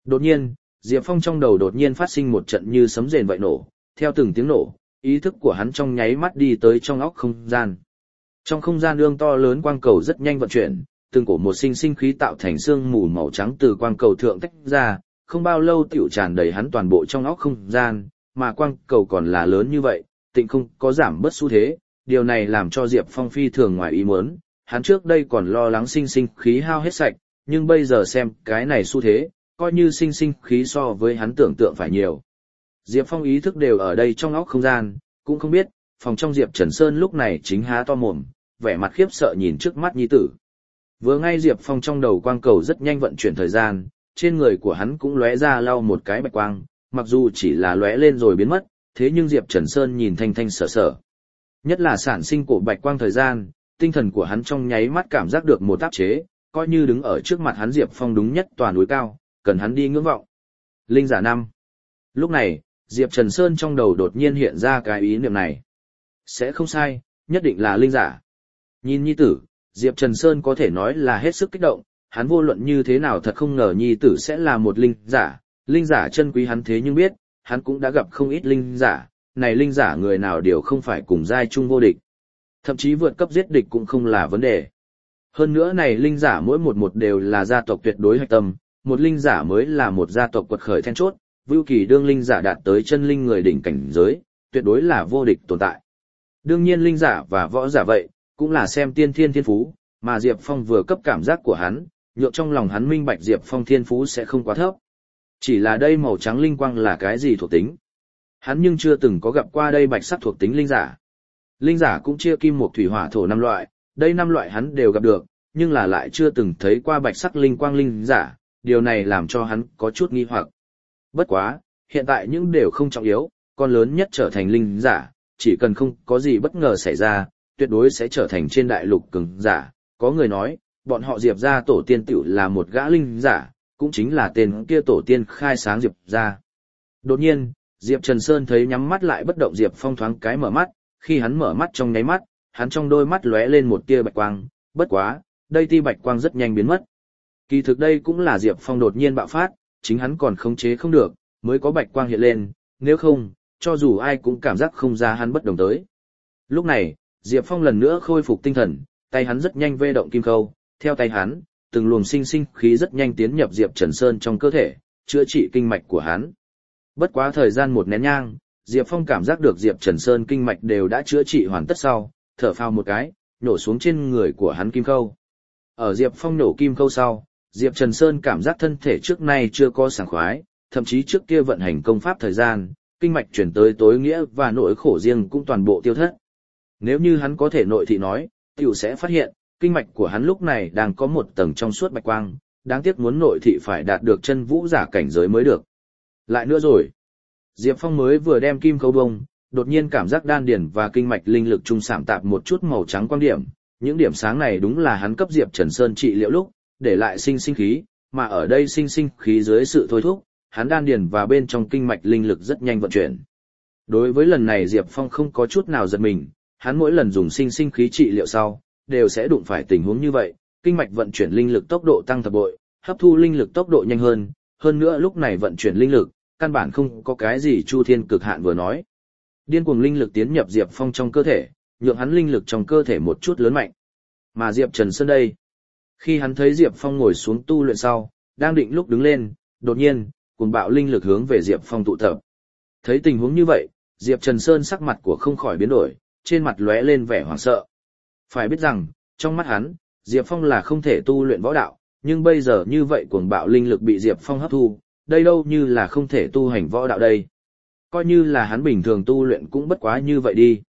Đột nhiên, Diệp Phong trong đầu đột nhiên phát sinh một trận như sấm rền vậy nổ, theo từng tiếng nổ, ý thức của hắn trong nháy mắt đi tới trong óc không gian. Trong không gian ương to lớn quang cầu rất nhanh vận chuyển, từng cổ một sinh sinh khí tạo thành sương mù màu trắng từ quang cầu thượng tách ra, không bao lâu tiểu tràn đầy hắn toàn bộ trong óc không gian, mà quang cầu còn là lớn như vậy, tịnh không có giảm bớt xu thế, điều này làm cho Diệp Phong phi thường ngoài ý muốn, hắn trước đây còn lo lắng sinh sinh khí hao hết sạch, nhưng bây giờ xem cái này xu thế, coi như sinh sinh khí so với hắn tưởng tượng phải nhiều. Diệp Phong ý thức đều ở đây trong óc không gian, cũng không biết, phòng trong Diệp Trần Sơn lúc này chính há to mồm, vẻ mặt khiếp sợ nhìn trước mắt nhi tử. Vừa ngay Diệp Phong trong đầu quang cầu rất nhanh vận chuyển thời gian, trên người của hắn cũng lóe ra lau một cái bạch quang, mặc dù chỉ là lóe lên rồi biến mất, thế nhưng Diệp Trần Sơn nhìn thanh thanh sở sở. Nhất là sản sinh của bạch quang thời gian, tinh thần của hắn trong nháy mắt cảm giác được một áp chế, coi như đứng ở trước mặt hắn Diệp Phong đúng nhất tòa núi cao, cần hắn đi ngưỡng vọng. Linh giả 5. Lúc này, Diệp Trần Sơn trong đầu đột nhiên hiện ra cái ý niệm này. Sẽ không sai, nhất định là linh giả. Nhìn nhi tử, Diệp Trần Sơn có thể nói là hết sức kích động, hắn vô luận như thế nào thật không ngờ nhi tử sẽ là một linh giả chân quý hắn thế nhưng biết, hắn cũng đã gặp không ít linh giả, này linh giả người nào đều không phải cùng giai chung vô địch. Thậm chí vượt cấp giết địch cũng không là vấn đề. Hơn nữa này linh giả mỗi một đều là gia tộc tuyệt đối hạch tâm, một linh giả mới là một gia tộc quật khởi then chốt, vưu kỳ đương linh giả đạt tới chân linh người đỉnh cảnh giới, tuyệt đối là vô địch tồn tại. Đương nhiên linh giả và võ giả vậy, cũng là xem tiên thiên thiên phú, mà Diệp Phong vừa cấp cảm giác của hắn, nhượng trong lòng hắn minh bạch Diệp Phong thiên phú sẽ không quá thấp. Chỉ là đây màu trắng linh quang là cái gì thuộc tính? Hắn nhưng chưa từng có gặp qua đây bạch sắc thuộc tính linh giả. Linh giả cũng chia kim mộc thủy hỏa thổ 5 loại, đây 5 loại hắn đều gặp được, nhưng là lại chưa từng thấy qua bạch sắc linh quang linh giả, điều này làm cho hắn có chút nghi hoặc. Bất quá, hiện tại những đều không trọng yếu, con lớn nhất trở thành linh giả, chỉ cần không có gì bất ngờ xảy ra, tuyệt đối sẽ trở thành trên đại lục cường giả. Có người nói, bọn họ Diệp gia tổ tiên tiểu là một gã linh giả, cũng chính là tên kia tổ tiên khai sáng Diệp gia. Đột nhiên, Diệp Trần Sơn thấy nhắm mắt lại bất động Diệp Phong thoáng cái mở mắt, khi hắn mở mắt trong nháy mắt, hắn trong đôi mắt lóe lên một tia bạch quang, bất quá, đây tia bạch quang rất nhanh biến mất. Kỳ thực đây cũng là Diệp Phong đột nhiên bạo phát, chính hắn còn khống chế không được, mới có bạch quang hiện lên, nếu không, cho dù ai cũng cảm giác không ra hắn bất đồng tới. Lúc này, Diệp Phong lần nữa khôi phục tinh thần, tay hắn rất nhanh vê động kim khâu, theo tay hắn, từng luồng sinh sinh khí rất nhanh tiến nhập Diệp Trần Sơn trong cơ thể, chữa trị kinh mạch của hắn. Bất quá thời gian một nén nhang, Diệp Phong cảm giác được Diệp Trần Sơn kinh mạch đều đã chữa trị hoàn tất sau, thở phào một cái, nổ xuống trên người của hắn kim khâu. Ở Diệp Phong nổ kim khâu sau, Diệp Trần Sơn cảm giác thân thể trước nay chưa có sảng khoái, thậm chí trước kia vận hành công pháp thời gian, kinh mạch chuyển tới tối nghĩa và nỗi khổ riêng cũng toàn bộ tiêu thất. Nếu như hắn có thể nội thị nói, tiểu sẽ phát hiện, kinh mạch của hắn lúc này đang có một tầng trong suốt bạch quang, đáng tiếc muốn nội thị phải đạt được chân vũ giả cảnh giới mới được. Lại nữa rồi, Diệp Phong mới vừa đem kim khâu bông, đột nhiên cảm giác đan điền và kinh mạch linh lực trung sạm tạp một chút màu trắng quang điểm, những điểm sáng này đúng là hắn cấp Diệp Trần Sơn trị liệu lúc, để lại sinh sinh khí, mà ở đây sinh sinh khí dưới sự thôi thúc, hắn đan điền và bên trong kinh mạch linh lực rất nhanh vận chuyển. Đối với lần này Diệp Phong không có chút nào giật mình, hắn mỗi lần dùng sinh sinh khí trị liệu sau, đều sẽ đụng phải tình huống như vậy, kinh mạch vận chuyển linh lực tốc độ tăng thập bội, hấp thu linh lực tốc độ nhanh hơn nữa lúc này vận chuyển linh lực, căn bản không có cái gì Chu Thiên cực hạn vừa nói. Điên cuồng linh lực tiến nhập Diệp Phong trong cơ thể, nhượng hắn linh lực trong cơ thể một chút lớn mạnh. Mà Diệp Trần Sơn đây, khi hắn thấy Diệp Phong ngồi xuống tu luyện sau, đang định lúc đứng lên, đột nhiên, cuồng bạo linh lực hướng về Diệp Phong tụ tập. Thấy tình huống như vậy, Diệp Trần Sơn sắc mặt của không khỏi biến đổi, trên mặt lóe lên vẻ hoảng sợ. Phải biết rằng, trong mắt hắn, Diệp Phong là không thể tu luyện võ đạo, nhưng bây giờ như vậy cuồng bạo linh lực bị Diệp Phong hấp thu, đây đâu như là không thể tu hành võ đạo đây. Coi như là hắn bình thường tu luyện cũng bất quá như vậy đi.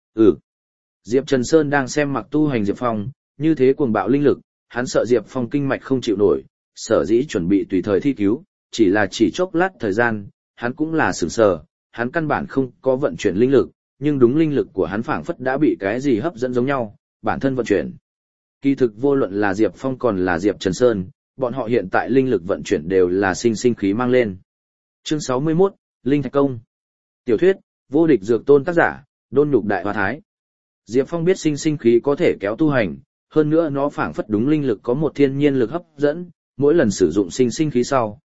Diệp Trần Sơn đang xem mặc tu hành Diệp Phong, như thế cuồng bạo linh lực, hắn sợ Diệp Phong kinh mạch không chịu nổi, sở dĩ chuẩn bị tùy thời thi cứu, chỉ là chỉ chốc lát thời gian, hắn cũng là sửng sờ, hắn căn bản không có vận chuyển linh lực, nhưng đúng linh lực của hắn phảng phất đã bị cái gì hấp dẫn giống nhau, bản thân vận chuyển. Kỳ thực vô luận là Diệp Phong còn là Diệp Trần Sơn, bọn họ hiện tại linh lực vận chuyển đều là sinh sinh khí mang lên. Chương 61, Linh Thạch Công. Tiểu thuyết, vô địch dược tôn tác giả, Đôn Nhục Đại Hoa Thái. Diệp Phong biết sinh sinh khí có thể kéo tu hành, hơn nữa nó phảng phất đúng linh lực có một thiên nhiên lực hấp dẫn, mỗi lần sử dụng sinh sinh khí sau,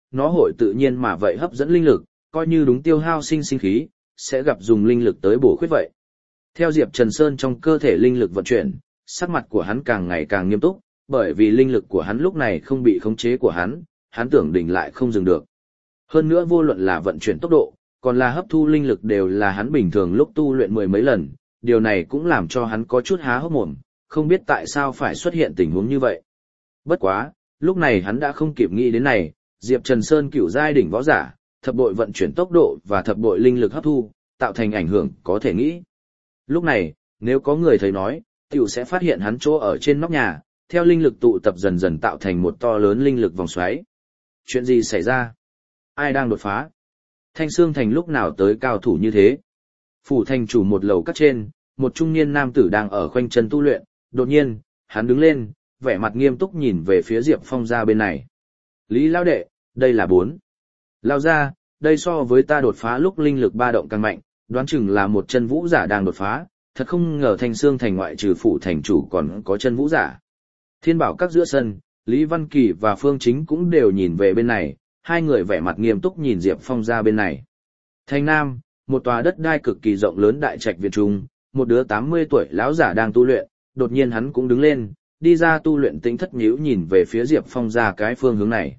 nó hội tự nhiên mà vậy hấp dẫn linh lực, coi như đúng tiêu hao sinh khí, sẽ gặp dùng linh lực tới bổ khuyết vậy. Theo Diệp Trần Sơn trong cơ thể linh lực vận chuyển, sắc mặt của hắn càng ngày càng nghiêm túc, bởi vì linh lực của hắn lúc này không bị khống chế của hắn tưởng đỉnh lại không dừng được. Hơn nữa vô luận là vận chuyển tốc độ, còn là hấp thu linh lực đều là hắn bình thường lúc tu luyện mười mấy lần, điều này cũng làm cho hắn có chút há hốc mồm, không biết tại sao phải xuất hiện tình huống như vậy. Bất quá, lúc này hắn đã không kịp nghĩ đến này, Diệp Trần Sơn cửu giai đỉnh võ giả, thập bội vận chuyển tốc độ và thập bội linh lực hấp thu, tạo thành ảnh hưởng có thể nghĩ. Lúc này, nếu có người thấy nói, tiểu sẽ phát hiện hắn chỗ ở trên nóc nhà, theo linh lực tụ tập dần dần tạo thành một to lớn linh lực vòng xoáy. Chuyện gì xảy ra? Ai đang đột phá? Thanh Sương Thành lúc nào tới cao thủ như thế? Phủ thành chủ một lầu các trên, một trung niên nam tử đang ở khoanh chân tu luyện, đột nhiên, hắn đứng lên, vẻ mặt nghiêm túc nhìn về phía Diệp Phong ra bên này. Lý Lao đệ, đây là 4. Lao ra, đây so với ta đột phá lúc linh lực ba động càng mạnh, đoán chừng là một chân vũ giả đang đột phá, thật không ngờ Thanh Sương Thành ngoại trừ phủ thành chủ còn có chân vũ giả. Thiên bảo các giữa sân, Lý Văn Kỳ và Phương Chính cũng đều nhìn về bên này, hai người vẻ mặt nghiêm túc nhìn Diệp Phong ra bên này. Thành Nam, một tòa đất đai cực kỳ rộng lớn đại trạch viện trung, một đứa 80 tuổi lão giả đang tu luyện, đột nhiên hắn cũng đứng lên, đi ra tu luyện tĩnh thất nhíu nhìn về phía Diệp Phong ra cái phương hướng này.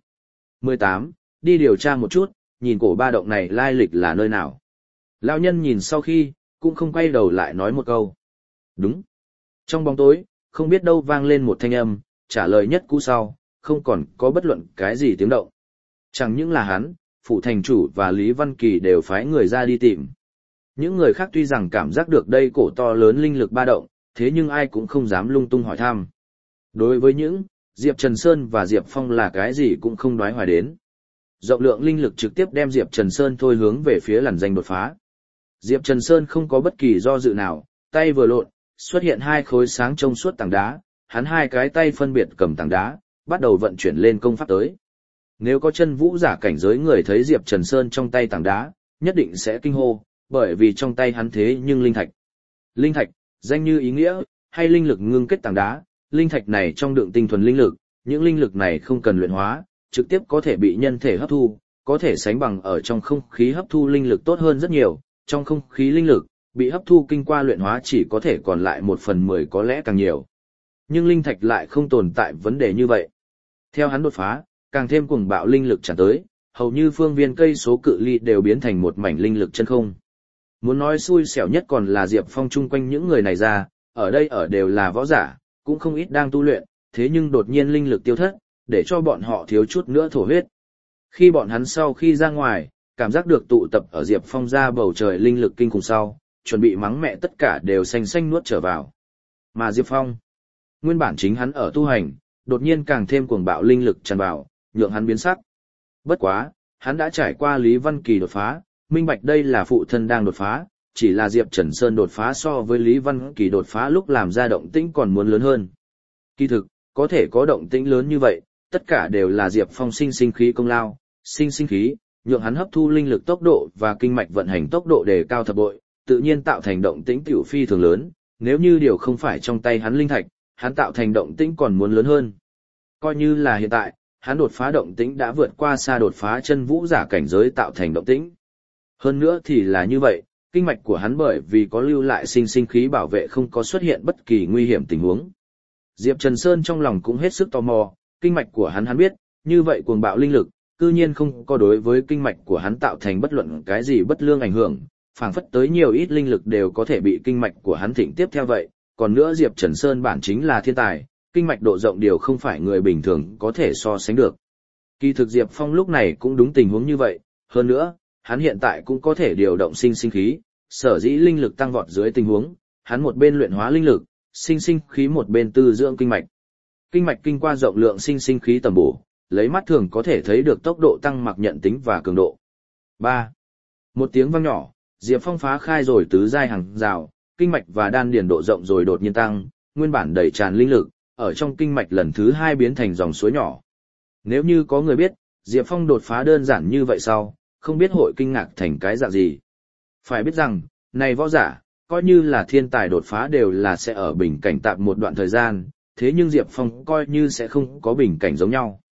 18. Đi điều tra một chút, nhìn cổ ba động này lai lịch là nơi nào. Lão nhân nhìn sau khi, cũng không quay đầu lại nói một câu. Đúng. Trong bóng tối, không biết đâu vang lên một thanh âm, trả lời nhất cú sau, không còn có bất luận cái gì tiếng động. Chẳng những là hắn, phủ thành chủ và Lý Văn Kỳ đều phái người ra đi tìm. Những người khác tuy rằng cảm giác được đây cổ to lớn linh lực ba động, thế nhưng ai cũng không dám lung tung hỏi thăm. Đối với những, Diệp Trần Sơn và Diệp Phong là cái gì cũng không đoái hoài đến. Rộng lượng linh lực trực tiếp đem Diệp Trần Sơn thôi hướng về phía làn danh đột phá. Diệp Trần Sơn không có bất kỳ do dự nào, tay vừa lộn, xuất hiện hai khối sáng trông suốt tảng đá, hắn hai cái tay phân biệt cầm tảng đá, bắt đầu vận chuyển lên công pháp tới. Nếu có chân vũ giả cảnh giới người thấy Diệp Trần Sơn trong tay tảng đá, nhất định sẽ kinh hô, bởi vì trong tay hắn thế nhưng linh thạch. Linh thạch, danh như ý nghĩa, hay linh lực ngưng kết tảng đá, linh thạch này trong đựng tinh thuần linh lực, những linh lực này không cần luyện hóa, trực tiếp có thể bị nhân thể hấp thu, có thể sánh bằng ở trong không khí hấp thu linh lực tốt hơn rất nhiều, trong không khí linh lực, bị hấp thu kinh qua luyện hóa chỉ có thể còn lại 1/10 có lẽ càng nhiều. Nhưng linh thạch lại không tồn tại vấn đề như vậy. Theo hắn đột phá, càng thêm cuồng bạo linh lực tràn tới, hầu như phương viên cây số cự ly đều biến thành một mảnh linh lực chân không. Muốn nói xui xẻo nhất còn là Diệp Phong chung quanh những người này ra, ở đây ở đều là võ giả, cũng không ít đang tu luyện, thế nhưng đột nhiên linh lực tiêu thất, để cho bọn họ thiếu chút nữa thổ huyết. Khi bọn hắn sau khi ra ngoài, cảm giác được tụ tập ở Diệp Phong ra bầu trời linh lực kinh khủng sau, chuẩn bị mắng mẹ tất cả đều xanh xanh nuốt trở vào. Mà Diệp Phong, nguyên bản chính hắn ở tu hành, đột nhiên càng thêm cuồng bạo linh lực tràn vào, nhượng hắn biến sắc. Bất quá, hắn đã trải qua Lý Văn Kỳ đột phá, minh bạch đây là phụ thân đang đột phá, chỉ là Diệp Trần Sơn đột phá so với Lý Văn Kỳ đột phá lúc làm ra động tĩnh còn muốn lớn hơn. Kỳ thực, có thể có động tĩnh lớn như vậy, tất cả đều là Diệp Phong sinh khí công lao, sinh khí, nhượng hắn hấp thu linh lực tốc độ và kinh mạch vận hành tốc độ đề cao thập bội, tự nhiên tạo thành động tĩnh tiểu phi thường lớn, nếu như điều không phải trong tay hắn linh thạch, hắn tạo thành động tĩnh còn muốn lớn hơn. Coi như là hiện tại, hắn đột phá động tĩnh đã vượt qua xa đột phá chân vũ giả cảnh giới tạo thành động tĩnh. Hơn nữa thì là như vậy, kinh mạch của hắn bởi vì có lưu lại sinh khí bảo vệ không có xuất hiện bất kỳ nguy hiểm tình huống. Diệp Trần Sơn trong lòng cũng hết sức tò mò, kinh mạch của hắn biết, như vậy cuồng bạo linh lực, cư nhiên không có đối với kinh mạch của hắn tạo thành bất luận cái gì bất lương ảnh hưởng, phảng phất tới nhiều ít linh lực đều có thể bị kinh mạch của hắn thịnh tiếp theo vậy, còn nữa Diệp Trần Sơn bản chính là thiên tài, kinh mạch độ rộng điều không phải người bình thường có thể so sánh được. Kỳ thực Diệp Phong lúc này cũng đúng tình huống như vậy, hơn nữa, hắn hiện tại cũng có thể điều động sinh khí, sở dĩ linh lực tăng vọt dưới tình huống, hắn một bên luyện hóa linh lực, sinh khí một bên tư dưỡng kinh mạch. Kinh mạch kinh qua rộng lượng sinh khí tầm bổ, lấy mắt thường có thể thấy được tốc độ tăng mặc nhận tính và cường độ. 3. Một tiếng vang nhỏ, Diệp Phong phá khai rồi tứ giai hàng rào, kinh mạch và đan điền độ rộng rồi đột nhiên tăng, nguyên bản đầy tràn linh lực, ở trong kinh mạch lần thứ 2 biến thành dòng suối nhỏ. Nếu như có người biết, Diệp Phong đột phá đơn giản như vậy sau, không biết hội kinh ngạc thành cái dạng gì. Phải biết rằng, này võ giả, coi như là thiên tài đột phá đều là sẽ ở bình cảnh tạm một đoạn thời gian, thế nhưng Diệp Phong coi như sẽ không có bình cảnh giống nhau.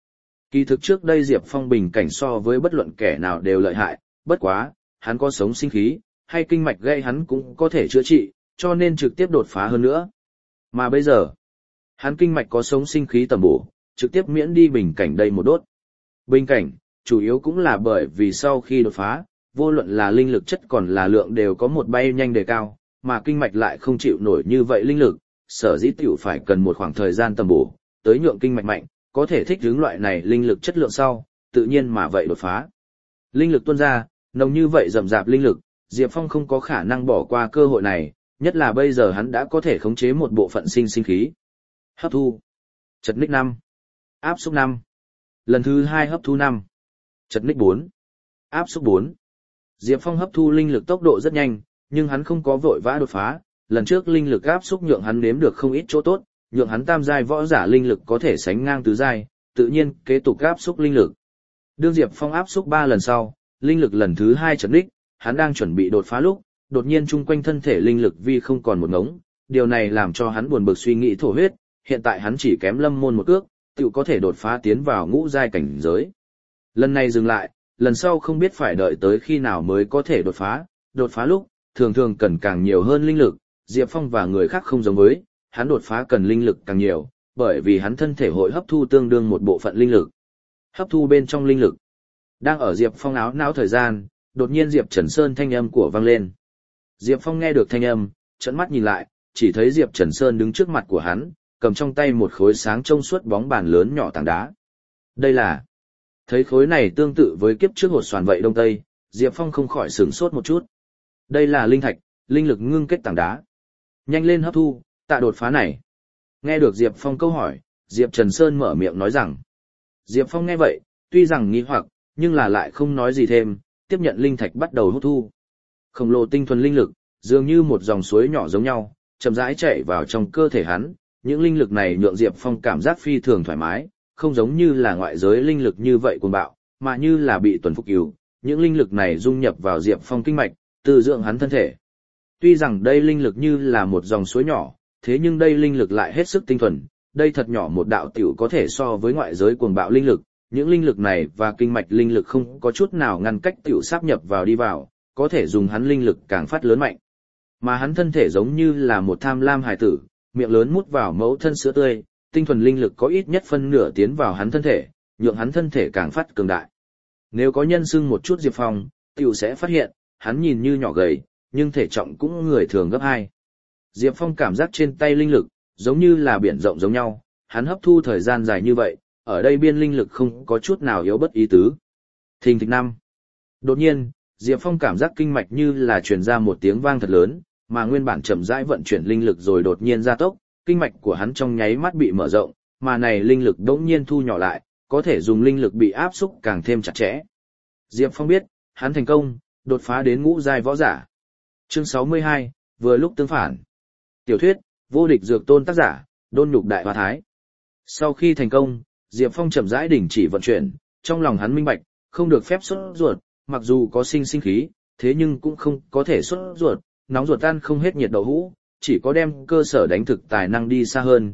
Kỳ thực trước đây Diệp Phong bình cảnh so với bất luận kẻ nào đều lợi hại, bất quá, hắn có sống sinh khí, hay kinh mạch gãy hắn cũng có thể chữa trị, cho nên trực tiếp đột phá hơn nữa. Mà bây giờ, hắn kinh mạch có sống sinh khí tầm bổ, trực tiếp miễn đi bình cảnh đây một đốt. Bình cảnh, chủ yếu cũng là bởi vì sau khi đột phá, vô luận là linh lực chất còn là lượng đều có một bay nhanh đề cao, mà kinh mạch lại không chịu nổi như vậy linh lực, sở dĩ tiểu phải cần một khoảng thời gian tầm bổ, tới nhượng kinh mạch mạnh, có thể thích ứng loại này linh lực chất lượng sau, tự nhiên mà vậy đột phá. Linh lực tuôn ra, nồng như vậy rậm rạp linh lực, Diệp Phong không có khả năng bỏ qua cơ hội này, nhất là bây giờ hắn đã có thể khống chế một bộ phận sinh khí. Hấp thu. Chật ních 5. Áp xúc 5. Lần thứ 2 hấp thu 5. Chật ních 4. Áp xúc 4. Diệp Phong hấp thu linh lực tốc độ rất nhanh, nhưng hắn không có vội vã đột phá, lần trước linh lực áp xúc nhượng hắn nếm được không ít chỗ tốt, nhượng hắn tam giai võ giả linh lực có thể sánh ngang tứ giai, tự nhiên kế tục áp xúc linh lực. Đương Diệp Phong áp xúc 3 lần sau, linh lực lần thứ 2 chật ních, hắn đang chuẩn bị đột phá lúc, đột nhiên chung quanh thân thể linh lực vi không còn một ngống, điều này làm cho hắn buồn bực suy nghĩ thổ huyết, hiện tại hắn chỉ kém Lâm Môn một cước, tự có thể đột phá tiến vào ngũ giai cảnh giới. Lần này dừng lại, lần sau không biết phải đợi tới khi nào mới có thể đột phá lúc, thường thường cần càng nhiều hơn linh lực, Diệp Phong và người khác không giống với, hắn đột phá cần linh lực càng nhiều, bởi vì hắn thân thể hội hấp thu tương đương một bộ phận linh lực. Hấp thu bên trong linh lực. Đang ở Diệp Phong áo não thời gian, đột nhiên Diệp Trần Sơn thanh âm của vang lên. Diệp Phong nghe được thanh âm, trợn mắt nhìn lại, chỉ thấy Diệp Trần Sơn đứng trước mặt của hắn, cầm trong tay một khối sáng trông suốt bóng bàn lớn nhỏ tảng đá. Đây là... Thấy khối này tương tự với kiếp trước hột xoàn vậy đông tây, Diệp Phong không khỏi sửng sốt một chút. Đây là linh thạch, linh lực ngưng kết tảng đá. Nhanh lên hấp thu, tạ đột phá này. Nghe được Diệp Phong câu hỏi, Diệp Trần Sơn mở miệng nói rằng. Diệp Phong nghe vậy, tuy rằng nghi hoặc, nhưng là lại không nói gì thêm, tiếp nhận linh thạch bắt đầu hút thu. Khổng lồ tinh thuần linh lực, dường như một dòng suối nhỏ giống nhau, chậm rãi chảy vào trong cơ thể hắn, những linh lực này nhượng Diệp Phong cảm giác phi thường thoải mái, không giống như là ngoại giới linh lực như vậy cuồng bạo, mà như là bị tuần phục cứu, những linh lực này dung nhập vào Diệp Phong kinh mạch, từ dưỡng hắn thân thể. Tuy rằng đây linh lực như là một dòng suối nhỏ, thế nhưng đây linh lực lại hết sức tinh thuần, đây thật nhỏ một đạo tiểu có thể so với ngoại giới cuồng bạo linh lực, những linh lực này và kinh mạch linh lực không có chút nào ngăn cách tiểu sáp nhập vào đi vào, có thể dùng hắn linh lực càng phát lớn mạnh. Mà hắn thân thể giống như là một tham lam hài tử, miệng lớn mút vào mẫu thân sữa tươi, tinh thuần linh lực có ít nhất phân nửa tiến vào hắn thân thể, nhượng hắn thân thể càng phát cường đại. Nếu có nhân xưng một chút Diệp Phong, tiểu sẽ phát hiện, hắn nhìn như nhỏ gầy, nhưng thể trọng cũng người thường gấp 2. Diệp Phong cảm giác trên tay linh lực, giống như là biển rộng giống nhau, hắn hấp thu thời gian dài như vậy, ở đây biên linh lực không có chút nào yếu bất ý tứ. Thình thịch 5. Đột nhiên, Diệp Phong cảm giác kinh mạch như là truyền ra một tiếng vang thật lớn, mà nguyên bản chậm rãi vận chuyển linh lực rồi đột nhiên gia tốc, kinh mạch của hắn trong nháy mắt bị mở rộng, mà này linh lực đột nhiên thu nhỏ lại, có thể dùng linh lực bị áp xúc càng thêm chặt chẽ. Diệp Phong biết, hắn thành công, đột phá đến ngũ giai võ giả. Chương 62, vừa lúc tương phản. Tiểu thuyết, vô địch dược tôn tác giả, Đôn Nhục Đại Hoa Thái. Sau khi thành công, Diệp Phong chậm rãi đình chỉ vận chuyển, trong lòng hắn minh bạch, không được phép sốt ruột, mặc dù có sinh khí, thế nhưng cũng không có thể sốt ruột, nóng ruột tan không hết nhiệt đậu hũ, chỉ có đem cơ sở đánh thực tài năng đi xa hơn,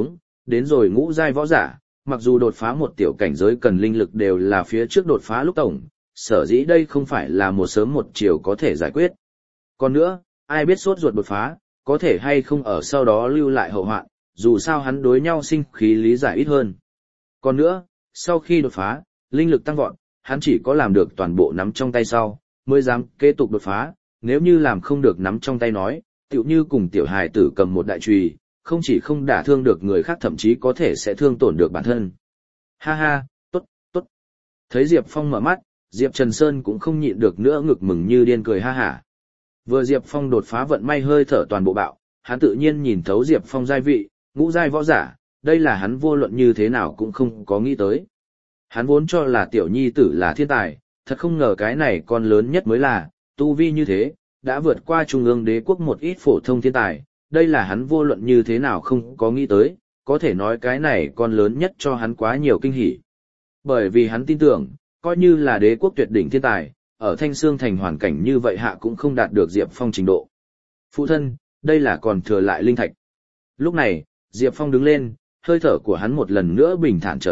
đến rồi ngũ giai võ giả, mặc dù đột phá một tiểu cảnh giới cần linh lực đều là phía trước đột phá lúc tổng, sở dĩ đây không phải là một sớm một chiều có thể giải quyết. Còn nữa, ai biết sốt ruột đột phá, có thể hay không ở sau đó lưu lại hậu hoạn, dù sao hắn đối nhau sinh khí lý giải ít hơn. Còn nữa, sau khi đột phá, linh lực tăng vọt, hắn chỉ có làm được toàn bộ nắm trong tay sau, mới dám kế tục đột phá, nếu như làm không được nắm trong tay nói, tựu như cùng tiểu hài tử cầm một đại chùy, không chỉ không đả thương được người khác thậm chí có thể sẽ thương tổn được bản thân. Ha ha, tốt, tốt. Thấy Diệp Phong mở mắt, Diệp Trần Sơn cũng không nhịn được nữa ngực mừng như điên cười ha hả. Vừa Diệp Phong đột phá vận may hơi thở toàn bộ bạo, hắn tự nhiên nhìn thấu Diệp Phong giai vị, ngũ giai võ giả, đây là hắn vô luận như thế nào cũng không có nghĩ tới. Hắn vốn cho là tiểu nhi tử là thiên tài, thật không ngờ cái này con lớn nhất mới là, tu vi như thế, đã vượt qua trung ương đế quốc một ít phổ thông thiên tài, đây là hắn vô luận như thế nào không có nghĩ tới, có thể nói cái này con lớn nhất cho hắn quá nhiều kinh hỉ. Bởi vì hắn tin tưởng, coi như là đế quốc tuyệt đỉnh thiên tài, ở Thanh Xương thành hoàn cảnh như vậy hạ cũng không đạt được Diệp Phong trình độ. Phụ thân, đây là còn thừa lại linh thạch. Lúc này, Diệp Phong đứng lên, hơi thở của hắn một lần nữa bình thản trở lại,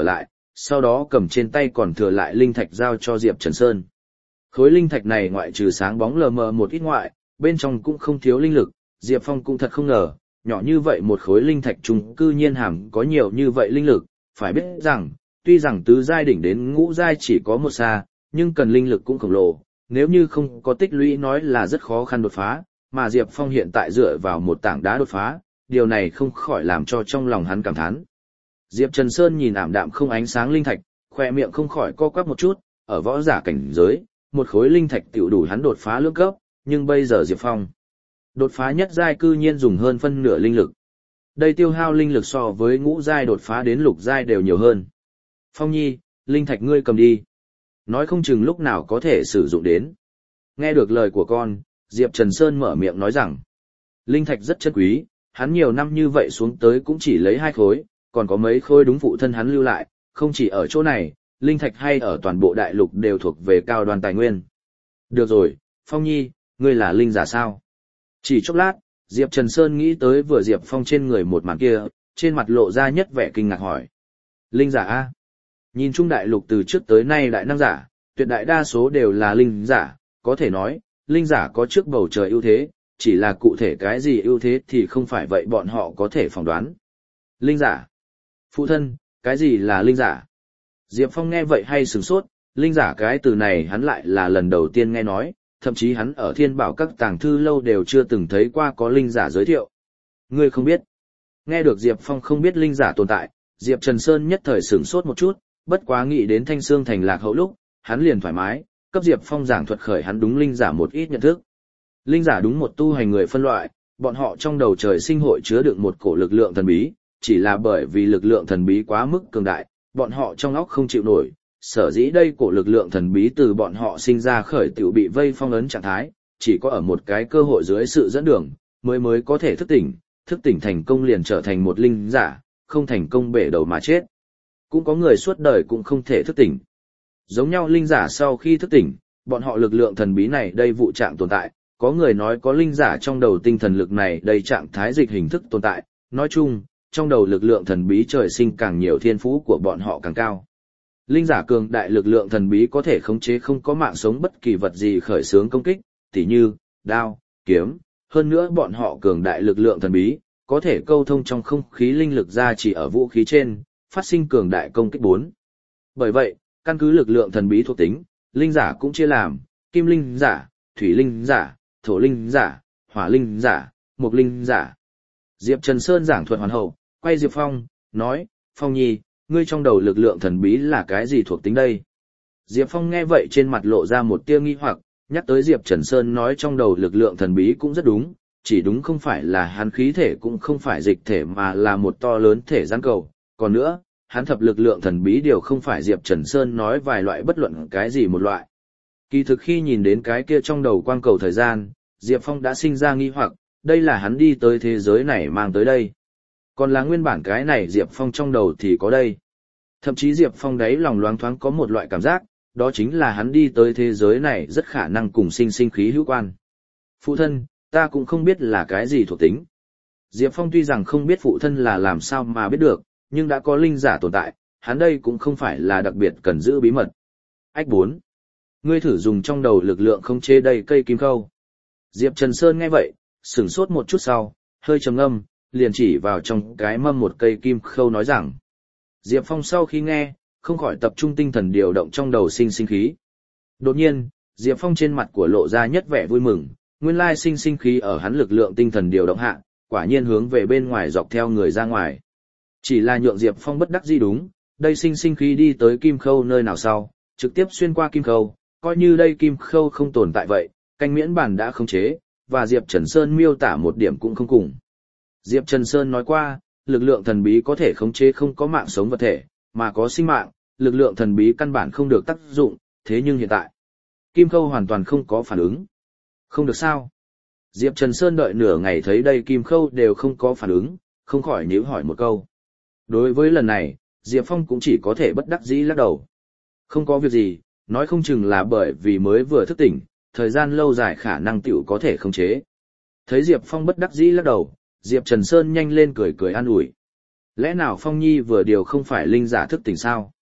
sau đó cầm trên tay còn thừa lại linh thạch giao cho Diệp Trần Sơn. Khối linh thạch này ngoại trừ sáng bóng lờ mờ một ít ngoại, bên trong cũng không thiếu linh lực, Diệp Phong cũng thật không ngờ, nhỏ như vậy một khối linh thạch trùng cư nhiên hàm có nhiều như vậy linh lực, phải biết rằng, tuy rằng tứ giai đỉnh đến ngũ giai chỉ có một xa, nhưng cần linh lực cũng khổng lồ, nếu như không có tích lũy nói là rất khó khăn đột phá, mà Diệp Phong hiện tại dựa vào một tảng đá đột phá, điều này không khỏi làm cho trong lòng hắn cảm thán. Diệp Trần Sơn nhìn ảm đạm không ánh sáng linh thạch, khoe miệng không khỏi co quắp một chút, ở võ giả cảnh giới, một khối linh thạch tiểu đủ hắn đột phá lưỡng cấp, nhưng bây giờ Diệp Phong đột phá nhất giai cư nhiên dùng hơn phân nửa linh lực. Đây tiêu hao linh lực so với ngũ giai đột phá đến lục giai đều nhiều hơn. Phong Nhi, linh thạch ngươi cầm đi. Nói không chừng lúc nào có thể sử dụng đến. Nghe được lời của con, Diệp Trần Sơn mở miệng nói rằng, linh thạch rất chân quý, hắn nhiều năm như vậy xuống tới cũng chỉ lấy 2 khối, còn có mấy khối đúng phụ thân hắn lưu lại, không chỉ ở chỗ này, linh thạch hay ở toàn bộ đại lục đều thuộc về cao đoàn tài nguyên. Được rồi, Phong Nhi, ngươi là linh giả sao? Chỉ chốc lát, Diệp Trần Sơn nghĩ tới vừa Diệp Phong trên người một màn kia, trên mặt lộ ra nhất vẻ kinh ngạc hỏi. Linh giả A? Nhìn chung đại lục từ trước tới nay đại năng giả, tuyệt đại đa số đều là linh giả, có thể nói, linh giả có trước bầu trời ưu thế, chỉ là cụ thể cái gì ưu thế thì không phải vậy bọn họ có thể phỏng đoán. Linh giả. Phụ thân, cái gì là linh giả? Diệp Phong nghe vậy hay sửng sốt, linh giả cái từ này hắn lại là lần đầu tiên nghe nói, thậm chí hắn ở thiên bảo các tàng thư lâu đều chưa từng thấy qua có linh giả giới thiệu. Ngươi không biết. Nghe được Diệp Phong không biết linh giả tồn tại, Diệp Trần Sơn nhất thời sửng sốt một chút, bất quá nghĩ đến Thanh Xương thành Lạc Hậu lúc, hắn liền thoải mái, cấp Diệp Phong giảng thuật khởi hắn đúng linh giả một ít nhận thức. Linh giả đúng một tu hành người phân loại, bọn họ trong đầu trời sinh hội chứa đựng một cổ lực lượng thần bí, chỉ là bởi vì lực lượng thần bí quá mức cường đại, bọn họ trong óc không chịu nổi, sở dĩ đây cổ lực lượng thần bí từ bọn họ sinh ra khởi tiểu bị vây phong ấn trạng thái, chỉ có ở một cái cơ hội dưới sự dẫn đường, mới có thể thức tỉnh thành công liền trở thành một linh giả, không thành công bể đầu mà chết. Cũng có người suốt đời cũng không thể thức tỉnh. Giống nhau linh giả sau khi thức tỉnh, bọn họ lực lượng thần bí này đây vụ trạng tồn tại, có người nói có linh giả trong đầu tinh thần lực này đây trạng thái dịch hình thức tồn tại, nói chung, trong đầu lực lượng thần bí trời sinh càng nhiều thiên phú của bọn họ càng cao. Linh giả cường đại lực lượng thần bí có thể khống chế không có mạng sống bất kỳ vật gì khởi xướng công kích, tỉ như, đao, kiếm, hơn nữa bọn họ cường đại lực lượng thần bí, có thể câu thông trong không khí linh lực ra chỉ ở vũ khí trên, phát sinh cường đại công kích 4. Bởi vậy, căn cứ lực lượng thần bí thuộc tính, linh giả cũng chia làm, kim linh giả, thủy linh giả, thổ linh giả, hỏa linh giả, mộc linh giả. Diệp Trần Sơn giảng thuật hoàn hậu, quay Diệp Phong, nói, Phong Nhi, ngươi trong đầu lực lượng thần bí là cái gì thuộc tính đây? Diệp Phong nghe vậy trên mặt lộ ra một tia nghi hoặc, nhắc tới Diệp Trần Sơn nói trong đầu lực lượng thần bí cũng rất đúng, chỉ đúng không phải là hắn khí thể cũng không phải dịch thể mà là một to lớn thể gián cầu. Còn nữa, hắn thập lực lượng thần bí điều không phải Diệp Trần Sơn nói vài loại bất luận cái gì một loại. Kỳ thực khi nhìn đến cái kia trong đầu quang cầu thời gian, Diệp Phong đã sinh ra nghi hoặc, đây là hắn đi tới thế giới này mang tới đây. Còn là nguyên bản cái này Diệp Phong trong đầu thì có đây. Thậm chí Diệp Phong đấy lòng loáng thoáng có một loại cảm giác, đó chính là hắn đi tới thế giới này rất khả năng cùng sinh khí hữu quan. Phụ thân, ta cũng không biết là cái gì thuộc tính. Diệp Phong tuy rằng không biết phụ thân là làm sao mà biết được, nhưng đã có linh giả tồn tại, hắn đây cũng không phải là đặc biệt cần giữ bí mật. Ách 4. Ngươi thử dùng trong đầu lực lượng không chế đầy cây kim khâu. Diệp Trần Sơn nghe vậy, sửng sốt một chút sau, hơi trầm ngâm, liền chỉ vào trong cái mâm một cây kim khâu nói rằng. Diệp Phong sau khi nghe, không khỏi tập trung tinh thần điều động trong đầu sinh khí. Đột nhiên, Diệp Phong trên mặt của lộ ra nhất vẻ vui mừng, nguyên lai sinh khí ở hắn lực lượng tinh thần điều động hạ, quả nhiên hướng về bên ngoài dọc theo người ra ngoài. Chỉ là nhượng Diệp Phong bất đắc dĩ đúng, đây sinh khí đi tới kim khâu nơi nào sau, trực tiếp xuyên qua kim khâu, coi như đây kim khâu không tồn tại vậy, canh miễn bản đã khống chế, và Diệp Trần Sơn miêu tả một điểm cũng không cùng. Diệp Trần Sơn nói qua, lực lượng thần bí có thể khống chế không có mạng sống vật thể, mà có sinh mạng, lực lượng thần bí căn bản không được tác dụng, thế nhưng hiện tại, kim khâu hoàn toàn không có phản ứng. Không được sao? Diệp Trần Sơn đợi nửa ngày thấy đây kim khâu đều không có phản ứng, không khỏi nhíu hỏi một câu. Đối với lần này, Diệp Phong cũng chỉ có thể bất đắc dĩ lắc đầu. Không có việc gì, nói không chừng là bởi vì mới vừa thức tỉnh, thời gian lâu dài khả năng tiểu có thể khống chế. Thấy Diệp Phong bất đắc dĩ lắc đầu, Diệp Trần Sơn nhanh lên cười cười an ủi. Lẽ nào Phong Nhi vừa điều không phải linh giả thức tỉnh sao?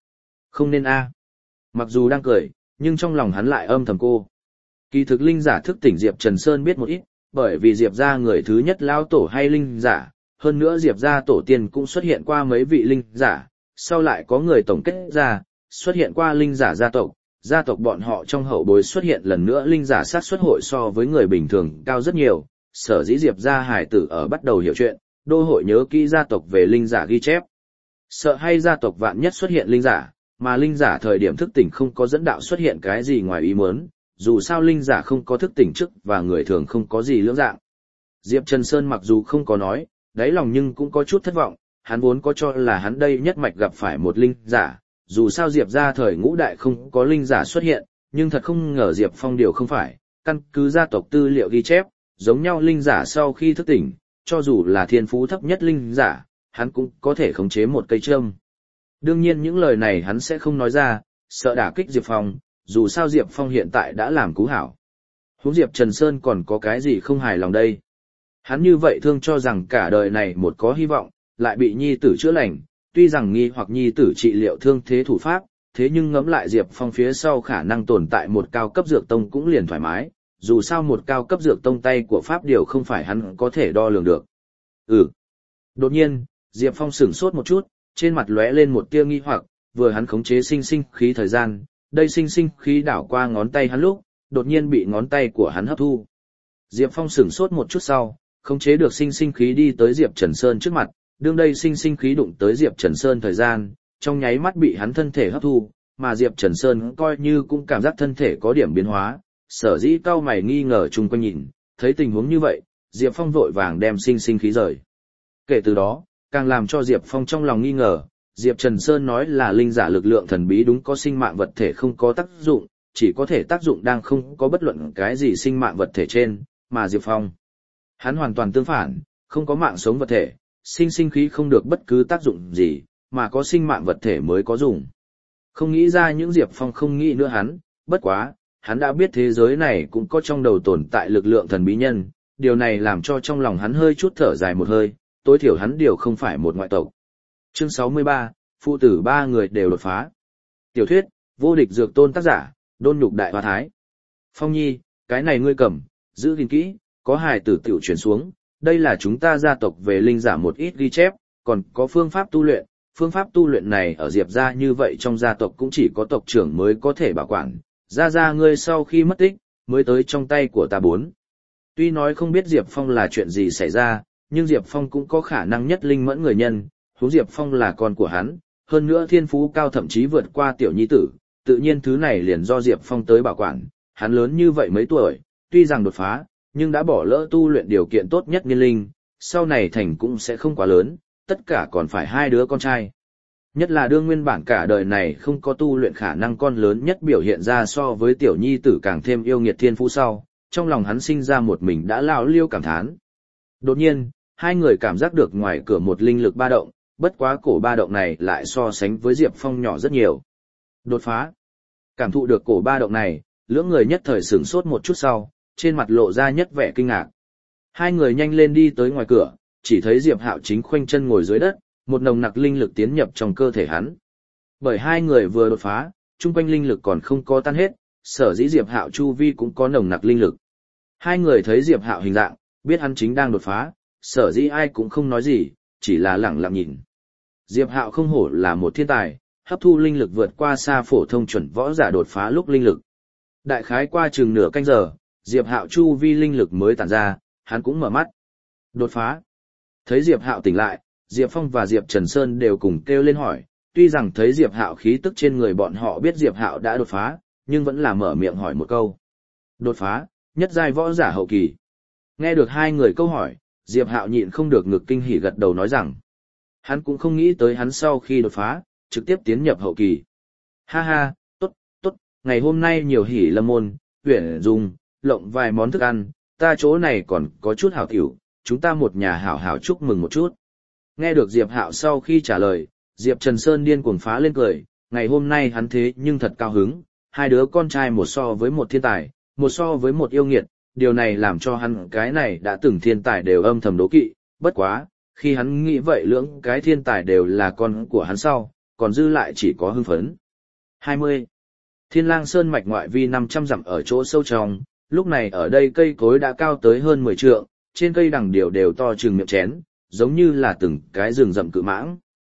Không nên a. Mặc dù đang cười, nhưng trong lòng hắn lại âm thầm cô. Kỳ thực linh giả thức tỉnh Diệp Trần Sơn biết một ít, bởi vì Diệp gia người thứ nhất lao tổ hay linh giả, hơn nữa Diệp gia tổ tiên cũng xuất hiện qua mấy vị linh giả, sau lại có người tổng kết ra, xuất hiện qua linh giả gia tộc bọn họ trong hậu bối xuất hiện lần nữa linh giả sát xuất hội so với người bình thường cao rất nhiều, sở dĩ Diệp gia hải tử ở bắt đầu hiểu chuyện, đô hội nhớ kỹ gia tộc về linh giả ghi chép. Sợ hay gia tộc vạn nhất xuất hiện linh giả, mà linh giả thời điểm thức tỉnh không có dẫn đạo xuất hiện cái gì ngoài ý muốn, dù sao linh giả không có thức tỉnh trước và người thường không có gì lưỡng dạng. Diệp Trần Sơn mặc dù không có nói, đáy lòng nhưng cũng có chút thất vọng, hắn vốn có cho là hắn đây nhất mạch gặp phải một linh giả, dù sao Diệp gia thời ngũ đại không có linh giả xuất hiện, nhưng thật không ngờ Diệp Phong điều không phải, căn cứ gia tộc tư liệu ghi chép, giống nhau linh giả sau khi thức tỉnh, cho dù là thiên phú thấp nhất linh giả, hắn cũng có thể khống chế một cây châm. Đương nhiên những lời này hắn sẽ không nói ra, sợ đả kích Diệp Phong, dù sao Diệp Phong hiện tại đã làm cú hảo. Huống Diệp Trần Sơn còn có cái gì không hài lòng đây? Hắn như vậy thương cho rằng cả đời này một có hy vọng, lại bị nhi tử chữa lành, tuy rằng nghi hoặc nhi tử trị liệu thương thế thủ pháp, thế nhưng ngẫm lại Diệp Phong phía sau khả năng tồn tại một cao cấp dược tông cũng liền thoải mái, dù sao một cao cấp dược tông tay của pháp điều không phải hắn có thể đo lường được. Đột nhiên, Diệp Phong sửng sốt một chút, trên mặt lóe lên một tia nghi hoặc, vừa hắn khống chế sinh sinh khí thời gian, đây sinh sinh khí đảo qua ngón tay hắn lúc, đột nhiên bị ngón tay của hắn hấp thu. Diệp Phong sửng sốt một chút sau, khống chế được sinh sinh khí đi tới Diệp Trần Sơn trước mặt, đương đây sinh sinh khí đụng tới Diệp Trần Sơn thời gian, trong nháy mắt bị hắn thân thể hấp thu, mà Diệp Trần Sơn coi như cũng cảm giác thân thể có điểm biến hóa, sở dĩ cau mày nghi ngờ chung quanh nhìn, thấy tình huống như vậy, Diệp Phong vội vàng đem sinh sinh khí rời. Kể từ đó, càng làm cho Diệp Phong trong lòng nghi ngờ, Diệp Trần Sơn nói là linh giả lực lượng thần bí đúng có sinh mạng vật thể không có tác dụng, chỉ có thể tác dụng đang không có bất luận cái gì sinh mạng vật thể trên, mà Diệp Phong. Hắn hoàn toàn tương phản, không có mạng sống vật thể, sinh sinh khí không được bất cứ tác dụng gì, mà có sinh mạng vật thể mới có dùng. Không nghĩ ra những Diệp Phong không nghĩ nữa hắn, bất quá, hắn đã biết thế giới này cũng có trong đầu tồn tại lực lượng thần bí nhân, điều này làm cho trong lòng hắn hơi chút thở dài một hơi, tối thiểu hắn điều không phải một ngoại tộc. Chương 63, phụ tử ba người đều đột phá. Tiểu thuyết, vô địch dược tôn tác giả, Đôn Nhục Đại Hoa Thái. Phong Nhi, cái này ngươi cầm, giữ gìn kỹ, có hài tử tiểu truyền xuống, đây là chúng ta gia tộc về linh giả một ít ghi chép, còn có phương pháp tu luyện này ở Diệp gia như vậy trong gia tộc cũng chỉ có tộc trưởng mới có thể bảo quản, gia ngươi sau khi mất tích, mới tới trong tay của ta bốn. Tuy nói không biết Diệp Phong là chuyện gì xảy ra, nhưng Diệp Phong cũng có khả năng nhất linh mẫn người nhân, huống Diệp Phong là con của hắn, hơn nữa thiên phú cao thậm chí vượt qua tiểu nhi tử, tự nhiên thứ này liền do Diệp Phong tới bảo quản, hắn lớn như vậy mấy tuổi, tuy rằng đột phá, nhưng đã bỏ lỡ tu luyện điều kiện tốt nhất niên linh, sau này thành cũng sẽ không quá lớn, tất cả còn phải hai đứa con trai. Nhất là đương nguyên bản cả đời này không có tu luyện khả năng con lớn nhất biểu hiện ra so với tiểu nhi tử càng thêm yêu nghiệt thiên phú sau, trong lòng hắn sinh ra một mình đã lão liêu cảm thán. Đột nhiên, hai người cảm giác được ngoài cửa một linh lực ba động, bất quá cổ ba động này lại so sánh với Diệp Phong nhỏ rất nhiều. Đột phá. Cảm thụ được cổ ba động này, lưỡng người nhất thời sửng sốt một chút sau, trên mặt lộ ra nhất vẻ kinh ngạc. Hai người nhanh lên đi tới ngoài cửa, chỉ thấy Diệp Hạo chính khoanh chân ngồi dưới đất, một nồng nặc linh lực tiến nhập trong cơ thể hắn. Bởi hai người vừa đột phá, chung quanh linh lực còn không có tan hết, sở dĩ Diệp Hạo chu vi cũng có nồng nặc linh lực. Hai người thấy Diệp Hạo hình dạng, biết hắn chính đang đột phá, sở dĩ ai cũng không nói gì, chỉ là lẳng lặng nhìn. Diệp Hạo không hổ là một thiên tài, hấp thu linh lực vượt qua xa phổ thông chuẩn võ giả đột phá lúc linh lực. Đại khái qua chừng nửa canh giờ, Diệp Hạo chu vi linh lực mới tản ra, hắn cũng mở mắt. Đột phá. Thấy Diệp Hạo tỉnh lại, Diệp Phong và Diệp Trần Sơn đều cùng kêu lên hỏi, tuy rằng thấy Diệp Hạo khí tức trên người bọn họ biết Diệp Hạo đã đột phá, nhưng vẫn là mở miệng hỏi một câu. Đột phá, nhất giai võ giả hậu kỳ. Nghe được hai người câu hỏi, Diệp Hạo nhịn không được ngực kinh hỉ gật đầu nói rằng, hắn cũng không nghĩ tới hắn sau khi đột phá, trực tiếp tiến nhập hậu kỳ. Ha ha, tốt, ngày hôm nay nhiều hỉ lâm môn, huyển dùng, lộng vài món thức ăn, ta chỗ này còn có chút hảo tiểu, chúng ta một nhà hảo hảo chúc mừng một chút. Nghe được Diệp Hạo sau khi trả lời, Diệp Trần Sơn điên cuồng phá lên cười, ngày hôm nay hắn thế nhưng thật cao hứng, hai đứa con trai một so với một thiên tài, một so với một yêu nghiệt, điều này làm cho hắn cái này đã từng thiên tài đều âm thầm đố kỵ, bất quá, khi hắn nghĩ vậy lưỡng cái thiên tài đều là con của hắn sau, còn dư lại chỉ có hưng phấn. 20. Thiên Lang Sơn mạch ngoại vi 500 dặm ở chỗ sâu trong, lúc này ở đây cây cối đã cao tới hơn 10 trượng, trên cây đằng điều đều to chừng miệng chén, giống như là từng cái rừng rậm cự mãng.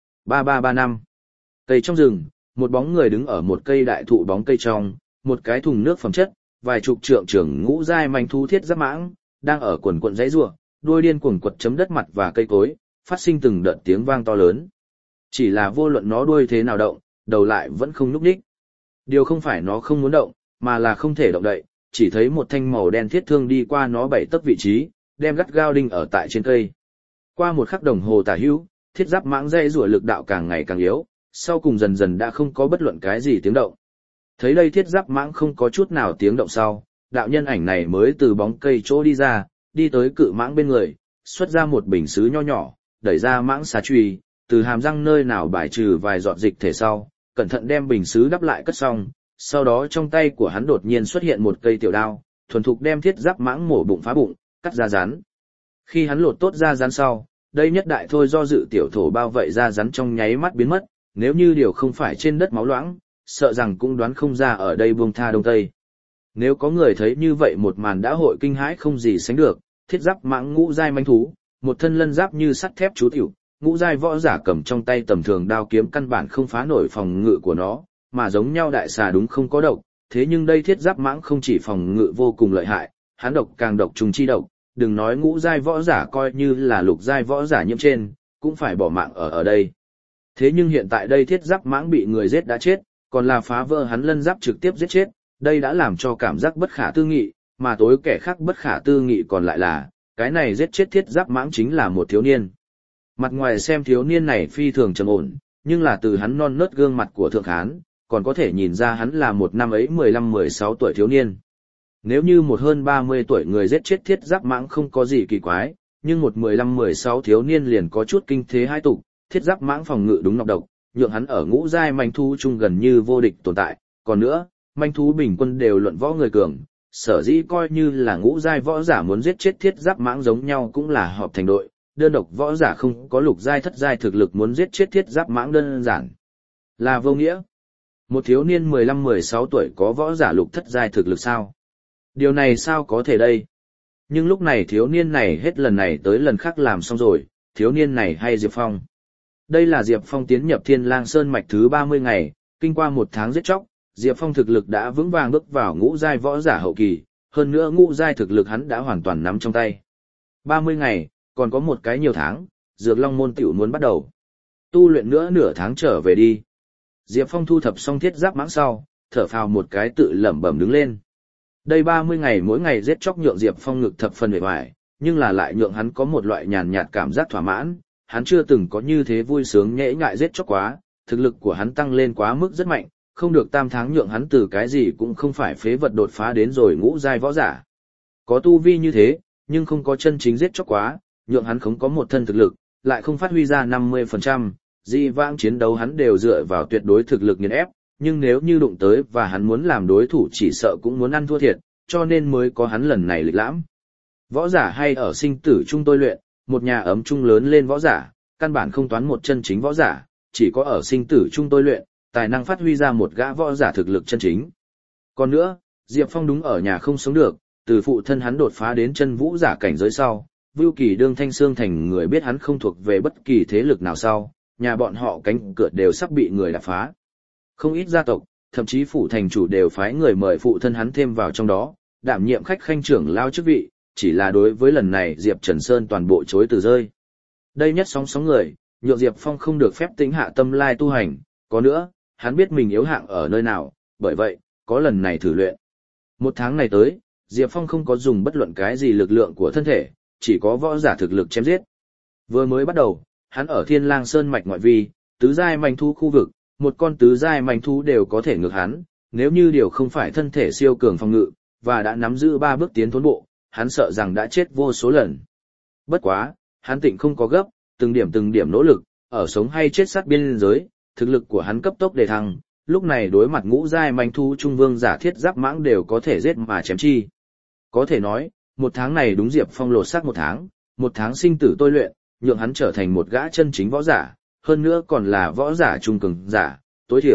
3335. Cây trong rừng, một bóng người đứng ở một cây đại thụ bóng cây trong, một cái thùng nước phẩm chất, vài chục trượng trưởng ngũ giai manh thú thiết giáp mãng, đang ở quần quần dãy rủa, đuôi điên cuồng quật chấm đất mặt và cây cối, phát sinh từng đợt tiếng vang to lớn. Chỉ là vô luận nó đuôi thế nào động, đầu lại vẫn không nhúc nhích. Điều không phải nó không muốn động, mà là không thể động đậy, chỉ thấy một thanh màu đen thiết thương đi qua nó 7 tấc vị trí, đem gắt gao đinh ở tại trên cây. Qua một khắc đồng hồ tả hữu, thiết giáp mãng dây rủa lực đạo càng ngày càng yếu, sau cùng dần dần đã không có bất luận cái gì tiếng động. Thấy đây thiết giáp mãng không có chút nào tiếng động sau, đạo nhân ảnh này mới từ bóng cây chỗ đi ra, đi tới cự mãng bên người, xuất ra một bình sứ nho nhỏ, đẩy ra mãng xà chùy, từ hàm răng nơi nào bài trừ vài giọt dịch thể sau, cẩn thận đem bình sứ đắp lại cất xong, sau đó trong tay của hắn đột nhiên xuất hiện một cây tiểu đao, thuần thục đem thiết giáp mãng mổ bụng phá bụng, cắt ra rắn. Khi hắn lột tốt ra rắn sau, đây nhất đại thôi do dự tiểu thổ bao vậy ra rắn trong nháy mắt biến mất, nếu như điều không phải trên đất máu loãng, sợ rằng cũng đoán không ra ở đây buông tha đông tây. Nếu có người thấy như vậy một màn đã hội kinh hãi không gì sánh được, thiết giáp mãng ngũ giai manh thú, một thân lân giáp như sắt thép chú tiểu, ngũ giai võ giả cầm trong tay tầm thường đao kiếm căn bản không phá nổi phòng ngự của nó, mà giống nhau đại xà đúng không có độc, thế nhưng đây thiết giáp mãng không chỉ phòng ngự vô cùng lợi hại, hắn độc càng độc trùng chi độc, đừng nói ngũ giai võ giả coi như là lục giai võ giả nhiễm trên, cũng phải bỏ mạng ở đây. Thế nhưng hiện tại đây thiết giáp mãng bị người giết đã chết, còn là phá vỡ hắn lân giáp trực tiếp giết chết, đây đã làm cho cảm giác bất khả tư nghị, mà tối kẻ khác bất khả tư nghị còn lại là, cái này giết chết thiết giáp mãng chính là một thiếu niên. Mặt ngoài xem thiếu niên này phi thường trầm ổn, nhưng là từ hắn non nớt gương mặt của thượng hán, còn có thể nhìn ra hắn là một năm ấy 15-16 tuổi thiếu niên. Nếu như một hơn 30 tuổi người giết chết thiết giáp mãng không có gì kỳ quái, nhưng một 15-16 thiếu niên liền có chút kinh thế hai tục, thiết giáp mãng phòng ngự đúng nọc độc, nhượng hắn ở ngũ giai manh thú chung gần như vô địch tồn tại, còn nữa, manh thú bình quân đều luận võ người cường, sở dĩ coi như là ngũ giai võ giả muốn giết chết thiết giáp mãng giống nhau cũng là họp thành đội, đơn độc võ giả không có lục giai thất giai thực lực muốn giết chết thiết giáp mãng đơn giản là vô nghĩa. Một thiếu niên 15-16 tuổi có võ giả lục thất giai thực lực sao? Điều này sao có thể đây? Nhưng lúc này thiếu niên này hết lần này tới lần khác làm xong rồi, thiếu niên này hay Diệp Phong. Đây là Diệp Phong tiến nhập Thiên Lang Sơn mạch thứ 30 ngày, kinh qua một tháng giết chóc, Diệp Phong thực lực đã vững vàng bước vào ngũ giai võ giả hậu kỳ, hơn nữa ngũ giai thực lực hắn đã hoàn toàn nắm trong tay. 30 ngày, còn có một cái nhiều tháng, Dược Long môn tiểu muốn bắt đầu. Tu luyện nữa nửa tháng trở về đi. Diệp Phong thu thập xong thiết giáp mãng sau, thở phào một cái tự lẩm bẩm đứng lên. Đây 30 ngày mỗi ngày giết chóc nhượng Diệp Phong ngực thập phần uể oải, nhưng là lại nhượng hắn có một loại nhàn nhạt cảm giác thỏa mãn, hắn chưa từng có như thế vui sướng nhễ nhại giết chóc quá, thực lực của hắn tăng lên quá mức rất mạnh, không được tam tháng nhượng hắn từ cái gì cũng không phải phế vật đột phá đến rồi ngũ giai võ giả. Có tu vi như thế, nhưng không có chân chính giết chóc quá, nhượng hắn không có một thân thực lực, lại không phát huy ra 50%, dị vãng chiến đấu hắn đều dựa vào tuyệt đối thực lực nghiền ép, nhưng nếu như đụng tới và hắn muốn làm đối thủ chỉ sợ cũng muốn ăn thua thiệt, cho nên mới có hắn lần này lịch lãm. Võ giả hay ở sinh tử chung tôi luyện, một nhà ấm chung lớn lên võ giả, căn bản không toán một chân chính võ giả, chỉ có ở sinh tử chung tôi luyện, tài năng phát huy ra một gã võ giả thực lực chân chính. Còn nữa, Diệp Phong đúng ở nhà không sống được, từ phụ thân hắn đột phá đến chân vũ giả cảnh giới sau, Vưu Kỳ đương Thanh Xương thành người biết hắn không thuộc về bất kỳ thế lực nào sau, nhà bọn họ cánh cửa đều sắp bị người đạp phá. Không ít gia tộc, thậm chí phủ thành chủ đều phái người mời phụ thân hắn thêm vào trong đó, đảm nhiệm khách khanh trưởng lao chức vị, chỉ là đối với lần này Diệp Trần Sơn toàn bộ chối từ rơi. Đây nhất sóng người, nhượng Diệp Phong không được phép tĩnh hạ tâm lai tu hành, có nữa, hắn biết mình yếu hạng ở nơi nào, bởi vậy, có lần này thử luyện. Một tháng này tới, Diệp Phong không có dùng bất luận cái gì lực lượng của thân thể, chỉ có võ giả thực lực chém giết. Vừa mới bắt đầu, hắn ở Thiên Lang Sơn mạch ngoại vi, tứ giai manh thú khu vực, một con tứ giai manh thú đều có thể ngược hắn, nếu như điều không phải thân thể siêu cường phòng ngự, và đã nắm giữ 3 bước tiến thốn bộ, hắn sợ rằng đã chết vô số lần. Bất quá, hắn tịnh không có gấp, từng điểm nỗ lực, ở sống hay chết sát biên giới, thực lực của hắn cấp tốc đề thăng, lúc này đối mặt ngũ giai manh thú trung vương giả thiết giáp mãng đều có thể giết mà chém chi. Có thể nói, một tháng này đúng Diệp Phong lột xác một tháng sinh tử tôi luyện, nhượng hắn trở thành một gã chân chính võ giả, hơn nữa còn là võ giả trung cường giả, tối thiểu,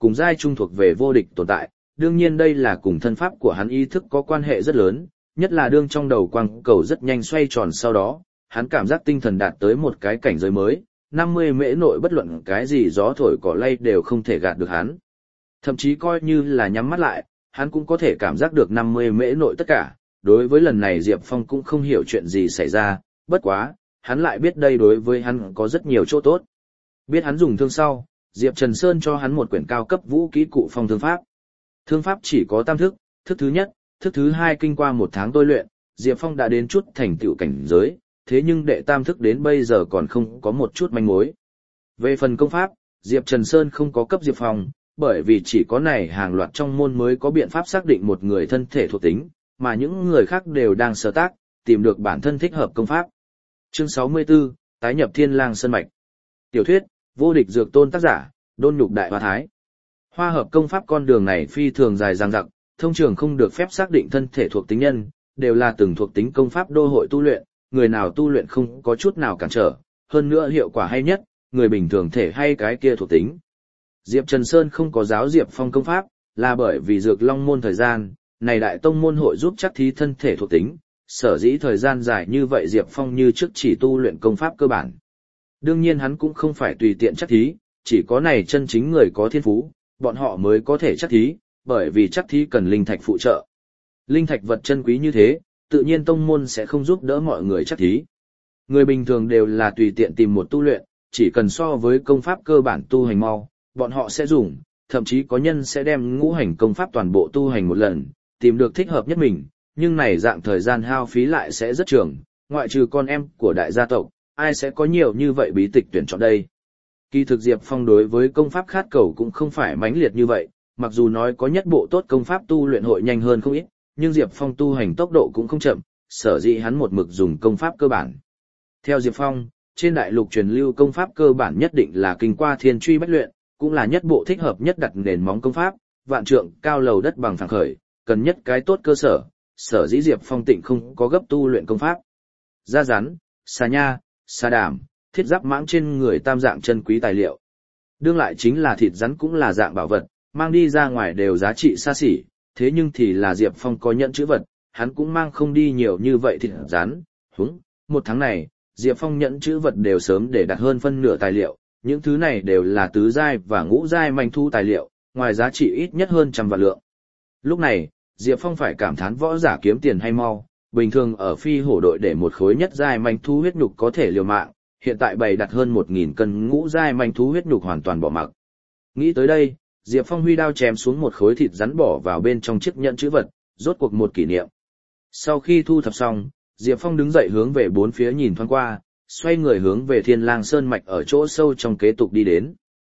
cùng giai trung thuộc về vô địch tồn tại, đương nhiên đây là cùng thân pháp của hắn ý thức có quan hệ rất lớn, nhất là đương trong đầu quang cầu rất nhanh xoay tròn sau đó, hắn cảm giác tinh thần đạt tới một cái cảnh giới mới, 50 mễ nội bất luận cái gì gió thổi cỏ lay đều không thể gạt được hắn. Thậm chí coi như là nhắm mắt lại, hắn cũng có thể cảm giác được 50 mễ nội tất cả. Đối với lần này Diệp Phong cũng không hiểu chuyện gì xảy ra, bất quá, hắn lại biết đây đối với hắn có rất nhiều chỗ tốt. Biết hắn dùng thương sau, Diệp Trần Sơn cho hắn một quyển cao cấp vũ kỹ cụ phong thương pháp. Thương pháp chỉ có tam thức, thức thứ nhất, thức thứ hai kinh qua 1 tháng tôi luyện, Diệp Phong đã đến chút thành tựu cảnh giới, thế nhưng đệ tam thức đến bây giờ còn không có một chút manh mối. Về phần công pháp, Diệp Trần Sơn không có cấp Diệp Phong, bởi vì chỉ có này hàng loạt trong môn mới có biện pháp xác định một người thân thể thuộc tính, mà những người khác đều đang sở tác, tìm được bản thân thích hợp công pháp. Chương 64, tái nhập Thiên Lang Sơn mạch. Tiểu thuyết, vô địch dược tôn tác giả, Đôn Nhục Đại Hoa Thái. Hoa hợp công pháp con đường này phi thường dài dằng dặc, thông thường không được phép xác định thân thể thuộc tính nhân, đều là từng thuộc tính công pháp đô hội tu luyện, người nào tu luyện không có chút nào cản trở, hơn nữa hiệu quả hay nhất, người bình thường thể hay cái kia thuộc tính. Diệp Trần Sơn không có giáo Diệp Phong công pháp, là bởi vì dược long môn thời gian, này đại tông môn hội giúp chắc thí thân thể thuộc tính, sở dĩ thời gian dài như vậy Diệp Phong như trước chỉ tu luyện công pháp cơ bản. Đương nhiên hắn cũng không phải tùy tiện chắc thí, chỉ có này chân chính người có thiên phú, bọn họ mới có thể chắc thí, bởi vì chắc thí cần linh thạch phụ trợ. Linh thạch vật chân quý như thế, tự nhiên tông môn sẽ không giúp đỡ mọi người chắc thí. Người bình thường đều là tùy tiện tìm một tu luyện, chỉ cần so với công pháp cơ bản tu hành mau, bọn họ sẽ dùng, thậm chí có nhân sẽ đem ngũ hành công pháp toàn bộ tu hành một lần, tìm được thích hợp nhất mình, nhưng này dạng thời gian hao phí lại sẽ rất trường, ngoại trừ con em của đại gia tộc, ai sẽ có nhiều như vậy bí tịch tuyển chọn đây. Kỳ thực Diệp Phong đối với công pháp khát cầu cũng không phải mãnh liệt như vậy, mặc dù nói có nhất bộ tốt công pháp tu luyện hội nhanh hơn không ít, nhưng Diệp Phong tu hành tốc độ cũng không chậm, sở dĩ hắn một mực dùng công pháp cơ bản. Theo Diệp Phong, trên đại lục truyền lưu công pháp cơ bản nhất định là kinh qua thiên truy bách luyện, cũng là nhất bộ thích hợp nhất đặt nền móng công pháp, vạn trượng cao lầu đất bằng phẳng khởi, cần nhất cái tốt cơ sở, sở dĩ Diệp Phong tịnh không có gấp tu luyện công pháp. Da rắn, xà nha, xà đảm, thiết giáp mãng trên người tam dạng chân quý tài liệu. Đương lại chính là thịt rắn cũng là dạng bảo vật, mang đi ra ngoài đều giá trị xa xỉ, thế nhưng thì là Diệp Phong có nhận chữ vật, hắn cũng mang không đi nhiều như vậy thịt rắn. Một tháng này, Diệp Phong nhận chữ vật đều sớm để đặt hơn phân nửa tài liệu, những thứ này đều là tứ giai và ngũ giai manh thu tài liệu, ngoài giá trị ít nhất hơn 100 vạn lượng. Lúc này, Diệp Phong phải cảm thán võ giả kiếm tiền hay mau, bình thường ở phi hổ đội để một khối nhất giai manh thu huyết nhục có thể liều mạng, hiện tại bày đặt hơn 1000 cân ngũ giai manh thú huyết nhục hoàn toàn bỏ mặc. Nghĩ tới đây, Diệp Phong huy đao chém xuống một khối thịt rắn bỏ vào bên trong chiếc nhẫn chữ vật, rốt cuộc một kỷ niệm. Sau khi thu thập xong, Diệp Phong đứng dậy hướng về bốn phía nhìn thoáng qua, xoay người hướng về Thiên Lang Sơn mạch ở chỗ sâu trong kế tục đi đến.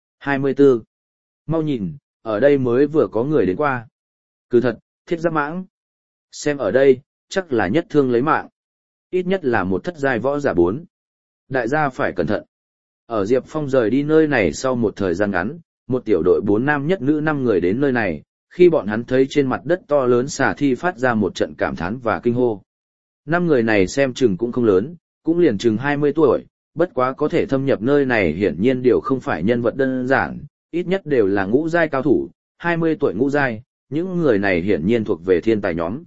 24. Mau nhìn, ở đây mới vừa có người đến qua. Cứ thật, thiết giáp mãng. Xem ở đây, chắc là nhất thương lấy mạng. Ít nhất là một thất giai võ giả 4. Đại gia phải cẩn thận. Ở Diệp Phong rời đi nơi này sau một thời gian ngắn, một tiểu đội 4 nam nhất nữ 5 người đến nơi này, khi bọn hắn thấy trên mặt đất to lớn xà thi phát ra một trận cảm thán và kinh hô. 5 người này xem chừng cũng không lớn, cũng liền chừng 20 tuổi, bất quá có thể thâm nhập nơi này hiển nhiên đều không phải nhân vật đơn giản, ít nhất đều là ngũ giai cao thủ, 20 tuổi ngũ giai, những người này hiển nhiên thuộc về thiên tài nhóm.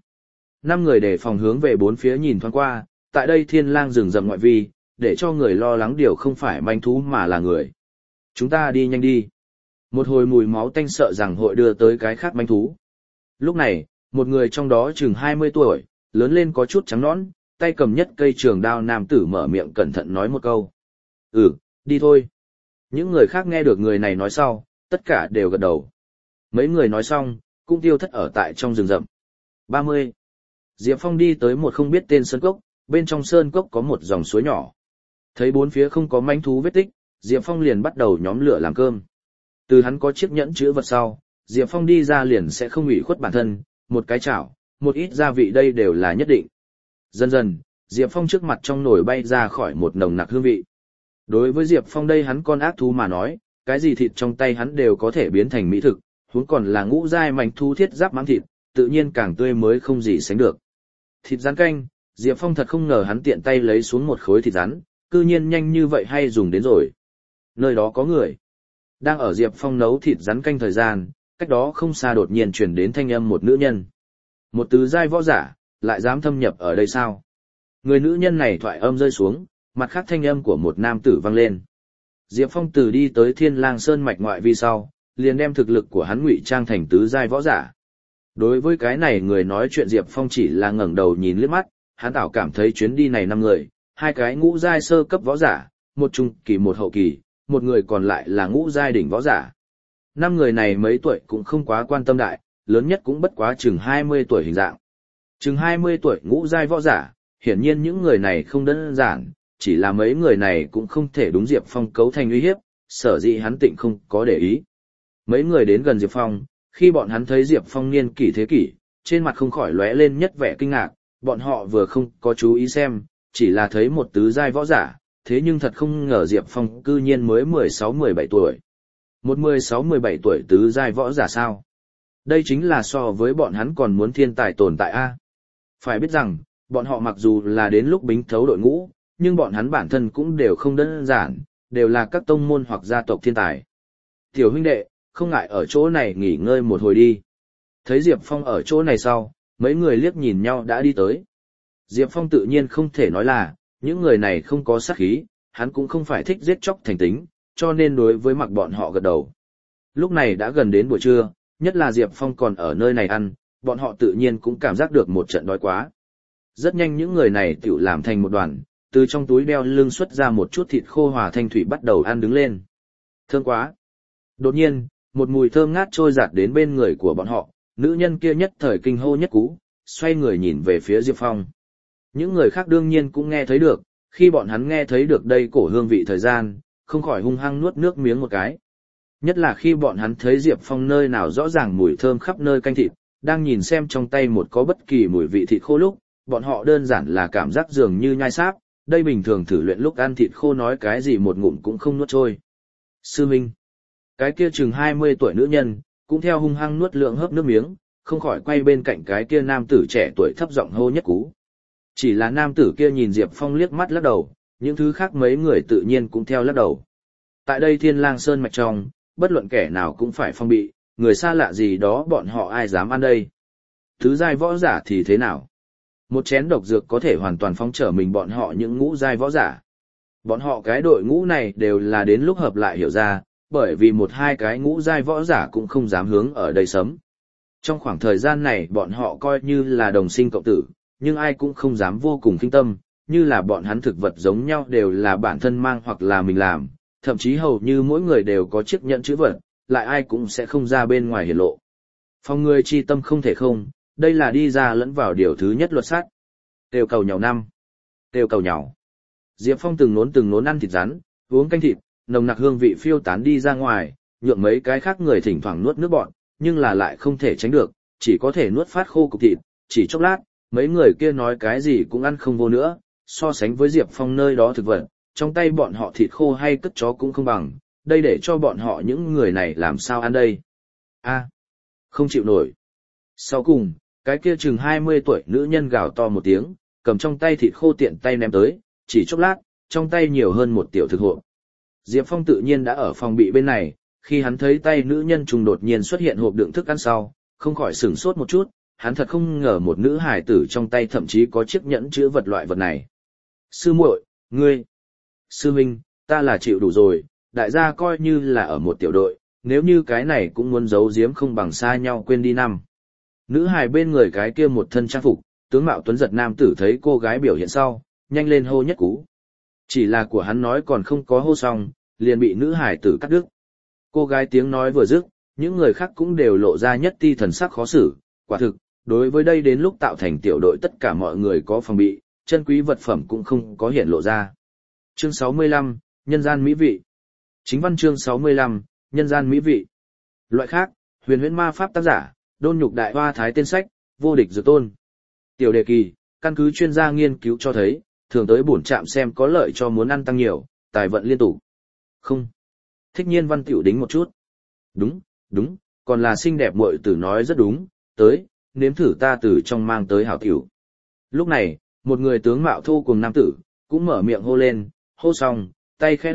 5 người đề phòng hướng về bốn phía nhìn thoáng qua, tại đây Thiên Lang rừng rậm ngoại vi, để cho người lo lắng điều không phải manh thú mà là người. Chúng ta đi nhanh đi. Một hồi mùi máu tanh sợ rằng hội đưa tới cái khác manh thú. Lúc này, một người trong đó chừng 20 tuổi, lớn lên có chút trắng nõn, tay cầm nhất cây trường đao nam tử mở miệng cẩn thận nói một câu. Đi thôi. Những người khác nghe được người này nói sau, tất cả đều gật đầu. Mấy người nói xong, cũng tiêu thất ở tại trong rừng rậm. 30. Diệp Phong đi tới một không biết tên sơn cốc, bên trong sơn cốc có một dòng suối nhỏ. Thấy bốn phía không có manh thú vết tích, Diệp Phong liền bắt đầu nhóm lửa làm cơm. Từ hắn có chiếc nhẫn chứa vật sau, Diệp Phong đi ra liền sẽ không ủy khuất bản thân, một cái chảo, một ít gia vị đây đều là nhất định. Dần dần, Diệp Phong trước mặt trong nồi bay ra khỏi một nồng nặc hương vị. Đối với Diệp Phong đây hắn con ác thú mà nói, cái gì thịt trong tay hắn đều có thể biến thành mỹ thực, huống còn là ngũ giai manh thú thiết giáp mãng thịt, tự nhiên càng tươi mới không gì sánh được. Thịt rắn canh, Diệp Phong thật không ngờ hắn tiện tay lấy xuống một khối thịt rắn, cư nhiên nhanh như vậy hay dùng đến rồi. Nơi đó có người. Đang ở Diệp Phong nấu thịt rắn canh thời gian, cách đó không xa đột nhiên truyền đến thanh âm một nữ nhân. Một tứ giai võ giả, lại dám thâm nhập ở đây sao? Người nữ nhân này thoại âm rơi xuống, mặt khác thanh âm của một nam tử vang lên. Diệp Phong từ đi tới Thiên Lang Sơn mạch ngoại vi sau, liền đem thực lực của hắn ngụy trang thành tứ giai võ giả. Đối với cái này người nói chuyện Diệp Phong chỉ là ngẩng đầu nhìn liếc mắt, hắn tạo cảm thấy chuyến đi này 5 người, 2 cái ngũ giai sơ cấp võ giả, một trung kỳ một hậu kỳ, một người còn lại là ngũ giai đỉnh võ giả. 5 người này mấy tuổi cũng không quá quan tâm đại, lớn nhất cũng bất quá chừng 20 tuổi hình dạng. Chừng 20 tuổi ngũ giai võ giả, hiển nhiên những người này không đơn giản, chỉ là mấy người này cũng không thể đúng Diệp Phong cấu thành uy hiếp, sở dĩ hắn tịnh không có để ý. Mấy người đến gần Diệp Phong, khi bọn hắn thấy Diệp Phong niên kỷ thế kỷ, trên mặt không khỏi lóe lên nhất vẻ kinh ngạc, bọn họ vừa không có chú ý xem, chỉ là thấy một tứ giai võ giả, thế nhưng thật không ngờ Diệp Phong cư nhiên mới 16-17 tuổi. Một 16-17 tuổi tứ giai võ giả sao? Đây chính là so với bọn hắn còn muốn thiên tài tồn tại a. Phải biết rằng, bọn họ mặc dù là đến lúc bính thấu đội ngũ, nhưng bọn hắn bản thân cũng đều không đơn giản, đều là các tông môn hoặc gia tộc thiên tài. Tiểu huynh đệ, không ngại ở chỗ này nghỉ ngơi một hồi đi. Thấy Diệp Phong ở chỗ này sau, mấy người liếc nhìn nhau đã đi tới. Diệp Phong tự nhiên không thể nói là, những người này không có sát khí, hắn cũng không phải thích giết chóc thành tính, cho nên đối với mặc bọn họ gật đầu. Lúc này đã gần đến buổi trưa, nhất là Diệp Phong còn ở nơi này ăn, bọn họ tự nhiên cũng cảm giác được một trận đói quá. Rất nhanh những người này tiểu làm thành một đoàn, từ trong túi đeo lưng xuất ra một chút thịt khô hòa thanh thủy bắt đầu ăn đứng lên. Thơm quá! Đột nhiên, một mùi thơm ngát trôi giạt đến bên người của bọn họ, nữ nhân kia nhất thời kinh hô nhất cú, xoay người nhìn về phía Diệp Phong. Những người khác đương nhiên cũng nghe thấy được, khi bọn hắn nghe thấy được đây cổ hương vị thời gian, không khỏi hung hăng nuốt nước miếng một cái. Nhất là khi bọn hắn thấy Diệp Phong nơi nào rõ ràng mùi thơm khắp nơi canh thịt, đang nhìn xem trong tay một có bất kỳ mùi vị thịt khô lúc, bọn họ đơn giản là cảm giác dường như nhai sáp, đây bình thường thử luyện lúc ăn thịt khô nói cái gì một ngụm cũng không nuốt trôi. Sư Minh, cái kia chừng 20 tuổi nữ nhân, cũng theo hung hăng nuốt lượng hớp nước miếng, không khỏi quay bên cạnh cái kia nam tử trẻ tuổi thấp giọng hô nhất cú. Chỉ là nam tử kia nhìn Diệp Phong liếc mắt lắc đầu, những thứ khác mấy người tự nhiên cũng theo lắc đầu. Tại đây Thiên Lang Sơn mạch trong, bất luận kẻ nào cũng phải phong bị, người xa lạ gì đó bọn họ ai dám ăn đây. Thứ giai võ giả thì thế nào? Một chén độc dược có thể hoàn toàn phóng trở mình bọn họ những ngũ giai võ giả. Bọn họ cái đội ngũ này đều là đến lúc hợp lại hiểu ra, bởi vì một hai cái ngũ giai võ giả cũng không dám hướng ở đây sấm. Trong khoảng thời gian này bọn họ coi như là đồng sinh cộng tử, nhưng ai cũng không dám vô cùng kinh tâm, như là bọn hắn thực vật giống nhau đều là bản thân mang hoặc là mình làm, thậm chí hầu như mỗi người đều có chiếc nhẫn chữ vật, lại ai cũng sẽ không ra bên ngoài hiển lộ. Phòng người chi tâm không thể không, đây là đi ra lẫn vào điều thứ nhất luật sắt. Tiêu cầu nhàu năm. Tiêu cầu nhàu. Diệp Phong từng nốn ăn thịt rắn, uống canh thịt, nồng nặc hương vị phiêu tán đi ra ngoài, nhượng mấy cái khác người thỉnh thoảng nuốt nước bọt, nhưng là lại không thể tránh được, chỉ có thể nuốt phát khô cục thịt, chỉ chốc lát, mấy người kia nói cái gì cũng ăn không vô nữa, so sánh với Diệp Phong nơi đó thực vật, trong tay bọn họ thịt khô hay cất chó cũng không bằng, đây để cho bọn họ những người này làm sao ăn đây? Không chịu nổi. Sau cùng, cái kia chừng 20 tuổi nữ nhân gào to một tiếng, cầm trong tay thịt khô tiện tay ném tới, chỉ chốc lát, trong tay nhiều hơn một tiểu thực hộp. Diệp Phong tự nhiên đã ở phòng bị bên này, khi hắn thấy tay nữ nhân trùng đột nhiên xuất hiện hộp đựng thức ăn sau, không khỏi sửng sốt một chút, hắn thật không ngờ một nữ hài tử trong tay thậm chí có chiếc nhẫn chứa vật loại vật này. Sư muội, ngươi, sư huynh, ta là chịu đủ rồi, đại gia coi như là ở một tiểu đội, nếu như cái này cũng muốn giấu giếm không bằng xa nhau quên đi năm. Nữ hài bên người cái kia một thân trang phục, tướng mạo tuấn giật nam tử thấy cô gái biểu hiện sau, nhanh lên hô nhất cú. Chỉ là của hắn nói còn không có hô xong, liền bị nữ hài tử cắt đứt. Cô gái tiếng nói vừa dứt, những người khác cũng đều lộ ra nhất ti thần sắc khó xử, quả thực, đối với đây đến lúc tạo thành tiểu đội tất cả mọi người có phòng bị, chân quý vật phẩm cũng không có hiện lộ ra. Chương 65, Nhân gian mỹ vị. Chính văn chương 65, Nhân gian mỹ vị. Loại khác, huyền huyễn ma pháp tác giả, Đôn Nhục Đại Hoa Thái tên sách, vô địch dược tôn. Tiểu đề kỳ, căn cứ chuyên gia nghiên cứu cho thấy, thường tới bổn trạm xem có lợi cho muốn ăn tăng nhiều, tài vận liên tục. Không. Thích Nhiên Văn tiểu đính một chút. Đúng, còn là xinh đẹp muội tử nói rất đúng, tới, nếm thử ta từ trong mang tới hảo tiểu. Lúc này, một người tướng mạo thô cùng nam tử, cũng mở miệng hô lên, hô xong, tay khẽ động,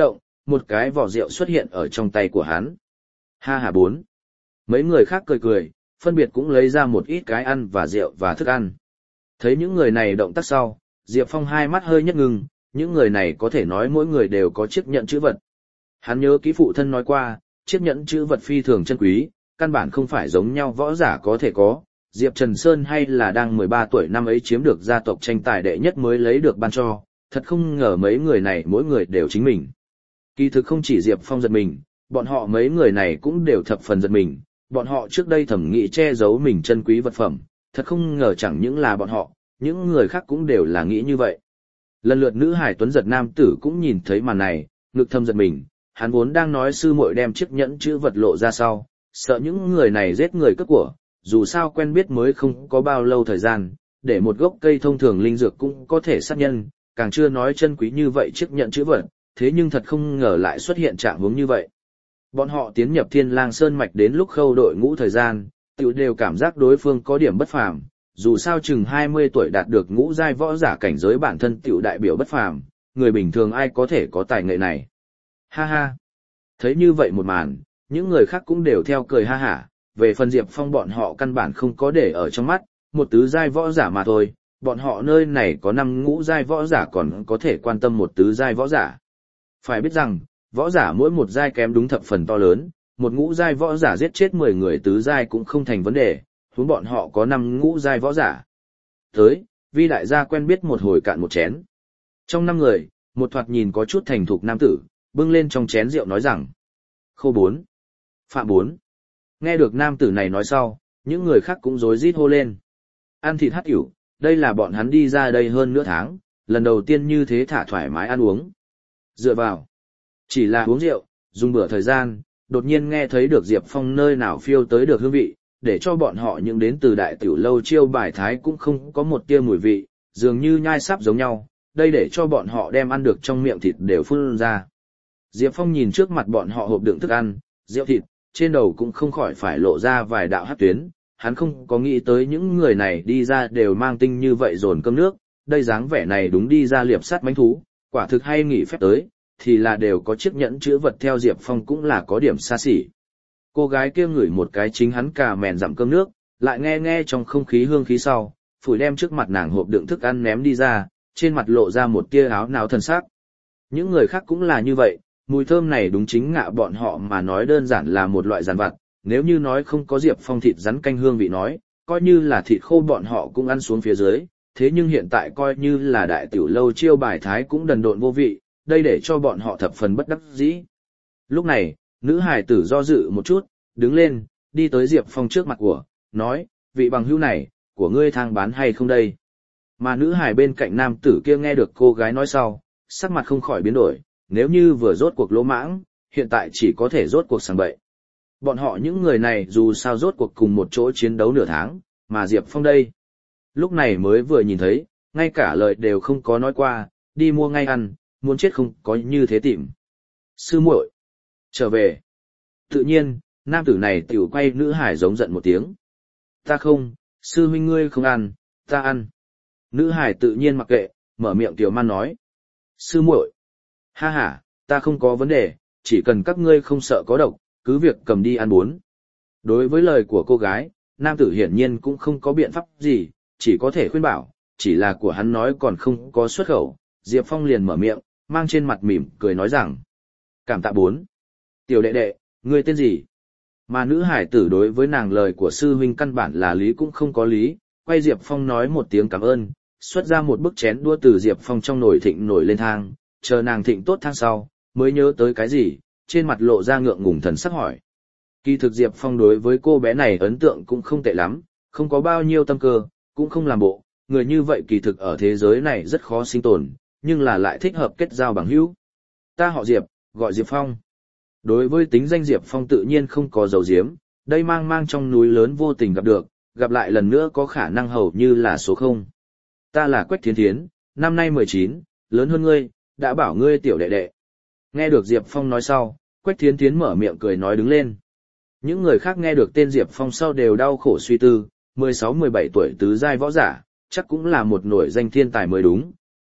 một cái vỏ rượu xuất hiện ở trong tay của hắn. Ha ha bốn. Mấy người khác cười cười, phân biệt cũng lấy ra một ít cái ăn và rượu và thức ăn. Thấy những người này động tác sau, Diệp Phong hai mắt hơi nhất ngưng, những người này có thể nói mỗi người đều có chiếc nhẫn chữ vật. Hắn nhớ kỹ phụ thân nói qua, chiếc nhẫn chữ vật phi thường chân quý, căn bản không phải giống nhau võ giả có thể có. Diệp Trần Sơn hay là đang 13 tuổi năm ấy chiếm được gia tộc tranh tài đệ nhất mới lấy được ban cho, thật không ngờ mấy người này mỗi người đều chính mình. Kỳ thực không chỉ Diệp Phong giật mình, bọn họ mấy người này cũng đều thập phần giật mình, bọn họ trước đây thẩm nghĩ che giấu mình chân quý vật phẩm, thật không ngờ chẳng những là bọn họ, những người khác cũng đều là nghĩ như vậy. Lần lượt nữ hải tuấn giật nam tử cũng nhìn thấy màn này, ngực thầm giật mình, hắn vốn đang nói sư muội đem chiếc nhẫn chữ vật lộ ra sau, sợ những người này giết người cướp của, dù sao quen biết mới không có bao lâu thời gian, để một gốc cây thông thường linh dược cũng có thể sát nhân, càng chưa nói chân quý như vậy chiếc nhẫn chữ vật, thế nhưng thật không ngờ lại xuất hiện trạng huống như vậy. Bọn họ tiến nhập Thiên Lang Sơn mạch đến lúc khâu đội ngũ thời gian, tiểu đều cảm giác đối phương có điểm bất phàm, dù sao chừng 20 tuổi đạt được ngũ giai võ giả cảnh giới bản thân tiểu đại biểu bất phàm, người bình thường ai có thể có tài nghệ này. Ha ha. Thấy như vậy một màn, những người khác cũng đều theo cười ha hả, về phần Diệp Phong bọn họ căn bản không có để ở trong mắt, một tứ giai võ giả mà thôi, bọn họ nơi này có 5 ngũ giai võ giả còn có thể quan tâm một tứ giai võ giả. Phải biết rằng, võ giả mỗi một giai kém đúng thập phần to lớn, một ngũ giai võ giả giết chết 10 người tứ giai cũng không thành vấn đề, huống bọn họ có 5 ngũ giai võ giả. Tới, Vi đại gia quen biết một hồi cạn một chén. Trong 5 người, một thoạt nhìn có chút thành thục nam tử, bưng lên trong chén rượu nói rằng: Khô 4, Phạm 4. Nghe được nam tử này nói sau, những người khác cũng rối rít hô lên. Ăn thịt hắc yểu, đây là bọn hắn đi ra đây hơn nửa tháng, lần đầu tiên như thế thả thoải mái ăn uống. Dựa vào, chỉ là uống rượu, dùng bữa thời gian, đột nhiên nghe thấy được Diệp Phong nơi nào phiêu tới được hương vị, để cho bọn họ những đến từ đại tiểu lâu chiêu bài thái cũng không có một tia mùi vị, dường như nhai sắp giống nhau, đây để cho bọn họ đem ăn được trong miệng thịt đều phun ra. Diệp Phong nhìn trước mặt bọn họ hộp đựng thức ăn, rượu thịt, trên đầu cũng không khỏi phải lộ ra vài đạo hắc tuyến, hắn không có nghĩ tới những người này đi ra đều mang tinh như vậy dồn cơm nước, đây dáng vẻ này đúng đi ra liệp sát mánh thú, quả thực hay nghỉ phép tới, thì là đều có chiếc nhẫn chữ vật theo Diệp Phong cũng là có điểm xa xỉ. Cô gái kia ngửi một cái chính hắn cà mèn dặm cơm nước, lại nghe trong không khí hương khí sau, phủi đem trước mặt nàng hộp đựng thức ăn ném đi ra, trên mặt lộ ra một tia áo não thần sắc. Những người khác cũng là như vậy, mùi thơm này đúng chính ngạ bọn họ mà nói đơn giản là một loại giàn vặt, nếu như nói không có Diệp Phong thịt rắn canh hương vị nói, coi như là thịt khô bọn họ cũng ăn xuống phía dưới, thế nhưng hiện tại coi như là đại tiểu lâu chiêu bài thái cũng đần độn vô vị, đây để cho bọn họ thập phần bất đắc dĩ. Lúc này, nữ hài tử do dự một chút, đứng lên, đi tới Diệp Phong trước mặt của, nói, vị bằng hữu này, của ngươi thang bán hay không đây? Mà nữ hài bên cạnh nam tử kia nghe được cô gái nói sau, sắc mặt không khỏi biến đổi, nếu như vừa rốt cuộc lỗ mãng, hiện tại chỉ có thể rốt cuộc sảng bậy. Bọn họ những người này dù sao rốt cuộc cùng một chỗ chiến đấu nửa tháng, mà Diệp Phong đây. Lúc này mới vừa nhìn thấy, ngay cả lời đều không có nói qua, đi mua ngay ăn, muốn chết không có như thế tìm. Sư muội, trở về. Tự nhiên, nam tử này tiểu quay nữ hải giống giận một tiếng. Ta không, sư huynh ngươi không ăn, ta ăn. Nữ hải tự nhiên mặc kệ, mở miệng tiểu man nói. Sư muội, ha ha, ta không có vấn đề, chỉ cần các ngươi không sợ có độc, cứ việc cầm đi ăn bốn. Đối với lời của cô gái, nam tử hiển nhiên cũng không có biện pháp gì, chỉ có thể khuyên bảo, chỉ là của hắn nói còn không có xuất khẩu, Diệp Phong liền mở miệng, mang trên mặt mỉm, cười nói rằng. Cảm tạ bốn. Tiểu đệ đệ, ngươi tên gì? Mà nữ hải tử đối với nàng lời của sư huynh căn bản là lý cũng không có lý, quay Diệp Phong nói một tiếng cảm ơn, xuất ra một bức chén đũa từ Diệp Phong trong nồi thịnh nổi lên thang, chờ nàng thịnh tốt thang sau, mới nhớ tới cái gì, trên mặt lộ ra ngượng ngùng thần sắc hỏi. Kỳ thực Diệp Phong đối với cô bé này ấn tượng cũng không tệ lắm, không có bao nhiêu tâm cơ, cũng không làm bộ, người như vậy kỳ thực ở thế giới này rất khó sinh tồn, nhưng là lại thích hợp kết giao bằng hữu. Ta họ Diệp, gọi Diệp Phong. Đối với tính danh Diệp Phong tự nhiên không có dấu diếm, đây mang trong núi lớn vô tình gặp được, gặp lại lần nữa có khả năng hầu như là số 0. Ta là Quách Thiến Thiến, năm nay 19, lớn hơn ngươi, đã bảo ngươi tiểu đệ đệ. Nghe được Diệp Phong nói sau, Quách Thiến Thiến mở miệng cười nói đứng lên. Những người khác nghe được tên Diệp Phong sau đều đau khổ suy tư, 16-17 tuổi tứ giai võ giả, chắc cũng là một nổi danh thiên tài mới đúng,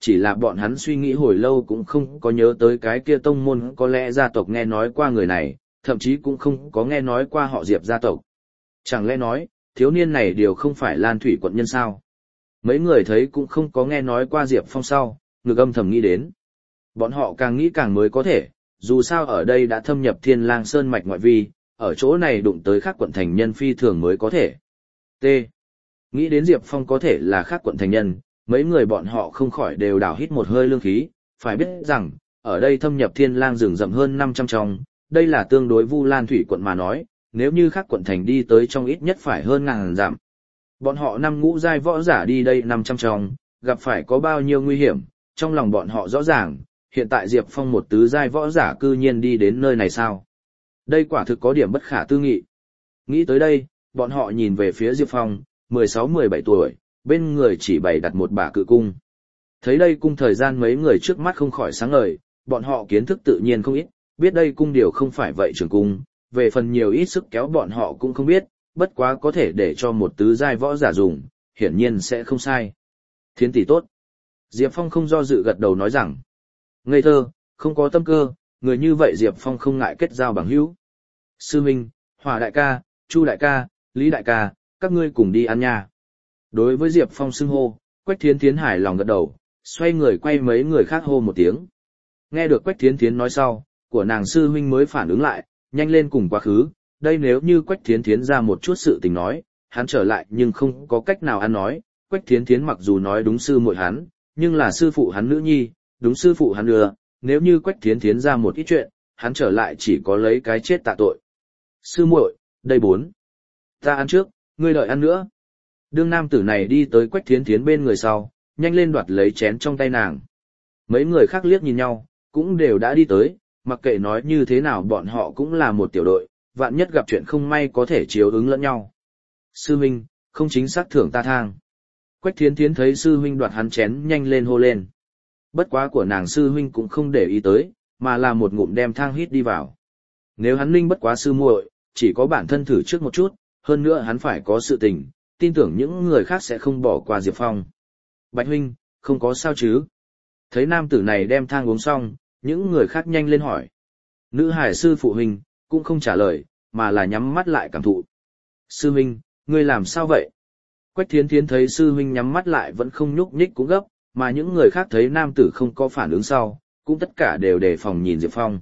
chỉ là bọn hắn suy nghĩ hồi lâu cũng không có nhớ tới cái kia tông môn có lẽ gia tộc nghe nói qua người này, thậm chí cũng không có nghe nói qua họ Diệp gia tộc. Chẳng lẽ nói, thiếu niên này đều không phải Lan Thủy quận nhân sao? Mấy người thấy cũng không có nghe nói qua Diệp Phong sau, ngực âm thầm nghĩ đến. Bọn họ càng nghĩ càng mới có thể, dù sao ở đây đã thâm nhập Thiên Lang Sơn mạch ngoại vi, ở chỗ này đụng tới khác quận thành nhân phi thường mới có thể. T. Nghĩ đến Diệp Phong có thể là khác quận thành nhân, mấy người bọn họ không khỏi đều đảo hít một hơi lương khí, phải biết rằng, ở đây thâm nhập Thiên Lang rừng rậm hơn 500 trong, đây là tương đối Vu Lan Thủy quận mà nói, nếu như khác quận thành đi tới trong ít nhất phải hơn ngàn dặm. Bọn họ năm ngũ giai võ giả đi đây 500 trong, gặp phải có bao nhiêu nguy hiểm, trong lòng bọn họ rõ ràng, hiện tại Diệp Phong một tứ giai võ giả cư nhiên đi đến nơi này sao? Đây quả thực có điểm bất khả tư nghị. Nghĩ tới đây, bọn họ nhìn về phía Diệp Phong, 16-17 tuổi, bên người chỉ bày đặt một bả cự cung. Thấy đây cung thời gian mấy người trước mắt không khỏi sáng ngời, bọn họ kiến thức tự nhiên không ít, biết đây cung điều không phải vậy trường cung, về phần nhiều ít sức kéo bọn họ cũng không biết, bất quá có thể để cho một tứ giai võ giả dùng, hiển nhiên sẽ không sai. Thiến tỷ tốt. Diệp Phong không do dự gật đầu nói rằng, ngây thơ, không có tâm cơ, người như vậy Diệp Phong không ngại kết giao bằng hữu. Sư Minh, Hỏa đại ca, Chu đại ca, Lý đại ca, các ngươi cùng đi ăn nha. Đối với Diệp Phong xưng hô, Quách Thiến Thiến hài lòng gật đầu, xoay người quay mấy người khác hô một tiếng. Nghe được Quách Thiến Thiến nói sau, của nàng sư huynh mới phản ứng lại, nhanh lên cùng quá khứ, đây nếu như Quách Thiến Thiến ra một chút sự tình nói, hắn trở lại nhưng không có cách nào ăn nói, Quách Thiến Thiến mặc dù nói đúng sư muội hắn, nhưng là sư phụ hắn nữ nhi, đúng sư phụ hắn đưa, nếu như Quách Thiến Thiến ra một ít chuyện, hắn trở lại chỉ có lấy cái chết tạ tội. Sư muội, đây 4. Ta ăn trước, ngươi đợi ăn nữa. Đương nam tử này đi tới Quách Thiến Thiến bên người sau, nhanh lên đoạt lấy chén trong tay nàng. Mấy người khác liếc nhìn nhau, cũng đều đã đi tới, mặc kệ nói như thế nào bọn họ cũng là một tiểu đội, vạn nhất gặp chuyện không may có thể chiếu ứng lẫn nhau. Sư huynh, không chính xác thưởng ta thang. Quách Thiến Thiến thấy sư huynh đoạt hắn chén nhanh lên hô lên. Bất quá của nàng sư huynh cũng không để ý tới, mà là một ngụm đem thang hít đi vào. Nếu hắn linh bất quá sư muội, chỉ có bản thân thử trước một chút, hơn nữa hắn phải có sự tình, tin tưởng những người khác sẽ không bỏ qua Diệp Phong. Bạch huynh, không có sao chứ? Thấy nam tử này đem thang uống xong, những người khác nhanh lên hỏi. Nữ hải sư phụ huynh, cũng không trả lời, mà là nhắm mắt lại cảm thụ. Sư huynh, ngươi làm sao vậy? Quách Thiến Thiến thấy sư huynh nhắm mắt lại vẫn không nhúc nhích cũng gấp, mà những người khác thấy nam tử không có phản ứng sau, cũng tất cả đều đề phòng nhìn Diệp Phong.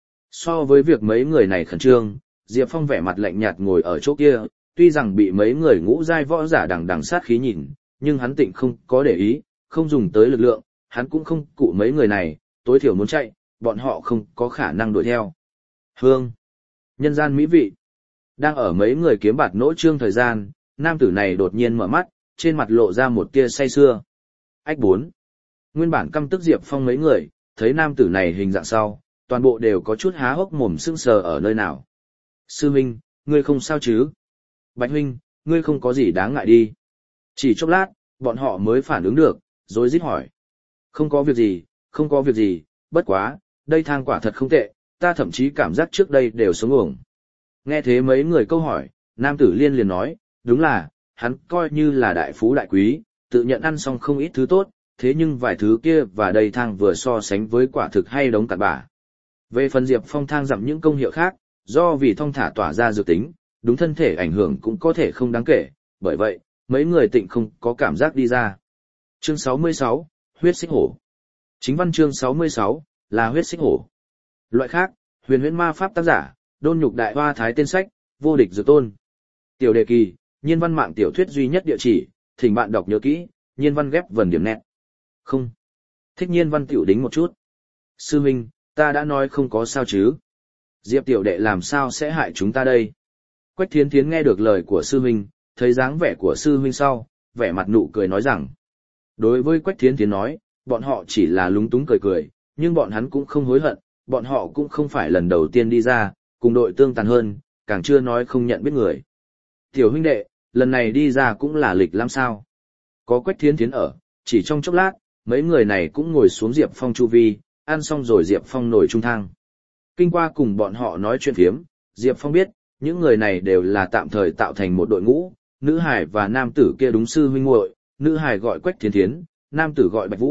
So với việc mấy người này khẩn trương, Diệp Phong vẻ mặt lạnh nhạt ngồi ở chỗ kia, tuy rằng bị mấy người ngũ giai võ giả đằng đằng sát khí nhìn, nhưng hắn tịnh không có để ý, không dùng tới lực lượng, hắn cũng không cụ mấy người này, tối thiểu muốn chạy, bọn họ không có khả năng đuổi theo. Hương. Nhân gian mỹ vị. Đang ở mấy người kiếm bạt nỗ trương thời gian, nam tử này đột nhiên mở mắt, trên mặt lộ ra một tia say sưa. Ách 4. Nguyên bản căm tức Diệp Phong mấy người, thấy nam tử này hình dạng sau, toàn bộ đều có chút há hốc mồm sững sờ ở nơi nào. Sư huynh, ngươi không sao chứ? Bạch huynh, ngươi không có gì đáng ngại đi. Chỉ chốc lát, bọn họ mới phản ứng được, rồi rít hỏi. Không có việc gì, không có việc gì, bất quá, đây thang quả thật không tệ, ta thậm chí cảm giác trước đây đều sống uổng. Nghe thế mấy người câu hỏi, nam tử liên liền nói, đúng là, hắn coi như là đại phú đại quý, tự nhận ăn xong không ít thứ tốt, thế nhưng vài thứ kia và đây thang vừa so sánh với quả thực hay đống cặn bã. Về phần Diệp Phong thang dặm những công hiệu khác, do vì thong thả tỏa ra dược tính, đúng thân thể ảnh hưởng cũng có thể không đáng kể, bởi vậy, mấy người tịnh không có cảm giác đi ra. Chương 66, huyết xích hổ. Chính văn chương 66, là huyết xích hổ. Loại khác, huyền huyễn ma pháp tác giả, Đôn Nhục Đại Hoa Thái tên sách, vô địch dược tôn. Tiểu đề kỳ, nhiên văn mạng tiểu thuyết duy nhất địa chỉ, thỉnh bạn đọc nhớ kỹ, nhiên văn ghép vần điểm net. Không. Thích nhiên văn tiểu đính một chút. Sư huynh, ta đã nói không có sao chứ. Diệp tiểu đệ làm sao sẽ hại chúng ta đây? Quách Thiến Thiến nghe được lời của sư huynh, thấy dáng vẻ của sư huynh sau, vẻ mặt nụ cười nói rằng. Đối với Quách Thiến Thiến nói, bọn họ chỉ là lúng túng cười cười, nhưng bọn hắn cũng không hối hận, bọn họ cũng không phải lần đầu tiên đi ra, cùng đội tương tàn hơn, càng chưa nói không nhận biết người. Tiểu huynh đệ, lần này đi ra cũng là lịch lắm sao? Có Quách Thiến Thiến ở, chỉ trong chốc lát, mấy người này cũng ngồi xuống Diệp Phong chu vi, ăn xong rồi Diệp Phong nổi trung thang. Kinh qua cùng bọn họ nói chuyện phiếm, Diệp Phong biết, những người này đều là tạm thời tạo thành một đội ngũ, nữ hải và nam tử kia đúng sư huynh muội, nữ hải gọi Quách Thiến Thiến, nam tử gọi Bạch Vũ,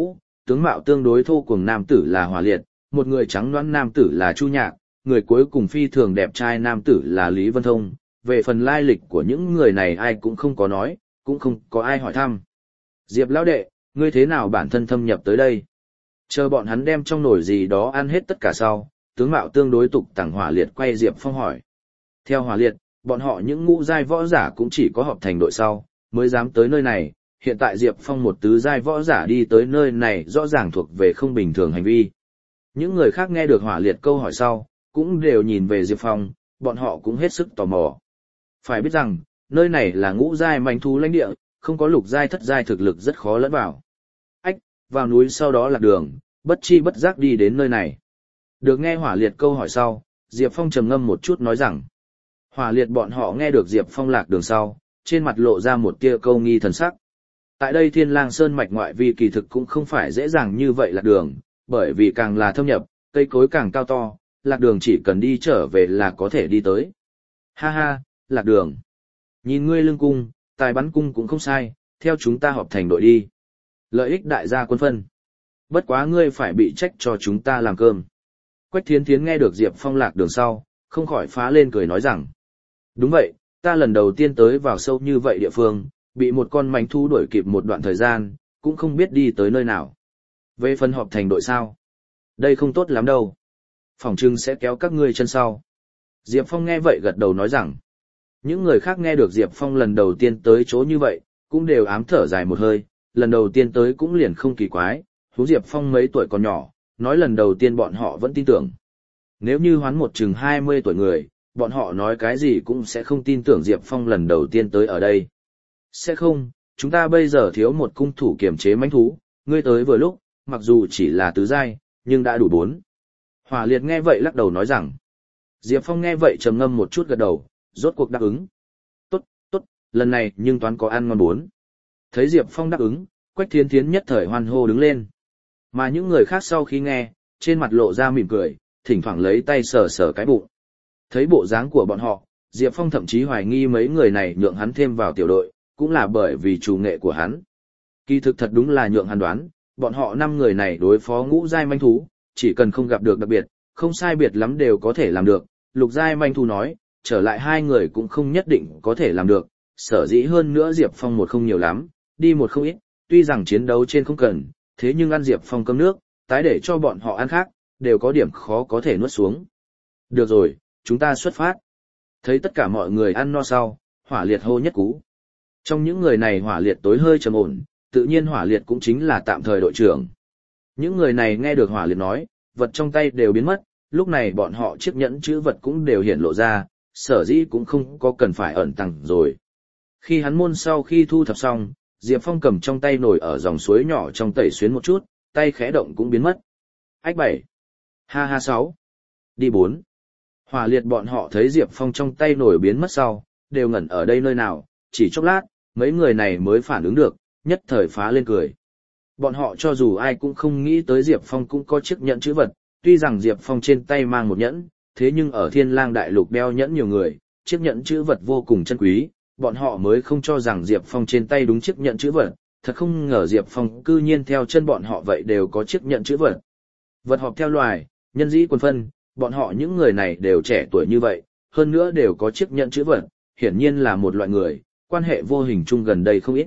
tướng mạo tương đối thô cuồng nam tử là Hỏa Liệt, một người trắng nõn nam tử là Chu Nhạc, người cuối cùng phi thường đẹp trai nam tử là Lý Vân Thông. Về phần lai lịch của những người này ai cũng không có nói, cũng không có ai hỏi thăm. Diệp lão đệ, ngươi thế nào bản thân thâm nhập tới đây? Chờ bọn hắn đem trong nồi gì đó ăn hết tất cả sau, tướng mạo tương đối tục tẳng Hỏa Liệt quay Diệp Phong hỏi. Theo Hỏa Liệt, bọn họ những ngũ giai võ giả cũng chỉ có họp thành đội sau, mới dám tới nơi này. Hiện tại Diệp Phong một tứ giai võ giả đi tới nơi này rõ ràng thuộc về không bình thường hành vi. Những người khác nghe được Hỏa Liệt câu hỏi sau, cũng đều nhìn về Diệp Phong, bọn họ cũng hết sức tò mò. Phải biết rằng, nơi này là ngũ giai manh thú lãnh địa, không có lục giai thất giai thực lực rất khó lẫn vào. Ách, vào núi sau đó lạc đường, bất chi bất giác đi đến nơi này. Được nghe Hỏa Liệt câu hỏi sau, Diệp Phong trầm ngâm một chút nói rằng, Hỏa Liệt bọn họ nghe được Diệp Phong lạc đường sau, trên mặt lộ ra một tia câu nghi thần sắc. Tại đây Thiên Lang Sơn mạch ngoại vi kỳ thực cũng không phải dễ dàng như vậy lạc đường, bởi vì càng là thâm nhập, cây cối càng cao to, lạc đường chỉ cần đi trở về là có thể đi tới. Ha ha, lạc đường. Nhìn ngươi lưng cung, tài bắn cung cũng không sai, theo chúng ta họp thành đội đi. Lợi ích đại gia quân phân. Bất quá ngươi phải bị trách cho chúng ta làm cơm. Quách Thiến Thiến nghe được Diệp Phong lạc đường sau, không khỏi phá lên cười nói rằng. Đúng vậy, ta lần đầu tiên tới vào sâu như vậy địa phương, bị một con mánh thú đuổi kịp một đoạn thời gian, cũng không biết đi tới nơi nào. Về phần họp thành đội sao? Đây không tốt lắm đâu. Phỏng chừng sẽ kéo các ngươi chân sau. Diệp Phong nghe vậy gật đầu nói rằng. Những người khác nghe được Diệp Phong lần đầu tiên tới chỗ như vậy, cũng đều ám thở dài một hơi, lần đầu tiên tới cũng liền không kỳ quái, huống Diệp Phong mấy tuổi còn nhỏ, nói lần đầu tiên bọn họ vẫn tin tưởng. Nếu như hoán một chừng 20 tuổi người, bọn họ nói cái gì cũng sẽ không tin tưởng Diệp Phong lần đầu tiên tới ở đây. Sẽ không, chúng ta bây giờ thiếu một cung thủ kiểm chế mãnh thú, ngươi tới vừa lúc, mặc dù chỉ là tứ giai, nhưng đã đủ 4. Hỏa Liệt nghe vậy lắc đầu nói rằng. Diệp Phong nghe vậy trầm ngâm một chút gật đầu, rốt cuộc đáp ứng. Tốt, tốt, lần này nhưng toán có ăn ngon 4. Thấy Diệp Phong đáp ứng, Quách Thiến Thiến nhất thời hoan hô đứng lên. Mà những người khác sau khi nghe, trên mặt lộ ra mỉm cười, thỉnh thoảng lấy tay sờ sờ cái bụng. Thấy bộ dáng của bọn họ, Diệp Phong thậm chí hoài nghi mấy người này nhượng hắn thêm vào tiểu đội, cũng là bởi vì chủ nghệ của hắn. Kỳ thực thật đúng là nhượng hắn đoán, bọn họ 5 người này đối phó ngũ giai manh thú, chỉ cần không gặp được đặc biệt, không sai biệt lắm đều có thể làm được. Lục giai manh thú nói, trở lại 2 người cũng không nhất định có thể làm được, sở dĩ hơn nữa Diệp Phong một không nhiều lắm, đi một không ít, tuy rằng chiến đấu trên không cần, thế nhưng ăn Diệp Phong cơm nước, tái để cho bọn họ ăn khác, đều có điểm khó có thể nuốt xuống. Được rồi, chúng ta xuất phát. Thấy tất cả mọi người ăn no sau, Hỏa Liệt hô nhất cú. Trong những người này Hỏa Liệt tối hơi trầm ổn, tự nhiên Hỏa Liệt cũng chính là tạm thời đội trưởng. Những người này nghe được Hỏa Liệt nói, vật trong tay đều biến mất, lúc này bọn họ chiếc nhẫn chữ vật cũng đều hiện lộ ra, sở dĩ cũng không có cần phải ẩn tàng rồi. Khi hắn môn sau khi thu thập xong, Diệp Phong cầm trong tay nổi ở dòng suối nhỏ trong tẩy xuyến một chút, tay khẽ động cũng biến mất. Ách 7. Ha ha 6. Đi 4. Hỏa Liệt bọn họ thấy Diệp Phong trong tay nổi biến mất sau, đều ngẩn ở đây nơi nào, chỉ chốc lát, mấy người này mới phản ứng được, nhất thời phá lên cười. Bọn họ cho dù ai cũng không nghĩ tới Diệp Phong cũng có chiếc nhẫn chữ vật, tuy rằng Diệp Phong trên tay mang một nhẫn, thế nhưng ở Thiên Lang Đại Lục đeo nhẫn nhiều người, chiếc nhẫn chữ vật vô cùng chân quý, bọn họ mới không cho rằng Diệp Phong trên tay đúng chiếc nhẫn chữ vật, thật không ngờ Diệp Phong cư nhiên theo chân bọn họ vậy đều có chiếc nhẫn chữ vật. Vật họp theo loài, nhân dĩ quần phân, bọn họ những người này đều trẻ tuổi như vậy, hơn nữa đều có chiếc nhẫn chữ vật, hiển nhiên là một loại người, quan hệ vô hình chung gần đây không ít.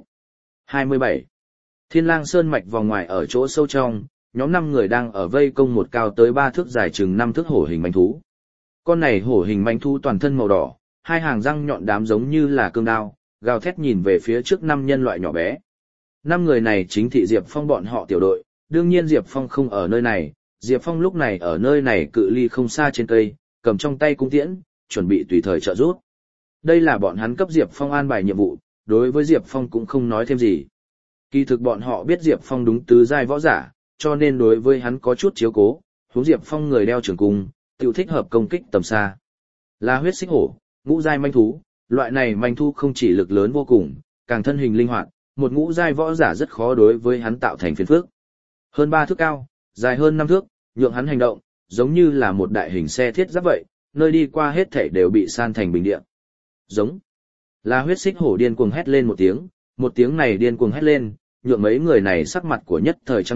27. Thiên Lang Sơn mạch vòng ngoài ở chỗ sâu trong, nhóm 5 người đang ở vây công một cao tới 3 thước dài chừng 5 thước hổ hình manh thú. Con này hổ hình manh thú toàn thân màu đỏ, hai hàng răng nhọn đám giống như là cương đao, gào thét nhìn về phía trước 5 nhân loại nhỏ bé. 5 người này chính thị Diệp Phong bọn họ tiểu đội, đương nhiên Diệp Phong không ở nơi này, Diệp Phong lúc này ở nơi này cự ly không xa trên cây, cầm trong tay cung tiễn, chuẩn bị tùy thời trợ giúp. Đây là bọn hắn cấp Diệp Phong an bài nhiệm vụ, đối với Diệp Phong cũng không nói thêm gì. Kỳ thực bọn họ biết Diệp Phong đúng tứ giai võ giả, cho nên đối với hắn có chút chiếu cố, huống Diệp Phong người đeo trường cung, tiểu thích hợp công kích tầm xa. Là huyết xích hổ, ngũ giai manh thú, loại này manh thú không chỉ lực lớn vô cùng, càng thân hình linh hoạt, một ngũ giai võ giả rất khó đối với hắn tạo thành phiền phức. Hơn 3 thước cao, dài hơn 5 thước, nhượng hắn hành động, giống như là một đại hình xe thiết giáp vậy, nơi đi qua hết thảy đều bị san thành bình địa. Giống. Là huyết xích hổ điên cuồng hét lên một tiếng này điên cuồng hét lên, nhượng mấy người này sắc mặt của nhất thời trắng nhợt,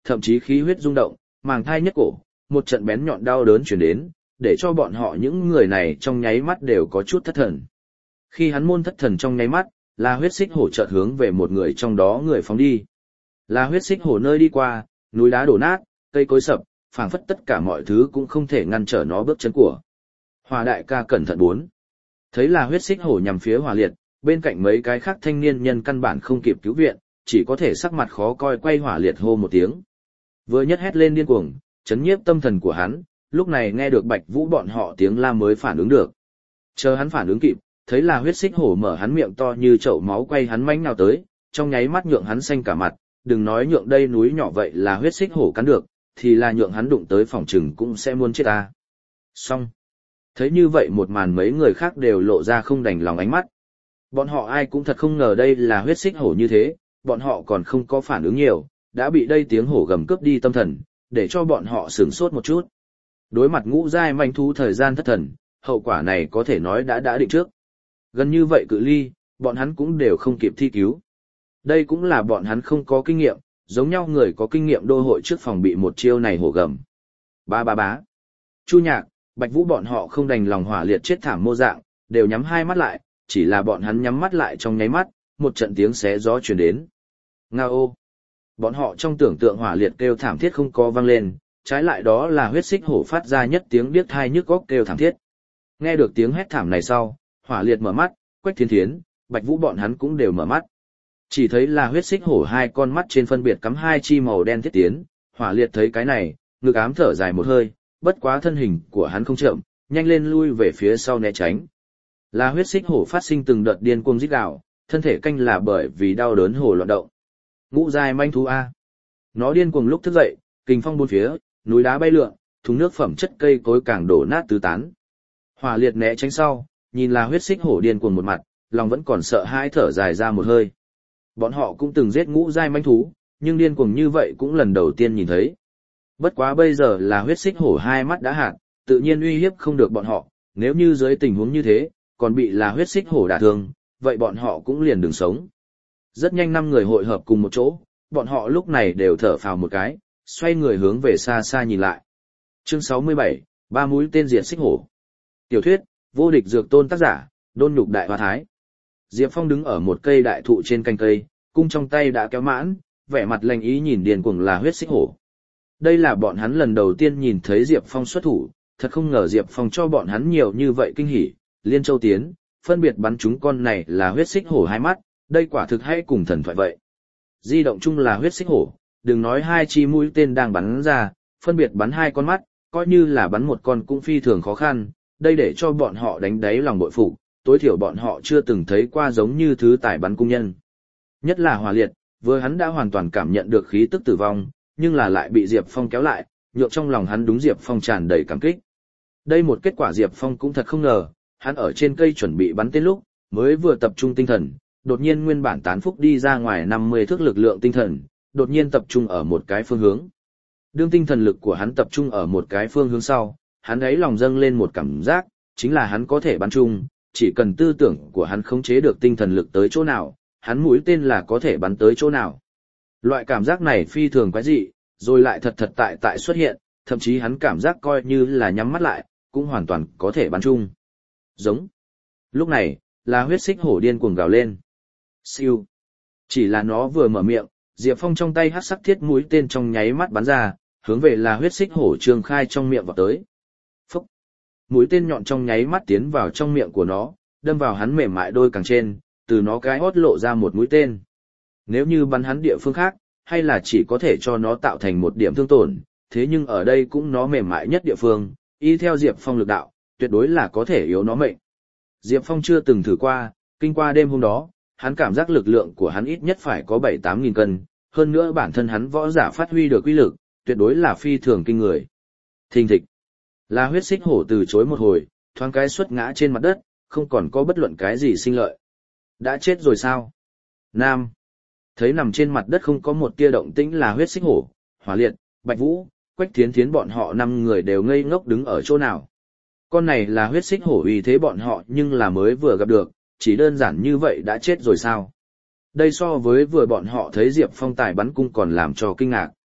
thậm chí khí huyết rung động, màng thai nhất cổ, một trận bén nhọn đau đớn truyền đến, để cho bọn họ những người này trong nháy mắt đều có chút thất thần. Khi hắn môn thất thần trong nháy mắt, là huyết xích hổ chợt hướng về một người trong đó người phóng đi. Là huyết xích hổ nơi đi qua, núi đá đổ nát, cây cối sập, phảng phất tất cả mọi thứ cũng không thể ngăn trở nó bước chân của. Hỏa đại ca cẩn thận bốn. Thấy là huyết xích hổ nhằm phía Hỏa Liệt, bên cạnh mấy cái khác thanh niên nhân căn bản không kịp cứu viện, chỉ có thể sắc mặt khó coi quay Hỏa Liệt hô một tiếng. Vừa nhất hét lên điên cuồng, chấn nhiếp tâm thần của hắn, lúc này nghe được Bạch Vũ bọn họ tiếng la mới phản ứng được. Chờ hắn phản ứng kịp, thấy là huyết xích hổ mở hắn miệng to như chậu máu quay hắn mãnh nào tới, trong nháy mắt nhượng hắn xanh cả mặt, đừng nói nhượng đây núi nhỏ vậy là huyết xích hổ cắn được, thì là nhượng hắn đụng tới phòng trừng cũng sẽ muốn chết ta. Xong. Thấy như vậy một màn mấy người khác đều lộ ra không đành lòng ánh mắt. Bọn họ ai cũng thật không ngờ đây là huyết xích hổ như thế, bọn họ còn không có phản ứng nhiều, đã bị đây tiếng hổ gầm cướp đi tâm thần, để cho bọn họ sửng sốt một chút. Đối mặt ngũ giai manh thú thời gian thất thần, hậu quả này có thể nói đã định trước. Gần như vậy cự ly, bọn hắn cũng đều không kịp thi cứu. Đây cũng là bọn hắn không có kinh nghiệm, giống nhau người có kinh nghiệm đô hội trước phòng bị một chiêu này hổ gầm. Ba ba bá. Chu Nhạc, Bạch Vũ bọn họ không đành lòng Hỏa Liệt chết thảm mô dạng, đều nhắm hai mắt lại, chỉ là bọn hắn nhắm mắt lại trong nháy mắt, một trận tiếng xé gió truyền đến. Ngao. Bọn họ trong tưởng tượng Hỏa Liệt kêu thảm thiết không có vang lên, trái lại đó là huyết xích hổ phát ra nhất tiếng điếc tai nhức óc kêu thảm thiết. Nghe được tiếng hét thảm này sau, Hỏa Liệt mở mắt, Quách Thiên Thiến, Bạch Vũ bọn hắn cũng đều mở mắt. Chỉ thấy là huyết xích hổ hai con mắt trên phân biệt cắm hai chi màu đen thiết tiến, Hỏa Liệt thấy cái này, ngực ám thở dài một hơi, bất quá thân hình của hắn không chậm, nhanh lên lui về phía sau né tránh. Là huyết xích hổ phát sinh từng đợt điên cuồng rít gào, thân thể canh là bởi vì đau đớn hổ loạn động. Ngũ giai manh thú a. Nó điên cuồng lúc thức dậy, kình phong bốn phía, núi đá bay lượn, thùng nước phẩm chất cây cối càng đổ nát tứ tán. Hỏa Liệt né tránh sau, nhìn là huyết xích hổ điên cuồng một mặt, lòng vẫn còn sợ hãi thở dài ra một hơi. Bọn họ cũng từng giết ngũ giai manh thú, nhưng điên cuồng như vậy cũng lần đầu tiên nhìn thấy. Bất quá bây giờ là huyết xích hổ hai mắt đã hạn, tự nhiên uy hiếp không được bọn họ, nếu như dưới tình huống như thế, còn bị là huyết xích hổ đả thương, vậy bọn họ cũng liền đừng sống. Rất nhanh 5 người hội hợp cùng một chỗ, bọn họ lúc này đều thở phào một cái, xoay người hướng về xa xa nhìn lại. Chương 67, 3 mũi tên diệt xích hổ. Tiểu thuyết, vô địch dược tôn tác giả, Đôn Nhục Đại Hoa Thái. Diệp Phong đứng ở một cây đại thụ trên cành cây, cung trong tay đã kéo mãn, vẻ mặt lạnh ý nhìn điên cuồng là huyết xích hổ. Đây là bọn hắn lần đầu tiên nhìn thấy Diệp Phong xuất thủ, thật không ngờ Diệp Phong cho bọn hắn nhiều như vậy kinh hỉ, liên châu tiến, phân biệt bắn chúng con này là huyết xích hổ hai mắt, đây quả thực hay cùng thần thoại vậy. Di động chung là huyết xích hổ, đừng nói hai chi mũi tên đang bắn ra, phân biệt bắn hai con mắt, coi như là bắn một con cũng phi thường khó khăn, đây để cho bọn họ đánh đáy lòng bội phục, tối thiểu bọn họ chưa từng thấy qua giống như thứ tài bắn cung nhân. Nhất là Hỏa Liệt, vừa hắn đã hoàn toàn cảm nhận được khí tức tử vong, nhưng là lại bị Diệp Phong kéo lại, nhượng trong lòng hắn đúng Diệp Phong tràn đầy cảm kích. Đây một kết quả Diệp Phong cũng thật không ngờ, hắn ở trên cây chuẩn bị bắn tên lúc, mới vừa tập trung tinh thần, đột nhiên nguyên bản tán phúc đi ra ngoài 50 thước lực lượng tinh thần, đột nhiên tập trung ở một cái phương hướng. Đương tinh thần lực của hắn tập trung ở một cái phương hướng sau, hắn ấy lòng dâng lên một cảm giác, chính là hắn có thể bắn chung, chỉ cần tư tưởng của hắn khống chế được tinh thần lực tới chỗ nào, hắn mũi tên là có thể bắn tới chỗ nào. Loại cảm giác này phi thường quái dị, rồi lại thật tại xuất hiện, thậm chí hắn cảm giác coi như là nhắm mắt lại, cũng hoàn toàn có thể bắn chung. Giống. Lúc này, là huyết xích hổ điên cuồng gào lên. Siêu. Chỉ là nó vừa mở miệng, Diệp Phong trong tay hắc sắc thiết mũi tên trong nháy mắt bắn ra, hướng về là huyết xích hổ trường khai trong miệng vào tới. Phúc. Mũi tên nhọn trong nháy mắt tiến vào trong miệng của nó, đâm vào hắn mềm mại đôi càng trên, từ nó cái hót lộ ra một mũi tên. Nếu như bắn hắn địa phương khác, hay là chỉ có thể cho nó tạo thành một điểm thương tổn, thế nhưng ở đây cũng nó mềm mại nhất địa phương, y theo Diệp Phong lực đạo, tuyệt đối là có thể yếu nó mệnh. Diệp Phong chưa từng thử qua, kinh qua đêm hôm đó, hắn cảm giác lực lượng của hắn ít nhất phải có 7-8 nghìn cân, hơn nữa bản thân hắn võ giả phát huy được uy lực, tuyệt đối là phi thường kinh người. Thình thịch. Là huyết xích hổ từ chối một hồi, thoáng cái xuất ngã trên mặt đất, không còn có bất luận cái gì sinh lợi. Đã chết rồi sao? Nam. Thấy nằm trên mặt đất không có một tia động tĩnh là huyết xích hổ, Hỏa Liệt, Bạch Vũ, Quách Thiến Thiến bọn họ 5 người đều ngây ngốc đứng ở chỗ nào. Con này là huyết xích hổ uy thế bọn họ nhưng là mới vừa gặp được, chỉ đơn giản như vậy đã chết rồi sao? Đây so với vừa bọn họ thấy Diệp Phong tài bắn cung còn làm cho kinh ngạc.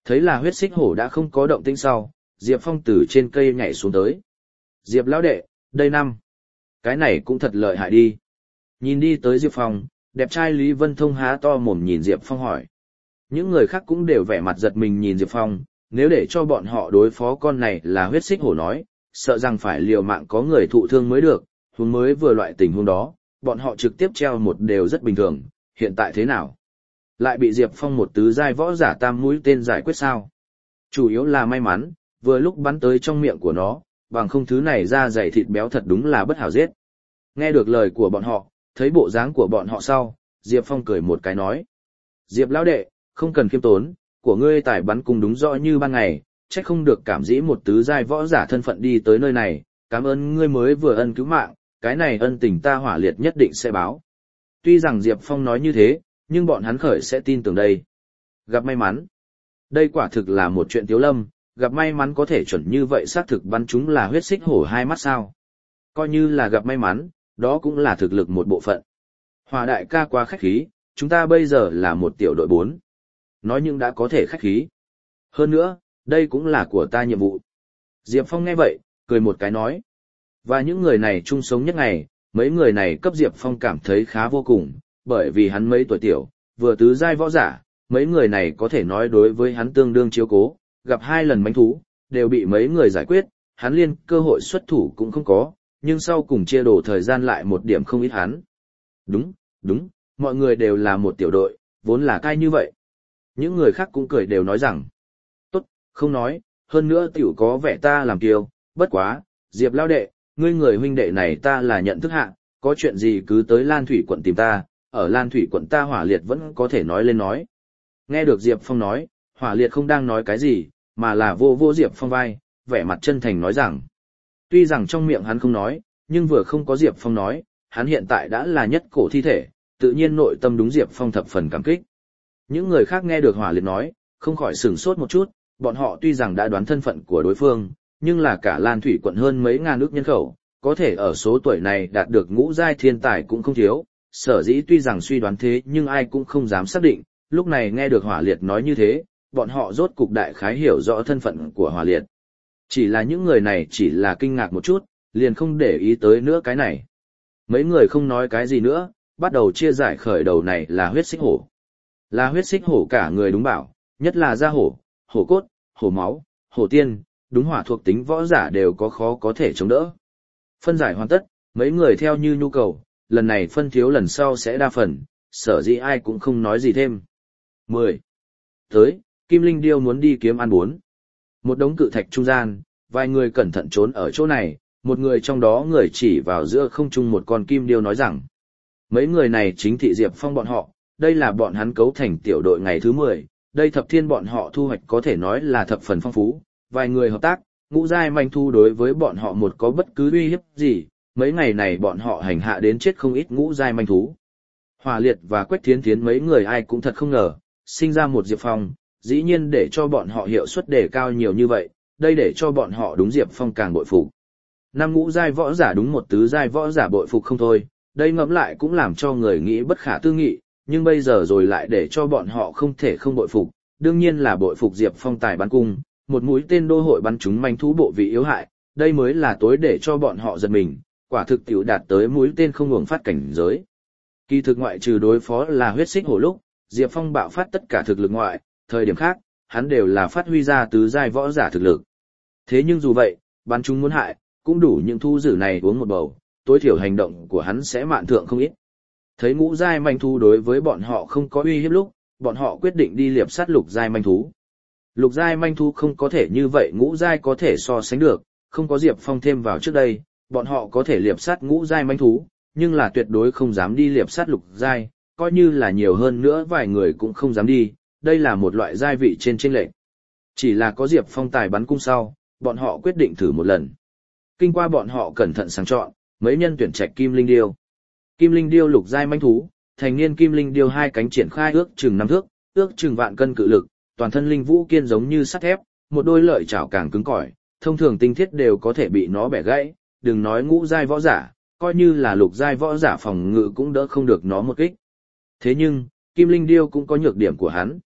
Thấy là huyết xích hổ đã không có động tĩnh sau, Diệp Phong từ trên cây nhảy xuống tới. Diệp lão đệ, đây năm. Cái này cũng thật lợi hại đi. Nhìn đi tới Diệp Phong, đẹp trai Lý Vân Thông há to mồm nhìn Diệp Phong hỏi. Những người khác cũng đều vẻ mặt giật mình nhìn Diệp Phong, nếu để cho bọn họ đối phó con này là huyết xích hổ nói, sợ rằng phải liều mạng có người thụ thương mới được, huống mới vừa loại tình huống đó, bọn họ trực tiếp treo một đều rất bình thường, hiện tại thế nào? Lại bị Diệp Phong một tứ giai võ giả tam mũi tên giải quyết sao? Chủ yếu là may mắn, vừa lúc bắn tới trong miệng của nó, bằng không thứ này ra dày thịt béo thật đúng là bất hảo giết. Nghe được lời của bọn họ, thấy bộ dáng của bọn họ sau, Diệp Phong cười một cái nói. Diệp lão đệ, không cần khiêm tốn, của ngươi tài bắn cung đúng rõ như ban ngày, chắc không được cảm dĩ một tứ giai võ giả thân phận đi tới nơi này, cảm ơn ngươi mới vừa ân cứu mạng, cái này ân tình ta Hỏa Liệt nhất định sẽ báo. Tuy rằng Diệp Phong nói như thế, nhưng bọn hắn khởi sẽ tin tưởng đây. Gặp may mắn. Đây quả thực là một chuyện tiếu lâm, gặp may mắn có thể chuẩn như vậy xác thực bắn chúng là huyết xích hổ hai mắt sao. Coi như là gặp may mắn, đó cũng là thực lực một bộ phận. Hỏa đại ca quá khách khí, chúng ta bây giờ là một tiểu đội 4. Nói nhưng đã có thể khách khí. Hơn nữa, đây cũng là của ta nhiệm vụ. Diệp Phong nghe vậy, cười một cái nói. Và những người này chung sống nhất ngày, mấy người này cấp Diệp Phong cảm thấy khá vô cùng, bởi vì hắn mấy tuổi tiểu, vừa tứ giai võ giả, mấy người này có thể nói đối với hắn tương đương chiếu cố, gặp 2 lần mánh thú, đều bị mấy người giải quyết, hắn liên cơ hội xuất thủ cũng không có, nhưng sau cùng chia đổ thời gian lại một điểm không ít hắn. Đúng, đúng, mọi người đều là một tiểu đội, vốn là cai như vậy. Những người khác cũng cười đều nói rằng, tốt, không nói, hơn nữa tiểu có vẻ ta làm kiêu, bất quá, Diệp lao đệ, ngươi người huynh đệ này ta là nhận thức hạ, có chuyện gì cứ tới Lan Thủy quận tìm ta, ở Lan Thủy quận ta Hỏa Liệt vẫn có thể nói lên nói. Nghe được Diệp Phong nói, Hỏa Liệt không đang nói cái gì, mà là vô vô Diệp Phong vai, vẻ mặt chân thành nói rằng, tuy rằng trong miệng hắn không nói, nhưng vừa không có Diệp Phong nói, hắn hiện tại đã là nhất cổ thi thể, tự nhiên nội tâm đúng Diệp Phong thập phần cảm kích. Những người khác nghe được Hỏa Liệt nói, không khỏi sửng sốt một chút, bọn họ tuy rằng đã đoán thân phận của đối phương, nhưng là cả Lan Thủy quận hơn mấy ngàn ước nhân khẩu, có thể ở số tuổi này đạt được ngũ giai thiên tài cũng không thiếu, sở dĩ tuy rằng suy đoán thế nhưng ai cũng không dám xác định, lúc này nghe được Hỏa Liệt nói như thế, bọn họ rốt cục đại khái hiểu rõ thân phận của Hỏa Liệt. Chỉ là những người này chỉ là kinh ngạc một chút, liền không để ý tới nữa cái này. Mấy người không nói cái gì nữa, bắt đầu chia giải khởi đầu này là huyết xích hổ. Là huyết xích hổ cả người đúng bảo, nhất là da hổ, hổ cốt, hổ máu, hổ tiên, đúng hỏa thuộc tính võ giả đều có khó có thể chống đỡ. Phân giải hoàn tất, mấy người theo như nhu cầu, lần này phân thiếu lần sau sẽ đa phần, sở dĩ ai cũng không nói gì thêm. 10. Tới, Kim Linh Điêu muốn đi kiếm ăn 4. Một đống cự thạch trung gian, vài người cẩn thận trốn ở chỗ này, một người trong đó người chỉ vào giữa không trung một con kim điêu nói rằng, mấy người này chính thị Diệp Phong bọn họ, đây là bọn hắn cấu thành tiểu đội ngày thứ 10, đây thập thiên bọn họ thu hoạch có thể nói là thập phần phong phú, vài người hợp tác, ngũ giai manh thu đối với bọn họ một có bất cứ uy hiếp gì, mấy ngày này bọn họ hành hạ đến chết không ít ngũ giai manh thú. Hỏa Liệt và Quách Thiến Thiến mấy người ai cũng thật không ngờ, sinh ra một Diệp Phong, dĩ nhiên để cho bọn họ hiệu suất đề cao nhiều như vậy, đây để cho bọn họ đúng Diệp Phong càng bội phục. Năm ngũ giai võ giả đúng một tứ giai võ giả bội phục không thôi, đây ngẫm lại cũng làm cho người nghĩ bất khả tư nghị, nhưng bây giờ rồi lại để cho bọn họ không thể không bội phục, đương nhiên là bội phục Diệp Phong tài bắn cung, một mũi tên đô hội bắn trúng manh thú bộ vị yếu hại, đây mới là tối để cho bọn họ giật mình, quả thực tiểu đạt tới mũi tên không ngừng phát cảnh giới. Kỳ thực ngoại trừ đối phó là huyết xích hổ lúc, Diệp Phong bạo phát tất cả thực lực ngoại, thời điểm khác, hắn đều là phát huy ra tứ giai võ giả thực lực. Thế nhưng dù vậy, bắn chúng muốn hại, cũng đủ những thu dữ này uống một bầu, tối thiểu hành động của hắn sẽ mạn thượng không ít. Thấy ngũ giai manh thú đối với bọn họ không có uy hiếp lúc, bọn họ quyết định đi liệp sát lục giai manh thú. Lục giai manh thú không có thể như vậy ngũ giai có thể so sánh được, không có Diệp Phong thêm vào trước đây, bọn họ có thể liệp sát ngũ giai manh thú, nhưng là tuyệt đối không dám đi liệp sát lục giai, coi như là nhiều hơn nữa vài người cũng không dám đi, đây là một loại giai vị trên chênh lệch. Chỉ là có Diệp Phong tài bắn cung sau, bọn họ quyết định thử một lần. Kinh qua bọn họ cẩn thận sàng chọn, mấy nhân tuyển trạch Kim Linh Điêu. Kim Linh Điêu lục giai manh thú, thành niên Kim Linh Điêu hai cánh triển khai ước chừng 5 thước, ước chừng vạn cân cự lực, toàn thân linh vũ kiên giống như sắt thép, một đôi lợi chảo càng cứng cỏi, thông thường tinh thiết đều có thể bị nó bẻ gãy, đừng nói ngũ giai võ giả, coi như là lục giai võ giả phòng ngự cũng đỡ không được nó một kích. Thế nhưng, Kim Linh Điêu cũng có nhược điểm của hắn,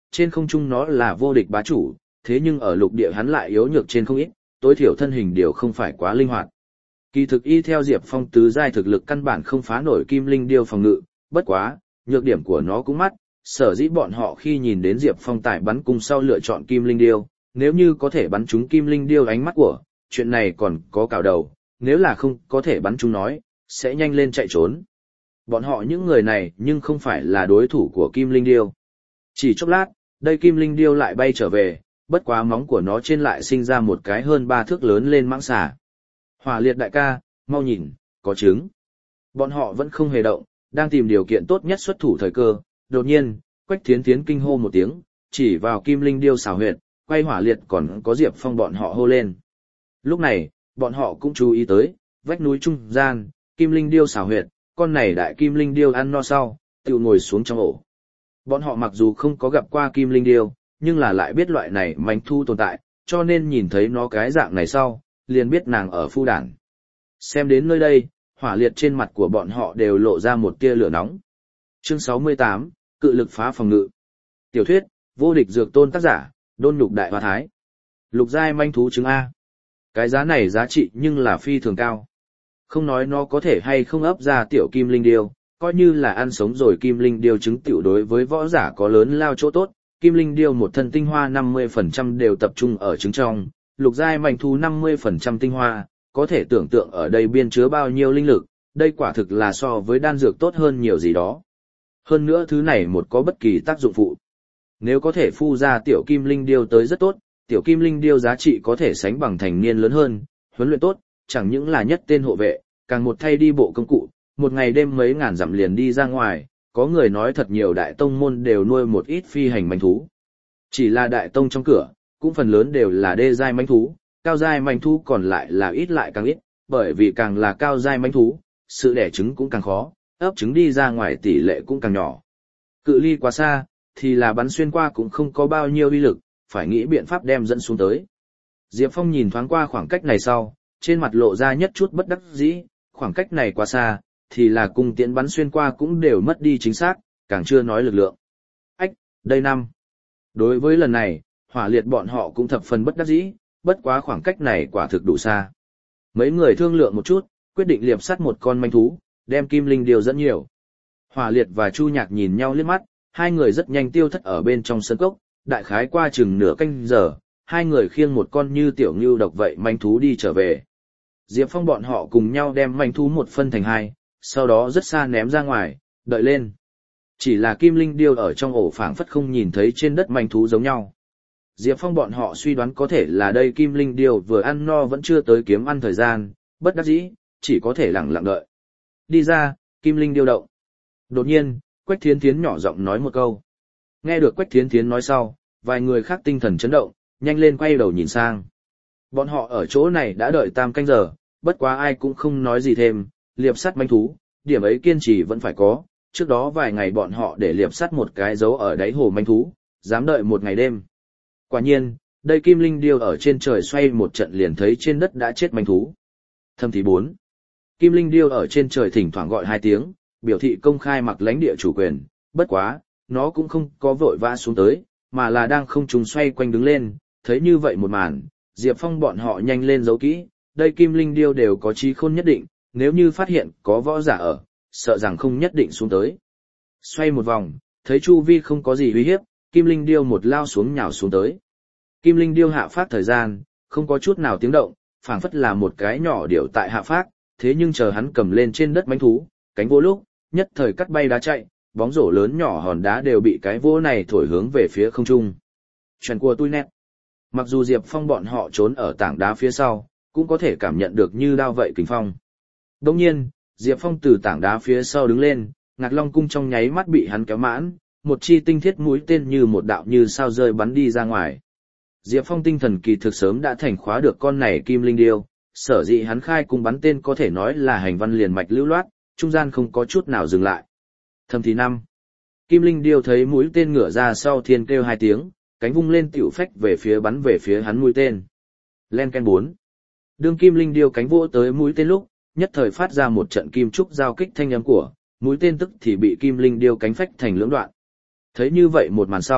trên không trung nó là vô địch bá chủ, thế nhưng ở lục địa hắn lại yếu nhược trên không ít, tối thiểu thân hình đều không phải quá linh hoạt. Kỳ thực y theo Diệp Phong tứ giai thực lực căn bản không phá nổi kim linh điêu phòng ngự, bất quá, nhược điểm của nó cũng mắt, sở dĩ bọn họ khi nhìn đến Diệp Phong tải bắn cung sau lựa chọn kim linh điêu, nếu như có thể bắn trúng kim linh điêu ánh mắt của, chuyện này còn có cào đầu, nếu là không có thể bắn trúng nói, sẽ nhanh lên chạy trốn. Bọn họ những người này nhưng không phải là đối thủ của kim linh điêu. Chỉ chốc lát, đây kim linh điêu lại bay trở về, bất quá móng của nó trên lại sinh ra một cái hơn 3 thước lớn lên mãng xà. Hỏa liệt đại ca, mau nhìn, có trứng. Bọn họ vẫn không hề động, đang tìm điều kiện tốt nhất xuất thủ thời cơ. Đột nhiên, Quách Thiến Thiến kinh hô một tiếng, chỉ vào kim linh điêu xảo huyệt, quay Hỏa liệt còn có Diệp Phong bọn họ hô lên. Lúc này, bọn họ cũng chú ý tới, vách núi trung gian, kim linh điêu xảo huyệt, con này đại kim linh điêu ăn no sau, tự ngồi xuống trong ổ. Bọn họ mặc dù không có gặp qua kim linh điêu, nhưng là lại biết loại này manh thu tồn tại, cho nên nhìn thấy nó cái dạng này sau, liền biết nàng ở phu đản. Xem đến nơi đây, Hỏa liệt trên mặt của bọn họ đều lộ ra một tia lửa nóng. Chương 68, cự lực phá phòng ngự. Tiểu thuyết, vô địch dược tôn tác giả, Đôn Nhục Đại Hoa Thái. Lục giai manh thú trứng A. Cái giá này giá trị nhưng là phi thường cao. Không nói nó có thể hay không ấp ra tiểu kim linh điêu, coi như là ăn sống rồi kim linh điêu trứng tiểu đối với võ giả có lớn lao chỗ tốt. Kim linh điêu một thân tinh hoa 50% đều tập trung ở trứng trong, lục giai manh thú 50% tinh hoa, có thể tưởng tượng ở đây biên chứa bao nhiêu linh lực, đây quả thực là so với đan dược tốt hơn nhiều gì đó. Hơn nữa thứ này một có bất kỳ tác dụng phụ. Nếu có thể phu ra tiểu kim linh điêu tới rất tốt, tiểu kim linh điêu giá trị có thể sánh bằng thành niên lớn hơn, huấn luyện tốt, chẳng những là nhất tên hộ vệ, càng một thay đi bộ công cụ, một ngày đêm mấy ngàn dặm liền đi ra ngoài, có người nói thật nhiều đại tông môn đều nuôi một ít phi hành manh thú. Chỉ là đại tông trong cửa, cũng phần lớn đều là đê giai manh thú, cao giai manh thú còn lại là ít lại càng ít, bởi vì càng là cao giai manh thú, sự đẻ trứng cũng càng khó, ấp trứng đi ra ngoài tỷ lệ cũng càng nhỏ. Cự ly quá xa, thì là bắn xuyên qua cũng không có bao nhiêu uy lực, phải nghĩ biện pháp đem dẫn xuống tới. Diệp Phong nhìn thoáng qua khoảng cách này sau, trên mặt lộ ra nhất chút bất đắc dĩ, khoảng cách này quá xa, thì là cung tiễn bắn xuyên qua cũng đều mất đi chính xác, càng chưa nói lực lượng. Ách, đây năm. Đối với lần này, Hỏa liệt bọn họ cũng thập phần bất đắc dĩ, bất quá khoảng cách này quả thực đủ xa. Mấy người thương lượng một chút, quyết định liệp sắt một con manh thú, đem kim linh điêu dẫn nhiều. Hỏa liệt và Chu Nhạc nhìn nhau liếc mắt, hai người rất nhanh tiêu thất ở bên trong sân cốc, đại khái qua chừng nửa canh giờ, hai người khiêng một con như tiểu ngưu độc vậy manh thú đi trở về. Diệp Phong bọn họ cùng nhau đem manh thú một phân thành hai, sau đó rất xa ném ra ngoài, đợi lên. Chỉ là kim linh điêu ở trong ổ phảng phất không nhìn thấy trên đất manh thú giống nhau. Diệp Phong bọn họ suy đoán có thể là đây kim linh điêu vừa ăn no vẫn chưa tới kiếm ăn thời gian, bất đắc dĩ, chỉ có thể lặng lặng đợi. Đi ra, kim linh điêu động. Đột nhiên, Quách Thiến Thiến nhỏ giọng nói một câu. Nghe được Quách Thiến Thiến nói sau, vài người khác tinh thần chấn động, nhanh lên quay đầu nhìn sang. Bọn họ ở chỗ này đã đợi 3 canh giờ, bất quá ai cũng không nói gì thêm, liệp sắt manh thú, điểm ấy kiên trì vẫn phải có. Trước đó vài ngày bọn họ để liệp sắt một cái dấu ở đáy hồ manh thú, dám đợi một ngày đêm. Quả nhiên, đây kim linh điêu ở trên trời xoay một trận liền thấy trên đất đã chết manh thú. Thâm thí 4. Kim linh điêu ở trên trời thỉnh thoảng gọi 2 tiếng, biểu thị công khai mặc lãnh địa chủ quyền, bất quá, nó cũng không có vội vã xuống tới, mà là đang không trùng xoay quanh đứng lên, thấy như vậy một màn, Diệp Phong bọn họ nhanh lên giấu kỹ, đây kim linh điêu đều có trí khôn nhất định, nếu như phát hiện có võ giả ở, sợ rằng không nhất định xuống tới. Xoay một vòng, thấy chu vi không có gì uy hiếp, kim linh điêu một lao xuống nhào xuống tới. Kim linh điêu hạ phát thời gian, không có chút nào tiếng động, phảng phất là một cái nhỏ điểu tại hạ phát, thế nhưng chờ hắn cầm lên trên đất manh thú, cánh vô lúc, nhất thời cắt bay đá chạy, bóng rổ lớn nhỏ hòn đá đều bị cái vô này thổi hướng về phía không trung. Chuyện của tôi nét. Mặc dù Diệp Phong bọn họ trốn ở tảng đá phía sau, cũng có thể cảm nhận được như đao vậy kình phong. Đồng nhiên, Diệp Phong từ tảng đá phía sau đứng lên, Ngạc Long cung trong nháy mắt bị hắn kéo mãn, một chi tinh thiết mũi tên như một đạo như sao rơi bắn đi ra ngoài. Diệp Phong tinh thần kỳ thực sớm đã thành khóa được con này kim linh điêu, sở dĩ hắn khai cung bắn tên có thể nói là hành văn liền mạch lưu loát, trung gian không có chút nào dừng lại. Thâm thí 5. Kim linh điêu thấy mũi tên ngửa ra sau thiên kêu 2 tiếng, cánh vung lên tiểu phách về phía bắn về phía hắn mũi tên. Len ken 4. Đương kim linh điêu cánh vỗ tới mũi tên lúc, nhất thời phát ra một trận kim trúc giao kích thanh âm của, mũi tên tức thì bị kim linh điêu cánh phách thành lưỡng đoạn. Thấy như vậy một màn sau,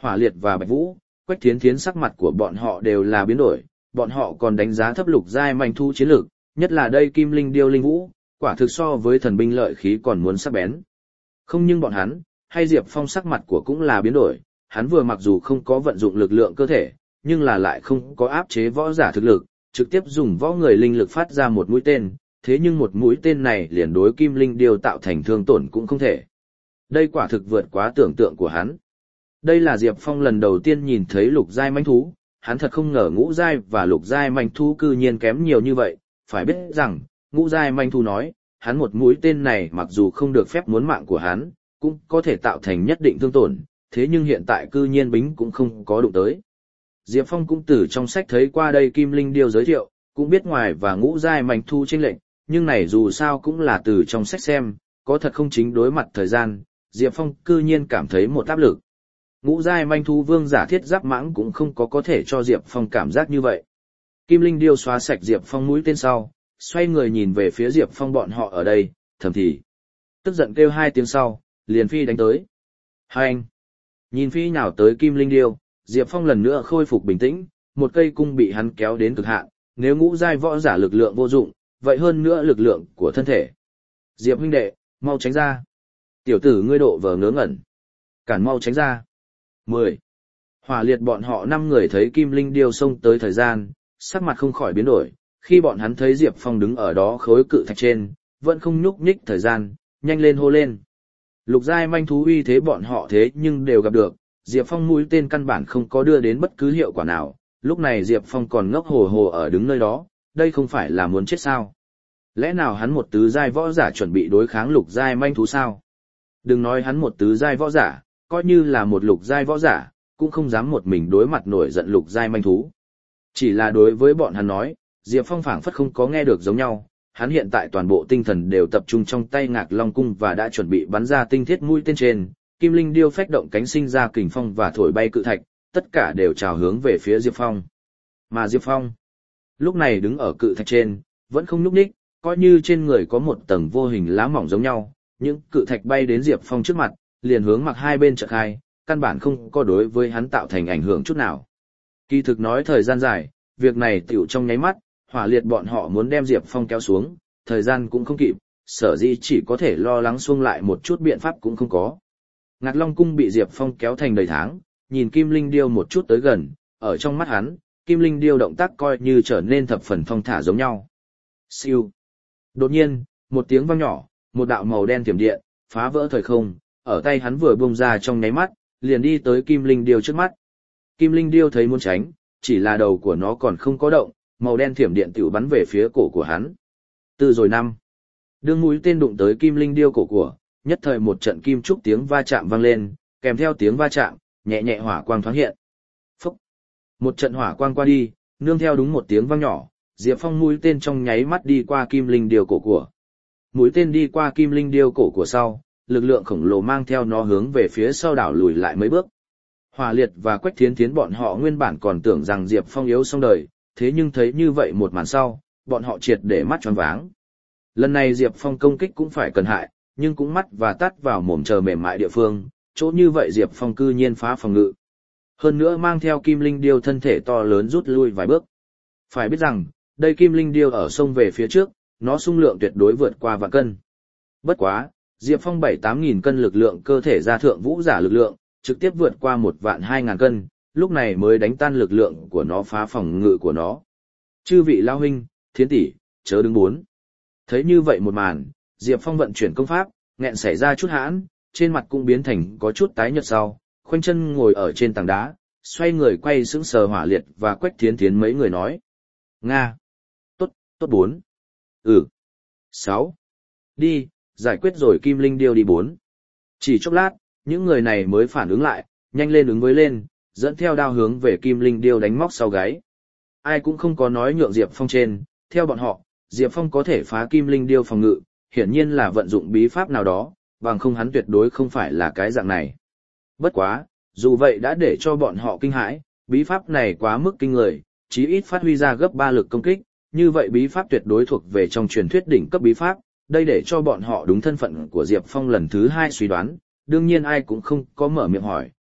Hỏa Liệt và Bạch Vũ, Quách Thiến Thiến sắc mặt của bọn họ đều là biến đổi, bọn họ còn đánh giá thấp lục giai manh thu chiến lược, nhất là đây Kim Linh Điêu Linh Vũ, quả thực so với thần binh lợi khí còn muốn sắc bén. Không nhưng bọn hắn, hay Diệp Phong sắc mặt của cũng là biến đổi, hắn vừa mặc dù không có vận dụng lực lượng cơ thể, nhưng là lại không có áp chế võ giả thực lực, trực tiếp dùng võ người linh lực phát ra một mũi tên, thế nhưng một mũi tên này liền đối Kim Linh Điêu tạo thành thương tổn cũng không thể. Đây quả thực vượt quá tưởng tượng của hắn. Đây là Diệp Phong lần đầu tiên nhìn thấy lục giai manh thú, hắn thật không ngờ ngũ giai và lục giai manh thú cư nhiên kém nhiều như vậy, phải biết rằng, ngũ giai manh thú nói, hắn một mũi tên này mặc dù không được phép muốn mạng của hắn, cũng có thể tạo thành nhất định thương tổn, thế nhưng hiện tại cư nhiên bính cũng không có đụng tới. Diệp Phong cũng từ trong sách thấy qua đây Kim Linh Điêu giới thiệu, cũng biết ngoài và ngũ giai manh thú chênh lệnh, nhưng này dù sao cũng là từ trong sách xem, có thật không chính đối mặt thời gian, Diệp Phong cư nhiên cảm thấy một áp lực. Ngũ giai manh thú vương giả thiết giáp mãng cũng không có thể cho Diệp Phong cảm giác như vậy. Kim Linh Điêu xóa sạch Diệp Phong mũi tên sau, xoay người nhìn về phía Diệp Phong bọn họ ở đây, thầm thì. Tức giận kêu 2 tiếng sau, liền phi đánh tới. Hành! Nhìn phi nhào tới Kim Linh Điêu, Diệp Phong lần nữa khôi phục bình tĩnh, một cây cung bị hắn kéo đến cực hạn, nếu ngũ giai võ giả lực lượng vô dụng, vậy hơn nữa lực lượng của thân thể. Diệp huynh đệ, mau tránh ra. Tiểu tử ngươi độ vờ ngớ ngẩn. Cản mau tránh ra. 10. Hỏa Liệt bọn họ 5 người thấy Kim Linh Điêu xông tới thời gian, sắc mặt không khỏi biến đổi, khi bọn hắn thấy Diệp Phong đứng ở đó khối cự thạch trên, vẫn không nhúc nhích thời gian, nhanh lên hô lên. Lục giai manh thú uy thế bọn họ thế nhưng đều gặp được, Diệp Phong mũi tên căn bản không có đưa đến bất cứ hiệu quả nào, lúc này Diệp Phong còn ngốc hồ hồ ở đứng nơi đó, đây không phải là muốn chết sao? Lẽ nào hắn một tứ giai võ giả chuẩn bị đối kháng lục giai manh thú sao? Đừng nói hắn một tứ giai võ giả, coi như là một lục giai võ giả, cũng không dám một mình đối mặt nổi giận lục giai manh thú. Chỉ là đối với bọn hắn nói, Diệp Phong phảng phất không có nghe được giống nhau, hắn hiện tại toàn bộ tinh thần đều tập trung trong tay Ngạc Long cung và đã chuẩn bị bắn ra tinh thiết mũi tên trên, Kim Linh Điêu phách động cánh sinh ra kình phong và thổi bay cự thạch, tất cả đều trào hướng về phía Diệp Phong. Mà Diệp Phong, lúc này đứng ở cự thạch trên, vẫn không nhúc nhích, coi như trên người có một tầng vô hình lá mỏng giống nhau, những cự thạch bay đến Diệp Phong trước mặt, liền hướng mặc hai bên chợt hai, căn bản không có đối với hắn tạo thành ảnh hưởng chút nào. Kỳ thực nói thời gian dài, việc này tiểu trong nháy mắt, Hỏa Liệt bọn họ muốn đem Diệp Phong kéo xuống, thời gian cũng không kịp, sở dĩ chỉ có thể lo lắng xuông lại một chút biện pháp cũng không có. Ngạc Long cung bị Diệp Phong kéo thành đầy tháng, nhìn Kim Linh Điêu một chút tới gần, ở trong mắt hắn, Kim Linh Điêu động tác coi như trở nên thập phần thong thả giống nhau. Siêu. Đột nhiên, một tiếng vang nhỏ, một đạo màu đen tiềm điện, phá vỡ thời không, ở tay hắn vừa bung ra trong nháy mắt, liền đi tới Kim Linh Điêu trước mắt. Kim Linh Điêu thấy muốn tránh, chỉ là đầu của nó còn không có động, màu đen thiểm điện tiểu bắn về phía cổ của hắn. Từ rồi năm, đương mũi tên đụng tới Kim Linh Điêu cổ của, nhất thời một trận kim trúc tiếng va chạm vang lên, kèm theo tiếng va chạm, nhẹ nhẹ hỏa quang thoáng hiện. Phúc! Một trận hỏa quang qua đi, nương theo đúng một tiếng vang nhỏ, Diệp Phong mũi tên trong nháy mắt đi qua Kim Linh Điêu cổ của. Mũi tên đi qua Kim Linh Điêu cổ của sau, lực lượng khổng lồ mang theo nó hướng về phía sau đảo lùi lại mấy bước. Hỏa Liệt và Quách Thiến Thiến bọn họ nguyên bản còn tưởng rằng Diệp Phong yếu xong đời, thế nhưng thấy như vậy một màn sau, bọn họ triệt để mắt choáng váng. Lần này Diệp Phong công kích cũng phải cần hại, nhưng cũng mắt và tắt vào mồm chờ mềm mại địa phương, chỗ như vậy Diệp Phong cư nhiên phá phòng ngự. Hơn nữa mang theo Kim Linh Điêu thân thể to lớn rút lui vài bước. Phải biết rằng, đây Kim Linh Điêu ở sông về phía trước, nó xung lượng tuyệt đối vượt qua vạn cân. Bất quá, Diệp Phong 7-8 nghìn cân lực lượng cơ thể ra thượng vũ giả lực lượng, trực tiếp vượt qua 1.200.000 cân, lúc này mới đánh tan lực lượng của nó phá phòng ngự của nó. Chư vị lao huynh, Thiến tỷ, chớ đứng bốn. Thấy như vậy một màn, Diệp Phong vận chuyển công pháp, nghẹn xảy ra chút hãn, trên mặt cũng biến thành có chút tái nhợt sau, khoanh chân ngồi ở trên tảng đá, xoay người quay sững sờ Hỏa Liệt và Quách Thiến Thiến mấy người nói. Nga. Tốt, tốt 4. 6. Đi, giải quyết rồi Kim Linh Điêu đi 4. Chỉ chốc lát, những người này mới phản ứng lại, nhanh lên ứng với lên, dẫn theo đao hướng về Kim Linh Điêu đánh móc sau gáy. Ai cũng không có nói nhượng Diệp Phong trên, theo bọn họ, Diệp Phong có thể phá Kim Linh Điêu phòng ngự, hiển nhiên là vận dụng bí pháp nào đó, bằng không hắn tuyệt đối không phải là cái dạng này. Bất quá, dù vậy đã để cho bọn họ kinh hãi, bí pháp này quá mức kinh người, chí ít phát huy ra gấp 3 lực công kích, như vậy bí pháp tuyệt đối thuộc về trong truyền thuyết đỉnh cấp bí pháp, đây để cho bọn họ đúng thân phận của Diệp Phong lần thứ 2 suy đoán, đương nhiên ai cũng không có mở miệng hỏi,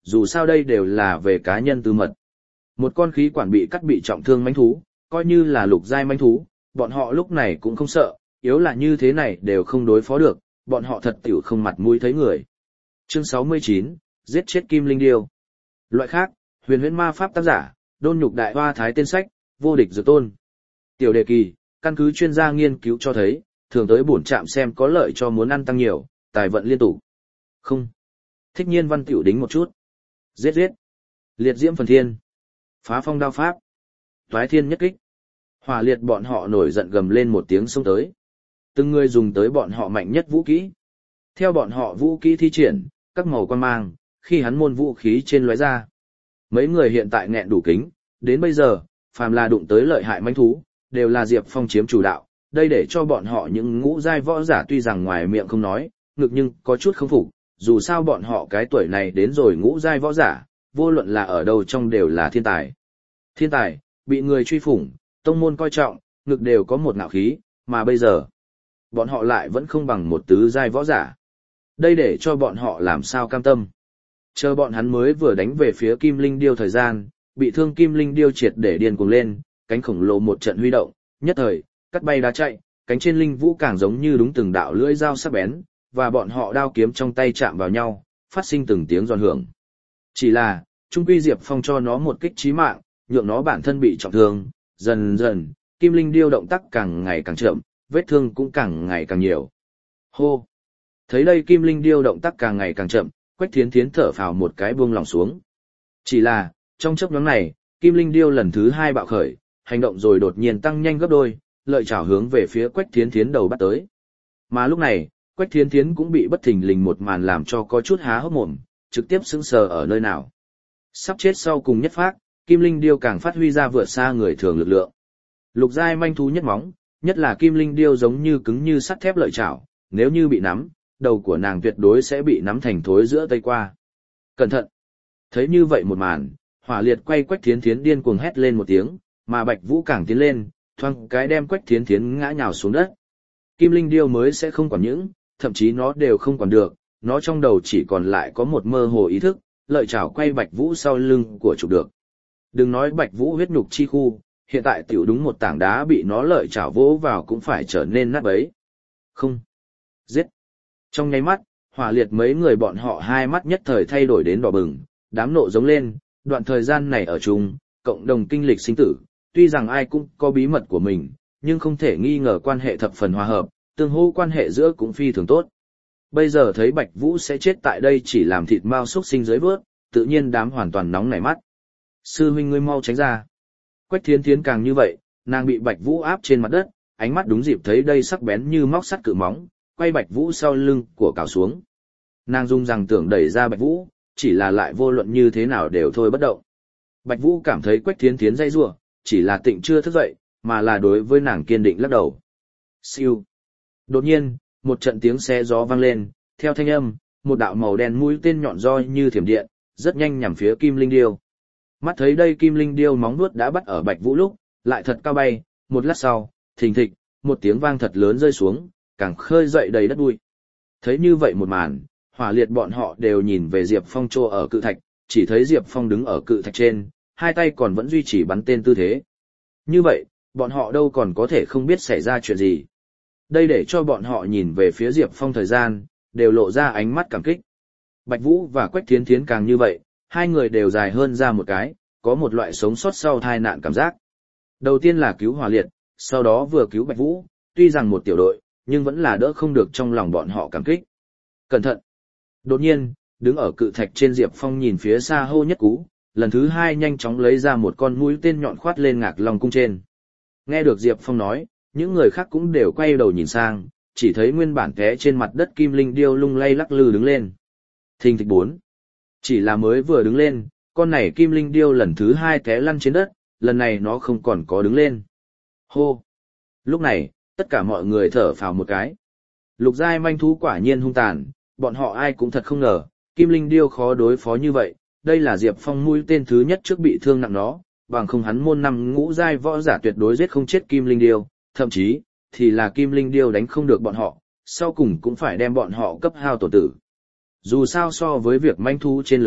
dù sao đây đều là về cá nhân tư mật. Một con khí quản bị cắt bị trọng thương mãnh thú, coi như là lục giai mãnh thú, bọn họ lúc này cũng không sợ, yếu là như thế này đều không đối phó được, bọn họ thật tiểu không mặt mũi thấy người. Chương 69, giết chết Kim Linh Điêu. Loại khác, huyền huyễn ma pháp tác giả, Đôn Nhục Đại Hoa Thái tên sách, vô địch dược tôn. Tiểu đề kỳ, căn cứ chuyên gia nghiên cứu cho thấy, thường tới bổn trạm xem có lợi cho muốn ăn tăng nhiều, tài vận liên tục. Không. Thích Nhiên Văn tiểu đính một chút. Giết giết. Liệt diễm phần thiên. Phá phong đao pháp. Toái thiên nhất kích. Hỏa liệt bọn họ nổi giận gầm lên một tiếng xông tới. Từng người dùng tới bọn họ mạnh nhất vũ kỹ. Theo bọn họ vũ kỹ thi triển, các màu quan mang, khi hắn môn vũ khí trên lóe ra. Mấy người hiện tại nghẹn đủ kính, đến bây giờ, phàm là đụng tới lợi hại mãnh thú, đều là Diệp Phong chiếm chủ đạo, đây để cho bọn họ những ngũ giai võ giả tuy rằng ngoài miệng không nói, ngực nhưng có chút không phục, dù sao bọn họ cái tuổi này đến rồi ngũ giai võ giả, vô luận là ở đâu trong đều là thiên tài. Thiên tài, bị người truy phủng, tông môn coi trọng, ngực đều có một ngạo khí, mà bây giờ, bọn họ lại vẫn không bằng một tứ giai võ giả. Đây để cho bọn họ làm sao cam tâm. Chờ bọn hắn mới vừa đánh về phía Kim Linh Điêu thời gian, bị thương Kim Linh Điêu triệt để điên cuồng lên, cánh khổng lồ một trận huy động, nhất thời, cắt bay đá chạy, cánh trên linh vũ càng giống như đúng từng đạo lưỡi dao sắc bén, và bọn họ đao kiếm trong tay chạm vào nhau, phát sinh từng tiếng giòn hưởng. Chỉ là, trung quy Diệp Phong cho nó một kích chí mạng, nhượng nó bản thân bị trọng thương, dần dần, Kim Linh Điêu động tác càng ngày càng chậm, vết thương cũng càng ngày càng nhiều. Hô! Thấy đây Kim Linh Điêu động tác càng ngày càng chậm, Quách Thiến Thiến thở phào một cái buông lòng xuống. Chỉ là, trong chốc ngắn này, Kim Linh Điêu lần thứ 2 bạo khởi, hành động rồi đột nhiên tăng nhanh gấp đôi, lợi chảo hướng về phía Quách Thiến Thiến đầu bắt tới. Mà lúc này, Quách Thiến Thiến cũng bị bất thình lình một màn làm cho có chút há hốc mồm, trực tiếp sững sờ ở nơi nào. Sắp chết sau cùng nhất phát, Kim Linh Điêu càng phát huy ra vượt xa người thường lực lượng. Lục giai manh thú nhất móng, nhất là Kim Linh Điêu giống như cứng như sắt thép lợi chảo, nếu như bị nắm, đầu của nàng tuyệt đối sẽ bị nắm thành thối giữa tây qua. Cẩn thận! Thấy như vậy một màn, Hỏa Liệt quay Quách Thiến Thiến điên cuồng hét lên một tiếng, mà Bạch Vũ càng tiến lên, thoang cái đem Quách Thiến Thiến ngã nhào xuống đất. Kim Linh Điêu mới sẽ không quản những, thậm chí nó đều không quản được, nó trong đầu chỉ còn lại có một mơ hồ ý thức, lợi chảo quay Bạch Vũ sau lưng của chụp được. Đừng nói Bạch Vũ huyết nhục chi khu, hiện tại tiểu đúng một tảng đá bị nó lợi chảo vỗ vào cũng phải trở nên nát bấy. Không. Giết. Trong nháy mắt, Hỏa Liệt mấy người bọn họ hai mắt nhất thời thay đổi đến đỏ bừng, đám nộ giống lên, đoạn thời gian này ở chung, cộng đồng kinh lịch sinh tử, tuy rằng ai cũng có bí mật của mình, nhưng không thể nghi ngờ quan hệ thập phần hòa hợp, tương hỗ quan hệ giữa cũng phi thường tốt. Bây giờ thấy Bạch Vũ sẽ chết tại đây chỉ làm thịt mao xúc sinh dưới vớt, tự nhiên đám hoàn toàn nóng nảy mắt. Sư huynh ngươi mau tránh ra. Quách Thiến Thiến càng như vậy, nàng bị Bạch Vũ áp trên mặt đất, ánh mắt đúng dịp thấy đây sắc bén như móc sắt cự móng, quay Bạch Vũ sau lưng của cào xuống. Nàng dung rằng tưởng đẩy ra Bạch Vũ, chỉ là lại vô luận như thế nào đều thôi bất động. Bạch Vũ cảm thấy Quách Thiến Thiến dây rủa, chỉ là tịnh chưa thức dậy, mà là đối với nàng kiên định lắc đầu. Siêu. Đột nhiên, một trận tiếng xe gió vang lên, theo thanh âm, một đạo màu đen mũi tên nhọn roi như thiểm điện, rất nhanh nhằm phía Kim Linh Điêu. Mắt thấy đây Kim Linh Điêu móng vuốt đã bắt ở Bạch Vũ lúc, lại thật cao bay, một lát sau, thình thịch, một tiếng vang thật lớn rơi xuống, càng khơi dậy đầy đất bụi. Thấy như vậy một màn, Hỏa Liệt bọn họ đều nhìn về Diệp Phong trô ở cự thạch, chỉ thấy Diệp Phong đứng ở cự thạch trên, hai tay còn vẫn duy trì bắn tên tư thế. Như vậy, bọn họ đâu còn có thể không biết xảy ra chuyện gì. Đây để cho bọn họ nhìn về phía Diệp Phong thời gian, đều lộ ra ánh mắt cảm kích. Bạch Vũ và Quách Thiến Thiến càng như vậy, hai người đều dài hơn ra một cái, có một loại sống sót sau tai nạn cảm giác. Đầu tiên là cứu Hỏa Liệt, sau đó vừa cứu Bạch Vũ, tuy rằng một tiểu đội, nhưng vẫn là đỡ không được trong lòng bọn họ cảm kích. Cẩn thận! Đột nhiên, đứng ở cự thạch trên Diệp Phong nhìn phía xa hô nhất cú, lần thứ hai nhanh chóng lấy ra một con mũi tên nhọn khoát lên Ngạc Long cung trên. Nghe được Diệp Phong nói, những người khác cũng đều quay đầu nhìn sang, chỉ thấy nguyên bản té trên mặt đất Kim Linh Điêu lung lay lắc lư đứng lên. Thình thịch 4. Chỉ là mới vừa đứng lên, con này Kim Linh Điêu lần thứ hai té lăn trên đất, lần này nó không còn có đứng lên. Hô! Lúc này, tất cả mọi người thở phào một cái. Lục giai manh thú quả nhiên hung tàn, bọn họ ai cũng thật không ngờ, Kim Linh Điêu khó đối phó như vậy, đây là Diệp Phong mũi tên thứ nhất trước bị thương nặng nó, bằng không hắn môn năm ngũ giai võ giả tuyệt đối giết không chết Kim Linh Điêu, thậm chí, thì là Kim Linh Điêu đánh không được bọn họ, sau cùng cũng phải đem bọn họ cấp hao tổn tử. Dù sao so với việc manh thú trên lực lượng,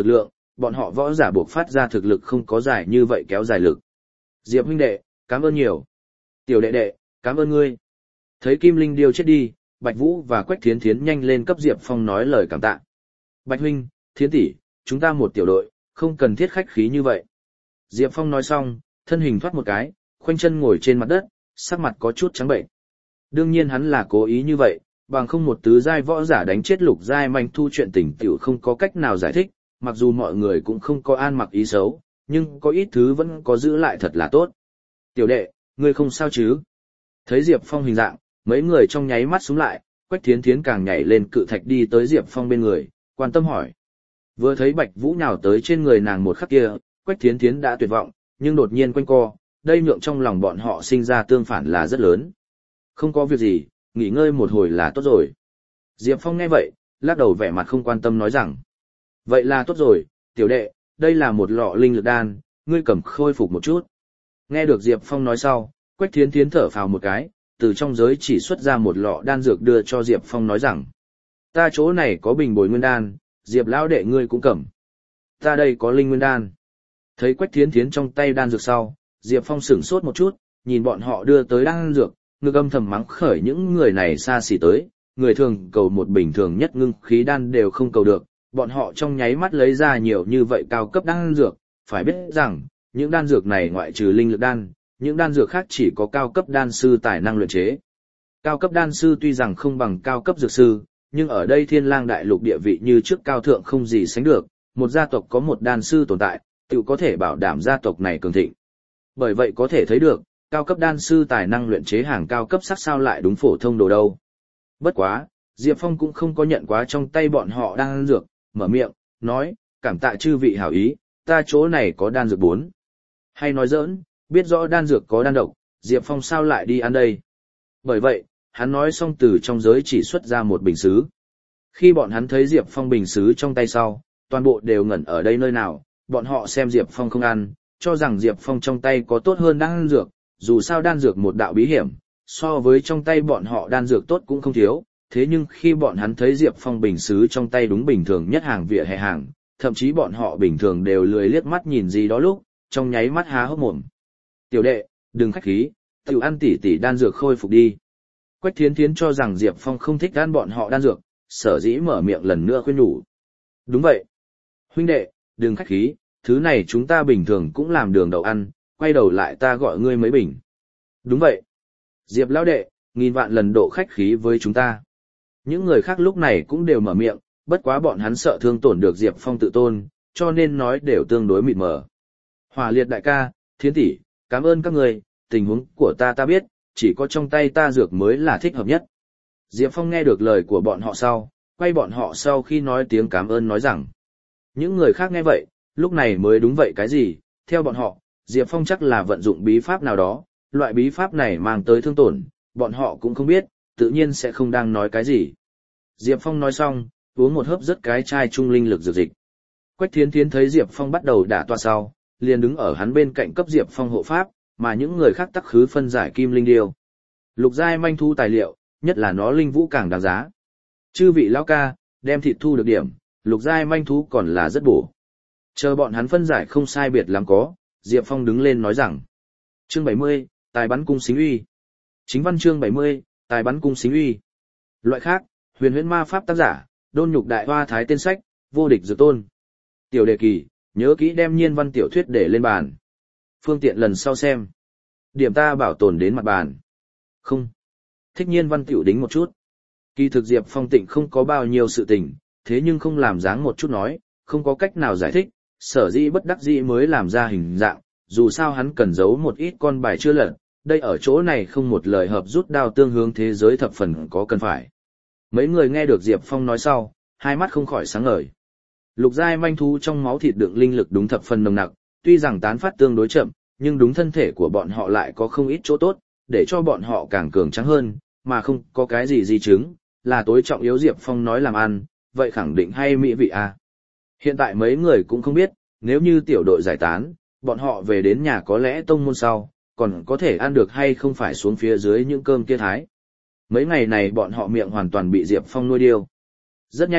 bọn họ võ giả buộc phát ra thực lực không có dài như vậy kéo dài lực. Diệp huynh đệ, cảm ơn nhiều. Tiểu đệ đệ, cảm ơn ngươi. Thấy Kim Linh Điêu chết đi, Bạch Vũ và Quách Thiến Thiến nhanh lên cấp Diệp Phong nói lời cảm tạ. Bạch huynh, Thiến tỷ, chúng ta một tiểu đội, không cần thiết khách khí như vậy. Diệp Phong nói xong, thân hình thoát một cái, khoanh chân ngồi trên mặt đất, sắc mặt có chút trắng bệnh. Đương nhiên hắn là cố ý như vậy, bằng không một tứ giai võ giả đánh chết lục giai manh thu chuyện tình tiểu không có cách nào giải thích, mặc dù mọi người cũng không có an mặc ý xấu, nhưng có ít thứ vẫn có giữ lại thật là tốt. Tiểu đệ, ngươi không sao chứ? Thấy Diệp Phong hình dạng, mấy người trong nháy mắt xuống lại, Quách Thiến Thiến càng nhảy lên cự thạch đi tới Diệp Phong bên người, quan tâm hỏi. Vừa thấy Bạch Vũ nhào tới trên người nàng một khắc kia, Quách Thiến Thiến đã tuyệt vọng, nhưng đột nhiên quanh co, đây nhượng trong lòng bọn họ sinh ra tương phản là rất lớn. Không có việc gì, nghỉ ngơi một hồi là tốt rồi. Diệp Phong nghe vậy, lắc đầu vẻ mặt không quan tâm nói rằng. Vậy là tốt rồi, tiểu đệ, đây là một lọ linh lực đan, ngươi cầm khôi phục một chút. Nghe được Diệp Phong nói sau, Quách Thiến Thiến thở phào một cái, từ trong giới chỉ xuất ra một lọ đan dược đưa cho Diệp Phong nói rằng. Ta chỗ này có bình bồi nguyên đan, Diệp lão đệ ngươi cũng cầm. Ta đây có linh nguyên đan. Thấy Quách Thiến Thiến trong tay đan dược sau, Diệp Phong sửng sốt một chút, nhìn bọn họ đưa tới đan dược, ngực âm thầm mắng khởi những người này xa xỉ tới, người thường cầu một bình thường nhất ngưng khí đan đều không cầu được, bọn họ trong nháy mắt lấy ra nhiều như vậy cao cấp đan dược, phải biết rằng, những đan dược này ngoại trừ linh lực đan, những đan dược khác chỉ có cao cấp đan sư tài năng luyện chế. Cao cấp đan sư tuy rằng không bằng cao cấp dược sư, nhưng ở đây Thiên Lang đại lục địa vị như trước cao thượng không gì sánh được, một gia tộc có một đan sư tồn tại, tự có thể bảo đảm gia tộc này cường thịnh. Bởi vậy có thể thấy được, cao cấp đan sư tài năng luyện chế hàng cao cấp sắc sao lại đúng phổ thông đồ đâu. Bất quá, Diệp Phong cũng không có nhận quá trong tay bọn họ đan dược, mở miệng, nói, cảm tạ chư vị hảo ý, ta chỗ này có đan dược 4. Hay nói giỡn, biết rõ đan dược có đan độc, Diệp Phong sao lại đi ăn đây. Bởi vậy, hắn nói xong từ trong giới chỉ xuất ra một bình sứ. Khi bọn hắn thấy Diệp Phong bình sứ trong tay sau, toàn bộ đều ngẩn ở đây nơi nào, bọn họ xem Diệp Phong không ăn, cho rằng Diệp Phong trong tay có tốt hơn đan dược, dù sao đan dược một đạo bí hiểm, so với trong tay bọn họ đan dược tốt cũng không thiếu, thế nhưng khi bọn hắn thấy Diệp Phong bình sứ trong tay đúng bình thường nhất hàng vỉa hè hàng, thậm chí bọn họ bình thường đều lười liếc mắt nhìn gì đó lúc, trong nháy mắt há hốc mồm. Tiểu đệ, đừng khách khí, tiểu ăn tỉ tỉ đan dược khôi phục đi. Quách Thiến Thiến cho rằng Diệp Phong không thích ăn bọn họ đan dược, sở dĩ mở miệng lần nữa khuyên nhủ. Đúng vậy. Huynh đệ, đừng khách khí, thứ này chúng ta bình thường cũng làm đường đậu ăn, quay đầu lại ta gọi ngươi mấy bình. Đúng vậy. Diệp lão đệ, nghìn vạn lần độ khách khí với chúng ta. Những người khác lúc này cũng đều mở miệng, bất quá bọn hắn sợ thương tổn được Diệp Phong tự tôn, cho nên nói đều tương đối mịt mờ. Hỏa Liệt đại ca, Thiến tỷ, cảm ơn các người, tình huống của ta biết, chỉ có trong tay ta dược mới là thích hợp nhất. Diệp Phong nghe được lời của bọn họ sau, quay bọn họ sau khi nói tiếng cảm ơn nói rằng. Những người khác nghe vậy, lúc này mới đúng vậy cái gì, theo bọn họ, Diệp Phong chắc là vận dụng bí pháp nào đó, loại bí pháp này mang tới thương tổn, bọn họ cũng không biết, tự nhiên sẽ không đang nói cái gì. Diệp Phong nói xong, uống một hớp rất cái chai trung linh lực dược dịch. Quách Thiến Thiến thấy Diệp Phong bắt đầu đả toa sau, liền đứng ở hắn bên cạnh cấp Diệp Phong hộ pháp, mà những người khác tắc khứ phân giải kim linh điêu. Lục giai manh thu tài liệu, nhất là nó linh vũ càng đáng giá. Chư vị lão ca, đem thịt thu được điểm, lục giai manh thú còn là rất bổ. Chờ bọn hắn phân giải không sai biệt lắm có, Diệp Phong đứng lên nói rằng. Chương 70, tài bắn cung xính uy. Chính văn chương 70, tài bắn cung xính uy. Loại khác, huyền huyễn ma pháp tác giả, đôn nhục đại hoa thái tên sách, vô địch dược tôn. Tiểu đề kỳ, nhớ kỹ đem nhiên văn tiểu thuyết để lên bàn. Phương tiện lần sau xem. Điểm ta bảo tồn đến mặt bàn. Không. Thích nhiên văn tiểu đính một chút. Kỳ thực Diệp Phong Tịnh không có bao nhiêu sự tình, thế nhưng không làm dáng một chút nói, không có cách nào giải thích, sở dĩ bất đắc dĩ mới làm ra hình dạng, dù sao hắn cần giấu một ít con bài chưa lật, đây ở chỗ này không một lời hợp rút đao tương hướng thế giới thập phần có cần phải. Mấy người nghe được Diệp Phong nói sau, hai mắt không khỏi sáng ngời. Lục giai manh thú trong máu thịt đựng linh lực đúng thập phần nồng nặc, tuy rằng tán phát tương đối chậm, nhưng đúng thân thể của bọn họ lại có không ít chỗ tốt, để cho bọn họ càng cường tráng hơn, mà không có cái gì di chứng, là tối trọng yếu. Diệp Phong nói làm ăn, vậy khẳng định hay mỹ vị à. Hiện tại mấy người cũng không biết, nếu như tiểu đội giải tán, bọn họ về đến nhà có lẽ tông môn sau, còn có thể ăn được hay không phải xuống phía dưới những cơm kia thái. Mấy ngày này bọn họ miệng hoàn toàn bị Diệp Phong nuôi điêu. Rất nhanh,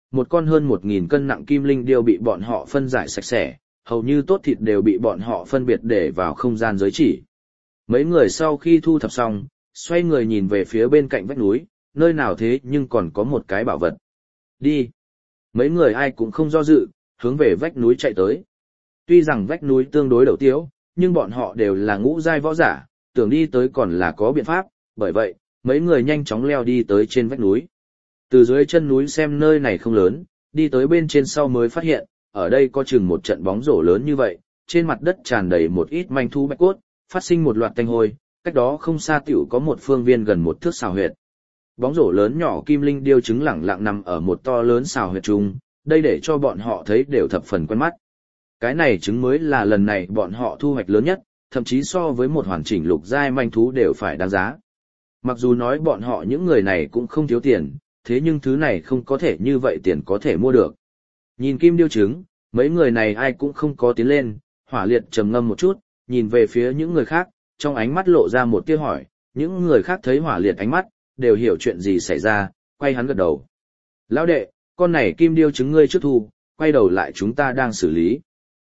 một con hơn 1.000 cân nặng kim linh điêu bị bọn họ phân giải sạch sẽ, hầu như tốt thịt đều bị bọn họ phân biệt để vào không gian giới chỉ. Mấy người sau khi thu thập xong, xoay người nhìn về phía bên cạnh vách núi, nơi nào thế nhưng còn có một cái bảo vật. Đi! Mấy người ai cũng không do dự, hướng về vách núi chạy tới. Tuy rằng vách núi tương đối đầu tiếu, nhưng bọn họ đều là ngũ giai võ giả, tưởng đi tới còn là có biện pháp, bởi vậy, mấy người nhanh chóng leo đi tới trên vách núi. Từ dưới chân núi xem nơi này không lớn, đi tới bên trên sau mới phát hiện, ở đây có chừng một trận bóng rổ lớn như vậy, trên mặt đất tràn đầy một ít manh thú bạch cốt, phát sinh một loạt tanh hôi, cách đó không xa tiểu có một phương viên gần một thước xào huyệt. Bóng rổ lớn nhỏ kim linh điêu trứng lẳng lặng nằm ở một to lớn xào huyệt chung, đây để cho bọn họ thấy đều thập phần quen mắt. Cái này trứng mới là lần này bọn họ thu hoạch lớn nhất, thậm chí so với một hoàn chỉnh lục giai manh thú đều phải đáng giá. Mặc dù nói bọn họ những người này cũng không thiếu tiền, thế nhưng thứ này không có thể như vậy tiền có thể mua được. Nhìn kim điêu trứng, mấy người này ai cũng không có tiến lên, Hỏa Liệt trầm ngâm một chút, nhìn về phía những người khác, trong ánh mắt lộ ra một tia hỏi, những người khác thấy Hỏa Liệt ánh mắt, đều hiểu chuyện gì xảy ra, quay hắn gật đầu. Lão đệ, con này kim điêu trứng ngươi trước thu, quay đầu lại chúng ta đang xử lý.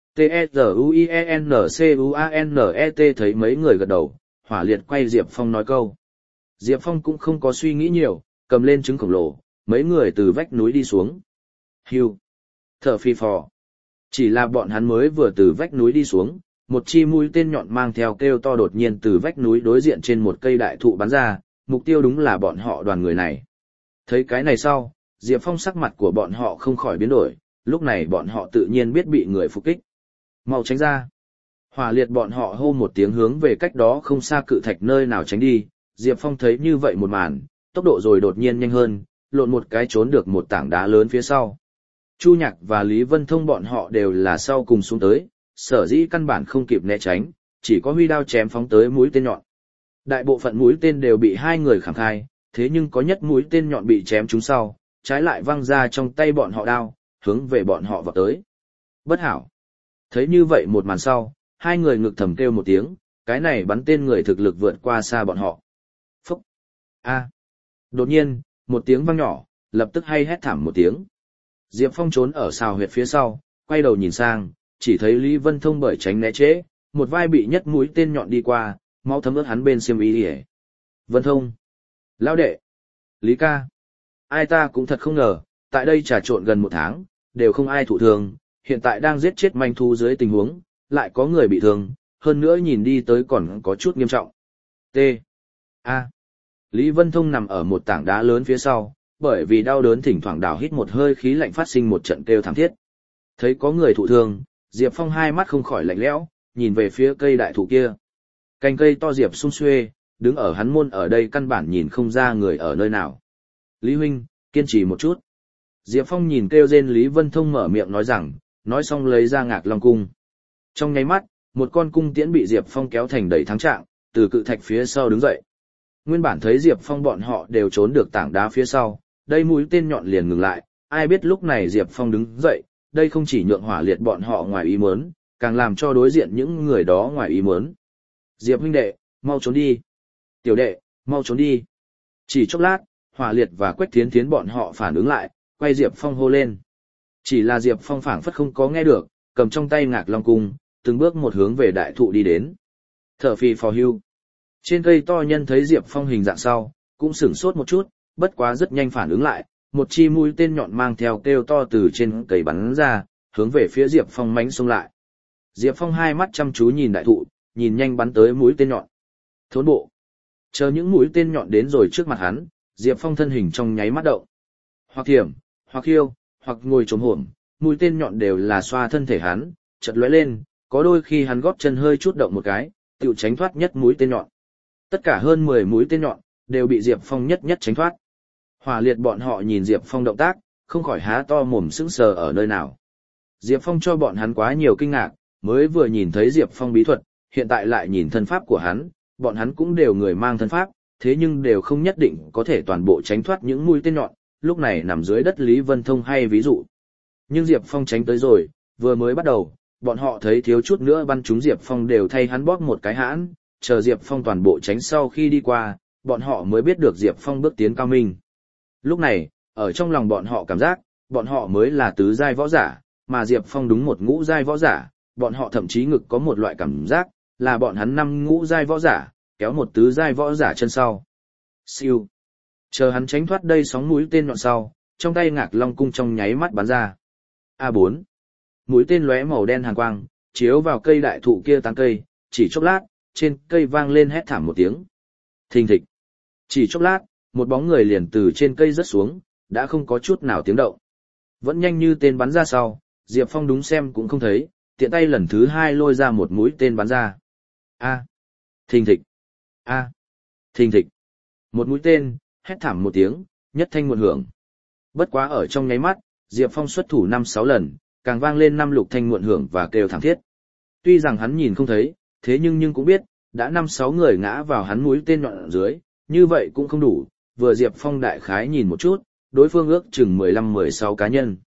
T-E-Z-U-I-E-N-C-U-A-N-E-T thấy mấy người gật đầu, Hỏa Liệt quay Diệp Phong nói câu. Diệp Phong cũng không có suy nghĩ nhiều, cầm lên trứng khổng lồ, mấy người từ vách núi đi xuống. Hưu. Thở phi phò. Chỉ là bọn hắn mới vừa từ vách núi đi xuống, một chi mũi tên nhọn mang theo kêu to đột nhiên từ vách núi đối diện trên một cây đại thụ bắn ra, mục tiêu đúng là bọn họ đoàn người này. Thấy cái này sau, Diệp Phong sắc mặt của bọn họ không khỏi biến đổi, lúc này bọn họ tự nhiên biết bị người phục kích. Mau tránh ra. Hỏa Liệt bọn họ hô một tiếng hướng về cách đó không xa cự thạch nơi nào tránh đi, Diệp Phong thấy như vậy một màn, tốc độ rồi đột nhiên nhanh hơn, lộn một cái trốn được một tảng đá lớn phía sau. Chu Nhạc và Lý Vân Thông bọn họ đều là sau cùng xuống tới, sở dĩ căn bản không kịp né tránh, chỉ có huy đao chém phóng tới mũi tên nhọn. Đại bộ phận mũi tên đều bị hai người khảm khai, thế nhưng có nhất mũi tên nhọn bị chém trúng sau, trái lại văng ra trong tay bọn họ đao, hướng về bọn họ vào tới. Bất hảo. Thấy như vậy một màn sau, hai người ngực thầm kêu một tiếng, cái này bắn tên người thực lực vượt qua xa bọn họ. Phúc! A! Đột nhiên, một tiếng vang nhỏ, lập tức hay hét thảm một tiếng. Diệp Phong trốn ở xào huyệt phía sau, quay đầu nhìn sang, chỉ thấy Lý Vân Thông bởi tránh né trễ, một vai bị nhất mũi tên nhọn đi qua, máu thấm ướt hắn bên xiêm y đi. Vân Thông! Lão đệ! Lý ca! Ai ta cũng thật không ngờ, tại đây trà trộn gần một tháng, đều không ai thụ thương, hiện tại đang giết chết manh thu dưới tình huống, lại có người bị thương, hơn nữa nhìn đi tới còn có chút nghiêm trọng. T. A. Lý Vân Thông nằm ở một tảng đá lớn phía sau, bởi vì đau đớn thỉnh thoảng đào hít một hơi khí lạnh phát sinh một trận kêu thảm thiết. Thấy có người thụ thương, Diệp Phong hai mắt không khỏi lạnh lẽo, nhìn về phía cây đại thụ kia. Cành cây to Diệp sum xuê, đứng ở hắn môn ở đây căn bản nhìn không ra người ở nơi nào. Lý huynh, kiên trì một chút. Diệp Phong nhìn kêu rên Lý Vân Thông mở miệng nói rằng, nói xong lấy ra Ngạc Long cung. Trong nháy mắt, một con cung tiễn bị Diệp Phong kéo thành đầy thắng trạng, từ cự thạch phía sau đứng dậy. Nguyên bản thấy Diệp Phong bọn họ đều trốn được tảng đá phía sau, đây mũi tên nhọn liền ngừng lại, ai biết lúc này Diệp Phong đứng dậy, đây không chỉ nhượng Hỏa Liệt bọn họ ngoài ý muốn, càng làm cho đối diện những người đó ngoài ý muốn. Diệp huynh đệ, mau trốn đi. Tiểu đệ, mau trốn đi. Chỉ chốc lát, Hỏa Liệt và Quách Thiến Thiến bọn họ phản ứng lại, quay Diệp Phong hô lên. Chỉ là Diệp Phong phảng phất không có nghe được, cầm trong tay Ngạc Long cung, từng bước một hướng về đại thụ đi đến. Thở phì phò hưu. Trên cây to nhân thấy Diệp Phong hình dạng sau, cũng sửng sốt một chút, bất quá rất nhanh phản ứng lại, một chi mũi tên nhọn mang theo kêu to từ trên cây bắn ra, hướng về phía Diệp Phong mánh xông lại. Diệp Phong hai mắt chăm chú nhìn đại thụ, nhìn nhanh bắn tới mũi tên nhọn. Thốn bộ. Chờ những mũi tên nhọn đến rồi trước mặt hắn, Diệp Phong thân hình trong nháy mắt động. Hoặc thiểm, hoặc hiêu, hoặc ngồi trồm hổm, mũi tên nhọn đều là xoa thân thể hắn, chợt lóe lên, có đôi khi hắn gót chân hơi chút động một cái, tựu tránh thoát nhất mũi tên nhọn. Tất cả hơn 10 mũi tên nhọn đều bị Diệp Phong nhất nhất tránh thoát. Hỏa Liệt bọn họ nhìn Diệp Phong động tác, không khỏi há to mồm sững sờ ở nơi nào. Diệp Phong cho bọn hắn quá nhiều kinh ngạc, mới vừa nhìn thấy Diệp Phong bí thuật, hiện tại lại nhìn thân pháp của hắn, bọn hắn cũng đều người mang thân pháp, thế nhưng đều không nhất định có thể toàn bộ tránh thoát những mũi tên nhọn, lúc này nằm dưới đất Lý Vân Thông hay ví dụ. Nhưng Diệp Phong tránh tới rồi, vừa mới bắt đầu, bọn họ thấy thiếu chút nữa bắn trúng Diệp Phong đều thay hắn bóp một cái hãn, chờ Diệp Phong toàn bộ tránh sau khi đi qua, bọn họ mới biết được Diệp Phong bước tiến cao minh. Lúc này, ở trong lòng bọn họ cảm giác, bọn họ mới là tứ giai võ giả, mà Diệp Phong đúng một ngũ giai võ giả, bọn họ thậm chí ngực có một loại cảm giác, là bọn hắn 5 ngũ giai võ giả, kéo một tứ giai võ giả chân sau. Siêu. Chờ hắn tránh thoát đây sóng mũi tên nhọn sau, trong tay Ngạc Long cung trong nháy mắt bắn ra. A4. Mũi tên lóe màu đen hàn quang, chiếu vào cây đại thụ kia tán cây, chỉ chốc lát, trên cây vang lên hét thảm một tiếng. Thình thịch. Chỉ chốc lát, một bóng người liền từ trên cây rớt xuống, đã không có chút nào tiếng động. Vẫn nhanh như tên bắn ra sau, Diệp Phong đúng xem cũng không thấy, tiện tay lần thứ 2 lôi ra một mũi tên bắn ra. A. Thình thịch. A. Thình thịch. Một mũi tên, hét thảm một tiếng, nhất thanh muộn hưởng. Bất quá ở trong nháy mắt, Diệp Phong xuất thủ 5-6 lần, càng vang lên 5 lục thanh muộn hưởng và kêu thảm thiết. Tuy rằng hắn nhìn không thấy, thế nhưng cũng biết, đã 5-6 người ngã vào hắn mũi tên nhọn ở dưới, như vậy cũng không đủ, vừa Diệp Phong đại khái nhìn một chút, đối phương ước chừng 15-16 cá nhân.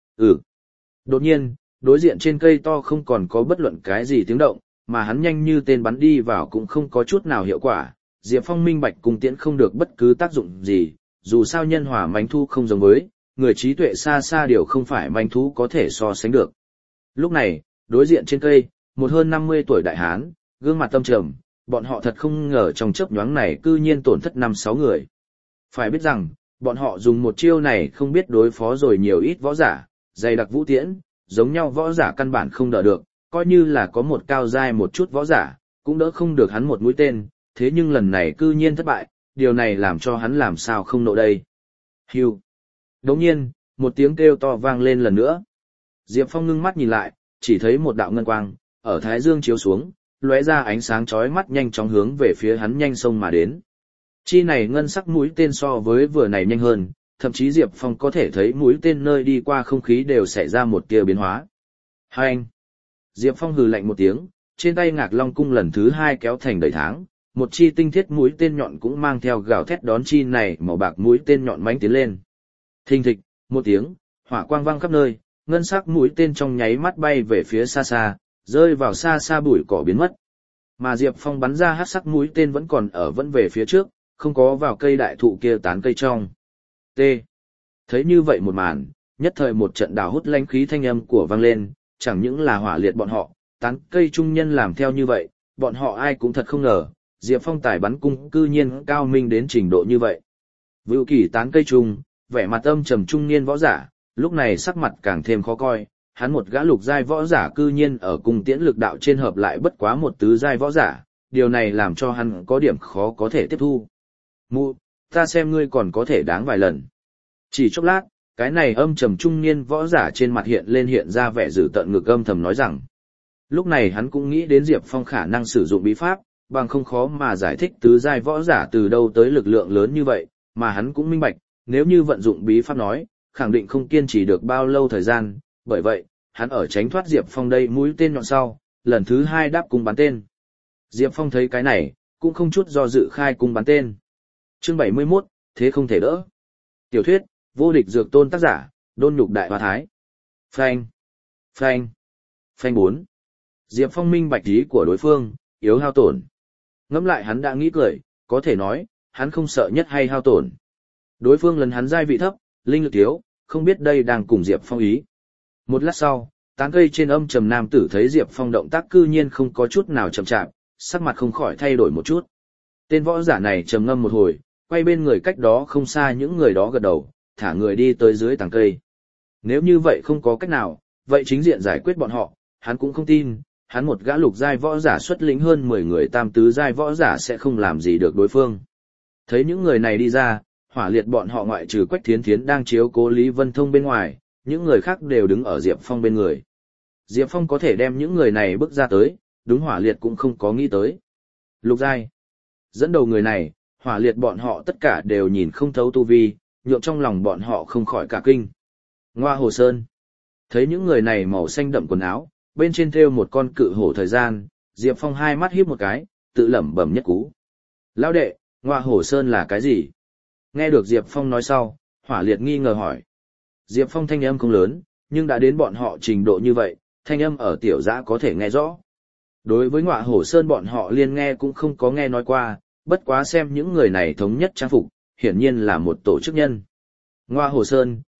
Đột nhiên, đối diện trên cây to không còn có bất luận cái gì tiếng động, mà hắn nhanh như tên bắn đi vào cũng không có chút nào hiệu quả. Diệp Phong minh bạch cung tiễn không được bất cứ tác dụng gì, dù sao nhân hỏa manh thu không giống với, người trí tuệ xa xa điều không phải manh thú có thể so sánh được. Lúc này, đối diện trên cây, một hơn 50 tuổi đại hán, gương mặt tâm trầm, bọn họ thật không ngờ trong chớp nhoáng này cư nhiên tổn thất 5-6 người. Phải biết rằng, bọn họ dùng một chiêu này không biết đối phó rồi nhiều ít võ giả, dày đặc vũ tiễn, giống nhau võ giả căn bản không đỡ được, coi như là có một cao giai một chút võ giả, cũng đỡ không được hắn một mũi tên, thế nhưng lần này cư nhiên thất bại, điều này làm cho hắn làm sao không nộ đây. Hưu. Đồng nhiên, một tiếng kêu to vang lên lần nữa. Diệp Phong ngưng mắt nhìn lại, chỉ thấy một đạo ngân quang, ở thái dương chiếu xuống, lóe ra ánh sáng chói mắt nhanh chóng hướng về phía hắn nhanh sông mà đến. Chi này ngân sắc mũi tên so với vừa này nhanh hơn, thậm chí Diệp Phong có thể thấy mũi tên nơi đi qua không khí đều xảy ra một tia biến hóa. Hành! Diệp Phong hừ lạnh một tiếng, trên tay Ngạc Long cung lần thứ 2 kéo thành đầy tháng, một chi tinh thiết mũi tên nhọn cũng mang theo gào thét đón chi này màu bạc mũi tên nhọn mãnh tiến lên. Thình thịch, một tiếng, hỏa quang vang khắp nơi, ngân sắc mũi tên trong nháy mắt bay về phía xa xa, rơi vào xa xa bụi cỏ biến mất. Mà Diệp Phong bắn ra hắc sắc mũi tên vẫn còn ở vẫn về phía trước, không có vào cây đại thụ kia tán cây trong. T. Thấy như vậy một màn, nhất thời một trận đào hút lãnh khí thanh âm của vang lên, chẳng những là hỏa liệt bọn họ, tán cây trung nhân làm theo như vậy, bọn họ ai cũng thật không ngờ, Diệp Phong tài bắn cung cư nhiên cao minh đến trình độ như vậy. Vưu Kỳ tán cây trung, vẻ mặt âm trầm trung niên võ giả, lúc này sắc mặt càng thêm khó coi, hắn một gã lục giai võ giả cư nhiên ở cung tiễn lực đạo trên hợp lại bất quá một tứ giai võ giả, điều này làm cho hắn có điểm khó có thể tiếp thu. Mụ, ta xem ngươi còn có thể đáng vài lần. Chỉ chốc lát, cái này âm trầm trung niên võ giả trên mặt hiện ra vẻ dữ tợn ngực âm thầm nói rằng. Lúc này hắn cũng nghĩ đến Diệp Phong khả năng sử dụng bí pháp, bằng không khó mà giải thích tứ giai võ giả từ đâu tới lực lượng lớn như vậy, mà hắn cũng minh bạch, nếu như vận dụng bí pháp nói, khẳng định không kiên trì được bao lâu thời gian, bởi vậy, hắn ở tránh thoát Diệp Phong đây mũi tên nhọn sau, lần thứ 2 đáp cung bắn tên. Diệp Phong thấy cái này, cũng không chút do dự khai cung bắn tên. Chương 71, thế không thể đỡ. Tiểu thuyết, vô địch dược tôn tác giả, Đôn Nhục Đại Hoa Thái. Phanh, phanh, phanh 4. Diệp Phong minh bạch ý của đối phương, yếu hao tổn. Ngẫm lại hắn đã nghĩ cười, có thể nói, hắn không sợ nhất hay hao tổn. Đối phương lần hắn giai vị thấp, linh lực thiếu, không biết đây đang cùng Diệp Phong ý. Một lát sau, tán cây trên âm trầm nam tử thấy Diệp Phong động tác cư nhiên không có chút nào chậm chạp, sắc mặt không khỏi thay đổi một chút. Tên võ giả này trầm ngâm một hồi, quay bên người cách đó không xa những người đó gật đầu, thả người đi tới dưới tàng cây. Nếu như vậy không có cách nào, vậy chính diện giải quyết bọn họ, hắn cũng không tin, hắn một gã lục giai võ giả xuất lĩnh hơn 10 người tam tứ giai võ giả sẽ không làm gì được đối phương. Thấy những người này đi ra, hỏa liệt bọn họ ngoại trừ Quách Thiến Thiến đang chiếu cố Lý Vân Thông bên ngoài, những người khác đều đứng ở Diệp Phong bên người. Diệp Phong có thể đem những người này bước ra tới, đúng hỏa liệt cũng không có nghĩ tới. Lục giai. Dẫn đầu người này, hỏa liệt bọn họ tất cả đều nhìn không thấu tu vi, nhượng trong lòng bọn họ không khỏi cả kinh. Ngoa Hồ Sơn. Thấy những người này màu xanh đậm quần áo, bên trên thêu một con cự hổ thời gian, Diệp Phong hai mắt híp một cái, tự lẩm bẩm nhất cú. Lão đệ, Ngoa Hồ Sơn là cái gì? Nghe được Diệp Phong nói sau, hỏa liệt nghi ngờ hỏi. Diệp Phong thanh âm không lớn, nhưng đã đến bọn họ trình độ như vậy, thanh âm ở tiểu giã có thể nghe rõ. Đối với Ngoa Hồ Sơn bọn họ liên nghe cũng không có nghe nói qua, bất quá xem những người này thống nhất trang phục, hiển nhiên là một tổ chức nhân. Ngoa Hồ Sơn,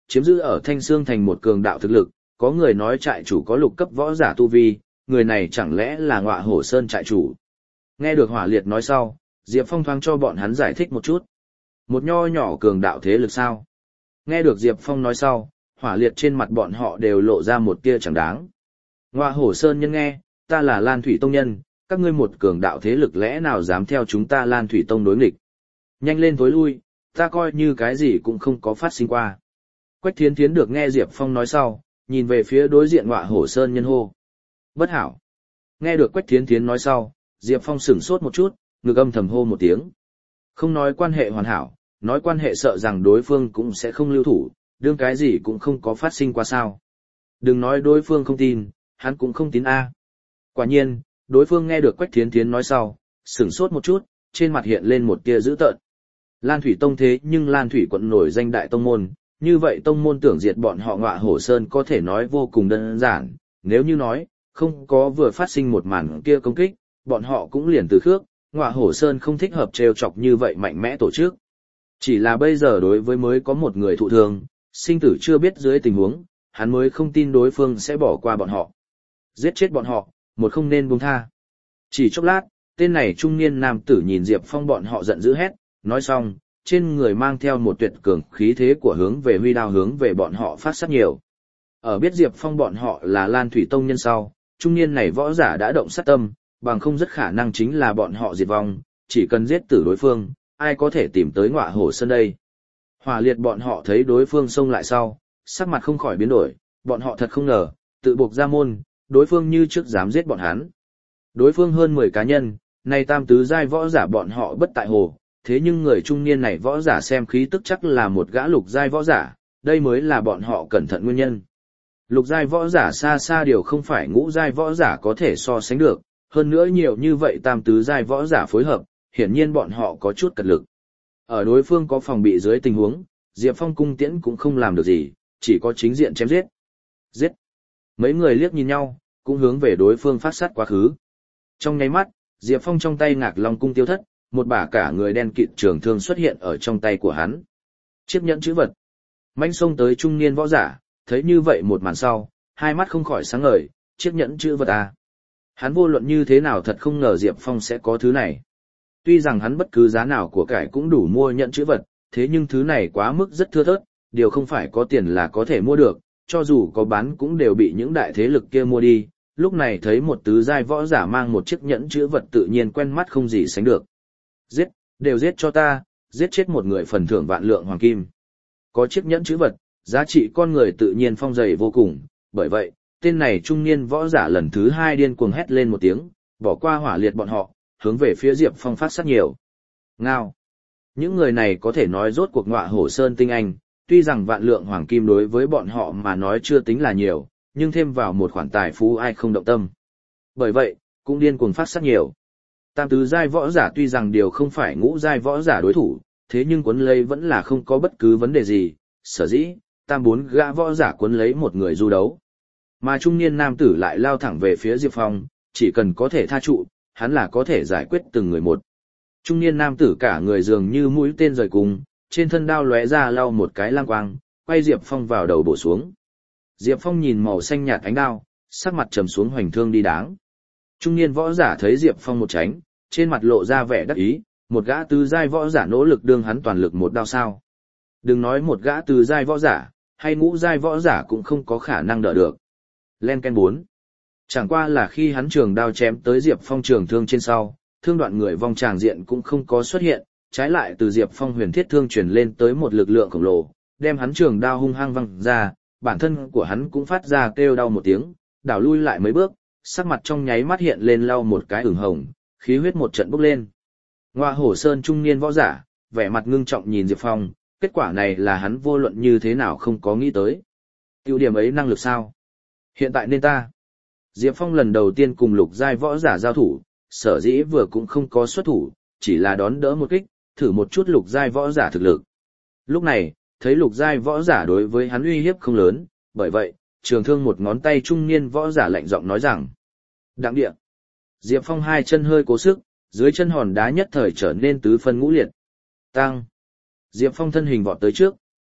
chiếm giữ ở Thanh Xương thành một cường đạo thực lực, có người nói trại chủ có lục cấp võ giả tu vi, người này chẳng lẽ là Ngọa Hổ Sơn trại chủ. Nghe được Hỏa Liệt nói sau, Diệp Phong thoáng cho bọn hắn giải thích một chút. Một nho nhỏ cường đạo thế lực sao? Nghe được Diệp Phong nói sau, Hỏa Liệt trên mặt bọn họ đều lộ ra một tia chẳng đáng. Ngọa Hổ Sơn nhân nghe, ta là Lan Thủy Tông nhân, các ngươi một cường đạo thế lực lẽ nào dám theo chúng ta Lan Thủy Tông đối nghịch. Nhanh lên tối lui, ta coi như cái gì cũng không có phát sinh qua. Quách Thiến Thiến được nghe Diệp Phong nói sau, nhìn về phía đối diện Ngọa Hổ Sơn nhân hô. Bất hảo. Nghe được Quách Thiến Thiến nói sau, Diệp Phong sửng sốt một chút, ngực âm thầm hô một tiếng. Không nói quan hệ hoàn hảo, nói quan hệ sợ rằng đối phương cũng sẽ không lưu thủ, đương cái gì cũng không có phát sinh qua sao. Đừng nói đối phương không tin, hắn cũng không tin a. Quả nhiên, đối phương nghe được Quách Thiến Thiến nói sau, sửng sốt một chút, trên mặt hiện lên một tia dữ tợn. Lan Thủy Tông thế nhưng Lan Thủy quận nổi danh đại tông môn, như vậy tông môn tưởng diệt bọn họ Ngọa Hổ Sơn có thể nói vô cùng đơn giản, nếu như nói, không có vừa phát sinh một màn kia công kích, bọn họ cũng liền từ khước, Ngọa Hổ Sơn không thích hợp trêu chọc như vậy mạnh mẽ tổ chức. Chỉ là bây giờ đối với mới có một người thụ thương, sinh tử chưa biết dưới tình huống, hắn mới không tin đối phương sẽ bỏ qua bọn họ. Giết chết bọn họ, một không nên buông tha. Chỉ chốc lát, tên này trung niên nam tử nhìn Diệp Phong bọn họ giận dữ hét, nói xong, trên người mang theo một tuyệt cường khí thế của hướng về huy đao hướng về bọn họ phát sát nhiều. Ở biết Diệp Phong bọn họ là Lan Thủy Tông nhân sau, trung niên này võ giả đã động sát tâm, bằng không rất khả năng chính là bọn họ diệt vong, chỉ cần giết tử đối phương, ai có thể tìm tới Ngọa Hổ Sơn đây. Hỏa Liệt bọn họ thấy đối phương xông lại sau, sắc mặt không khỏi biến đổi, bọn họ thật không ngờ, tự buộc ra môn, đối phương như trước dám giết bọn hắn. Đối phương hơn 10 cá nhân, này tam tứ giai võ giả bọn họ bất tại hồ, thế nhưng người trung niên này võ giả xem khí tức chắc là một gã lục giai võ giả, đây mới là bọn họ cẩn thận nguyên nhân. Lục giai võ giả xa xa điều không phải ngũ giai võ giả có thể so sánh được, hơn nữa nhiều như vậy tam tứ giai võ giả phối hợp, hiển nhiên bọn họ có chút cật lực. Ở đối phương có phòng bị dưới tình huống, Diệp Phong cung tiễn cũng không làm được gì, chỉ có chính diện chém giết. Giết! Mấy người liếc nhìn nhau, cũng hướng về đối phương phát sát quá khứ. Trong nháy mắt, Diệp Phong trong tay Ngạc Long cung tiêu thất, một bả cả người đen kịt trường thương xuất hiện ở trong tay của hắn. Chiếc nhẫn chữ vật. Manh xông tới trung niên võ giả, thấy như vậy một màn sau, hai mắt không khỏi sáng ngời, chiếc nhẫn chữ vật à. Hắn vô luận như thế nào thật không ngờ Diệp Phong sẽ có thứ này. Tuy rằng hắn bất cứ giá nào của cải cũng đủ mua nhẫn chữ vật, thế nhưng thứ này quá mức rất thưa thớt, điều không phải có tiền là có thể mua được, cho dù có bán cũng đều bị những đại thế lực kia mua đi. Lúc này thấy một tứ giai võ giả mang một chiếc nhẫn chữ vật tự nhiên quen mắt không gì sánh được. Giết, đều giết cho ta, giết chết một người phần thưởng vạn lượng hoàng kim. Có chiếc nhẫn chữ vật, giá trị con người tự nhiên phong dày vô cùng, bởi vậy, tên này trung niên võ giả lần thứ hai điên cuồng hét lên một tiếng, bỏ qua Hỏa Liệt bọn họ, hướng về phía Diệp Phong phát sát nhiều. Ngao! Những người này có thể nói rốt cuộc Ngọa Hổ Sơn tinh anh, tuy rằng vạn lượng hoàng kim đối với bọn họ mà nói chưa tính là nhiều, nhưng thêm vào một khoản tài phú ai không động tâm. Bởi vậy, cũng điên cuồng phát sát nhiều. Tam tứ giai võ giả tuy rằng điều không phải ngũ giai võ giả đối thủ, thế nhưng cuốn lấy vẫn là không có bất cứ vấn đề gì, sở dĩ, tam bốn gã võ giả cuốn lấy một người du đấu. Mà trung niên nam tử lại lao thẳng về phía Diệp Phong, chỉ cần có thể tha trụ, hắn là có thể giải quyết từng người một. Trung niên nam tử cả người dường như mũi tên rời cùng, trên thân đao lóe ra lau một cái lang quang, quay Diệp Phong vào đầu bổ xuống. Diệp Phong nhìn màu xanh nhạt ánh đao, sắc mặt trầm xuống hoành thương đi đáng. Trung niên võ giả thấy Diệp Phong một tránh, trên mặt lộ ra vẻ đắc ý, một gã tứ giai võ giả nỗ lực đương hắn toàn lực một đao sao. Đừng nói một gã tứ giai võ giả, hay ngũ giai võ giả cũng không có khả năng đỡ được. Len Ken 4. Chẳng qua là khi hắn trường đao chém tới Diệp Phong trường thương trên sau, thương đoạn người vong tràng diện cũng không có xuất hiện, trái lại từ Diệp Phong huyền thiết thương truyền lên tới một lực lượng khổng lồ, đem hắn trường đao hung hăng văng ra, bản thân của hắn cũng phát ra kêu đau một tiếng, đảo lui lại mấy bước, sắc mặt trong nháy mắt hiện lên lau một cái ửng hồng, khí huyết một trận bốc lên. Ngọa Hổ Sơn trung niên võ giả, vẻ mặt ngưng trọng nhìn Diệp Phong, kết quả này là hắn vô luận như thế nào không có nghĩ tới. Tiêu điểm ấy năng lực sao? Hiện tại nên ta. Diệp Phong lần đầu tiên cùng lục giai võ giả giao thủ, sở dĩ vừa cũng không có xuất thủ, chỉ là đón đỡ một kích, thử một chút lục giai võ giả thực lực. Lúc này, thấy lục giai võ giả đối với hắn uy hiếp không lớn, bởi vậy, trường thương một ngón tay trung niên võ giả lạnh giọng nói rằng: Đặng địa. Diệp Phong hai chân hơi cố sức, dưới chân hòn đá nhất thời trở nên tứ phân ngũ liệt. Tăng. Diệp Phong thân hình vọt tới trước,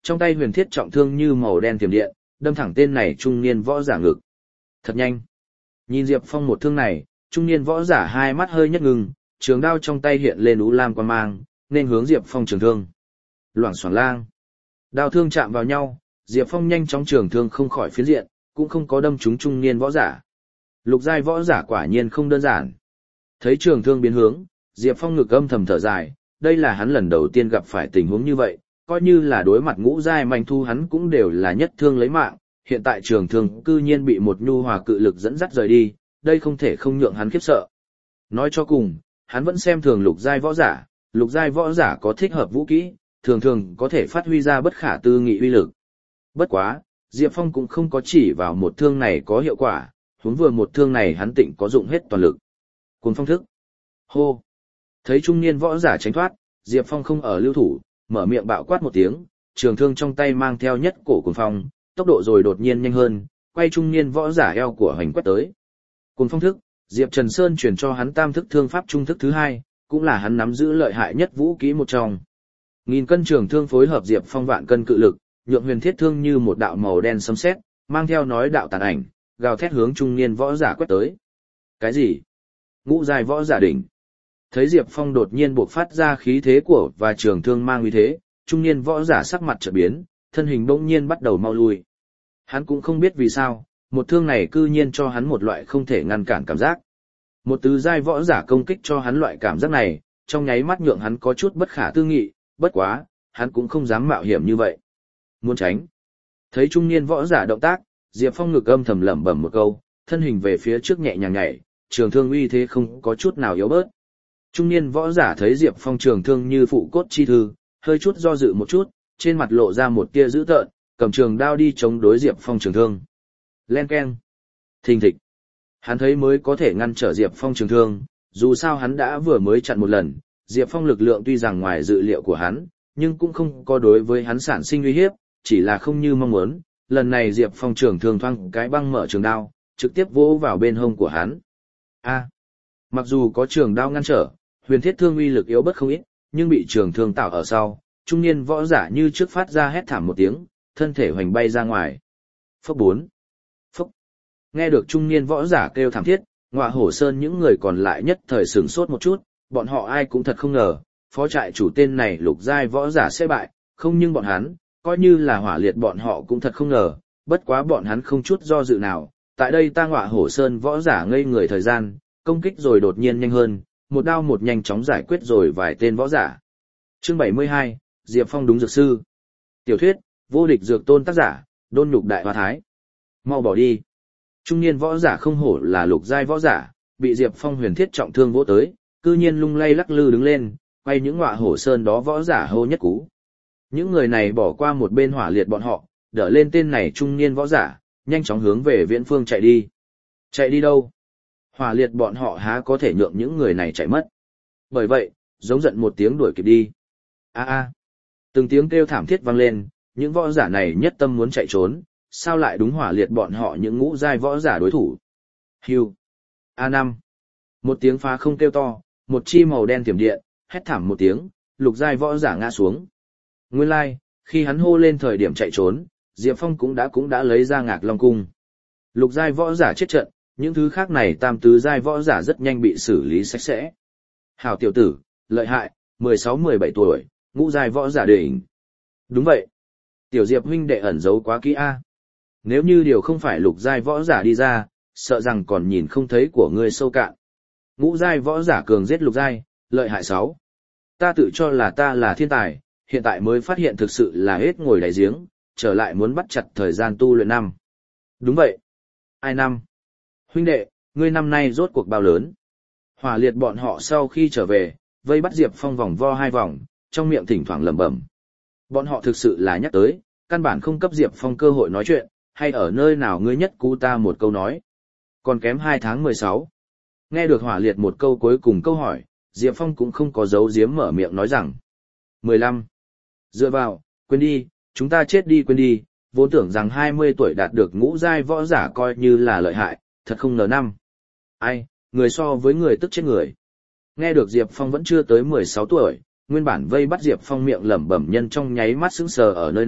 Trong tay huyền thiết trọng thương như màu đen tiềm điện, đâm thẳng tên này trung niên võ giả ngực. Thật nhanh. Nhìn Diệp Phong một thương này, trung niên võ giả hai mắt hơi nhất ngừng, trường đao trong tay hiện lên u lam quang mang, nên hướng Diệp Phong trường thương. Loảng xoảng lang. Đao thương chạm vào nhau, Diệp Phong nhanh chóng trường thương không khỏi phiến diện, cũng không có đâm trúng trung niên võ giả. Lục giai võ giả quả nhiên không đơn giản. Thấy trường thương biến hướng, Diệp Phong ngực âm thầm thở dài, đây là hắn lần đầu tiên gặp phải tình huống như vậy, coi như là đối mặt ngũ giai manh thu hắn cũng đều là nhất thương lấy mạng, hiện tại trường thương cư nhiên bị một nhu hòa cự lực dẫn dắt rời đi, đây không thể không nhượng hắn khiếp sợ. Nói cho cùng, hắn vẫn xem thường lục giai võ giả có thích hợp vũ kỹ, thường thường có thể phát huy ra bất khả tư nghị uy lực. Bất quá, Diệp Phong cũng không có chỉ vào một thương này có hiệu quả, huống vừa một thương này hắn tịnh có dụng hết toàn lực. Cuồng phong thức. Hô. Thấy trung niên võ giả tránh thoát, Diệp Phong không ở lưu thủ, mở miệng bạo quát một tiếng, trường thương trong tay mang theo nhất cổ cuồng phong, tốc độ rồi đột nhiên nhanh hơn, quay trung niên võ giả eo của hoành quét tới. Cuồng phong thức, Diệp Trần Sơn truyền cho hắn tam thức thương pháp trung thức thứ hai, cũng là hắn nắm giữ lợi hại nhất vũ kỹ một trong. Nghìn cân trường thương phối hợp Diệp Phong vạn cân cự lực, nhượng huyền thiết thương như một đạo màu đen sấm sét, mang theo nói đạo tàn ảnh, gào thét hướng trung niên võ giả quét tới. Cái gì? Ngũ giai võ giả đỉnh. Thấy Diệp Phong đột nhiên bộc phát ra khí thế của và trường thương mang uy thế, trung niên võ giả sắc mặt chợt biến, thân hình bỗng nhiên bắt đầu mau lui. Hắn cũng không biết vì sao, một thương này cư nhiên cho hắn một loại không thể ngăn cản cảm giác. Một tứ giai võ giả công kích cho hắn loại cảm giác này, trong nháy mắt nhượng hắn có chút bất khả tư nghị, bất quá, hắn cũng không dám mạo hiểm như vậy. Muốn tránh. Thấy trung niên võ giả động tác, Diệp Phong ngực âm thầm lẩm bẩm một câu, thân hình về phía trước nhẹ nhàng nhảy, trường thương uy thế không có chút nào yếu bớt. Trung niên võ giả thấy Diệp Phong trường thương như phụ cốt chi thư, hơi chút do dự một chút, trên mặt lộ ra một tia dữ tợn, cầm trường đao đi chống đối Diệp Phong trường thương. Len keng. Thình thịch. Hắn thấy mới có thể ngăn trở Diệp Phong trường thương, dù sao hắn đã vừa mới chặn một lần, Diệp Phong lực lượng tuy rằng ngoài dự liệu của hắn, nhưng cũng không có đối với hắn sản sinh uy hiếp, chỉ là không như mong muốn, lần này Diệp Phong trường thương thoang cái băng mở trường đao, trực tiếp vỗ vào bên hông của hắn. Mặc dù có trường đao ngăn trở, huyền thiết thương uy lực yếu bất không ít, nhưng bị trường thương tạo ở sau, trung niên võ giả như trước phát ra hét thảm một tiếng, thân thể hoành bay ra ngoài. Phốc 4. Phốc. Nghe được trung niên võ giả kêu thảm thiết, Ngọa Hổ Sơn những người còn lại nhất thời sửng sốt một chút, bọn họ ai cũng thật không ngờ, phó trại chủ tên này lục giai võ giả sẽ bại, không nhưng bọn hắn, coi như là Hỏa Liệt bọn họ cũng thật không ngờ, bất quá bọn hắn không chút do dự nào, tại đây ta Ngọa Hổ Sơn võ giả ngây người thời gian, công kích rồi đột nhiên nhanh hơn, một đao một nhanh chóng giải quyết rồi vài tên võ giả. Chương 72, Diệp Phong đúng dược sư. Tiểu thuyết, vô địch dược tôn tác giả, Đôn Nhục Đại Hoa Thái. Mau bỏ đi. Trung niên võ giả không hổ là lục giai võ giả, bị Diệp Phong huyền thiết trọng thương vỗ tới, cư nhiên lung lay lắc lư đứng lên, quay những Ngọa Hổ Sơn đó võ giả hô nhất cú. Những người này bỏ qua một bên Hỏa Liệt bọn họ, đỡ lên tên này trung niên võ giả, nhanh chóng hướng về viễn phương chạy đi. Chạy đi đâu? Hỏa Liệt bọn họ há có thể nhượng những người này chạy mất. Bởi vậy, giống giận một tiếng đuổi kịp đi. Từng tiếng kêu thảm thiết vang lên, những võ giả này nhất tâm muốn chạy trốn, sao lại đúng Hỏa Liệt bọn họ những ngũ giai võ giả đối thủ. Hưu. A5. Một tiếng phá không kêu to, một chi màu đen tiềm điện, hét thảm một tiếng, lục giai võ giả ngã xuống. Nguyên lai, khi hắn hô lên thời điểm chạy trốn, Diệp Phong cũng đã lấy ra Ngạc Long cung. Lục giai võ giả chết trận, những thứ khác này tam tứ giai võ giả rất nhanh bị xử lý sạch sẽ. Hảo tiểu tử, lợi hại, 16-17 tuổi, ngũ giai võ giả đỉnh. Đúng vậy. Tiểu Diệp huynh đệ ẩn giấu quá kỹ a. Nếu như điều không phải lục giai võ giả đi ra, sợ rằng còn nhìn không thấy của ngươi sâu cạn. Ngũ giai võ giả cường giết lục giai, lợi hại 6. Ta tự cho là ta là thiên tài, hiện tại mới phát hiện thực sự là hết ngồi đáy giếng, trở lại muốn bắt chặt thời gian tu luyện năm. Đúng vậy. Ai năm? Huynh đệ, ngươi năm nay rốt cuộc bao lớn? Hỏa Liệt bọn họ sau khi trở về, vây bắt Diệp Phong vòng vo 2 vòng, trong miệng thỉnh thoảng lẩm bẩm. Bọn họ thực sự là nhắc tới, căn bản không cấp Diệp Phong cơ hội nói chuyện, hay ở nơi nào ngươi nhất cú ta một câu nói. Còn kém 2 tháng 16. Nghe được Hỏa Liệt một câu cuối cùng câu hỏi, Diệp Phong cũng không có giấu giếm mở miệng nói rằng. 15. Dựa vào, quên đi, chúng ta chết đi quên đi, vốn tưởng rằng 20 tuổi đạt được ngũ giai võ giả coi như là lợi hại, thật không ngờ năm. Ai, người so với người tức chết người. Nghe được Diệp Phong vẫn chưa tới 16 tuổi, nguyên bản vây bắt Diệp Phong miệng lẩm bẩm nhân trong nháy mắt sững sờ ở nơi nào,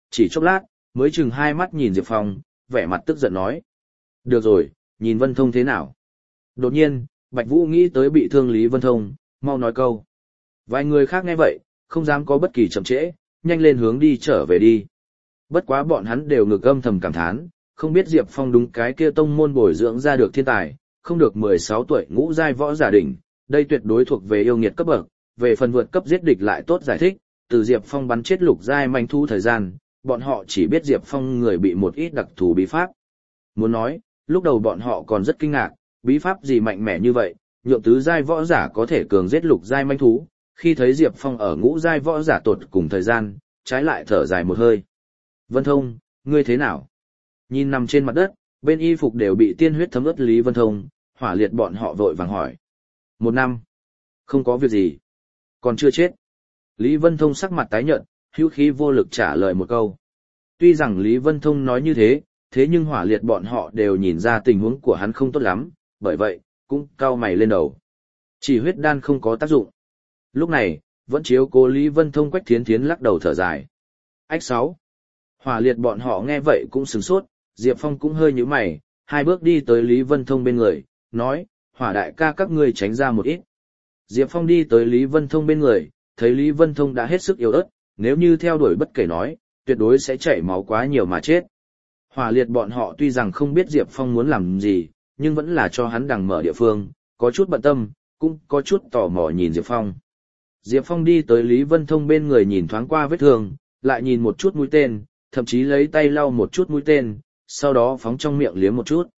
chỉ chốc lát, mới chừng hai mắt nhìn Diệp Phong, vẻ mặt tức giận nói. Được rồi, nhìn Vân Thông thế nào? Đột nhiên, Bạch Vũ nghĩ tới bị thương Lý Vân Thông, mau nói câu. Vài người khác nghe vậy, không dám có bất kỳ chậm trễ, nhanh lên hướng đi trở về đi. Bất quá bọn hắn đều ngực âm thầm cảm thán, không biết Diệp Phong đúng cái kia tông môn bồi dưỡng ra được thiên tài, không được 16 tuổi ngũ giai võ giả đỉnh, đây tuyệt đối thuộc về yêu nghiệt cấp bậc, về phần vượt cấp giết địch lại tốt giải thích, từ Diệp Phong bắn chết lục giai manh thu thời gian, bọn họ chỉ biết Diệp Phong người bị một ít đặc thù bí pháp. Muốn nói, lúc đầu bọn họ còn rất kinh ngạc, bí pháp gì mạnh mẽ như vậy, nhượng tứ giai võ giả có thể cường giết lục giai manh thú, khi thấy Diệp Phong ở ngũ giai võ giả tột cùng thời gian, trái lại thở dài một hơi. Vân Thông, ngươi thế nào? Nhìn nằm trên mặt đất, bên y phục đều bị tiên huyết thấm ướt Lý Vân Thông, Hỏa Liệt bọn họ vội vàng hỏi. 1 năm. Không có việc gì. Còn chưa chết. Lý Vân Thông sắc mặt tái nhợt, hữu khí vô lực trả lời một câu. Tuy rằng Lý Vân Thông nói như thế, thế nhưng Hỏa Liệt bọn họ đều nhìn ra tình huống của hắn không tốt lắm, bởi vậy, cũng cau mày lên đầu. Chỉ huyết đan không có tác dụng. Lúc này, vẫn chiếu cố Lý Vân Thông Quách Thiến Thiến lắc đầu thở dài. Ách 6. Hỏa Liệt bọn họ nghe vậy cũng sửng sốt, Diệp Phong cũng hơi nhíu mày, hai bước đi tới Lý Vân Thông bên người, nói, Hỏa đại ca các ngươi tránh ra một ít. Diệp Phong đi tới Lý Vân Thông bên người, thấy Lý Vân Thông đã hết sức yếu ớt, nếu như theo đuổi bất kể nói, tuyệt đối sẽ chảy máu quá nhiều mà chết. Hỏa Liệt bọn họ tuy rằng không biết Diệp Phong muốn làm gì, nhưng vẫn là cho hắn đằng mở địa phương, có chút bận tâm, cũng có chút tò mò nhìn Diệp Phong. Diệp Phong đi tới Lý Vân Thông bên người nhìn thoáng qua vết thương, lại nhìn một chút mũi tên, thậm chí lấy tay lau một chút mũi tên, sau đó phóng trong miệng liếm một chút.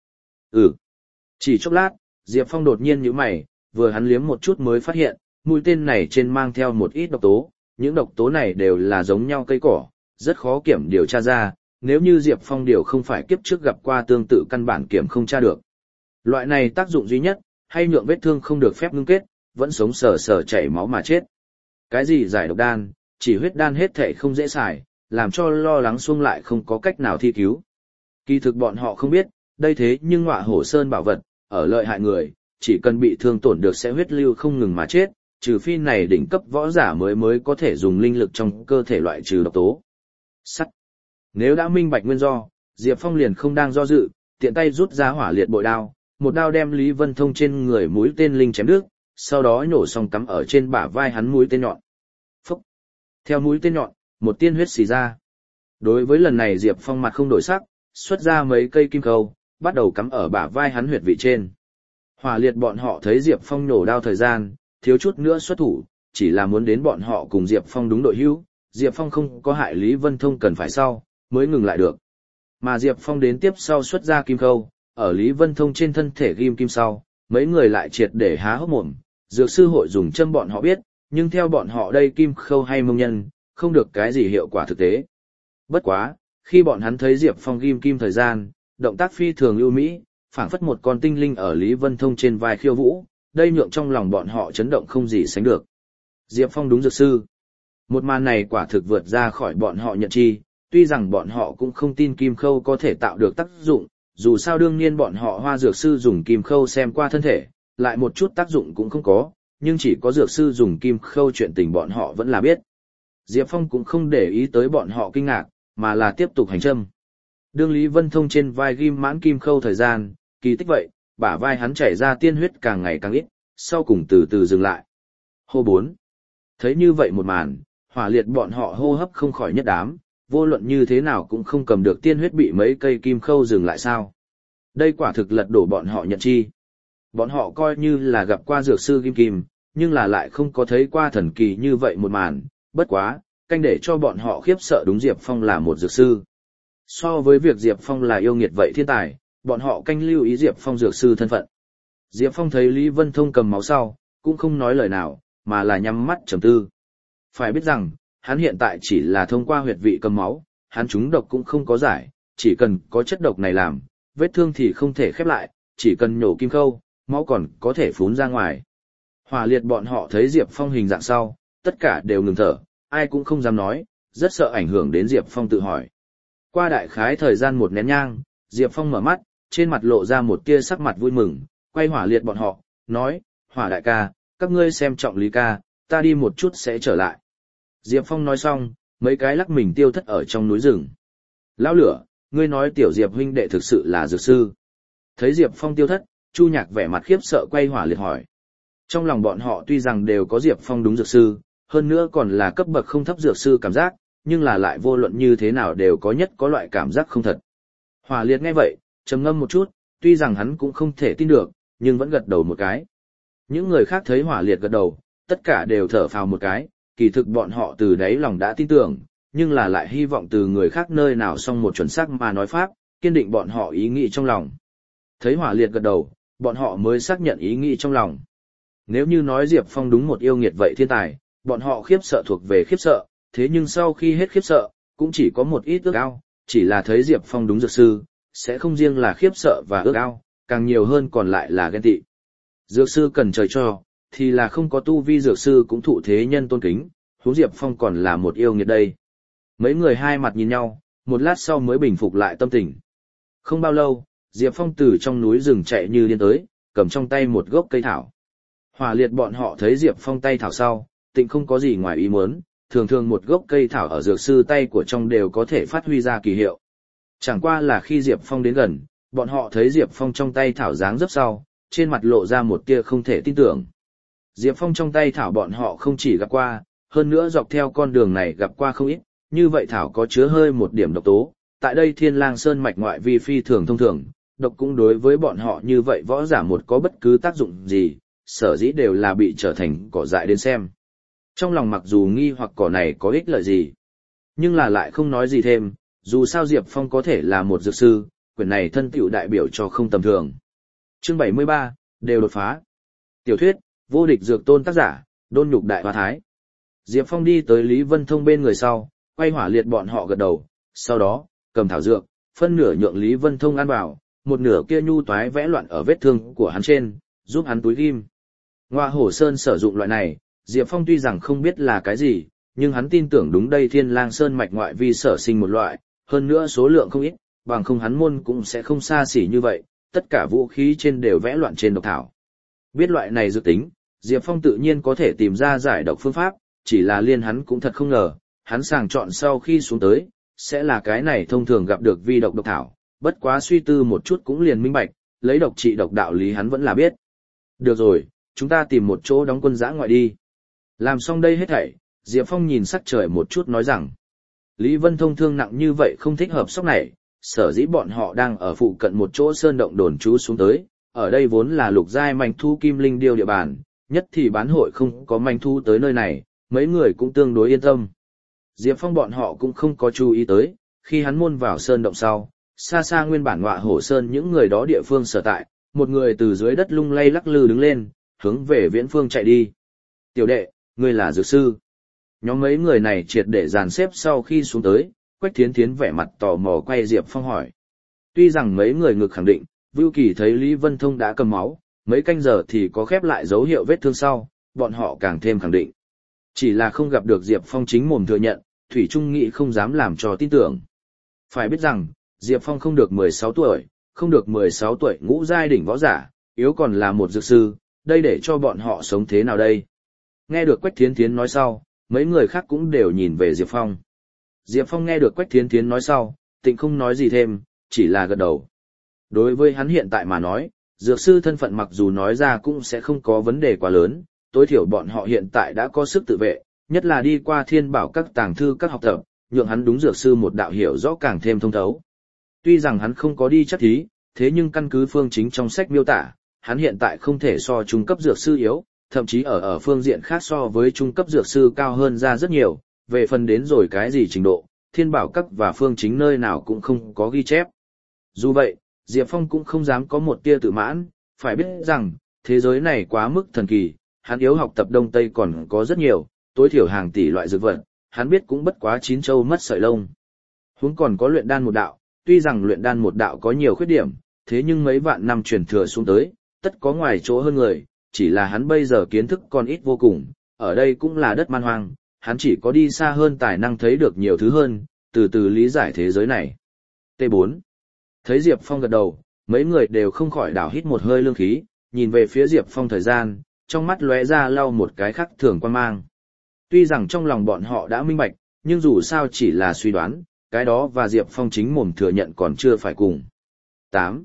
Chỉ chốc lát, Diệp Phong đột nhiên nhíu mày, vừa hắn liếm một chút mới phát hiện, mũi tên này trên mang theo một ít độc tố, những độc tố này đều là giống nhau cây cỏ, rất khó kiểm điều tra ra, nếu như Diệp Phong điều không phải kiếp trước gặp qua tương tự căn bản kiểm không tra được. Loại này tác dụng duy nhất, hay nhượng vết thương không được phép ngưng kết, vẫn sống sờ sờ chảy máu mà chết. Cái gì giải độc đan, chỉ huyết đan hết thảy không dễ xài, làm cho lo lắng xuông lại không có cách nào thi cứu. Kỳ thực bọn họ không biết, đây thế nhưng ngọa hổ sơn bảo vật, ở lợi hại người, chỉ cần bị thương tổn được sẽ huyết lưu không ngừng mà chết, trừ phi này đỉnh cấp võ giả mới có thể dùng linh lực trong cơ thể loại trừ độc tố. Sắt. Nếu đã minh bạch nguyên do, Diệp Phong liền không đang do dự, tiện tay rút ra Hỏa Liệt bội đao, một đao đem Lý Vân Thông trên người mũi tên linh chém đứt, sau đó nhổ xong cắm ở trên bả vai hắn mũi tên nhọn. Phúc. Theo mũi tên nhọn, một tiên huyết xì ra. Đối với lần này Diệp Phong mặt không đổi sắc, xuất ra mấy cây kim khâu, bắt đầu cắm ở bả vai hắn huyệt vị trên. Hỏa Liệt bọn họ thấy Diệp Phong nổ đao thời gian, thiếu chút nữa xuất thủ, chỉ là muốn đến bọn họ cùng Diệp Phong đúng đội hữu, Diệp Phong không có hại Lý Vân Thông cần phải sau, mới ngừng lại được. Mà Diệp Phong đến tiếp sau xuất ra kim khâu, ở Lý Vân Thông trên thân thể ghim kim sau, mấy người lại triệt để há hốc mồm, dược sư hội dùng châm bọn họ biết, nhưng theo bọn họ đây kim khâu hay mông nhân, không được cái gì hiệu quả thực tế. Bất quá, khi bọn hắn thấy Diệp Phong ghim kim thời gian, động tác phi thường ưu mỹ, phảng phất một con tinh linh ở Lý Vân Thông trên vai khiêu vũ, đây nhượng trong lòng bọn họ chấn động không gì sánh được. Diệp Phong đúng dược sư. Một màn này quả thực vượt ra khỏi bọn họ nhận chi, tuy rằng bọn họ cũng không tin kim khâu có thể tạo được tác dụng, dù sao đương nhiên bọn họ hoa dược sư dùng kim khâu xem qua thân thể, lại một chút tác dụng cũng không có, nhưng chỉ có dược sư dùng kim khâu chuyện tình bọn họ vẫn là biết. Diệp Phong cũng không để ý tới bọn họ kinh ngạc, mà là tiếp tục hành châm. Đương Lý Vân Thông trên vai ghim mãn kim khâu thời gian, kỳ tích vậy, bả vai hắn chảy ra tiên huyết càng ngày càng ít, sau cùng từ từ dừng lại. Hô 4. Thấy như vậy một màn, Hỏa Liệt bọn họ hô hấp không khỏi nhất đám, vô luận như thế nào cũng không cầm được tiên huyết bị mấy cây kim khâu dừng lại sao. Đây quả thực lật đổ bọn họ nhận chi. Bọn họ coi như là gặp qua dược sư kim kim, nhưng là lại không có thấy qua thần kỳ như vậy một màn, bất quá, canh để cho bọn họ khiếp sợ đúng Diệp Phong là một dược sư. So với việc Diệp Phong là yêu nghiệt vậy thiên tài, bọn họ canh lưu ý Diệp Phong dược sư thân phận. Diệp Phong thấy Lý Vân Thông cầm máu sau, cũng không nói lời nào, mà là nhắm mắt trầm tư. Phải biết rằng, hắn hiện tại chỉ là thông qua huyệt vị cầm máu, hắn trúng độc cũng không có giải, chỉ cần có chất độc này làm, vết thương thì không thể khép lại, chỉ cần nhổ kim khâu, máu còn có thể phún ra ngoài. Hỏa Liệt bọn họ thấy Diệp Phong hình dạng sau, tất cả đều ngừng thở, ai cũng không dám nói, rất sợ ảnh hưởng đến Diệp Phong tự hỏi. Qua đại khái thời gian một nén nhang, Diệp Phong mở mắt, trên mặt lộ ra một tia sắc mặt vui mừng, quay Hỏa Liệt bọn họ, nói, Hỏa đại ca, các ngươi xem trọng Lý ca, ta đi một chút sẽ trở lại. Diệp Phong nói xong, mấy cái lắc mình tiêu thất ở trong núi rừng. Lão lửa, ngươi nói tiểu Diệp huynh đệ thực sự là dược sư. Thấy Diệp Phong tiêu thất, Chu Nhạc vẻ mặt khiếp sợ quay Hỏa Liệt hỏi. Trong lòng bọn họ tuy rằng đều có Diệp Phong đúng dược sư, hơn nữa còn là cấp bậc không thấp dược sư cảm giác, nhưng là lại vô luận như thế nào đều có nhất có loại cảm giác không thật. Hỏa Liệt nghe vậy, trầm ngâm một chút, tuy rằng hắn cũng không thể tin được, nhưng vẫn gật đầu một cái. Những người khác thấy Hỏa Liệt gật đầu, tất cả đều thở phào một cái, kỳ thực bọn họ từ đáy lòng đã tin tưởng, nhưng là lại hy vọng từ người khác nơi nào xong một chuẩn xác mà nói pháp, kiên định bọn họ ý nghĩ trong lòng. Thấy Hỏa Liệt gật đầu, bọn họ mới xác nhận ý nghĩ trong lòng. Nếu như nói Diệp Phong đúng một yêu nghiệt vậy thiên tài, bọn họ khiếp sợ thuộc về khiếp sợ, thế nhưng sau khi hết khiếp sợ, cũng chỉ có một ít ước ao, chỉ là thấy Diệp Phong đúng dược sư, sẽ không riêng là khiếp sợ và ước ao, càng nhiều hơn còn lại là ghen tị. Dược sư cần trời cho, thì là không có tu vi dược sư cũng thụ thế nhân tôn kính, huống Diệp Phong còn là một yêu nghiệt đây. Mấy người hai mặt nhìn nhau, một lát sau mới bình phục lại tâm tình. Không bao lâu, Diệp Phong từ trong núi rừng chạy như điên tới, cầm trong tay một gốc cây thảo. Hỏa Liệt bọn họ thấy Diệp Phong tay thảo sau, tịnh không có gì ngoài ý muốn, thường thường một gốc cây thảo ở dược sư tay của trong đều có thể phát huy ra kỳ hiệu. Chẳng qua là khi Diệp Phong đến gần, bọn họ thấy Diệp Phong trong tay thảo dáng dấp sau, trên mặt lộ ra một tia không thể tin tưởng. Diệp Phong trong tay thảo bọn họ không chỉ gặp qua, hơn nữa dọc theo con đường này gặp qua không ít, như vậy thảo có chứa hơi một điểm độc tố, tại đây Thiên Lang Sơn mạch ngoại vi phi thường thông thường, độc cũng đối với bọn họ như vậy võ giả một có bất cứ tác dụng gì, sở dĩ đều là bị trở thành cỏ dại đến xem. Trong lòng mặc dù nghi hoặc cỏ này có ích lợi gì, nhưng là lại không nói gì thêm, dù sao Diệp Phong có thể là một dược sư, quyền này thân tựu đại biểu cho không tầm thường. Chương 73, đều đột phá. Tiểu thuyết, vô địch dược tôn tác giả, Đôn Nhục Đại Hoa Thái. Diệp Phong đi tới Lý Vân Thông bên người sau, quay Hỏa Liệt bọn họ gật đầu, sau đó, cầm thảo dược, phân nửa nhượng Lý Vân Thông ăn vào, một nửa kia nhu toái vẽ loạn ở vết thương của hắn trên, giúp hắn túi ghim. Ngoa Hổ Sơn sử dụng loại này, Diệp Phong tuy rằng không biết là cái gì, nhưng hắn tin tưởng đúng đây Thiên Lang Sơn mạch ngoại vi sở sinh một loại, hơn nữa số lượng không ít, bằng không hắn môn cũng sẽ không xa xỉ như vậy, tất cả vũ khí trên đều vẽ loạn trên độc thảo. Biết loại này dự tính, Diệp Phong tự nhiên có thể tìm ra giải độc phương pháp, chỉ là liên hắn cũng thật không ngờ, hắn sàng chọn sau khi xuống tới, sẽ là cái này thông thường gặp được vi độc độc thảo, bất quá suy tư một chút cũng liền minh bạch, lấy độc trị độc đạo lý hắn vẫn là biết. Được rồi, chúng ta tìm một chỗ đóng quân dã ngoại đi. Làm xong đây hết thảy, Diệp Phong nhìn sắc trời một chút nói rằng, Lý Vân Thông thương nặng như vậy không thích hợp sóc này, sở dĩ bọn họ đang ở phụ cận một chỗ sơn động đồn trú xuống tới, ở đây vốn là lục giai manh thu kim linh điêu địa bàn, nhất thì bán hội không có manh thu tới nơi này, mấy người cũng tương đối yên tâm. Diệp Phong bọn họ cũng không có chú ý tới, khi hắn môn vào sơn động sau, xa xa nguyên bản Ngọa Hổ Sơn những người đó địa phương sở tại, một người từ dưới đất lung lay lắc lư đứng lên, hướng về viễn phương chạy đi. Tiểu đệ, ngươi là dược sư. Nhóm mấy người này triệt để dàn xếp sau khi xuống tới, Quách Thiến Thiến vẻ mặt tò mò quay Diệp Phong hỏi. Tuy rằng mấy người ngực khẳng định, Vưu Kỳ thấy Lý Vân Thông đã cầm máu, mấy canh giờ thì có khép lại dấu hiệu vết thương sau, bọn họ càng thêm khẳng định. Chỉ là không gặp được Diệp Phong chính mồm thừa nhận, Thủy Trung nghĩ không dám làm cho tin tưởng. Phải biết rằng, Diệp Phong không được 16 tuổi, không được 16 tuổi ngũ giai đỉnh võ giả, yếu còn là một dược sư, đây để cho bọn họ sống thế nào đây? Nghe được Quách Thiến Thiến nói sau, mấy người khác cũng đều nhìn về Diệp Phong. Diệp Phong nghe được Quách Thiến Thiến nói sau, tịnh không nói gì thêm, chỉ là gật đầu. Đối với hắn hiện tại mà nói, dược sư thân phận mặc dù nói ra cũng sẽ không có vấn đề quá lớn, tối thiểu bọn họ hiện tại đã có sức tự vệ, nhất là đi qua thiên bảo các tàng thư các học tập, nhượng hắn đúng dược sư một đạo hiểu rõ càng thêm thông thấu. Tuy rằng hắn không có đi chắc thí, thế nhưng căn cứ phương chính trong sách miêu tả, hắn hiện tại không thể so trung cấp dược sư yếu, thậm chí ở phương diện khác so với trung cấp dược sư cao hơn ra rất nhiều, về phần đến rồi cái gì trình độ, thiên bảo các và phương chính nơi nào cũng không có ghi chép. Dù vậy, Diệp Phong cũng không dám có một tia tự mãn, phải biết rằng, thế giới này quá mức thần kỳ, hắn yếu học tập Đông Tây còn có rất nhiều, tối thiểu hàng tỷ loại dược vật, hắn biết cũng bất quá 9 châu mất sợi lông. Huống còn có luyện đan một đạo, tuy rằng luyện đan một đạo có nhiều khuyết điểm, thế nhưng mấy vạn năm truyền thừa xuống tới, tất có ngoài chỗ hơn người, chỉ là hắn bây giờ kiến thức còn ít vô cùng, ở đây cũng là đất man hoang, hắn chỉ có đi xa hơn tài năng thấy được nhiều thứ hơn, từ từ lý giải thế giới này. T4. Thấy Diệp Phong gật đầu, mấy người đều không khỏi đảo hít một hơi lương khí, nhìn về phía Diệp Phong thời gian, trong mắt lóe ra lau một cái khắc thường quan mang. Tuy rằng trong lòng bọn họ đã minh bạch, Nhưng dù sao chỉ là suy đoán, cái đó và Diệp Phong chính mồm thừa nhận còn chưa phải cùng. 8.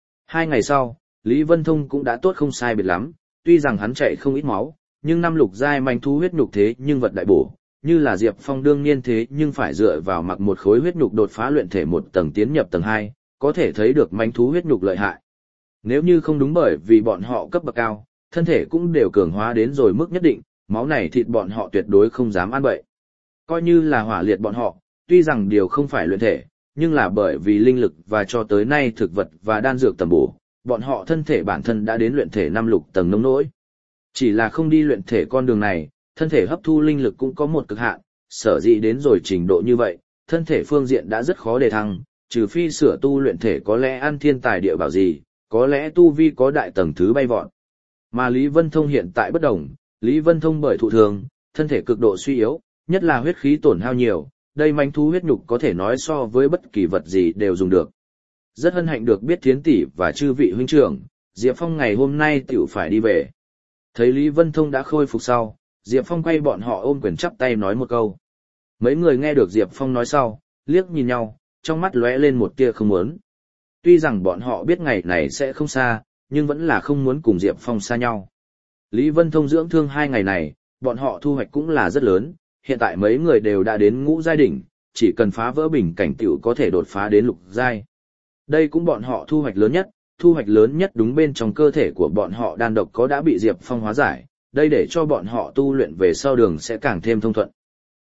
2 ngày sau, Lý Vân Thông cũng đã tốt không sai biệt lắm, tuy rằng hắn chạy không ít máu, nhưng năm lục giai manh thú huyết nhục thế nhưng vật đại bổ, như là Diệp Phong đương nhiên thế nhưng phải dựa vào mặc một khối huyết nhục đột phá luyện thể một tầng tiến nhập tầng 2, có thể thấy được manh thú huyết nhục lợi hại. Nếu như không đúng bởi vì bọn họ cấp bậc cao, thân thể cũng đều cường hóa đến rồi mức nhất định, máu này thịt bọn họ tuyệt đối không dám ăn bậy. Coi như là hỏa liệt bọn họ, tuy rằng điều không phải luyện thể, nhưng là bởi vì linh lực và cho tới nay thực vật và đan dược tầm bổ, bọn họ thân thể bản thân đã đến luyện thể 5 lục tầng nông nỗi. Chỉ là không đi luyện thể con đường này, thân thể hấp thu linh lực cũng có một cực hạn, sở dĩ đến rồi trình độ như vậy, thân thể phương diện đã rất khó đề thăng, trừ phi sửa tu luyện thể có lẽ ăn thiên tài địa bảo gì, có lẽ tu vi có đại tầng thứ bay vọt. Mà Lý Vân Thông hiện tại bất đồng, Lý Vân Thông bởi thụ thường, thân thể cực độ suy yếu, nhất là huyết khí tổn hao nhiều, đây manh thú huyết nhục có thể nói so với bất kỳ vật gì đều dùng được. Rất hân hạnh được biết Thiến tỷ và chư vị huynh trưởng, Diệp Phong ngày hôm nay tiểu phải đi về. Thấy Lý Vân Thông đã khôi phục sau, Diệp Phong quay bọn họ ôm quyền chắp tay nói một câu. Mấy người nghe được Diệp Phong nói sau, liếc nhìn nhau, trong mắt lóe lên một tia không muốn. Tuy rằng bọn họ biết ngày này sẽ không xa, nhưng vẫn là không muốn cùng Diệp Phong xa nhau. Lý Vân Thông dưỡng thương 2 ngày này, bọn họ thu hoạch cũng là rất lớn, hiện tại mấy người đều đã đến ngũ giai đỉnh, chỉ cần phá vỡ bình cảnh tiểu có thể đột phá đến lục giai. Đây cũng bọn họ thu hoạch lớn nhất đúng bên trong cơ thể của bọn họ đan độc có đã bị Diệp Phong hóa giải, đây để cho bọn họ tu luyện về sau đường sẽ càng thêm thông thuận.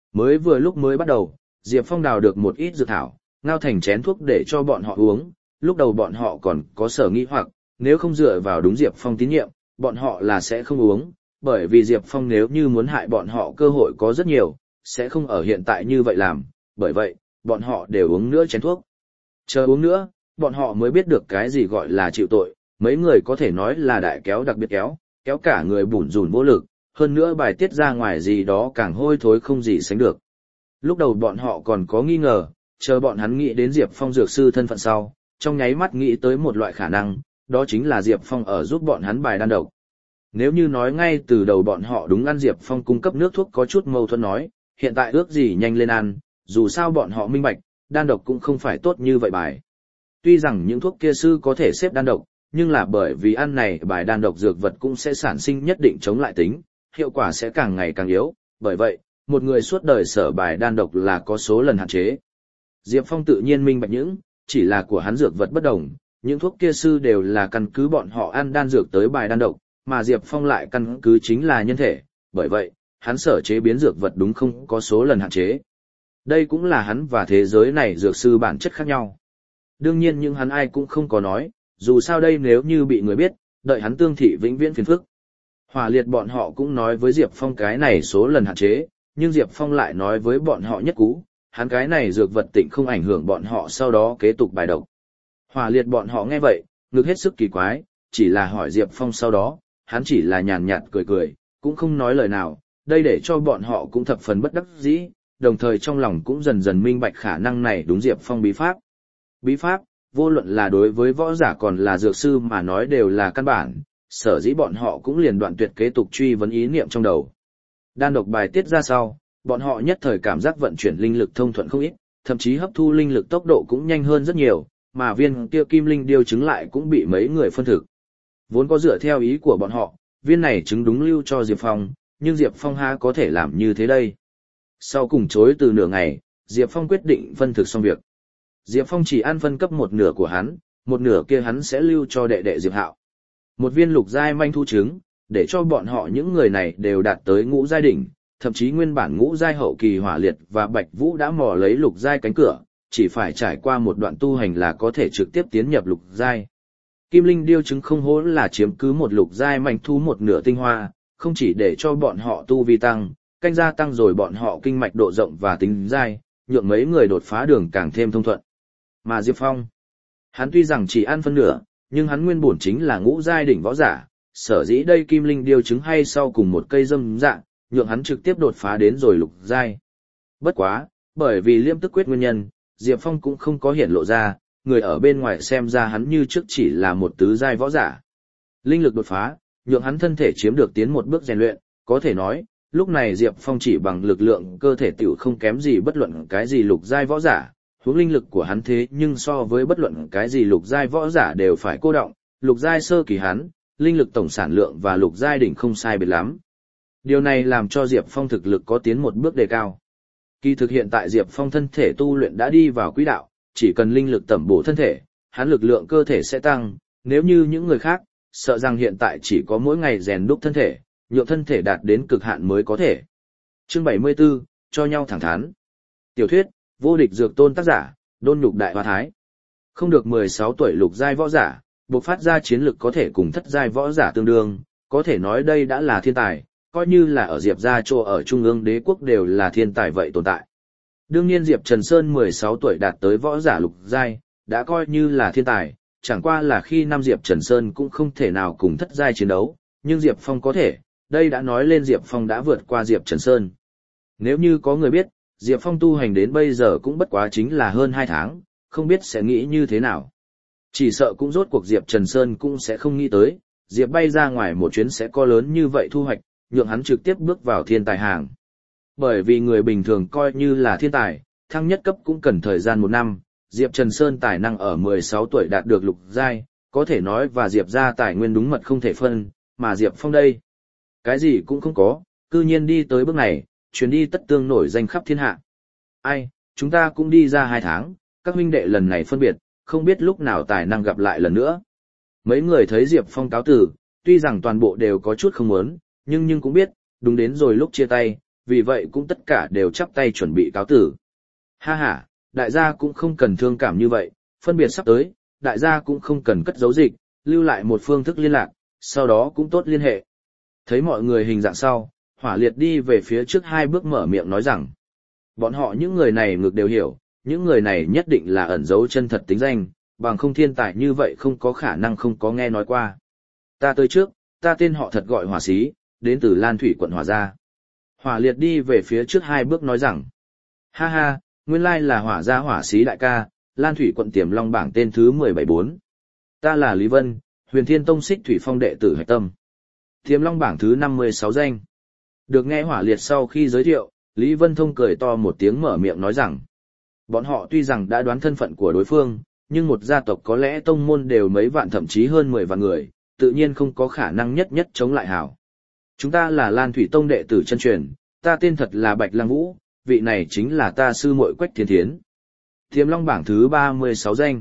Lúc mới bắt đầu, Diệp Phong đào được một ít dược thảo, ngao thành chén thuốc để cho bọn họ uống, lúc đầu bọn họ còn có sở nghi hoặc, nếu không dựa vào đúng Diệp Phong tín nhiệm, bọn họ là sẽ không uống, bởi vì Diệp Phong nếu như muốn hại bọn họ cơ hội có rất nhiều, sẽ không ở hiện tại như vậy làm, bởi vậy, bọn họ đều uống nữa chén thuốc. Chờ uống nữa, bọn họ mới biết được cái gì gọi là chịu tội, mấy người có thể nói là đại kéo đặc biệt kéo cả người bủn rủn vô lực, hơn nữa bài tiết ra ngoài gì đó càng hôi thối không gì sánh được. Lúc đầu bọn họ còn có nghi ngờ, chờ bọn hắn nghĩ đến Diệp Phong dược sư thân phận sau, trong nháy mắt nghĩ tới một loại khả năng, đó chính là Diệp Phong ở giúp bọn hắn bài đan độc. Nếu như nói ngay từ đầu bọn họ đúng ăn Diệp Phong cung cấp nước thuốc có chút mâu thuẫn nói, hiện tại ước gì nhanh lên ăn, dù sao bọn họ minh bạch, đan độc cũng không phải tốt như vậy bài. Tuy rằng những thuốc kia sư có thể xếp đan độc, nhưng là bởi vì ăn này bài đan độc dược vật cũng sẽ sản sinh nhất định chống lại tính, hiệu quả sẽ càng ngày càng yếu, bởi vậy, một người suốt đời sở bài đan độc là có số lần hạn chế. Diệp Phong tự nhiên minh bạch những, chỉ là của hắn dược vật bất đồng, những thuốc kia sư đều là căn cứ bọn họ ăn đan dược tới bài đan độc, mà Diệp Phong lại căn cứ chính là nhân thể, bởi vậy, hắn sở chế biến dược vật đúng không có số lần hạn chế. Đây cũng là hắn và thế giới này dược sư bản chất khác nhau. Đương nhiên những hắn ai cũng không có nói, dù sao đây nếu như bị người biết, đợi hắn tương thị vĩnh viễn phiền phức. Hỏa liệt bọn họ cũng nói với Diệp Phong cái này số lần hạn chế, nhưng Diệp Phong lại nói với bọn họ nhất cú, hắn cái này dược vật tịnh không ảnh hưởng bọn họ sau đó kế tục bài độc. Hỏa liệt bọn họ nghe vậy, ngực hết sức kỳ quái, chỉ là hỏi Diệp Phong sau đó, hắn chỉ là nhàn nhạt cười, cũng không nói lời nào, đây để cho bọn họ cũng thập phần bất đắc dĩ, đồng thời trong lòng cũng dần dần minh bạch khả năng này đúng Diệp Phong bí pháp. Bí pháp, vô luận là đối với võ giả còn là dược sư mà nói đều là căn bản, sở dĩ bọn họ cũng liền đoạn tuyệt kế tục truy vấn ý niệm trong đầu. Đan độc bài tiết ra sau, bọn họ nhất thời cảm giác vận chuyển linh lực thông thuận không ít, thậm chí hấp thu linh lực tốc độ cũng nhanh hơn rất nhiều, mà viên kia kim linh điêu trứng lại cũng bị mấy người phân thực. Vốn có dựa theo ý của bọn họ, viên này trứng đúng lưu cho Diệp Phong, nhưng Diệp Phong há có thể làm như thế đây. Sau cùng chối từ nửa ngày, Diệp Phong quyết định phân thực xong việc. Diệp Phong chỉ ăn phân cấp một nửa của hắn, một nửa kia hắn sẽ lưu cho đệ đệ Diệp Hạo. Một viên lục giai manh thu trứng, để cho bọn họ những người này đều đạt tới ngũ giai đỉnh, thậm chí nguyên bản ngũ giai hậu kỳ Hỏa Liệt và Bạch Vũ đã mò lấy lục giai cánh cửa, chỉ phải trải qua một đoạn tu hành là có thể trực tiếp tiến nhập lục giai. Kim linh điêu trứng không hố là chiếm cứ một lục giai manh thu một nửa tinh hoa, không chỉ để cho bọn họ tu vi tăng, canh gia tăng rồi bọn họ kinh mạch độ rộng và tính giai, nhượng mấy người đột phá đường càng thêm thông thuận. Mà Diệp Phong, hắn tuy rằng chỉ ăn phân nửa, nhưng hắn nguyên bổn chính là ngũ giai đỉnh võ giả, sở dĩ đây kim linh điêu trứng hay sau cùng một cây dâm dạng, nhượng hắn trực tiếp đột phá đến rồi lục giai. Bất quá, bởi vì liêm tức quyết nguyên nhân, Diệp Phong cũng không có hiển lộ ra, người ở bên ngoài xem ra hắn như trước chỉ là một tứ giai võ giả. Linh lực đột phá, nhượng hắn thân thể chiếm được tiến một bước rèn luyện, có thể nói, Lúc này Diệp Phong chỉ bằng lực lượng cơ thể tiểu không kém gì bất luận cái gì lục giai võ giả, huống linh lực của hắn thế nhưng so với bất luận cái gì lục giai võ giả đều phải cô động, lục giai sơ kỳ hắn, linh lực tổng sản lượng và lục giai đỉnh không sai biệt lắm. Điều này làm cho Diệp Phong thực lực có tiến một bước đề cao. Kỳ thực hiện tại Diệp Phong thân thể tu luyện đã đi vào quỹ đạo, chỉ cần linh lực tẩm bổ thân thể, hắn lực lượng cơ thể sẽ tăng, nếu như những người khác, sợ rằng hiện tại chỉ có mỗi ngày rèn đúc thân thể, nhượng thân thể đạt đến cực hạn mới có thể. Chương 74, cho nhau thẳng thắn. Tiểu thuyết, vô địch dược tôn tác giả, Đôn Nhục Đại Hoa Thái. Không được 16 tuổi lục giai võ giả, bộc phát ra chiến lực có thể cùng thất giai võ giả tương đương, có thể nói đây đã là thiên tài, coi như là ở Diệp gia chỗ ở Trung ương đế quốc đều là thiên tài vậy tồn tại. Đương nhiên Diệp Trần Sơn 16 tuổi đạt tới võ giả lục giai, đã coi như là thiên tài, chẳng qua là khi năm Diệp Trần Sơn cũng không thể nào cùng thất giai chiến đấu, nhưng Diệp Phong có thể, đây đã nói lên Diệp Phong đã vượt qua Diệp Trần Sơn. Nếu như có người biết, Diệp Phong tu hành đến bây giờ cũng bất quá chính là hơn 2 tháng, không biết sẽ nghĩ như thế nào. Chỉ sợ cũng rốt cuộc Diệp Trần Sơn cũng sẽ không nghĩ tới, Diệp bay ra ngoài một chuyến sẽ có lớn như vậy thu hoạch, nhượng hắn trực tiếp bước vào thiên tài hàng. Bởi vì người bình thường coi như là thiên tài, thăng nhất cấp cũng cần thời gian 1 năm, Diệp Trần Sơn tài năng ở 16 tuổi đạt được lục giai, có thể nói và Diệp gia tài nguyên đúng mật không thể phân, mà Diệp Phong đây, cái gì cũng không có, cư nhiên đi tới bước này, chuyến đi tất tương nổi danh khắp thiên hạ. Ai, chúng ta cũng đi ra 2 tháng, các huynh đệ lần này phân biệt, không biết lúc nào tài năng gặp lại lần nữa. Mấy người thấy Diệp Phong cáo từ, tuy rằng toàn bộ đều có chút không muốn, nhưng cũng biết, đúng đến rồi lúc chia tay, vì vậy cũng tất cả đều chắp tay chuẩn bị cáo tử. Ha ha, đại gia cũng không cần thương cảm như vậy, phân biệt sắp tới, đại gia cũng không cần cất giấu dịch, lưu lại một phương thức liên lạc, sau đó cũng tốt liên hệ. Thấy mọi người hình dạng sau, Hỏa Liệt đi về phía trước 2 bước mở miệng nói rằng, bọn họ những người này ngược đều hiểu, những người này nhất định là ẩn giấu chân thật tính danh, bằng không thiên tài như vậy không có khả năng không có nghe nói qua. Ta tới trước, ta tên họ thật gọi Hỏa Sĩ, đến từ Lan Thủy quận Hỏa Gia. Hỏa Liệt đi về phía trước 2 bước nói rằng, ha ha, nguyên lai là Hỏa Gia Hỏa Sĩ đại ca, Lan Thủy quận Tiềm Long bảng tên thứ 174. Ta là Lý Vân, Huyền Thiên Tông Xích Thủy Phong đệ tử hạch tâm. Tiềm Long bảng thứ 56 danh. Được nghe Hỏa Liệt sau khi giới thiệu, Lý Vân Thông cười to một tiếng mở miệng nói rằng, bọn họ tuy rằng đã đoán thân phận của đối phương, nhưng một gia tộc có lẽ tông môn đều mấy vạn thậm chí hơn 10 vạn người, tự nhiên không có khả năng nhất nhất chống lại hảo. Chúng ta là Lan Thủy Tông đệ tử chân truyền, ta tên thật là Bạch Lăng Vũ, vị này chính là ta sư muội Quách Thiên Thiến. Tiềm Long bảng thứ 36 danh.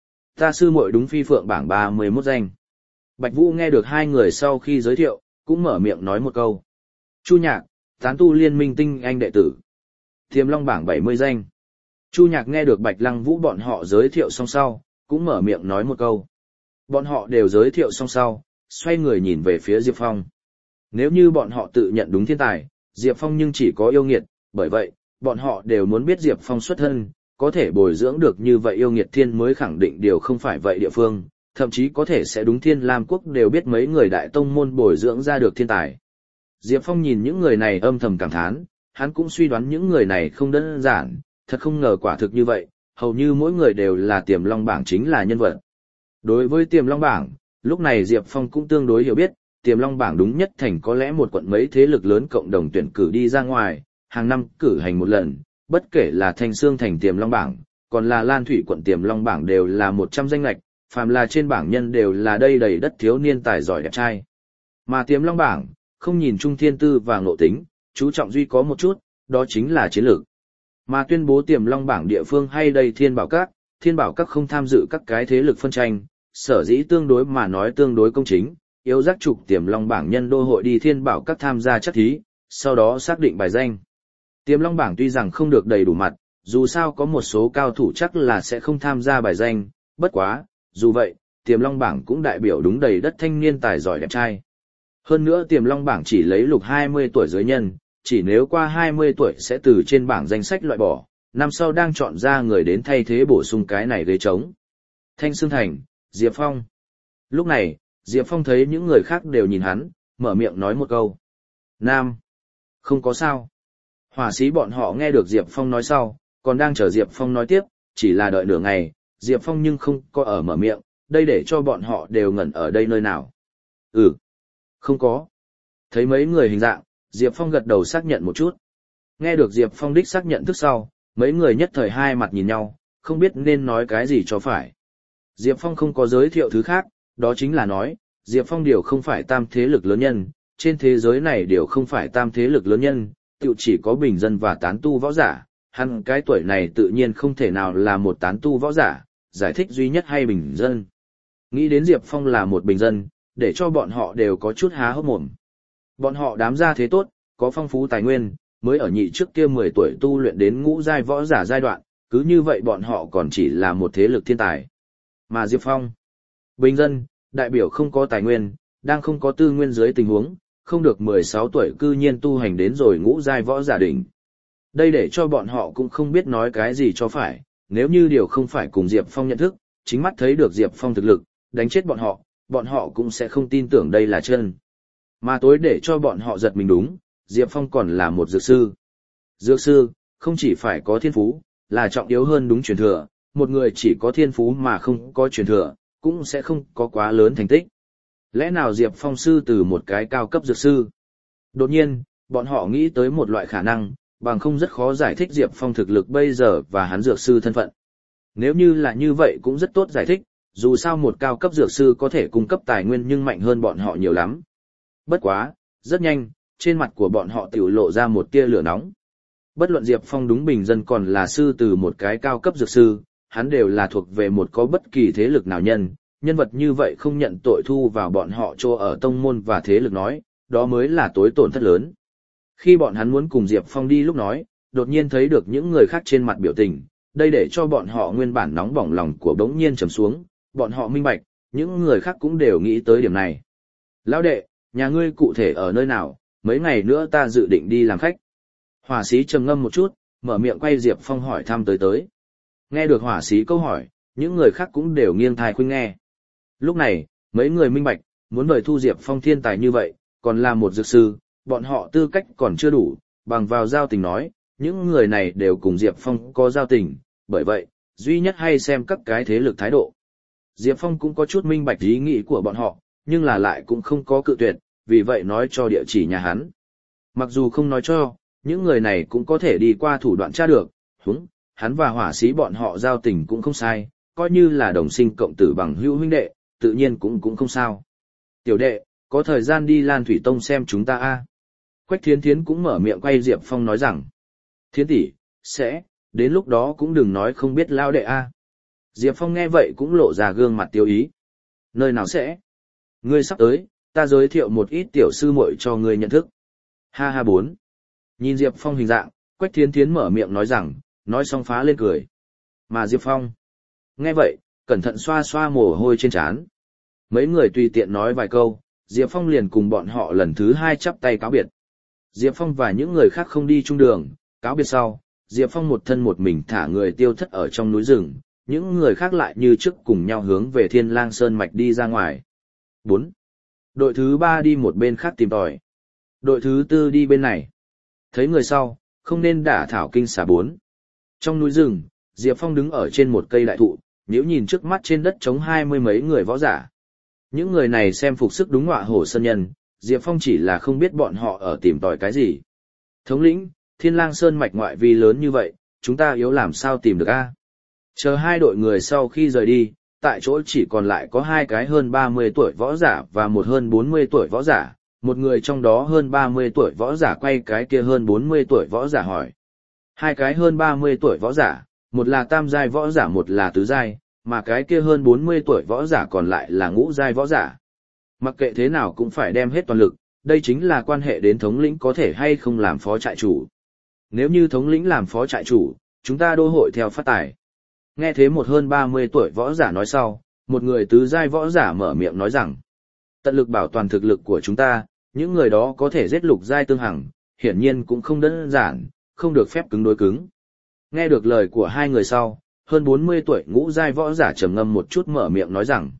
Ta sư muội đúng Phi Phượng bảng 31 danh. Bạch Vũ nghe được 2 người sau khi giới thiệu, cũng mở miệng nói một câu. Chu Nhạc, tán tu liên minh tinh anh đệ tử. Tiềm Long bảng 70 danh. Chu Nhạc nghe được Bạch Lăng Vũ bọn họ giới thiệu xong sau, cũng mở miệng nói một câu. Bọn họ đều giới thiệu xong sau, xoay người nhìn về phía Diệp Phong. Nếu như bọn họ tự nhận đúng thiên tài, Diệp Phong nhưng chỉ có yêu nghiệt, bởi vậy, bọn họ đều muốn biết Diệp Phong xuất thân, có thể bồi dưỡng được như vậy yêu nghiệt thiên mới khẳng định điều không phải vậy địa phương, thậm chí có thể sẽ đúng Thiên Lam Quốc đều biết mấy người đại tông môn bồi dưỡng ra được thiên tài. Diệp Phong nhìn những người này âm thầm cảm thán, hắn cũng suy đoán những người này không đơn giản, thật không ngờ quả thực như vậy, hầu như mỗi người đều là Tiềm Long bảng chính là nhân vật. Đối với Tiềm Long bảng, lúc này Diệp Phong cũng tương đối hiểu biết, Tiềm Long bảng đúng nhất thành có lẽ một quận mấy thế lực lớn cộng đồng tuyển cử đi ra ngoài, hàng năm cử hành một lần, bất kể là Thanh Xương thành Tiềm Long bảng, còn là Lan Thủy quận Tiềm Long bảng đều là 100 danh lệch, phàm là trên bảng nhân đều là đây đầy đất thiếu niên tài giỏi đẹp trai. Mà Tiềm Long bảng, không nhìn trung thiên tư và ngộ tính, chú trọng duy có một chút, đó chính là chiến lược. Mà tuyên bố Tiềm Long bảng địa phương hay đây Thiên Bảo Các không tham dự các cái thế lực phân tranh, sở dĩ tương đối mà nói tương đối công chính, yếu giác trục Tiềm Long bảng nhân đô hội đi Thiên Bảo Các tham gia chắc thí, sau đó xác định bài danh. Tiềm Long bảng tuy rằng không được đầy đủ mặt, dù sao có một số cao thủ chắc là sẽ không tham gia bài danh, bất quá, dù vậy, Tiềm Long bảng cũng đại biểu đúng đầy đất thanh niên tài giỏi đẹp trai. Hơn nữa Tiềm Long bảng chỉ lấy lục 20 tuổi dưới nhân, chỉ nếu qua 20 tuổi sẽ từ trên bảng danh sách loại bỏ, năm sau đang chọn ra người đến thay thế bổ sung cái này ghế trống. Thanh Xương Thành, Diệp Phong. Lúc này, Diệp Phong thấy những người khác đều nhìn hắn, mở miệng nói một câu. Nam. Không có sao. Hỏa sĩ bọn họ nghe được Diệp Phong nói sau, còn đang chờ Diệp Phong nói tiếp, chỉ là đợi nửa ngày, Diệp Phong nhưng không có ở mở miệng, đây để cho bọn họ đều ngẩn ở đây nơi nào. Không có. Thấy mấy người hình dạng, Diệp Phong gật đầu xác nhận một chút. Nghe được Diệp Phong đích xác nhận thức sau, mấy người nhất thời hai mặt nhìn nhau, không biết nên nói cái gì cho phải. Diệp Phong không có giới thiệu thứ khác, đó chính là nói, Diệp Phong điều không phải tam thế lực lớn nhân, trên thế giới này điều không phải tam thế lực lớn nhân, tự chỉ có bình dân và tán tu võ giả, hắn cái tuổi này tự nhiên không thể nào là một tán tu võ giả, giải thích duy nhất hay bình dân. Nghĩ đến Diệp Phong là một bình dân, để cho bọn họ đều có chút há hốc mồm. Bọn họ đám gia thế tốt, có phong phú tài nguyên, mới ở nhị trước kia 10 tuổi tu luyện đến ngũ giai võ giả giai đoạn, cứ như vậy bọn họ còn chỉ là một thế lực thiên tài. Mà Diệp Phong, bình dân, đại biểu không có tài nguyên, đang không có tư nguyên dưới tình huống, không được 16 tuổi cư nhiên tu hành đến rồi ngũ giai võ giả đỉnh. Đây để cho bọn họ cũng không biết nói cái gì cho phải, nếu như điều không phải cùng Diệp Phong nhận thức, chính mắt thấy được Diệp Phong thực lực, đánh chết bọn họ cũng sẽ không tin tưởng đây là chân. Mà tối để cho bọn họ giật mình đúng, Diệp Phong còn là một dược sư. Dược sư, không chỉ phải có thiên phú, là trọng yếu hơn đúng truyền thừa, một người chỉ có thiên phú mà không có truyền thừa, cũng sẽ không có quá lớn thành tích. Lẽ nào Diệp Phong sư từ một cái cao cấp dược sư? Đột nhiên, bọn họ nghĩ tới một loại khả năng, bằng không rất khó giải thích Diệp Phong thực lực bây giờ và hắn dược sư thân phận. Nếu như là như vậy cũng rất tốt giải thích, dù sao một cao cấp dược sư có thể cung cấp tài nguyên nhưng mạnh hơn bọn họ nhiều lắm. Bất quá, rất nhanh, trên mặt của bọn họ tiểu lộ ra một tia lửa nóng. Bất luận Diệp Phong đúng bình dân còn là sư từ một cái cao cấp dược sư, hắn đều là thuộc về một có bất kỳ thế lực nào nhân vật như vậy không nhận tội thu vào bọn họ cho ở tông môn và thế lực nói, đó mới là tối tổn thất lớn. Khi bọn hắn muốn cùng Diệp Phong đi lúc nói, đột nhiên thấy được những người khác trên mặt biểu tình, đây để cho bọn họ nguyên bản nóng bỏng lòng của bỗng nhiên trầm xuống, bọn họ minh bạch, những người khác cũng đều nghĩ tới điểm này. Lão đệ, nhà ngươi cụ thể ở nơi nào, mấy ngày nữa ta dự định đi làm khách. Hỏa sĩ trầm ngâm một chút, mở miệng quay Diệp Phong hỏi thăm tới. Nghe được hỏa sĩ câu hỏi, những người khác cũng đều nghiêng thai khuynh nghe. Lúc này, mấy người minh bạch, muốn mời thu Diệp Phong thiên tài như vậy, còn là một dược sư, bọn họ tư cách còn chưa đủ, bằng vào giao tình nói, những người này đều cùng Diệp Phong có giao tình, bởi vậy, duy nhất hay xem các cái thế lực thái độ. Diệp Phong cũng có chút minh bạch ý nghĩ của bọn họ, nhưng là lại cũng không có cự tuyệt, vì vậy nói cho địa chỉ nhà hắn. Mặc dù không nói cho, những người này cũng có thể đi qua thủ đoạn tra được, hắn và hỏa sĩ bọn họ giao tình cũng không sai, coi như là đồng sinh cộng tử bằng hữu huynh đệ, tự nhiên cũng không sao. Tiểu đệ, có thời gian đi Lan Thủy Tông xem chúng ta a. Quách Thiến Thiến cũng mở miệng quay Diệp Phong nói rằng, Thiến tỷ, sẽ, đến lúc đó cũng đừng nói không biết lao đệ a. Diệp Phong nghe vậy cũng lộ ra gương mặt tiêu ý. Nơi nào sẽ? Ngươi sắp tới, ta giới thiệu một ít tiểu sư muội cho ngươi nhận thức. Ha ha bốn. Nhìn Diệp Phong hình dạng, Quách Thiến Thiến mở miệng nói rằng, nói xong phá lên cười. Mà Diệp Phong, nghe vậy, cẩn thận xoa xoa mồ hôi trên trán. Mấy người tùy tiện nói vài câu, Diệp Phong liền cùng bọn họ lần thứ 2 chắp tay cáo biệt. Diệp Phong và những người khác không đi chung đường, cáo biệt sau, Diệp Phong một thân một mình thả người tiêu thất ở trong núi rừng, những người khác lại như trước cùng nhau hướng về Thiên Lang Sơn mạch đi ra ngoài. 4. Đội thứ 3 đi một bên khác tìm tòi. Đội thứ 4 đi bên này. Thấy người sau, không nên đả thảo kinh xà 4. Trong núi rừng, Diệp Phong đứng ở trên một cây đại thụ, nếu nhìn trước mắt trên đất trống 20 mấy người võ giả. Những người này xem phục sức đúng ngọa hổ sơn nhân, Diệp Phong chỉ là không biết bọn họ ở tìm tòi cái gì. Thống lĩnh, Thiên Lang Sơn mạch ngoại vi lớn như vậy, chúng ta yếu làm sao tìm được a? Chờ hai đội người sau khi rời đi, tại chỗ chỉ còn lại có 2 cái hơn 30 tuổi võ giả và một hơn 40 tuổi võ giả, một người trong đó hơn 30 tuổi võ giả quay cái kia hơn 40 tuổi võ giả hỏi. 2 cái hơn 30 tuổi võ giả, một là tam giai võ giả một là tứ giai, mà cái kia hơn 40 tuổi võ giả còn lại là ngũ giai võ giả. Mặc kệ thế nào cũng phải đem hết toàn lực, đây chính là quan hệ đến thống lĩnh có thể hay không làm phó trại chủ. Nếu như thống lĩnh làm phó trại chủ, chúng ta đô hội theo phát tài. Nghe thế một hơn 30 tuổi võ giả nói sau, một người tứ giai võ giả mở miệng nói rằng, tận lực bảo toàn thực lực của chúng ta, những người đó có thể giết lục giai tương hằng, hiển nhiên cũng không đơn giản, không được phép cứng đối cứng. Nghe được lời của hai người sau, hơn 40 tuổi ngũ giai võ giả trầm ngâm một chút mở miệng nói rằng,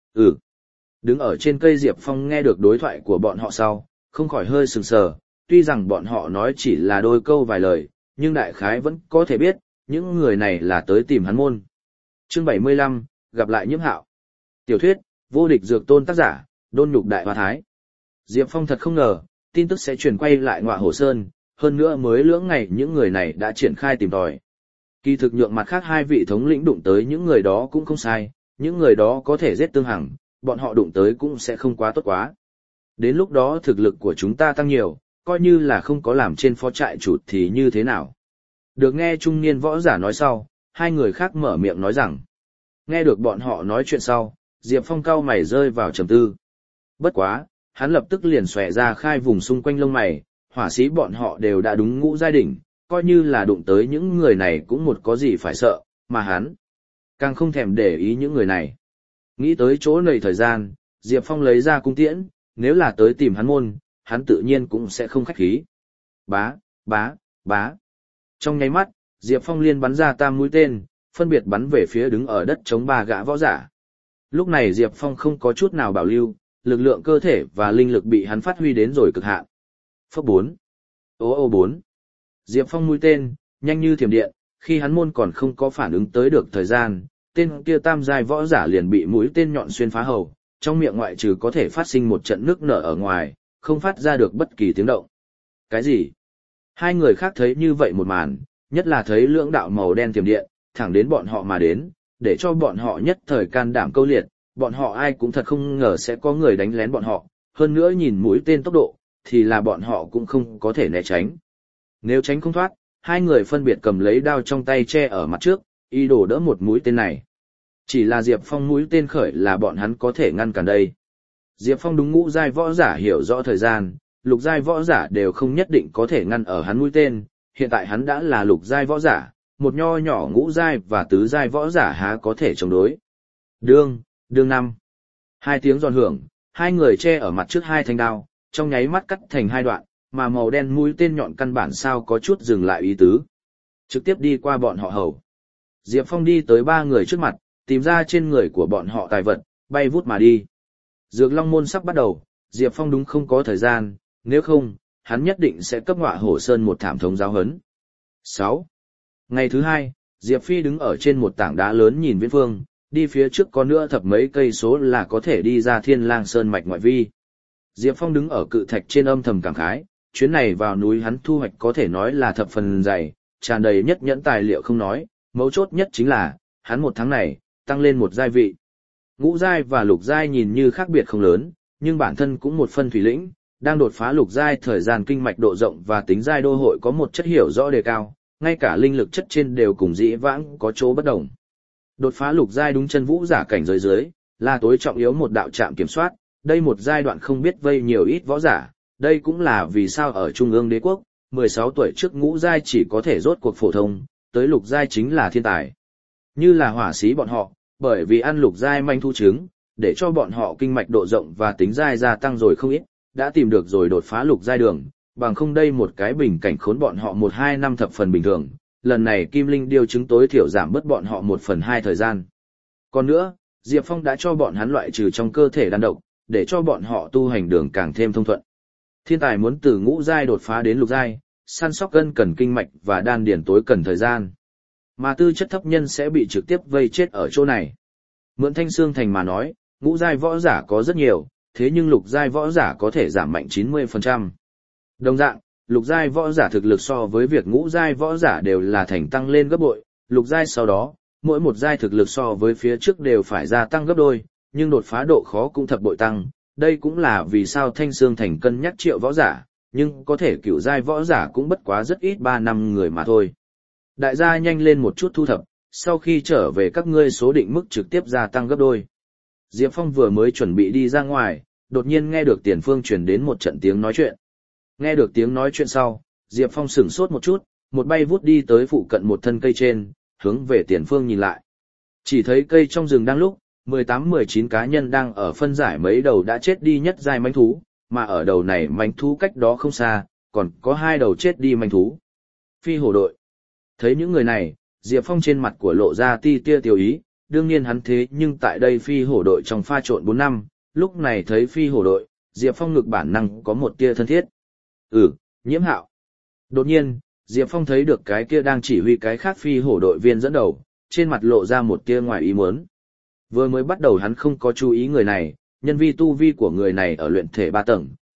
Đứng ở trên cây Diệp Phong nghe được đối thoại của bọn họ sau, không khỏi hơi sừng sờ, tuy rằng bọn họ nói chỉ là đôi câu vài lời, nhưng đại khái vẫn có thể biết, những người này là tới tìm hắn môn. Chương 75, gặp lại Nhiễm Hạo. Tiểu thuyết, vô địch dược tôn tác giả, Đôn Nhục Đại Hoa Thái. Diệp Phong thật không ngờ, tin tức sẽ truyền quay lại Ngọa Hổ Sơn, hơn nữa mới lưỡng ngày những người này đã triển khai tìm tòi. Kỳ thực nhượng mặt khác hai vị thống lĩnh đụng tới những người đó cũng không sai, những người đó có thể giết tương hằng, bọn họ đụng tới cũng sẽ không quá tốt quá. Đến lúc đó thực lực của chúng ta tăng nhiều, coi như là không có làm trên phó trại chủ thì như thế nào. Được nghe trung niên võ giả nói sau, hai người khác mở miệng nói rằng. Nghe được bọn họ nói chuyện sau, Diệp Phong cau mày rơi vào trầm tư. Bất quá, hắn lập tức liền xòe ra khai vùng xung quanh lông mày, hỏa sĩ bọn họ đều đã đúng ngũ giai đỉnh, coi như là đụng tới những người này cũng một có gì phải sợ, mà hắn càng không thèm để ý những người này. Nghĩ tới chỗ này thời gian, Diệp Phong lấy ra cung tiễn, nếu là tới tìm hắn môn, hắn tự nhiên cũng sẽ không khách khí. Bá, bá, bá. Trong nháy mắt, Diệp Phong liên bắn ra tam mũi tên, phân biệt bắn về phía đứng ở đất chống ba gã võ giả. Lúc này Diệp Phong không có chút nào bảo lưu, lực lượng cơ thể và linh lực bị hắn phát huy đến rồi cực hạn. Phốc 4. Ô 4. Diệp Phong mũi tên, nhanh như thiểm điện, khi hắn môn còn không có phản ứng tới được thời gian, tên kia tam giai võ giả liền bị mũi tên nhọn xuyên phá hầu, trong miệng ngoại trừ có thể phát sinh một trận nước nở ở ngoài, không phát ra được bất kỳ tiếng động. Cái gì? Hai người khác thấy như vậy một màn, nhất là thấy lưỡng đạo màu đen tiềm điện, thẳng đến bọn họ mà đến, để cho bọn họ nhất thời can đảm câu liệt, bọn họ ai cũng thật không ngờ sẽ có người đánh lén bọn họ, hơn nữa nhìn mũi tên tốc độ, thì là bọn họ cũng không có thể né tránh. Nếu tránh không thoát, hai người phân biệt cầm lấy đao trong tay che ở mặt trước, y đổ đỡ một mũi tên này. Chỉ là Diệp Phong mũi tên khởi là bọn hắn có thể ngăn cản đây. Diệp Phong đúng ngũ giai võ giả hiểu rõ thời gian, lục giai võ giả đều không nhất định có thể ngăn ở hắn mũi tên, hiện tại hắn đã là lục giai võ giả, một nho nhỏ ngũ giai và tứ giai võ giả há có thể chống đối. Đương năm. Hai tiếng giòn hưởng, hai người che ở mặt trước hai thanh đao, trong nháy mắt cắt thành hai đoạn, mà màu đen mũi tên nhọn căn bản sao có chút dừng lại ý tứ. Trực tiếp đi qua bọn họ hầu. Diệp Phong đi tới ba người trước mặt, tìm ra trên người của bọn họ tài vật, bay vút mà đi. Dược Long môn sắp bắt đầu, Diệp Phong đúng không có thời gian, nếu không, hắn nhất định sẽ cấp Ngọa Hổ Sơn một thảm thống giáo huấn. 6. Ngày thứ hai, Diệp Phi đứng ở trên một tảng đá lớn nhìn viễn phương, đi phía trước có nữa thập mấy cây số là có thể đi ra Thiên Lang Sơn mạch ngoại vi. Diệp Phong đứng ở cự thạch trên âm thầm cảm khái, chuyến này vào núi hắn thu hoạch có thể nói là thập phần dày, tràn đầy nhất nhẫn tài liệu không nói, mấu chốt nhất chính là, hắn một tháng này, tăng lên một giai vị. Ngũ giai và lục giai nhìn như khác biệt không lớn, nhưng bản thân cũng một phân thủy lĩnh, đang đột phá lục giai thời gian kinh mạch độ rộng và tính giai đô hội có một chất hiểu rõ đề cao, ngay cả linh lực chất trên đều cùng dĩ vãng có chỗ bất đồng. Đột phá lục giai đúng chân vũ giả cảnh giới dưới, là tối trọng yếu một đạo trạm kiểm soát, đây một giai đoạn không biết vây nhiều ít võ giả, đây cũng là vì sao ở Trung ương đế quốc, 16 tuổi trước ngũ giai chỉ có thể rốt cuộc phổ thông, tới lục giai chính là thiên tài. Như là hỏa sĩ bọn họ, bởi vì ăn lục giai manh thu trứng, để cho bọn họ kinh mạch độ rộng và tính giai gia tăng rồi không ít, đã tìm được rồi đột phá lục giai đường, bằng không đây một cái bình cảnh khốn bọn họ 1-2 năm thập phần bình thường, lần này Kim Linh điều chứng tối thiểu giảm bớt bọn họ 1/2 thời gian. Còn nữa, Diệp Phong đã cho bọn hắn loại trừ trong cơ thể đan độc, để cho bọn họ tu hành đường càng thêm thông thuận. Thiên tài muốn từ ngũ giai đột phá đến lục giai, săn sóc gân cần kinh mạch và đan điển tối cần thời gian. Mà tư chất thấp nhân sẽ bị trực tiếp vây chết ở chỗ này. Mượn Thanh Xương Thành mà nói, ngũ giai võ giả có rất nhiều, thế nhưng lục giai võ giả có thể giảm mạnh 90%. Đồng dạng, lục giai võ giả thực lực so với việc ngũ giai võ giả đều là thành tăng lên gấp bội, lục giai sau đó, mỗi một giai thực lực so với phía trước đều phải gia tăng gấp đôi, nhưng đột phá độ khó cũng thập bội tăng, đây cũng là vì sao Thanh Xương Thành cân nhắc triệu võ giả, nhưng có thể cửu giai võ giả cũng bất quá rất ít 3 năm người mà thôi. Đại gia nhanh lên một chút thu thập, sau khi trở về các ngươi số định mức trực tiếp gia tăng gấp đôi. Diệp Phong vừa mới chuẩn bị đi ra ngoài, đột nhiên nghe được tiền phương truyền đến một trận tiếng nói chuyện. Nghe được tiếng nói chuyện sau, Diệp Phong sửng sốt một chút, một bay vút đi tới phụ cận một thân cây trên, hướng về tiền phương nhìn lại. Chỉ thấy cây trong rừng đang lúc, 18-19 cá nhân đang ở phân giải mấy đầu đã chết đi nhất giai manh thú, mà ở đầu này manh thú cách đó không xa, còn có 2 đầu chết đi manh thú. Phi hổ đội. Thấy những người này, Diệp Phong trên mặt của lộ ra ti tia tiêu ý, đương nhiên hắn thế nhưng tại đây phi hổ đội trong pha trộn 4 năm, lúc này thấy phi hổ đội, Diệp Phong ngực bản năng có một tia thân thiết. Nhiễm Hạo. Đột nhiên, Diệp Phong thấy được cái kia đang chỉ huy cái khác phi hổ đội viên dẫn đầu, trên mặt lộ ra một tia ngoài ý muốn. Vừa mới bắt đầu hắn không có chú ý người này, nhân vi tu vi của người này ở luyện thể 3 tầng,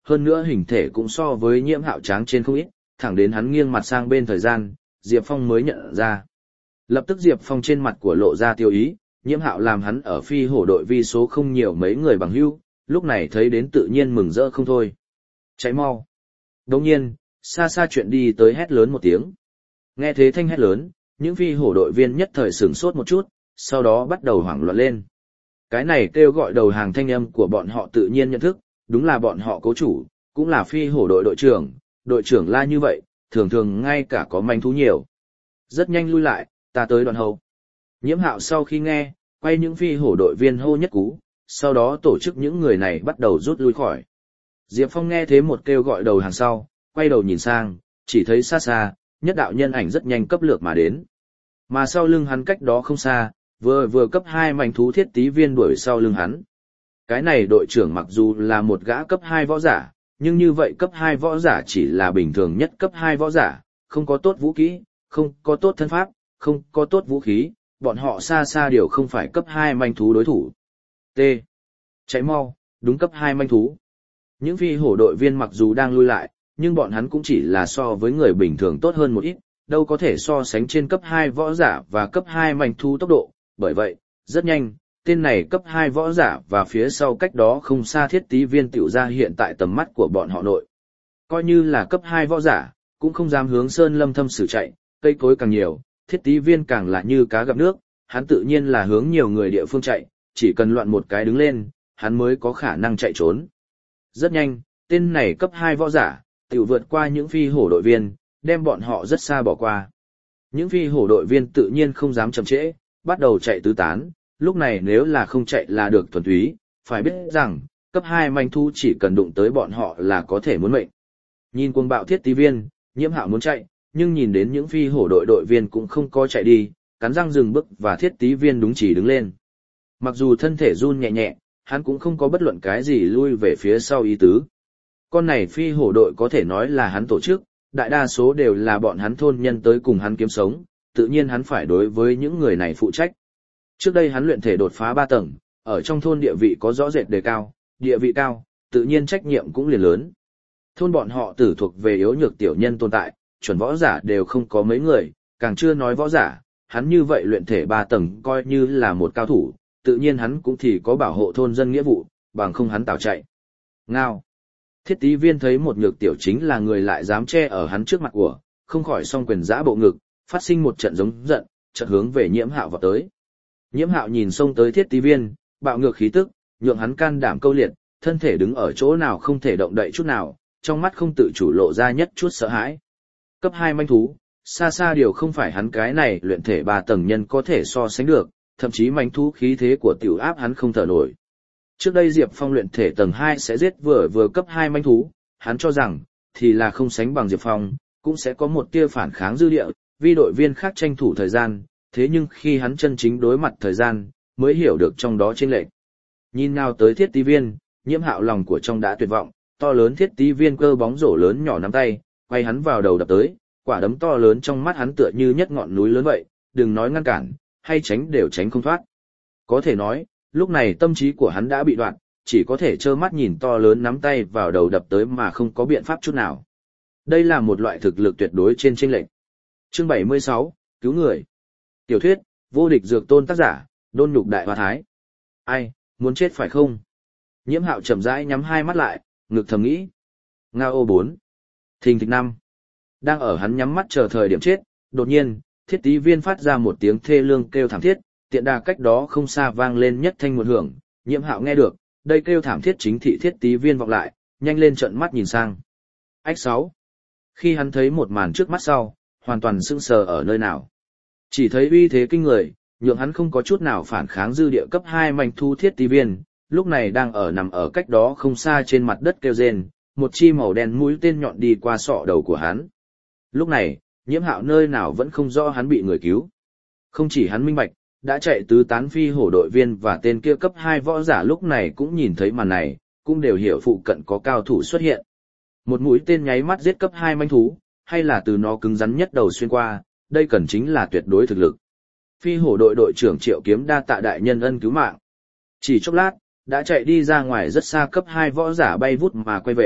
hơn nữa hình thể cũng so với Nhiễm Hạo tráng trên không ít, thẳng đến hắn nghiêng mặt sang bên thời gian, Diệp Phong mới nhận ra. Lập tức Diệp Phong trên mặt của lộ ra tiêu ý, Nhiễm Hạo làm hắn ở phi hổ đội vi số không nhiều mấy người bằng hữu, lúc này thấy đến tự nhiên mừng rỡ không thôi. Cháy mau. Đồng nhiên, xa xa chuyện đi tới hét lớn một tiếng. Nghe thế thanh hét lớn, những phi hổ đội viên nhất thời sửng sốt một chút, sau đó bắt đầu hoảng loạn lên. Cái này kêu gọi đầu hàng thanh âm của bọn họ tự nhiên nhận thức, đúng là bọn họ cố chủ, cũng là phi hổ đội đội trưởng la như vậy, thường thường ngay cả có manh thú nhiều. Rất nhanh lui lại, ta tới đoạn hầu. Nhiễm Hạo sau khi nghe, quay những phi hổ đội viên hô nhất cú, sau đó tổ chức những người này bắt đầu rút lui khỏi. Diệp Phong nghe thế một kêu gọi đầu hàng sau, quay đầu nhìn sang, chỉ thấy xa xa, nhất đạo nhân ảnh rất nhanh cấp lược mà đến. Mà sau lưng hắn cách đó không xa, vừa cấp 2 manh thú thiết tí viên đuổi sau lưng hắn. Cái này đội trưởng mặc dù là một gã cấp 2 võ giả, nhưng như vậy cấp 2 võ giả chỉ là bình thường nhất cấp 2 võ giả, không có tốt vũ kỹ, không có tốt thân pháp, không có tốt vũ khí, bọn họ xa xa đều không phải cấp 2 manh thú đối thủ. T. Cháy mau, đúng cấp 2 manh thú. Những phi hổ đội viên mặc dù đang lui lại, nhưng bọn hắn cũng chỉ là so với người bình thường tốt hơn một ít, đâu có thể so sánh trên cấp 2 võ giả và cấp 2 manh thú tốc độ, bởi vậy, rất nhanh, tên này cấp 2 võ giả và phía sau cách đó không xa thiết tí viên tiểu ra hiện tại tầm mắt của bọn họ nội. Coi như là cấp 2 võ giả, cũng không dám hướng sơn lâm thâm sử chạy, cây cối càng nhiều, thiết tí viên càng là như cá gặp nước, hắn tự nhiên là hướng nhiều người địa phương chạy, chỉ cần loạn một cái đứng lên, hắn mới có khả năng chạy trốn. Rất nhanh, tên này cấp 2 võ giả, tiểu vượt qua những phi hổ đội viên, đem bọn họ rất xa bỏ qua. Những phi hổ đội viên tự nhiên không dám chậm trễ, bắt đầu chạy tứ tán, lúc này nếu là không chạy là được thuần túy, phải biết rằng, cấp 2 manh thu chỉ cần đụng tới bọn họ là có thể muốn mệnh. Nhìn cuồng bạo thiết tí viên, Nhiễm Hạo muốn chạy, nhưng nhìn đến những phi hổ đội viên cũng không có chạy đi, cắn răng dừng bước và thiết tí viên đúng chỉ đứng lên. Mặc dù thân thể run nhẹ nhẹ, hắn cũng không có bất luận cái gì lui về phía sau ý tứ. Con này phi hổ đội có thể nói là hắn tổ chức, đại đa số đều là bọn hắn thôn nhân tới cùng hắn kiếm sống, tự nhiên hắn phải đối với những người này phụ trách. Trước đây hắn luyện thể đột phá 3 tầng, ở trong thôn địa vị có rõ rệt đề cao, địa vị cao, tự nhiên trách nhiệm cũng liền lớn. Thôn bọn họ tử thuộc về yếu nhược tiểu nhân tồn tại, chuẩn võ giả đều không có mấy người, càng chưa nói võ giả, hắn như vậy luyện thể 3 tầng coi như là một cao thủ, tự nhiên hắn cũng thì có bảo hộ thôn dân nghĩa vụ, bằng không hắn tào chạy. Ngao. Thiết tí viên thấy một nhược tiểu chính là người lại dám che ở hắn trước mặt của, không khỏi song quyền giã bộ ngực, phát sinh một trận giống giận, chợt hướng về Nhiễm Hạo vào tới. Nhiễm Hạo nhìn xông tới thiết tí viên, bạo ngược khí tức, nhượng hắn can đảm câu liệt, thân thể đứng ở chỗ nào không thể động đậy chút nào, trong mắt không tự chủ lộ ra nhất chút sợ hãi. Cấp 2 manh thú, xa xa điều không phải hắn cái này luyện thể 3 tầng nhân có thể so sánh được, thậm chí manh thú khí thế của tiểu áp hắn không thở nổi. Trước đây Diệp Phong luyện thể tầng 2 sẽ giết vừa cấp 2 manh thú, hắn cho rằng, thì là không sánh bằng Diệp Phong, cũng sẽ có một tia phản kháng dư địa, vì đội viên khác tranh thủ thời gian, thế nhưng khi hắn chân chính đối mặt thời gian, mới hiểu được trong đó chênh lệch. Nhìn nào tới thiết tí viên, Nhiễm Hạo lòng của trong đã tuyệt vọng, to lớn thiết tí viên cơ bóng rổ lớn nhỏ nắm tay, quay hắn vào đầu đập tới, quả đấm to lớn trong mắt hắn tựa như nhất ngọn núi lớn vậy, đừng nói ngăn cản, hay tránh đều tránh không thoát. Có thể nói, lúc này tâm trí của hắn đã bị đoạn, chỉ có thể trơ mắt nhìn to lớn nắm tay vào đầu đập tới mà không có biện pháp chút nào. Đây là một loại thực lực tuyệt đối trên chênh lệch. Chương 76, cứu người. Tiểu thuyết, vô địch dược tôn tác giả, Đôn Nhục Đại Hoa Thái. Ai, muốn chết phải không? Nhiễm Hạo chậm rãi nhắm hai mắt lại, ngực thầm nghĩ. Ngao 4. Thình thịch 5. Đang ở hắn nhắm mắt chờ thời điểm chết, đột nhiên, thiết tí viên phát ra một tiếng thê lương kêu thảm thiết, tiện đà cách đó không xa vang lên nhất thanh một hưởng, Nhiễm Hạo nghe được, đây kêu thảm thiết chính thị thiết tí viên vọng lại, nhanh lên trợn mắt nhìn sang. Ách 6. Khi hắn thấy một màn trước mắt sau, hoàn toàn sững sờ ở nơi nào. Chỉ thấy uy thế kinh người, nhượng hắn không có chút nào phản kháng dư địa cấp 2 manh thu thiết tí viên, lúc này đang nằm ở cách đó không xa trên mặt đất kêu rên, một chi màu đen mũi tên nhọn đi qua sọ đầu của hắn. Lúc này, Nhiễm Hạo nơi nào vẫn không rõ hắn bị người cứu. Không chỉ hắn minh bạch, đã chạy tứ tán phi hổ đội viên và tên kia cấp 2 võ giả lúc này cũng nhìn thấy màn này, cũng đều hiểu phụ cận có cao thủ xuất hiện. Một mũi tên nháy mắt giết cấp 2 manh thú, hay là từ nó cứng rắn nhất đầu xuyên qua, đây cần chính là tuyệt đối thực lực. Phi hổ đội đội trưởng Triệu Kiếm đa tạ đại nhân ân cứu mạng. Chỉ chốc lát, đã chạy đi ra ngoài rất xa cấp 2 võ giả bay vút mà quay về,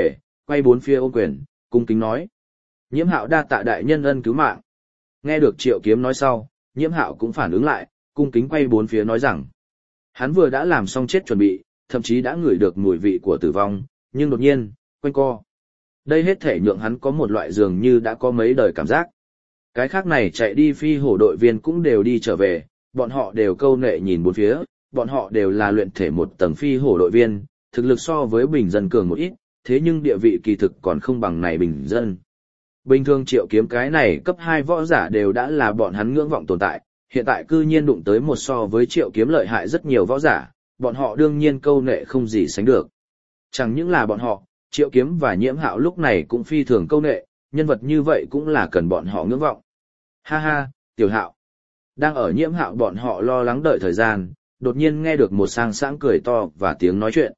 quay bốn phía ôm quyền, cung kính nói. Nhiễm Hạo đa tạ đại nhân ân cứu mạng. Nghe được Triệu Kiếm nói sau, Nhiễm Hạo cũng phản ứng lại, cung kính quay bốn phía nói rằng. Hắn vừa đã làm xong chết chuẩn bị, thậm chí đã ngửi được mùi vị của tử vong, nhưng đột nhiên, quanh co. Đây hết thể nhượng hắn có một loại dường như đã có mấy đời cảm giác. Cái khác này chạy đi phi hổ đội viên cũng đều đi trở về, bọn họ đều câu nệ nhìn bốn phía, bọn họ đều là luyện thể một tầng phi hổ đội viên, thực lực so với bình dân cường một ít, thế nhưng địa vị kỳ thực còn không bằng này bình dân. Bình thường Triệu Kiếm cái này cấp 2 võ giả đều đã là bọn hắn ngưỡng vọng tồn tại, hiện tại cư nhiên đụng tới một so với Triệu Kiếm lợi hại rất nhiều võ giả, bọn họ đương nhiên câu nệ không gì sánh được. Chẳng những là bọn họ, Triệu Kiếm và Nhiễm Hạo lúc này cũng phi thường câu nệ, nhân vật như vậy cũng là cần bọn họ ngưỡng vọng. Ha ha, Tiểu Hạo. Đang ở Nhiễm Hạo bọn họ lo lắng đợi thời gian, đột nhiên nghe được một sang sảng cười to và tiếng nói chuyện.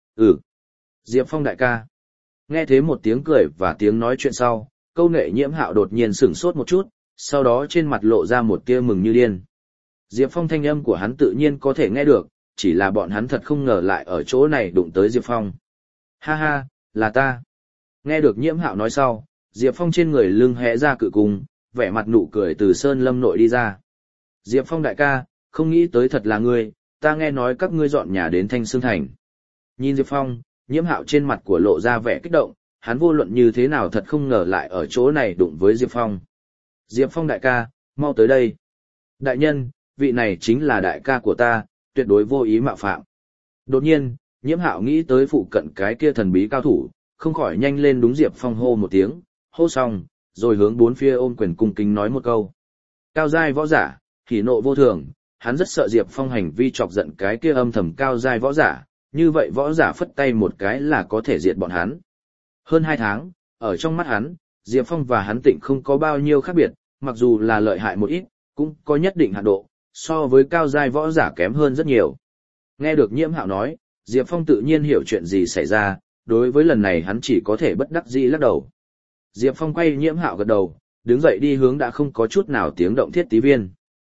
Diệp Phong đại ca. Nghe thế một tiếng cười và tiếng nói chuyện sau, câu nệ Nhiễm Hạo đột nhiên sửng sốt một chút, sau đó trên mặt lộ ra một tia mừng như điên. Diệp Phong thanh âm của hắn tự nhiên có thể nghe được, chỉ là bọn hắn thật không ngờ lại ở chỗ này đụng tới Diệp Phong. Ha ha, là ta. Nghe được Nhiễm Hạo nói sau, Diệp Phong trên người lưng hẽ ra cự cung, vẻ mặt nụ cười từ sơn lâm nội đi ra. Diệp Phong đại ca, không nghĩ tới thật là ngươi, ta nghe nói các ngươi dọn nhà đến Thanh Sương Thành. Nhìn Diệp Phong, Nhiễm Hạo trên mặt của lộ ra vẻ kích động, hắn vô luận như thế nào thật không ngờ lại ở chỗ này đụng với Diệp Phong. Diệp Phong đại ca, mau tới đây. Đại nhân, vị này chính là đại ca của ta, tuyệt đối vô ý mạo phạm. Đột nhiên, Nhiễm Hạo nghĩ tới phụ cận cái kia thần bí cao thủ, không khỏi nhanh lên đúng Diệp Phong hô một tiếng, hô xong, rồi hướng bốn phía ôm quyền cung kính nói một câu. Cao giai võ giả, hỉ nộ vô thường, hắn rất sợ Diệp Phong hành vi chọc giận cái kia âm thầm cao giai võ giả, như vậy võ giả phất tay một cái là có thể diệt bọn hắn. Hơn 2 tháng, ở trong mắt hắn, Diệp Phong và hắn Tịnh không có bao nhiêu khác biệt, mặc dù là lợi hại một ít, cũng có nhất định hạn độ, so với cao giai võ giả kém hơn rất nhiều. Nghe được Nhiễm Hạo nói, Diệp Phong tự nhiên hiểu chuyện gì xảy ra, đối với lần này hắn chỉ có thể bất đắc dĩ lắc đầu. Diệp Phong quay Nhiễm Hạo gật đầu, đứng dậy đi hướng đã không có chút nào tiếng động Thiết Tí Viên.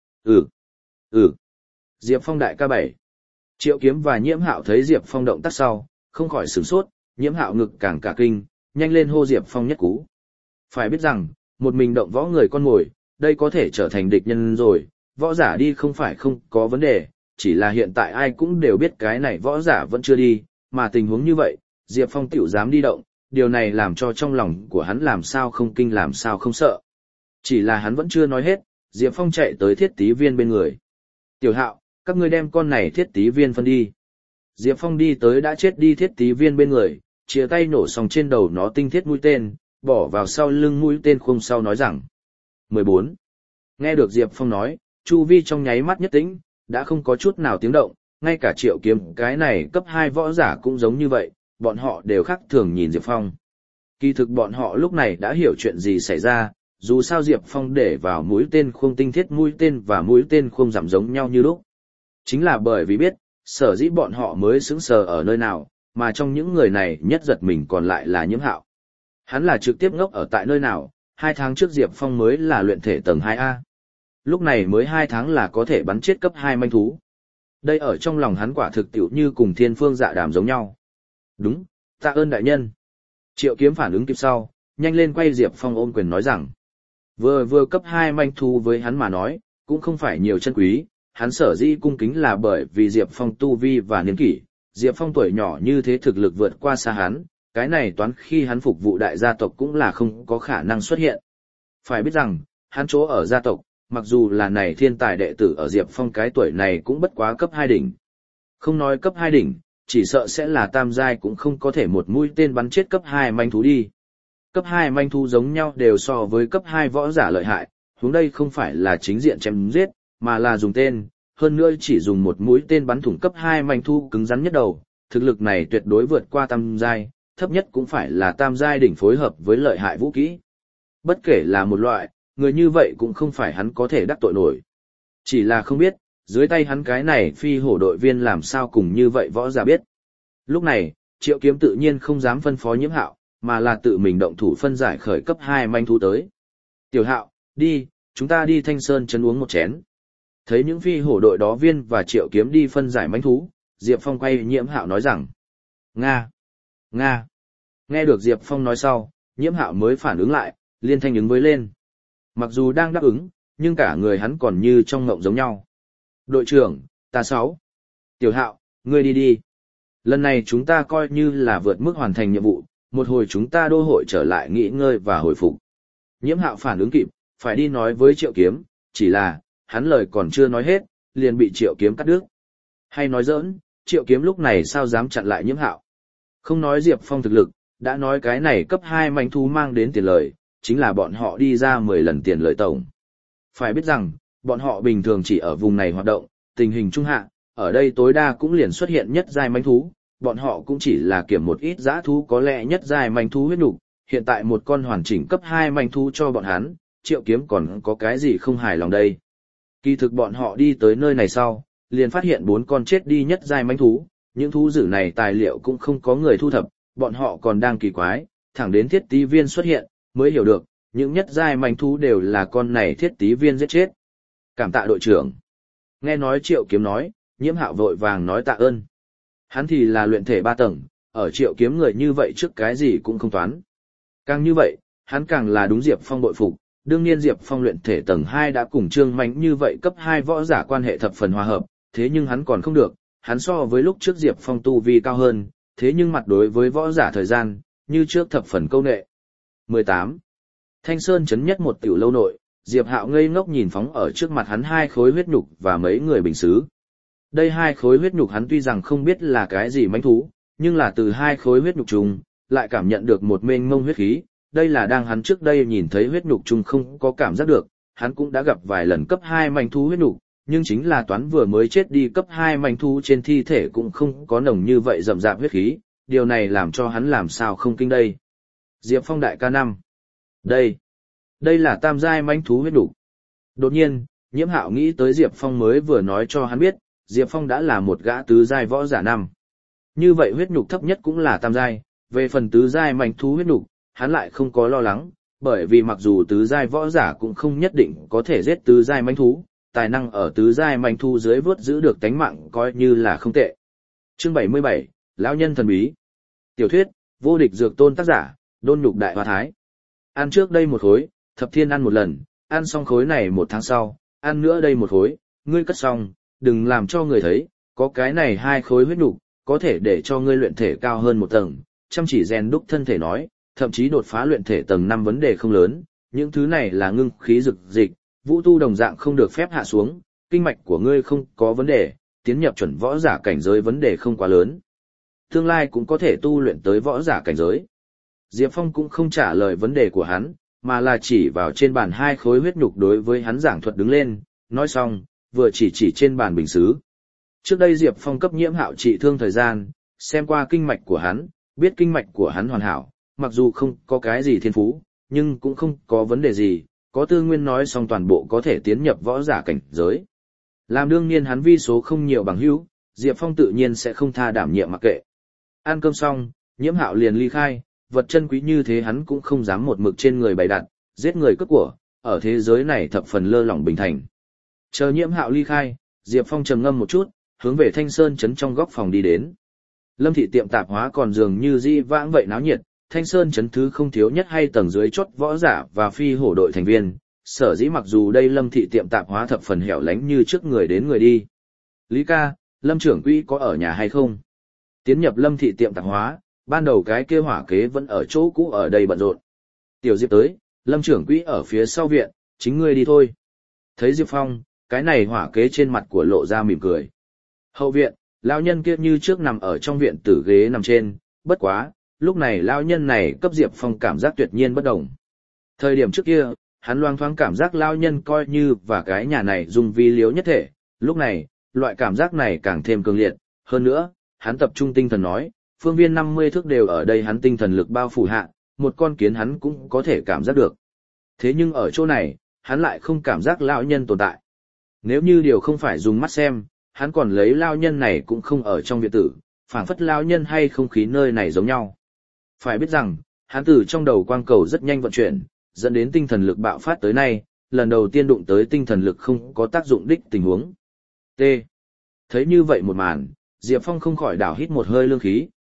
Diệp Phong đại ca 7. Triệu Kiếm và Nhiễm Hạo thấy Diệp Phong động tác sau, không khỏi sửng sốt, Nhiễm Hạo ngực càng cả kinh, nhanh lên hô Diệp Phong nhất cú. Phải biết rằng, một mình động võ người con mồi, đây có thể trở thành địch nhân rồi, võ giả đi không phải không có vấn đề, chỉ là hiện tại ai cũng đều biết cái này võ giả vẫn chưa đi, mà tình huống như vậy, Diệp Phong tiểu dám đi động, điều này làm cho trong lòng của hắn làm sao không kinh làm sao không sợ. Chỉ là hắn vẫn chưa nói hết, Diệp Phong chạy tới Thiết Tí Viên bên người. Tiểu Hạo, các ngươi đem con này Thiết Tí Viên phân đi. Diệp Phong đi tới đã chết đi Thiết Tí Viên bên người, chia tay nổ xong trên đầu nó tinh thiết mũi tên, bỏ vào sau lưng mũi tên khung sau nói rằng. 14. Nghe được Diệp Phong nói, chu vi trong nháy mắt nhất tĩnh, đã không có chút nào tiếng động, ngay cả Triệu Kiếm cái này cấp 2 võ giả cũng giống như vậy, bọn họ đều khác thường nhìn Diệp Phong. Kỳ thực bọn họ lúc này đã hiểu chuyện gì xảy ra, dù sao Diệp Phong để vào mũi tên khung tinh thiết mũi tên và mũi tên khung giảm giống nhau như lúc. Chính là bởi vì biết, sở dĩ bọn họ mới sững sờ ở nơi nào, mà trong những người này nhất giật mình còn lại là Nhiễm Hạo. Hắn là trực tiếp ngốc ở tại nơi nào, 2 tháng trước Diệp Phong mới là luyện thể tầng 2A. Lúc này mới 2 tháng là có thể bắn chết cấp 2 manh thú. Đây ở trong lòng hắn quả thực tiểu như cùng thiên phương dạ đàm giống nhau. Đúng, tạ ơn đại nhân. Triệu Kiếm phản ứng kịp sau, nhanh lên quay Diệp Phong ôm quyền nói rằng. Vừa cấp 2 manh thú với hắn mà nói, cũng không phải nhiều chân quý, hắn sở dĩ cung kính là bởi vì Diệp Phong tu vi và niên kỷ, Diệp Phong tuổi nhỏ như thế thực lực vượt qua xa hắn, cái này toán khi hắn phục vụ đại gia tộc cũng là không có khả năng xuất hiện. Phải biết rằng, hắn chỗ ở gia tộc, mặc dù là này thiên tài đệ tử ở Diệp Phong cái tuổi này cũng bất quá cấp 2 đỉnh. Không nói cấp 2 đỉnh, chỉ sợ sẽ là tam giai cũng không có thể một mũi tên bắn chết cấp 2 manh thú đi. Cấp 2 manh thú giống nhau đều so với cấp 2 võ giả lợi hại, huống đây không phải là chính diện chém giết, mà là dùng tên, hơn nữa chỉ dùng một mũi tên bắn thủng cấp 2 manh thú cứng rắn nhất đầu, thực lực này tuyệt đối vượt qua tam giai, thấp nhất cũng phải là tam giai đỉnh phối hợp với lợi hại vũ kỹ. Bất kể là một loại, người như vậy cũng không phải hắn có thể đắc tội nổi. Chỉ là không biết, dưới tay hắn cái này phi hổ đội viên làm sao cùng như vậy võ giả biết. Lúc này, Triệu Kiếm tự nhiên không dám phân phó Nhiễm Hạo, mà là tự mình động thủ phân giải khởi cấp 2 manh thú tới. Tiểu Hạo, đi, chúng ta đi Thanh Sơn trấn uống một chén. Thấy những phi hổ đội đó viên và Triệu Kiếm đi phân giải manh thú, Diệp Phong quay Nhiễm Hạo nói rằng. Nga. Nghe được Diệp Phong nói sau, Nhiễm Hạo mới phản ứng lại, liên thanh ứng với lên. Mặc dù đang đáp ứng, nhưng cả người hắn còn như trong ngộng giống nhau. Đội trưởng, ta 6. Tiểu Hạo, ngươi đi đi. Lần này chúng ta coi như là vượt mức hoàn thành nhiệm vụ, một hồi chúng ta đô hội trở lại nghỉ ngơi và hồi phục. Nhiễm Hạo phản ứng kịp, phải đi nói với Triệu Kiếm, chỉ là, hắn lời còn chưa nói hết, liền bị Triệu Kiếm cắt đứt. Hay nói giỡn, Triệu Kiếm lúc này sao dám chặn lại Nhiễm Hạo. Không nói Diệp Phong thực lực, đã nói cái này cấp 2 manh thú mang đến tiền lợi, chính là bọn họ đi ra 10 lần tiền lợi tổng. Phải biết rằng, bọn họ bình thường chỉ ở vùng này hoạt động, tình hình trung hạ, ở đây tối đa cũng liền xuất hiện nhất giai manh thú, bọn họ cũng chỉ là kiểm một ít dã thú có lẽ nhất giai manh thú huyết nục, hiện tại một con hoàn chỉnh cấp 2 manh thú cho bọn hắn, Triệu Kiếm còn có cái gì không hài lòng đây. Kỳ thực bọn họ đi tới nơi này sau, liền phát hiện 4 con chết đi nhất giai manh thú, những thú dữ này tài liệu cũng không có người thu thập, bọn họ còn đang kỳ quái, thẳng đến thiết tí viên xuất hiện, mới hiểu được, những nhất giai manh thú đều là con này thiết tí viên giết chết. Cảm tạ đội trưởng. Nghe nói Triệu Kiếm nói, Nhiễm Hạo vội vàng nói tạ ơn. Hắn thì là luyện thể 3 tầng, ở Triệu Kiếm người như vậy trước cái gì cũng không toán. Càng như vậy, hắn càng là đúng Diệp Phong bội phục, đương nhiên Diệp Phong luyện thể tầng 2 đã cùng Trương Mạnh như vậy cấp 2 võ giả quan hệ thập phần hòa hợp, thế nhưng hắn còn không được, hắn so với lúc trước Diệp Phong tu vi cao hơn, thế nhưng mặt đối với võ giả thời gian, như trước thập phần câu nệ. 18. Thanh Sơn chấn nhất một tiểu lâu nội, Diệp Hạo ngây ngốc nhìn phóng ở trước mặt hắn 2 khối huyết nhục và mấy người bình sứ. Đây 2 khối huyết nhục hắn tuy rằng không biết là cái gì mãnh thú, nhưng là từ 2 khối huyết nhục trùng, lại cảm nhận được một mênh mông huyết khí, đây là đang hắn trước đây nhìn thấy huyết nhục trùng không có cảm giác được, hắn cũng đã gặp vài lần cấp 2 mãnh thú huyết nhục, nhưng chính là toán vừa mới chết đi cấp 2 mãnh thú trên thi thể cũng không có nồng như vậy rậm rạp huyết khí, điều này làm cho hắn làm sao không kinh đây. Diệp Phong đại ca 5. Đây là tam giai mãnh thú huyết nhục. Đột nhiên, Nhiễm Hạo nghĩ tới Diệp Phong mới vừa nói cho hắn biết, Diệp Phong đã là một gã tứ giai võ giả 5. Như vậy huyết nhục thấp nhất cũng là tam giai, về phần tứ giai mãnh thú huyết nhục, hắn lại không có lo lắng, bởi vì mặc dù tứ giai võ giả cũng không nhất định có thể giết tứ giai mãnh thú, tài năng ở tứ giai mãnh thú dưới vớt giữ được tánh mạng coi như là không tệ. Chương 77, lão nhân thần bí. Tiểu thuyết, vô địch dược tôn tác giả, Đôn Nhục Đại Hoa Thái. Ăn trước đây một khối, thập thiên ăn một lần, ăn xong khối này 1 tháng sau, ăn nữa đây một khối, ngươi cất xong, đừng làm cho người thấy, có cái này 2 khối huyết nhục, có thể để cho ngươi luyện thể cao hơn 1 tầng, chăm chỉ rèn đúc thân thể nói, thậm chí đột phá luyện thể tầng 5 vấn đề không lớn, những thứ này là ngưng khí dực dịch, vũ tu đồng dạng không được phép hạ xuống, kinh mạch của ngươi không có vấn đề, tiến nhập chuẩn võ giả cảnh giới vấn đề không quá lớn. Tương lai cũng có thể tu luyện tới võ giả cảnh giới. Diệp Phong cũng không trả lời vấn đề của hắn, mà là chỉ vào trên bàn 2 khối huyết nhục đối với hắn giảng thuật đứng lên, nói xong, vừa chỉ trên bàn bình sứ. Trước đây Diệp Phong cấp Nhiễm Hạo trị thương thời gian, xem qua kinh mạch của hắn, biết kinh mạch của hắn hoàn hảo, mặc dù không có cái gì thiên phú, nhưng cũng không có vấn đề gì, có tư nguyên nói xong toàn bộ có thể tiến nhập võ giả cảnh giới. Làm đương nhiên hắn vi số không nhiều bằng hữu, Diệp Phong tự nhiên sẽ không tha đảm nhiệm mặc kệ. Ăn cơm xong, Nhiễm Hạo liền ly khai, vật chân quý như thế hắn cũng không dám một mực trên người bày đặt, giết người cướp của, ở thế giới này thập phần lơ lỏng bình thành. Chờ Nhiễm Hạo ly khai, Diệp Phong trầm ngâm một chút, hướng về Thanh Sơn trấn trong góc phòng đi đến. Lâm thị tiệm tạp hóa còn dường như di vãng vậy náo nhiệt, Thanh Sơn trấn thứ không thiếu nhất hay tầng dưới chốt võ giả và phi hổ đội thành viên, sở dĩ mặc dù đây Lâm thị tiệm tạp hóa thập phần hẻo lánh như trước người đến người đi. Lý ca, Lâm trưởng quỹ có ở nhà hay không? Tiến nhập Lâm thị tiệm tạp hóa, ban đầu cái kia hỏa kế vẫn ở chỗ cũ ở đây bận rộn. Tiểu Diệp tới, Lâm trưởng quỹ ở phía sau viện, chính ngươi đi thôi. Thấy Diệp Phong, cái này hỏa kế trên mặt của lộ ra mỉm cười. Hậu viện, lão nhân kia như trước nằm ở trong viện tử ghế nằm trên, bất quá, lúc này lão nhân này cấp Diệp Phong cảm giác tuyệt nhiên bất đồng. Thời điểm trước kia, hắn loang thoáng cảm giác lão nhân coi như và cái nhà này dùng vi liếu nhất thể, lúc này, loại cảm giác này càng thêm cường liệt, hơn nữa, hắn tập trung tinh thần nói, phương viên 50 thước đều ở đây hắn tinh thần lực bao phủ hạ, một con kiến hắn cũng có thể cảm giác được. Thế nhưng ở chỗ này, hắn lại không cảm giác lão nhân tồn tại. Nếu như điều không phải dùng mắt xem, hắn còn lấy lão nhân này cũng không ở trong viện tử, phảng phất lão nhân hay không khí nơi này giống nhau. Phải biết rằng, hắn từ trong đầu quang cầu rất nhanh vận chuyển, dẫn đến tinh thần lực bạo phát tới nay, lần đầu tiên đụng tới tinh thần lực không có tác dụng đích tình huống. T. Thấy như vậy một màn, Diệp Phong không khỏi đảo hít một hơi lương khí,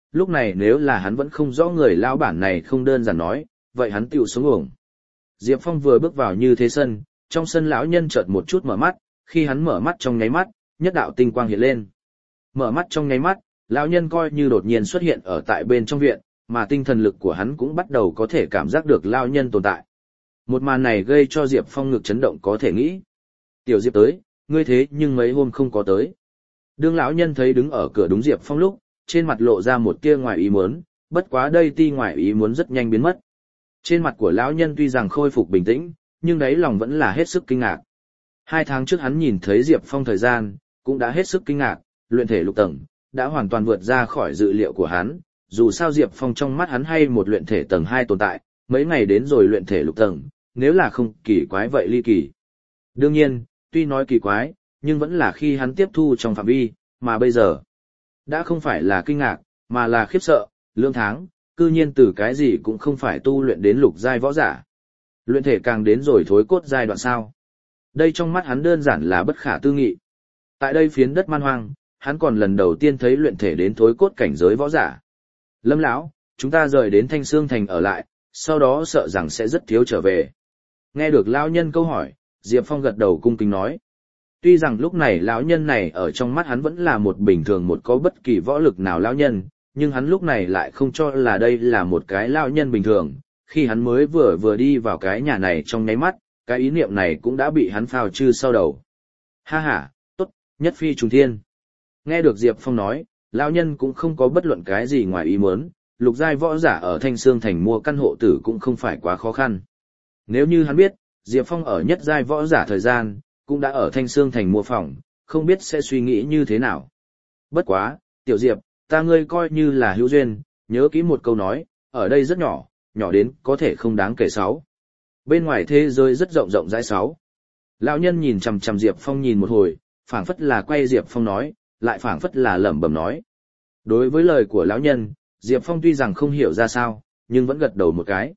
lúc này nếu là hắn vẫn không rõ người lão bản này không đơn giản nói, vậy hắn tiểu sống uổng. Diệp Phong vừa bước vào như thế sân, trong sân lão nhân chợt một chút mở mắt, khi hắn mở mắt trong nháy mắt, nhất đạo tinh quang hiện lên. Mở mắt trong nháy mắt, lão nhân coi như đột nhiên xuất hiện ở tại bên trong viện, mà tinh thần lực của hắn cũng bắt đầu có thể cảm giác được lão nhân tồn tại. Một màn này gây cho Diệp Phong ngực chấn động có thể nghĩ. Tiểu Diệp tới, ngươi thế nhưng mấy hôm không có tới. Đương lão nhân thấy đứng ở cửa đúng Diệp Phong lúc, trên mặt lộ ra một tia ngoài ý muốn, bất quá đây ti ngoài ý muốn rất nhanh biến mất. Trên mặt của lão nhân tuy rằng khôi phục bình tĩnh, nhưng đáy lòng vẫn là hết sức kinh ngạc. 2 tháng trước hắn nhìn thấy Diệp Phong thời gian, cũng đã hết sức kinh ngạc, luyện thể lục tầng, đã hoàn toàn vượt ra khỏi dự liệu của hắn, dù sao Diệp Phong trong mắt hắn hay một luyện thể tầng 2 tồn tại, mấy ngày đến rồi luyện thể lục tầng, nếu là không kỳ quái vậy ly kỳ. Đương nhiên, tuy nói kỳ quái, nhưng vẫn là khi hắn tiếp thu trong phạm vi, mà bây giờ, đã không phải là kinh ngạc, mà là khiếp sợ, lương tháng, cư nhiên từ cái gì cũng không phải tu luyện đến lục giai võ giả. Luyện thể càng đến rồi thối cốt giai đoạn sao. Đây trong mắt hắn đơn giản là bất khả tư nghị. Tại đây phiến đất man hoang, hắn còn lần đầu tiên thấy luyện thể đến thối cốt cảnh giới võ giả. Lâm lão, chúng ta rời đến Thanh Sương Thành ở lại, sau đó sợ rằng sẽ rất thiếu trở về. Nghe được lão nhân câu hỏi, Diệp Phong gật đầu cung kính nói. Tuy rằng lúc này lão nhân này ở trong mắt hắn vẫn là một bình thường một có bất kỳ võ lực nào lão nhân, nhưng hắn lúc này lại không cho là đây là một cái lão nhân bình thường. Khi hắn mới vừa đi vào cái nhà này trong nháy mắt, cái ý niệm này cũng đã bị hắn phao chư sau đầu. Ha ha, tốt, nhất phi trùng thiên. Nghe được Diệp Phong nói, lão nhân cũng không có bất luận cái gì ngoài ý muốn, lục giai võ giả ở Thanh Sương Thành mua căn hộ tử cũng không phải quá khó khăn. Nếu như hắn biết, Diệp Phong ở nhất giai võ giả thời gian, cũng đã ở Thanh Sương Thành mua phòng, không biết sẽ suy nghĩ như thế nào. Bất quá, tiểu Diệp, ta ngươi coi như là hữu duyên, nhớ kỹ một câu nói, ở đây rất nhỏ, nhỏ đến có thể không đáng kể 6. Bên ngoài thế giới rất rộng rộng rãi 6. Lão nhân nhìn chằm chằm Diệp Phong nhìn một hồi, phảng phất là quay Diệp Phong nói, lại phảng phất là lẩm bẩm nói. Đối với lời của lão nhân, Diệp Phong tuy rằng không hiểu ra sao, nhưng vẫn gật đầu một cái.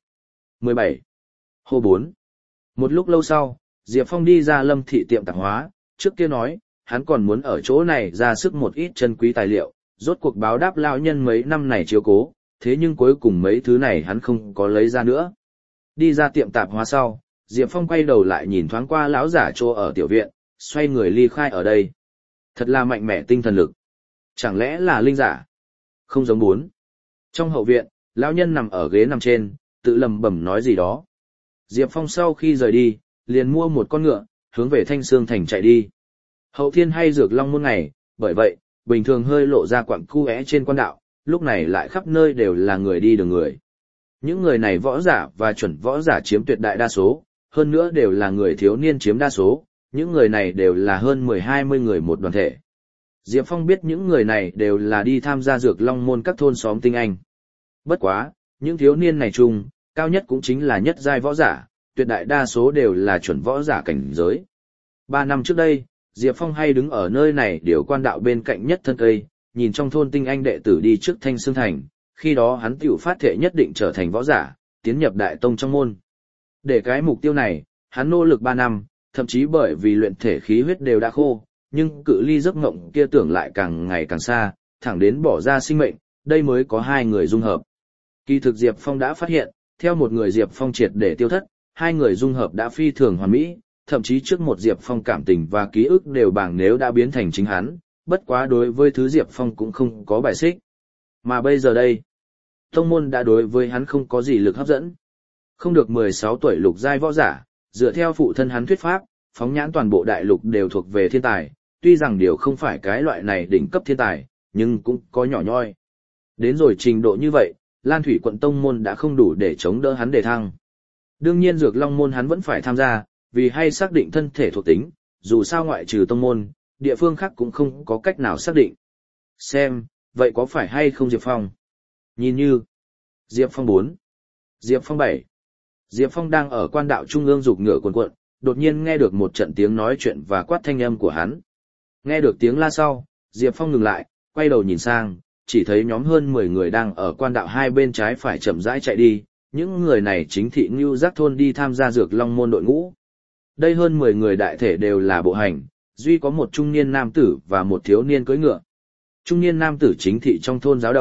17. Hô 4. Một lúc lâu sau, Diệp Phong đi ra Lâm thị tiệm tạp hóa, trước kia nói, hắn còn muốn ở chỗ này ra sức một ít chân quý tài liệu, rốt cuộc báo đáp lão nhân mấy năm này chiếu cố, thế nhưng cuối cùng mấy thứ này hắn không có lấy ra nữa. Đi ra tiệm tạp hóa sau, Diệp Phong quay đầu lại nhìn thoáng qua lão giả chỗ ở tiểu viện, xoay người ly khai ở đây. Thật là mạnh mẽ tinh thần lực. Chẳng lẽ là linh giả? Không giống 4. Trong hậu viện, lão nhân nằm ở ghế nằm trên, tự lẩm bẩm nói gì đó. Diệp Phong sau khi rời đi, liền mua một con ngựa, hướng về Thanh Sương Thành chạy đi. Hậu thiên hay dược long muôn ngày, bởi vậy, bình thường hơi lộ ra quặng cu é trên quan đạo, lúc này lại khắp nơi đều là người đi đường người. Những người này võ giả và chuẩn võ giả chiếm tuyệt đại đa số, hơn nữa đều là người thiếu niên chiếm đa số, những người này đều là hơn 10-20 người một đoàn thể. Diệp Phong biết những người này đều là đi tham gia dược long môn các thôn xóm tinh anh. Bất quá, những thiếu niên này chung, cao nhất cũng chính là nhất giai võ giả, tuyệt đại đa số đều là chuẩn võ giả cảnh giới. 3 năm trước đây, Diệp Phong hay đứng ở nơi này điều quan đạo bên cạnh nhất thân cây, nhìn trong thôn tinh anh đệ tử đi trước Thanh Sương Thành, khi đó hắn tiểu phát thệ nhất định trở thành võ giả, tiến nhập đại tông trong môn. Để cái mục tiêu này, hắn nỗ lực 3 năm, thậm chí bởi vì luyện thể khí huyết đều đã khô, nhưng cự ly giấc mộng kia tưởng lại càng ngày càng xa, thẳng đến bỏ ra sinh mệnh, đây mới có 2 người dung hợp. Kỳ thực Diệp Phong đã phát hiện, theo một người Diệp Phong triệt để tiêu thất, 2 người dung hợp đã phi thường hoàn mỹ, thậm chí trước một Diệp Phong cảm tình và ký ức đều bằng nếu đã biến thành chính hắn, bất quá đối với thứ Diệp Phong cũng không có bài xích. Mà bây giờ đây, tông môn đã đối với hắn không có gì lực hấp dẫn. Không được 16 tuổi lục giai võ giả, dựa theo phụ thân hắn thuyết pháp, phóng nhãn toàn bộ đại lục đều thuộc về thiên tài, tuy rằng điều không phải cái loại này đỉnh cấp thiên tài, nhưng cũng có nhỏ nhoi. Đến rồi trình độ như vậy, Lan Thủy quận tông môn đã không đủ để chống đỡ hắn đề thăng. Đương nhiên dược long môn hắn vẫn phải tham gia, vì hay xác định thân thể thuộc tính, dù sao ngoại trừ tông môn, địa phương khác cũng không có cách nào xác định. Xem, vậy có phải hay không Diệp Phong? Nhìn như Diệp Phong 4, Diệp Phong 7. Diệp Phong đang ở quan đạo trung ương dục ngựa cuồn cuộn, đột nhiên nghe được một trận tiếng nói chuyện và quát thanh âm của hắn. Nghe được tiếng la sau, Diệp Phong ngừng lại, quay đầu nhìn sang, chỉ thấy nhóm hơn 10 người đang ở quan đạo hai bên trái phải chậm rãi chạy đi, những người này chính thị Ngưu Giác thôn đi tham gia dược long môn đội ngũ. Đây hơn 10 người đại thể đều là bộ hành, duy có một trung niên nam tử và một thiếu niên cưỡi ngựa. Trung niên nam tử chính thị trong thôn giáo đầu,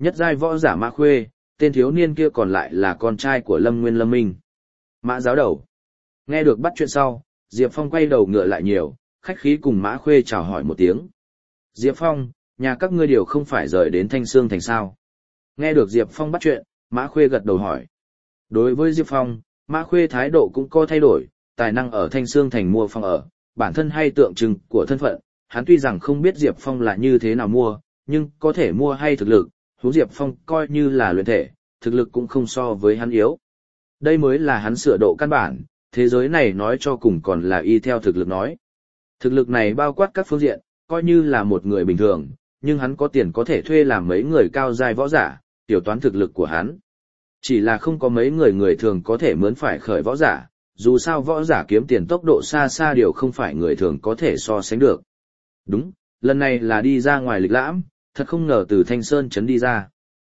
Nhất giai võ giả Mã Khuê, tên thiếu niên kia còn lại là con trai của Lâm Nguyên Lâm Minh. Mã giáo đầu. Nghe được bắt chuyện sau, Diệp Phong quay đầu ngựa lại nhiều, khách khí cùng Mã Khuê chào hỏi một tiếng. Diệp Phong, nhà các ngươi đều không phải rời đến Thanh Sương Thành sao? Nghe được Diệp Phong bắt chuyện, Mã Khuê gật đầu hỏi. Đối với Diệp Phong, Mã Khuê thái độ cũng có thay đổi, tài năng ở Thanh Sương Thành mua phòng ở, bản thân hay tượng trưng của thân phận, hắn tuy rằng không biết Diệp Phong là như thế nào mua, nhưng có thể mua hay thực lực, huống Diệp Phong coi như là luyện thể, thực lực cũng không so với hắn yếu. Đây mới là hắn sửa độ căn bản, thế giới này nói cho cùng còn là y theo thực lực nói. Thực lực này bao quát các phương diện, coi như là một người bình thường, nhưng hắn có tiền có thể thuê làm mấy người cao giai võ giả, tiểu toán thực lực của hắn. Chỉ là không có mấy người thường có thể mướn phải khởi võ giả, dù sao võ giả kiếm tiền tốc độ xa xa điều không phải người thường có thể so sánh được. Đúng, lần này là đi ra ngoài lịch lãm, thật không ngờ từ Thanh Sơn trấn đi ra.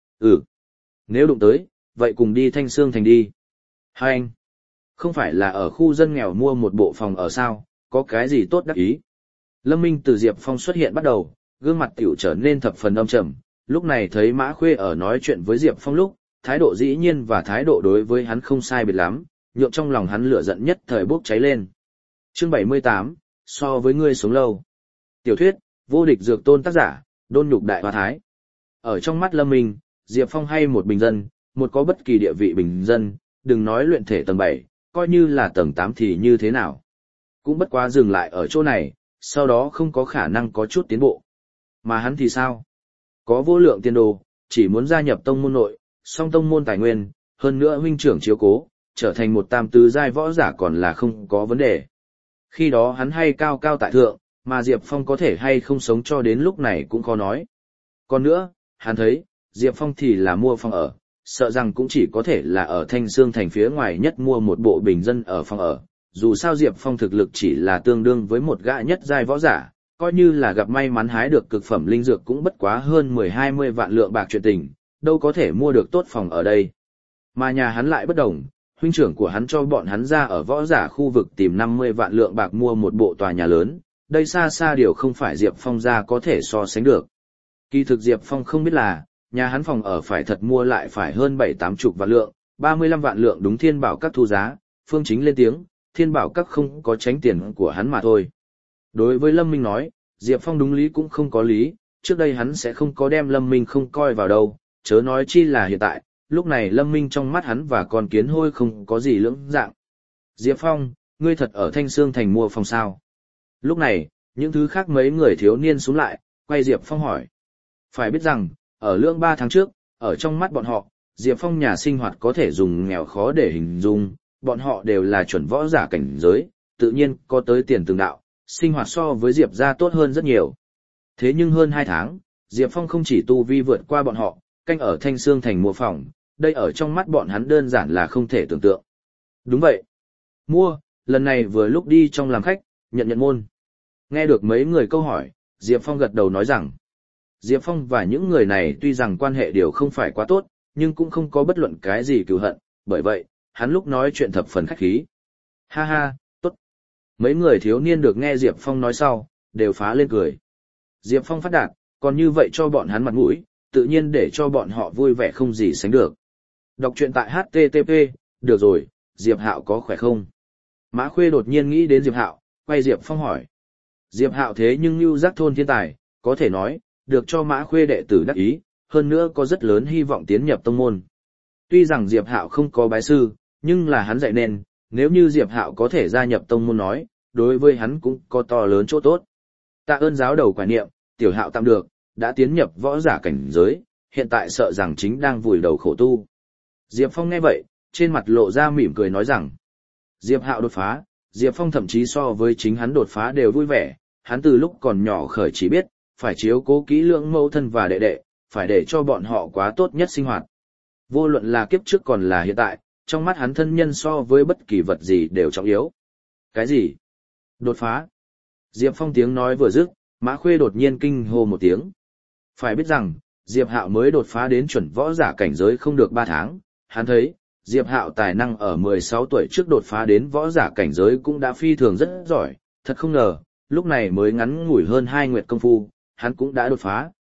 Nếu đụng tới, vậy cùng đi Thanh Sương Thành đi. Hai anh, không phải là ở khu dân nghèo mua một bộ phòng ở sao, có cái gì tốt đắc ý. Lâm Minh từ Diệp Phong xuất hiện bắt đầu, gương mặt tiểu trở nên thập phần âm trầm, lúc này thấy Mã Khuê ở nói chuyện với Diệp Phong lúc, thái độ dĩ nhiên và thái độ đối với hắn không sai biệt lắm, nhượng trong lòng hắn lửa giận nhất thời bốc cháy lên. Chương 78, so với ngươi sống lâu. Tiểu thuyết, vô địch dược tôn tác giả, Đôn Nhục Đại Hoa Thái. Ở trong mắt Lâm Minh, Diệp Phong hay một bình dân, một có bất kỳ địa vị bình dân, đừng nói luyện thể tầng 7, coi như là tầng 8 thì như thế nào. Cũng bất quá dừng lại ở chỗ này, sau đó không có khả năng có chút tiến bộ. Mà hắn thì sao? Có vô lượng tiền đồ, chỉ muốn gia nhập tông môn nội, song tông môn tài nguyên, hơn nữa huynh trưởng chiếu cố, trở thành một tam tứ giai võ giả còn là không có vấn đề. Khi đó hắn hay cao cao tại thượng, mà Diệp Phong có thể hay không sống cho đến lúc này cũng khó nói. Còn nữa, hắn thấy, Diệp Phong thì là mua phòng ở, sợ rằng cũng chỉ có thể là ở Thanh Sương Thành phía ngoài nhất mua một bộ bình dân ở phòng ở. Dù sao Diệp Phong thực lực chỉ là tương đương với một gã nhất giai võ giả, coi như là gặp may mắn hái được cực phẩm linh dược cũng bất quá hơn 10-20 vạn lượng bạc chuyện tình, đâu có thể mua được tốt phòng ở đây. Mà nhà hắn lại bất đồng, huynh trưởng của hắn cho bọn hắn ra ở võ giả khu vực tìm 50 vạn lượng bạc mua một bộ tòa nhà lớn, đây xa xa điều không phải Diệp Phong ra có thể so sánh được. Kỳ thực Diệp Phong không biết là, nhà hắn phòng ở phải thật mua lại phải hơn 7-80 vạn lượng, 35 vạn lượng đúng Thiên Bảo Các thu giá, Phương Chính lên tiếng, Thiên Bảo Các không có tránh tiền của hắn mà thôi. Đối với Lâm Minh nói, Diệp Phong đúng lý cũng không có lý, trước đây hắn sẽ không có đem Lâm Minh không coi vào đâu, chớ nói chi là hiện tại, lúc này Lâm Minh trong mắt hắn và con kiến hôi không có gì lưỡng dạng. Diệp Phong, ngươi thật ở Thanh Sương Thành mua phòng sao? Lúc này, những thứ khác mấy người thiếu niên xuống lại, quay Diệp Phong hỏi. Phải biết rằng, ở lưỡng 3 tháng trước, ở trong mắt bọn họ, Diệp Phong nhà sinh hoạt có thể dùng nghèo khó để hình dung, bọn họ đều là chuẩn võ giả cảnh giới, tự nhiên có tới tiền từng đạo, sinh hoạt so với Diệp gia tốt hơn rất nhiều. Thế nhưng hơn 2 tháng, Diệp Phong không chỉ tu vi vượt qua bọn họ, canh ở Thanh Sương Thành mua phòng, đây ở trong mắt bọn hắn đơn giản là không thể tưởng tượng. Đúng vậy. Mua, lần này vừa lúc đi trong làm khách, nhận môn. Nghe được mấy người câu hỏi, Diệp Phong gật đầu nói rằng, Diệp Phong và những người này tuy rằng quan hệ đều không phải quá tốt, nhưng cũng không có bất luận cái gì cừu hận, bởi vậy, hắn lúc nói chuyện thập phần khách khí. Ha ha, tốt. Mấy người thiếu niên được nghe Diệp Phong nói sau, đều phá lên cười. Diệp Phong phát đạt, còn như vậy cho bọn hắn mặt mũi, tự nhiên để cho bọn họ vui vẻ không gì sánh được. Đọc truyện tại HTTP, được rồi, Diệp Hạo có khỏe không? Mã Khuê đột nhiên nghĩ đến Diệp Hạo, quay Diệp Phong hỏi. Diệp Hạo thế nhưng lưu giác thôn thiên tài, có thể nói, được cho Mã Khuê đệ tử đắc ý, hơn nữa có rất lớn hy vọng tiến nhập tông môn. Tuy rằng Diệp Hạo không có bái sư, nhưng là hắn dạy nên, nếu như Diệp Hạo có thể gia nhập tông môn nói, đối với hắn cũng có to lớn chỗ tốt. Tạ ơn giáo đầu quả niệm, tiểu Hạo tạm được, đã tiến nhập võ giả cảnh giới, hiện tại sợ rằng chính đang vùi đầu khổ tu. Diệp Phong nghe vậy, trên mặt lộ ra mỉm cười nói rằng, Diệp Hạo đột phá, Diệp Phong thậm chí so với chính hắn đột phá đều vui vẻ, hắn từ lúc còn nhỏ khởi chỉ biết, phải chiếu cố kỹ lưỡng mẫu thân và đệ đệ, phải để cho bọn họ quá tốt nhất sinh hoạt. Vô luận là kiếp trước còn là hiện tại, trong mắt hắn thân nhân so với bất kỳ vật gì đều trọng yếu. Cái gì? Đột phá? Diệp Phong tiếng nói vừa dứt, Mã Khuê đột nhiên kinh hô một tiếng. Phải biết rằng, Diệp Hạo mới đột phá đến chuẩn võ giả cảnh giới không được 3 tháng, hắn thấy, Diệp Hạo tài năng ở 16 tuổi trước đột phá đến võ giả cảnh giới cũng đã phi thường rất giỏi, thật không ngờ, lúc này mới ngắn ngủi hơn 2 nguyệt công phu, hắn cũng đã đột phá,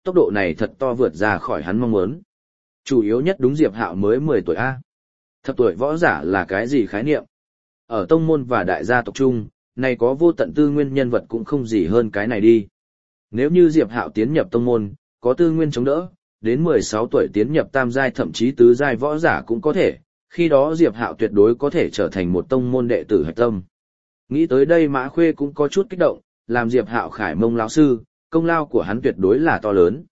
tốc độ này thật to vượt ra khỏi hắn mong muốn. Chủ yếu nhất đúng Diệp Hạo mới 10 tuổi A. Thập tuổi võ giả là cái gì khái niệm? Ở tông môn và đại gia tộc chung, này có vô tận tư nguyên nhân vật cũng không gì hơn cái này đi. Nếu như Diệp Hạo tiến nhập tông môn, có tư nguyên chống đỡ, đến 16 tuổi tiến nhập tam giai thậm chí tứ giai võ giả cũng có thể, khi đó Diệp Hạo tuyệt đối có thể trở thành một tông môn đệ tử hạch tâm. Nghĩ tới đây Mã Khuê cũng có chút kích động, làm Diệp Hạo khải mông lão sư, công lao của hắn tuyệt đối là to lớn.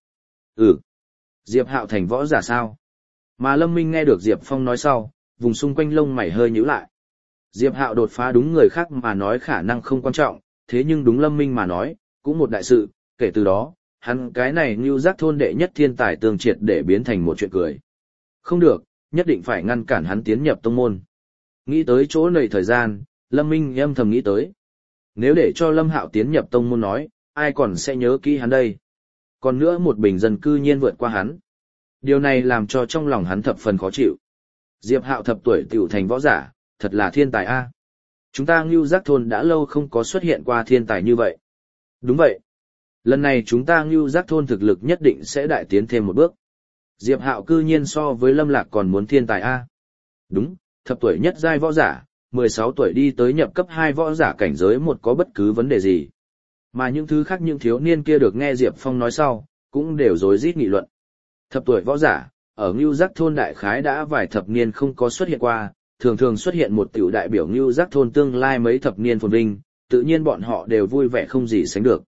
Diệp Hạo thành võ giả sao? Mà Lâm Minh nghe được Diệp Phong nói sau, vùng xung quanh lông mày hơi nhíu lại. Diệp Hạo đột phá đúng người khác mà nói khả năng không quan trọng, thế nhưng đúng Lâm Minh mà nói, cũng một đại sự, kể từ đó, hắn cái này Ngưu Giác thôn đệ nhất thiên tài tương triệt để biến thành một chuyện cười. Không được, nhất định phải ngăn cản hắn tiến nhập tông môn. Nghĩ tới chỗ này thời gian, Lâm Minh âm thầm nghĩ tới. Nếu để cho Lâm Hạo tiến nhập tông môn nói, ai còn sẽ nhớ kỹ hắn đây? Còn nữa một bình dân cư nhiên vượt qua hắn. Điều này làm cho trong lòng hắn thập phần khó chịu. Diệp Hạo thập tuổi tiểu thành võ giả, thật là thiên tài a. Chúng ta Ngưu Giác thôn đã lâu không có xuất hiện qua thiên tài như vậy. Đúng vậy. Lần này chúng ta Ngưu Giác thôn thực lực nhất định sẽ đại tiến thêm một bước. Diệp Hạo cư nhiên so với Lâm Lạc còn muốn thiên tài a. Đúng, thập tuổi nhất giai võ giả, 16 tuổi đi tới nhập cấp 2 võ giả cảnh giới một có bất cứ vấn đề gì. Mà những thứ khác những thiếu niên kia được nghe Diệp Phong nói sau, cũng đều rối rít nghị luận. Thập tuổi võ giả, ở Ngưu Giác thôn đại khái đã vài thập niên không có xuất hiện qua, thường thường xuất hiện một tiểu đại biểu Ngưu Giác thôn tương lai mấy thập niên phồn vinh, tự nhiên bọn họ đều vui vẻ không gì sánh được.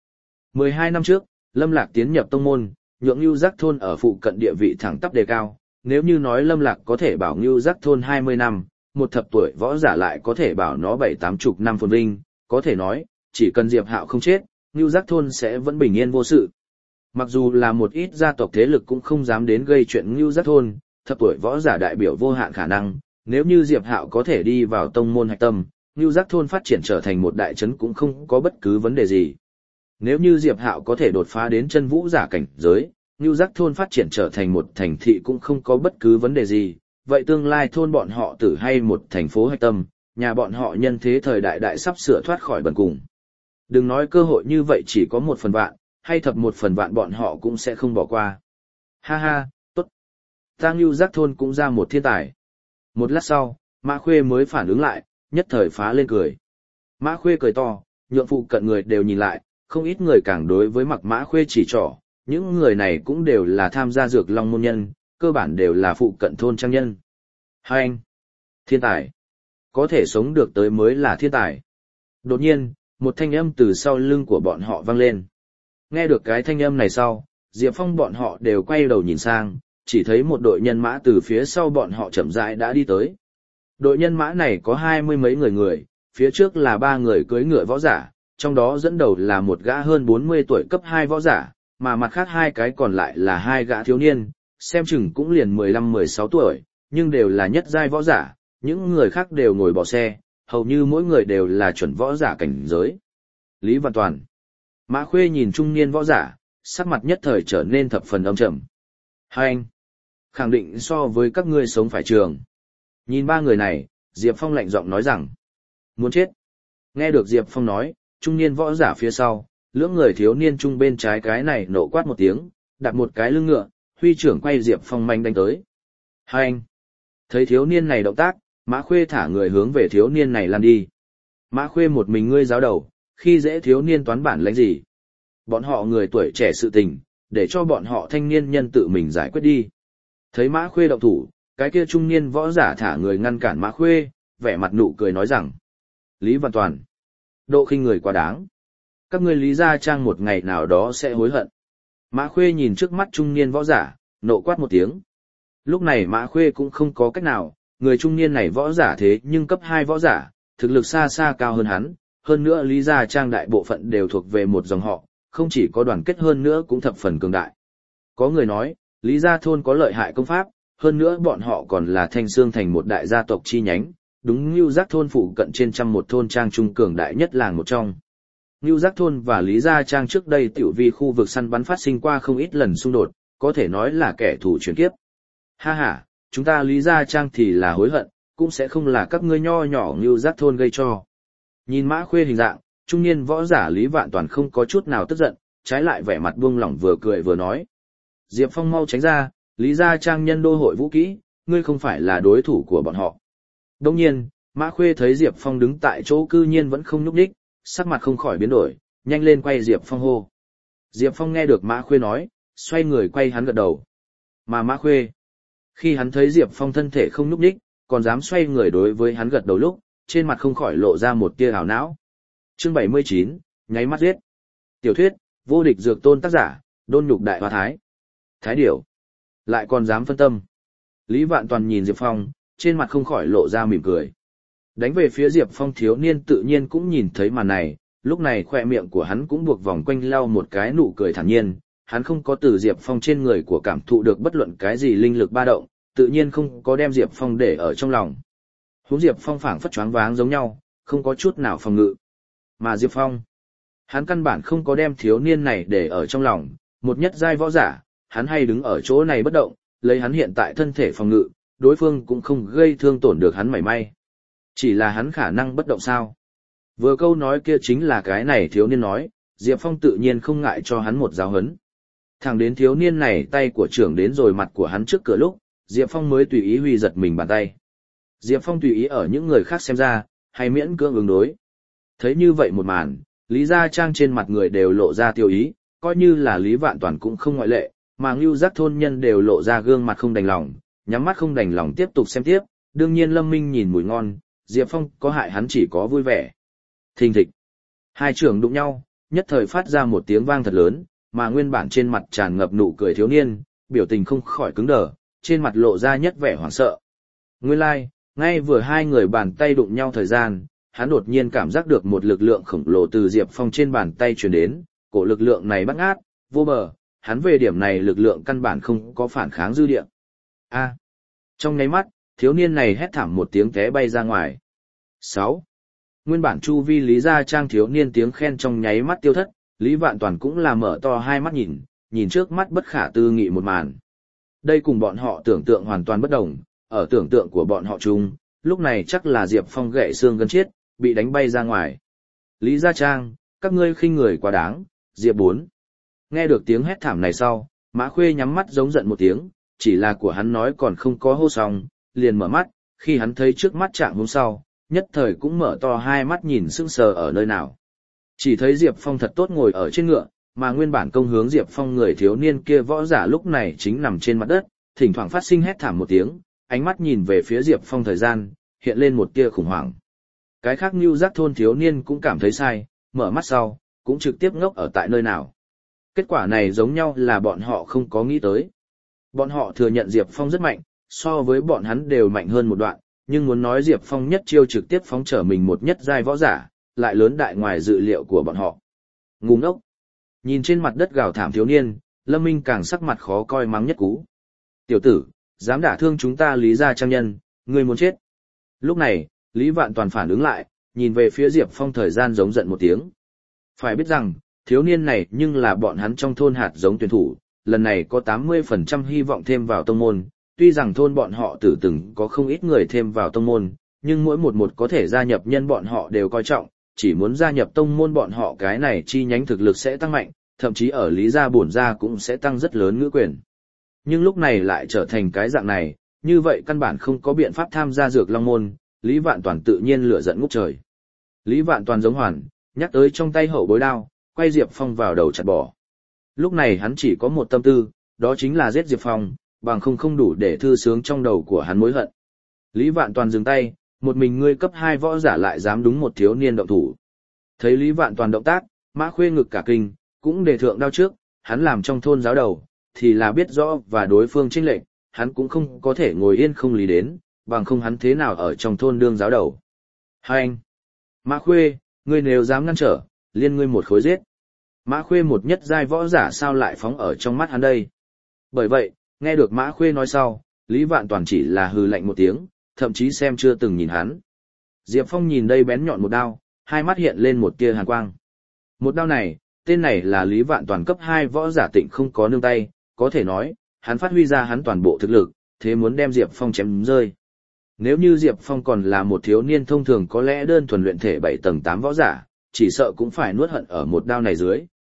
12 năm trước, Lâm Lạc tiến nhập tông môn, nhượng Ngưu Giác thôn ở phụ cận địa vị thẳng tắp đề cao, nếu như nói Lâm Lạc có thể bảo Ngưu Giác thôn 20 năm, một thập tuổi võ giả lại có thể bảo nó 7-80 năm phồn vinh, có thể nói, chỉ cần Diệp Hạo không chết, Ngưu Giác thôn sẽ vẫn bình yên vô sự. Mặc dù là một ít gia tộc thế lực cũng không dám đến gây chuyện Ngưu Giác thôn, thập tuổi võ giả đại biểu vô hạn khả năng, nếu như Diệp Hạo có thể đi vào tông môn hạch tâm, Ngưu Giác thôn phát triển trở thành một đại trấn cũng không có bất cứ vấn đề gì. Nếu như Diệp Hạo có thể đột phá đến chân vũ giả cảnh giới, Ngưu Giác thôn phát triển trở thành một thành thị cũng không có bất cứ vấn đề gì, vậy tương lai thôn bọn họ tử hay một thành phố hạch tâm, nhà bọn họ nhân thế thời đại đại sắp sửa thoát khỏi bần cùng. Đừng nói cơ hội như vậy chỉ có 1 phần vạn, hay thập 1 phần vạn bọn họ cũng sẽ không bỏ qua. Ha ha, tốt. Ta Ngưu Giác thôn cũng ra một thiên tài. Một lát sau, Mã Khuê mới phản ứng lại, nhất thời phá lên cười. Mã Khuê cười to, nhượng phụ cận người đều nhìn lại, không ít người càng đối với mặc Mã Khuê chỉ trỏ, những người này cũng đều là tham gia dược long môn nhân, cơ bản đều là phụ cận thôn trang nhân. Hai anh, thiên tài, có thể sống được tới mới là thiên tài. Đột nhiên, một thanh âm từ sau lưng của bọn họ vang lên. Nghe được cái thanh âm này sau, Diệp Phong bọn họ đều quay đầu nhìn sang, chỉ thấy một đội nhân mã từ phía sau bọn họ chậm rãi đã đi tới. Đội nhân mã này có 20 mấy người, phía trước là 3 người cưỡi ngựa võ giả, trong đó dẫn đầu là một gã hơn 40 tuổi cấp 2 võ giả, mà mặt khác 2 cái còn lại là 2 gã thiếu niên, xem chừng cũng liền 15-16 tuổi, nhưng đều là nhất giai võ giả, những người khác đều ngồi bỏ xe, hầu như mỗi người đều là chuẩn võ giả cảnh giới. Lý Văn Toàn. Mã Khuê nhìn trung niên võ giả, sắc mặt nhất thời trở nên thập phần âm trầm. Hai anh, khẳng định so với các ngươi sống phải trường. Nhìn 3 người này, Diệp Phong lạnh giọng nói rằng, muốn chết. Nghe được Diệp Phong nói, trung niên võ giả phía sau, lưỡng người thiếu niên trung bên trái cái này nộ quát một tiếng, đặt một cái lưng ngựa, huy trưởng quay Diệp Phong manh đánh tới. Hai anh, thấy thiếu niên này động tác, Mã Khuê thả người hướng về thiếu niên này lan đi. Mã Khuê một mình ngươi giáo đầu, khi dễ thiếu niên toán bản lãnh gì? Bọn họ người tuổi trẻ sự tình, để cho bọn họ thanh niên nhân tự mình giải quyết đi. Thấy Mã Khuê động thủ, cái kia trung niên võ giả thả người ngăn cản Mã Khuê, vẻ mặt nụ cười nói rằng: Lý Văn Toàn, độ khinh người quá đáng. Các ngươi Lý gia trang một ngày nào đó sẽ hối hận. Mã Khuê nhìn trước mắt trung niên võ giả, nộ quát một tiếng. Lúc này Mã Khuê cũng không có cách nào, người trung niên này võ giả thế nhưng cấp 2 võ giả, thực lực xa xa cao hơn hắn, hơn nữa Lý gia trang đại bộ phận đều thuộc về một dòng họ, không chỉ có đoàn kết hơn nữa cũng thập phần cường đại. Có người nói, Lý gia thôn có lợi hại công pháp, hơn nữa bọn họ còn là Thanh Xương thành một đại gia tộc chi nhánh, đúng Ngưu Giác thôn phụ cận trên trăm một thôn trang trung cường đại nhất làng một trong. Ngưu Giác thôn và Lý gia trang trước đây tiểu vi khu vực săn bắn phát sinh qua không ít lần xung đột, có thể nói là kẻ thù chuyển kiếp. Ha ha, chúng ta Lý gia trang thì là hối hận, cũng sẽ không là các ngươi nho nhỏ Ngưu Giác thôn gây cho. Nhìn Mã Khuê hình dạng, trung niên võ giả Lý Vạn Toàn không có chút nào tức giận, trái lại vẻ mặt buông lỏng vừa cười vừa nói. Diệp Phong mau tránh ra, Lý Gia Trang nhân đô hội vũ kỹ, ngươi không phải là đối thủ của bọn họ. Đồng nhiên, Mã Khuê thấy Diệp Phong đứng tại chỗ cư nhiên vẫn không nhúc nhích, sắc mặt không khỏi biến đổi, nhanh lên quay Diệp Phong hô. Diệp Phong nghe được Mã Khuê nói, xoay người quay hắn gật đầu. Mà Mã Khuê, khi hắn thấy Diệp Phong thân thể không nhúc nhích, còn dám xoay người đối với hắn gật đầu lúc, trên mặt không khỏi lộ ra một tia ảo não. Chương 79, nháy mắt giết. Tiểu thuyết, vô địch dược tôn tác giả, Đôn Nhục Đại Hoa Thái. Thái điểu. Lại còn dám phân tâm. Lý Vạn Toàn nhìn Diệp Phong, trên mặt không khỏi lộ ra mỉm cười. Đánh về phía Diệp Phong thiếu niên tự nhiên cũng nhìn thấy màn này, lúc này khoe miệng của hắn cũng buộc vòng quanh lau một cái nụ cười thản nhiên, hắn không có từ Diệp Phong trên người của cảm thụ được bất luận cái gì linh lực ba động, tự nhiên không có đem Diệp Phong để ở trong lòng. Huống Diệp Phong phảng phất choáng váng giống nhau, không có chút nào phòng ngự. Mà Diệp Phong, hắn căn bản không có đem thiếu niên này để ở trong lòng, một nhất giai võ giả, hắn hay đứng ở chỗ này bất động, lấy hắn hiện tại thân thể phòng ngự, đối phương cũng không gây thương tổn được hắn mảy may. Chỉ là hắn khả năng bất động sao. Vừa câu nói kia chính là cái này thiếu niên nói, Diệp Phong tự nhiên không ngại cho hắn một giáo hấn. Thẳng đến thiếu niên này tay của trưởng đến rồi mặt của hắn trước cửa lúc, Diệp Phong mới tùy ý huy giật mình bàn tay. Diệp Phong tùy ý ở những người khác xem ra, hay miễn cưỡng ứng đối. Thấy như vậy một màn, Lý Gia Trang trên mặt người đều lộ ra tiêu ý, coi như là Lý Vạn Toàn cũng không ngoại lệ, mà Ngưu Giác thôn nhân đều lộ ra gương mặt không đành lòng, nhắm mắt không đành lòng tiếp tục xem tiếp, đương nhiên Lâm Minh nhìn mùi ngon, Diệp Phong có hại hắn chỉ có vui vẻ. Thình thịch. Hai trưởng đụng nhau, nhất thời phát ra một tiếng vang thật lớn, mà nguyên bản trên mặt tràn ngập nụ cười thiếu niên, biểu tình không khỏi cứng đờ, trên mặt lộ ra nhất vẻ hoảng sợ. Nguyên lai, ngay vừa hai người bàn tay đụng nhau thời gian, hắn đột nhiên cảm giác được một lực lượng khổng lồ từ Diệp Phong trên bàn tay truyền đến, cổ lực lượng này bắt ngát, vô bờ, hắn về điểm này lực lượng căn bản không có phản kháng dư địa. A. Trong nháy mắt, thiếu niên này hét thảm một tiếng té bay ra ngoài. 6. Nguyên bản chu vi Lý Gia Trang thiếu niên tiếng khen trong nháy mắt tiêu thất, Lý Vạn Toàn cũng là mở to hai mắt nhìn trước mắt bất khả tư nghị một màn. Đây cùng bọn họ tưởng tượng hoàn toàn bất đồng, ở tưởng tượng của bọn họ chung, lúc này chắc là Diệp Phong gãy xương gân chiết, bị đánh bay ra ngoài. Lý Gia Trang, các ngươi khinh người quá đáng, Diệp 4. Nghe được tiếng hét thảm này sau, Mã Khuê nhắm mắt giống giận một tiếng, chỉ là của hắn nói còn không có hô xong, liền mở mắt, khi hắn thấy trước mắt trạng hôm sau, nhất thời cũng mở to hai mắt nhìn sững sờ ở nơi nào. Chỉ thấy Diệp Phong thật tốt ngồi ở trên ngựa, mà nguyên bản công hướng Diệp Phong người thiếu niên kia võ giả lúc này chính nằm trên mặt đất, thỉnh thoảng phát sinh hét thảm một tiếng, ánh mắt nhìn về phía Diệp Phong thời gian, hiện lên một tia khủng hoảng. Cái khác Nưu Giác thôn thiếu niên cũng cảm thấy sai, mở mắt sau, cũng trực tiếp ngốc ở tại nơi nào. Kết quả này giống nhau là bọn họ không có nghĩ tới. Bọn họ thừa nhận Diệp Phong rất mạnh, so với bọn hắn đều mạnh hơn một đoạn, nhưng muốn nói Diệp Phong nhất chiêu trực tiếp phóng trở mình một nhất giai võ giả, lại lớn đại ngoài dự liệu của bọn họ. Ngu ngốc. Nhìn trên mặt đất gào thảm thiếu niên, Lâm Minh càng sắc mặt khó coi mắng nhất cú. Tiểu tử, dám đả thương chúng ta Lý Gia Trang nhân, ngươi muốn chết. Lúc này, Lý Vạn Toàn phản ứng lại, nhìn về phía Diệp Phong thời gian giống giận một tiếng. Phải biết rằng, thiếu niên này nhưng là bọn hắn trong thôn hạt giống tuyển thủ, lần này có 80% hy vọng thêm vào tông môn, tuy rằng thôn bọn họ tử từng có không ít người thêm vào tông môn, nhưng mỗi một có thể gia nhập nhân bọn họ đều coi trọng, chỉ muốn gia nhập tông môn bọn họ cái này chi nhánh thực lực sẽ tăng mạnh, thậm chí ở Lý Gia bổn gia cũng sẽ tăng rất lớn ngữ quyền. Nhưng lúc này lại trở thành cái dạng này, như vậy căn bản không có biện pháp tham gia dược long môn, Lý Vạn Toàn tự nhiên lửa giận ngút trời. Lý Vạn Toàn giống hoàn, nhắc tới trong tay hậu bối đao, quay Diệp Phong vào đầu chặt bỏ. Lúc này hắn chỉ có một tâm tư, đó chính là giết Diệp Phong, bằng không đủ để thư sướng trong đầu của hắn mối hận. Lý Vạn Toàn dừng tay, một mình ngươi cấp 2 võ giả lại dám đúng một thiếu niên động thủ. Thấy Lý Vạn Toàn động tác, Mã Khuê ngực cả kinh, cũng đề thượng đao trước, hắn làm trong thôn giáo đầu, thì là biết rõ và đối phương chênh lệch, hắn cũng không có thể ngồi yên không lý đến, bằng không hắn thế nào ở trong thôn đương giáo đầu. Hai anh! Mã Khuê, ngươi nếu dám ngăn trở, liên ngươi một khối giết. Mã Khuê một nhất giai võ giả sao lại phóng ở trong mắt hắn đây? Bởi vậy, nghe được Mã Khuê nói sau, Lý Vạn Toàn chỉ là hừ lạnh một tiếng, thậm chí xem chưa từng nhìn hắn. Diệp Phong nhìn đây bén nhọn một đao, hai mắt hiện lên một tia hàn quang. Một đao này, tên này là Lý Vạn Toàn cấp 2 võ giả tịnh không có nương tay, có thể nói, hắn phát huy ra hắn toàn bộ thực lực, thế muốn đem Diệp Phong chém rơi. Nếu như Diệp Phong còn là một thiếu niên thông thường có lẽ đơn thuần luyện thể 7 tầng 8 võ giả, chỉ sợ cũng phải nuốt hận ở một đao này dưới,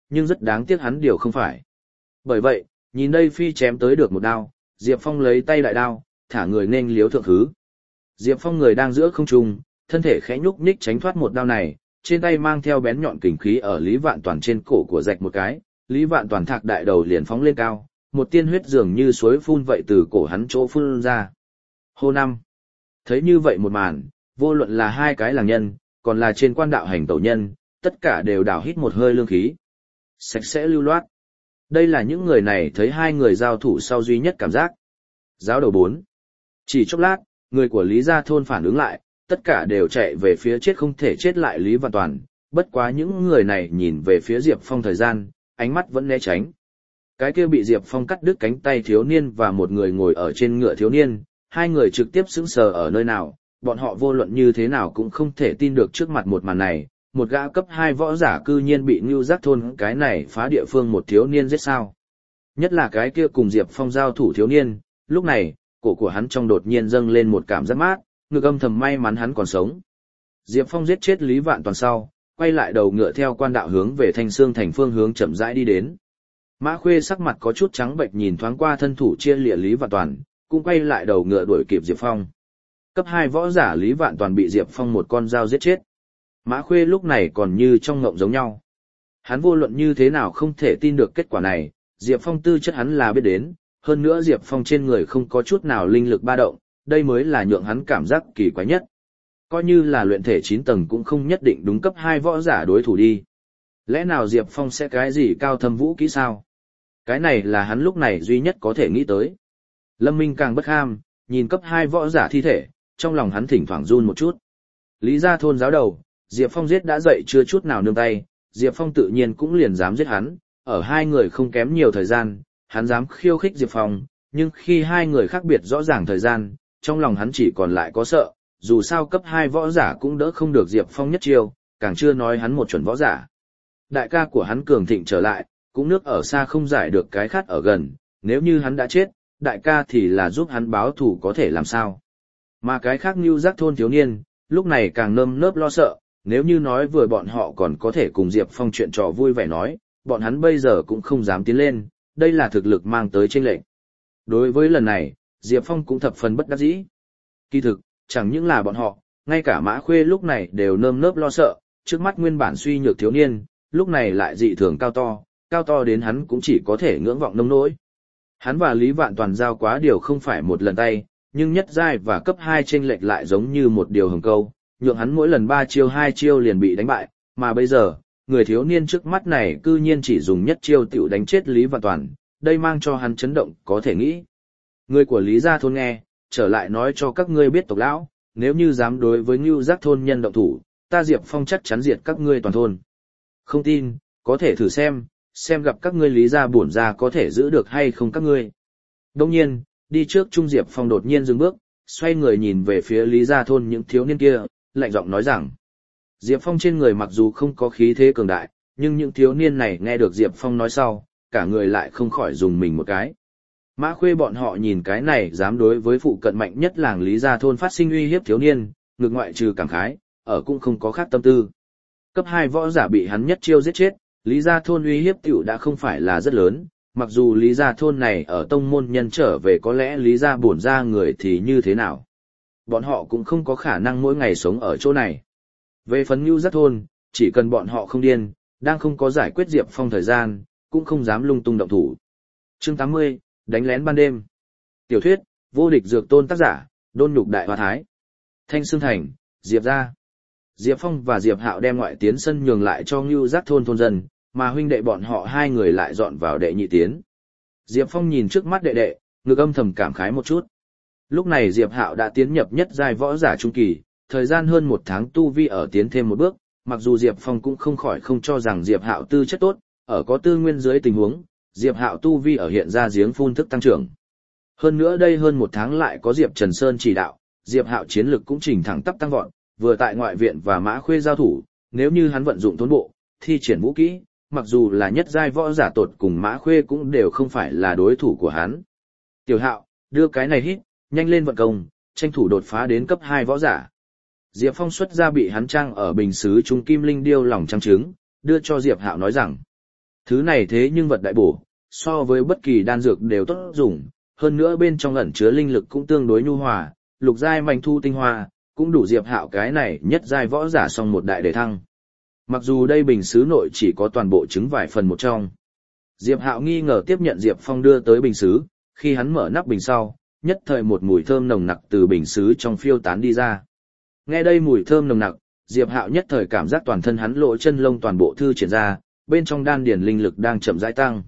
nhưng rất đáng tiếc hắn điều không phải. Bởi vậy, nhìn đây phi chém tới được một đao, Diệp Phong lấy tay đại đao, thả người nên liếu thượng thứ. Diệp Phong người đang giữa không trung, thân thể khẽ nhúc nhích tránh thoát một đao này, trên tay mang theo bén nhọn kình khí ở Lý Vạn Toàn trên cổ của rạch một cái, Lý Vạn Toàn thạc đại đầu liền phóng lên cao, một tiên huyết dường như suối phun vậy từ cổ hắn chỗ phun ra. Hô năm. Thấy như vậy một màn, vô luận là hai cái làng nhân, còn là trên quan đạo hành tẩu nhân, tất cả đều đảo hít một hơi lương khí. Sạch sẽ lưu loát. Đây là những người này thấy hai người giao thủ sau duy nhất cảm giác. Giáo đầu 4. Chỉ chốc lát, người của Lý Gia Thôn phản ứng lại, tất cả đều chạy về phía chết không thể chết lại Lý Vạn Toàn, bất quá những người này nhìn về phía Diệp Phong thời gian, ánh mắt vẫn né tránh. Cái kia bị Diệp Phong cắt đứt cánh tay thiếu niên và một người ngồi ở trên ngựa thiếu niên, hai người trực tiếp sững sờ ở nơi nào, bọn họ vô luận như thế nào cũng không thể tin được trước mặt một màn này, một gã cấp 2 võ giả cư nhiên bị Ngưu Giác Thôn cái này phá địa phương một thiếu niên giết sao. Nhất là cái kia cùng Diệp Phong giao thủ thiếu niên, lúc này, cổ của hắn trong đột nhiên dâng lên một cảm giác mát, ngực âm thầm may mắn hắn còn sống. Diệp Phong giết chết Lý Vạn Toàn sau, quay lại đầu ngựa theo quan đạo hướng về Thanh Xương thành phương hướng chậm rãi đi đến. Mã Khuê sắc mặt có chút trắng bệch nhìn thoáng qua thân thủ chia lìa Lý Vạn Toàn, cũng quay lại đầu ngựa đuổi kịp Diệp Phong. Cấp 2 võ giả Lý Vạn Toàn bị Diệp Phong một con dao giết chết. Mã Khuê lúc này còn như trong ngộng giống nhau. Hắn vô luận như thế nào không thể tin được kết quả này, Diệp Phong tư chất hắn là biết đến, hơn nữa Diệp Phong trên người không có chút nào linh lực ba động, đây mới là nhượng hắn cảm giác kỳ quái nhất. Coi như là luyện thể 9 tầng cũng không nhất định đúng cấp 2 võ giả đối thủ đi. Lẽ nào Diệp Phong sẽ cái gì cao thâm vũ kỹ sao? Cái này là hắn lúc này duy nhất có thể nghĩ tới. Lâm Minh càng bất ham, nhìn cấp 2 võ giả thi thể, trong lòng hắn thỉnh thoảng run một chút. Lý Gia Thôn giáo đầu, Diệp Phong giết đã dậy chưa chút nào nương tay, Diệp Phong tự nhiên cũng liền dám giết hắn, ở hai người không kém nhiều thời gian, hắn dám khiêu khích Diệp Phong, nhưng khi hai người khác biệt rõ ràng thời gian, trong lòng hắn chỉ còn lại có sợ, dù sao cấp 2 võ giả cũng đỡ không được Diệp Phong nhất chiêu, càng chưa nói hắn một chuẩn võ giả. Đại ca của hắn cường thịnh trở lại, cũng nước ở xa không giải được cái khát ở gần, nếu như hắn đã chết, đại ca thì là giúp hắn báo thù có thể làm sao. Mà cái khác Ngưu Giác Thôn thiếu niên, lúc này càng nơm nớp lo sợ, nếu như nói vừa bọn họ còn có thể cùng Diệp Phong chuyện trò vui vẻ nói, bọn hắn bây giờ cũng không dám tiến lên, đây là thực lực mang tới chênh lệch. Đối với lần này, Diệp Phong cũng thập phần bất đắc dĩ. Kỳ thực, chẳng những là bọn họ, ngay cả Mã Khuê lúc này đều nơm nớp lo sợ, trước mắt nguyên bản suy nhược thiếu niên, lúc này lại dị thường cao to đến hắn cũng chỉ có thể ngưỡng vọng nông nỗi. Hắn và Lý Vạn Toàn giao quá điều không phải một lần tay, nhưng nhất giai và cấp 2 chênh lệch lại giống như một điều hồng câu, nhượng hắn mỗi lần 3 chiêu 2 chiêu liền bị đánh bại, mà bây giờ, người thiếu niên trước mắt này cư nhiên chỉ dùng nhất chiêu tiểu đánh chết Lý Vạn Toàn, đây mang cho hắn chấn động có thể nghĩ. Người của Lý Gia Thôn nghe, trở lại nói cho các ngươi biết tộc lão, nếu như dám đối với Ngưu Giác Thôn nhân động thủ, ta Diệp Phong chắc chắn diệt các ngươi toàn thôn. Không tin, có thể thử xem gặp các ngươi Lý Gia bổn gia có thể giữ được hay không các ngươi. Đông nhiên, đi trước Trung Diệp Phong đột nhiên dừng bước, xoay người nhìn về phía Lý Gia Thôn những thiếu niên kia, lạnh giọng nói rằng. Diệp Phong trên người mặc dù không có khí thế cường đại, nhưng những thiếu niên này nghe được Diệp Phong nói sau, cả người lại không khỏi dùng mình một cái. Mã Khuê bọn họ nhìn cái này dám đối với phụ cận mạnh nhất làng Lý Gia Thôn phát sinh uy hiếp thiếu niên, ngược ngoại trừ cảm khái, ở cũng không có khác tâm tư. Cấp 2 võ giả bị hắn nhất chiêu giết chết, Lý Gia Thôn uy hiếp tiểu đã không phải là rất lớn, mặc dù Lý Gia Thôn này ở tông môn nhân trở về có lẽ Lý Gia bổn ra người thì như thế nào. Bọn họ cũng không có khả năng mỗi ngày sống ở chỗ này. Về phần Ngưu Giác Thôn, chỉ cần bọn họ không điên, đang không có giải quyết Diệp Phong thời gian, cũng không dám lung tung động thủ. Chương 80, đánh lén ban đêm. Tiểu thuyết, vô địch dược tôn tác giả, Đôn Nhục Đại Hoa Thái. Thanh Xương Thành, Diệp gia. Diệp Phong và Diệp Hạo đem ngoại tiến sân nhường lại cho Ngưu Giác Thôn thôn dân, mà huynh đệ bọn họ hai người lại dọn vào đệ nhị tiến. Diệp Phong nhìn trước mắt đệ đệ, ngực âm thầm cảm khái một chút. Lúc này Diệp Hạo đã tiến nhập nhất giai võ giả trung kỳ, thời gian hơn 1 tháng tu vi ở tiến thêm một bước, mặc dù Diệp Phong cũng không khỏi không cho rằng Diệp Hạo tư chất tốt, ở có tư nguyên dưới tình huống, Diệp Hạo tu vi ở hiện ra giếng phun thức tăng trưởng. Hơn nữa đây hơn 1 tháng lại có Diệp Trần Sơn chỉ đạo, Diệp Hạo chiến lực cũng chỉnh thẳng tắp tăng vọt, vừa tại ngoại viện và Mã Khuê giao thủ, nếu như hắn vận dụng thốn bộ, thi triển vũ kỹ, mặc dù là nhất giai võ giả tột cùng Mã Khuê cũng đều không phải là đối thủ của hắn. Tiểu Hạo, đưa cái này hít, nhanh lên vận công, tranh thủ đột phá đến cấp 2 võ giả. Diệp Phong xuất ra bị hắn trang ở bình sứ trung kim linh điêu lòng trắng trứng, đưa cho Diệp Hạo nói rằng. Thứ này thế nhưng vật đại bổ, so với bất kỳ đan dược đều tốt dùng, hơn nữa bên trong ẩn chứa linh lực cũng tương đối nhu hòa, lục giai manh thu tinh hoa, cũng đủ Diệp Hạo cái này nhất giai võ giả xong một đại đề thăng. Mặc dù đây bình sứ nội chỉ có toàn bộ trứng vài phần một trong. Diệp Hạo nghi ngờ tiếp nhận Diệp Phong đưa tới bình sứ, khi hắn mở nắp bình sau, nhất thời một mùi thơm nồng nặc từ bình sứ trong phiêu tán đi ra. Nghe đây mùi thơm nồng nặc, Diệp Hạo nhất thời cảm giác toàn thân hắn lỗ chân lông toàn bộ thư triển ra, bên trong đan điền linh lực đang chậm rãi tăng.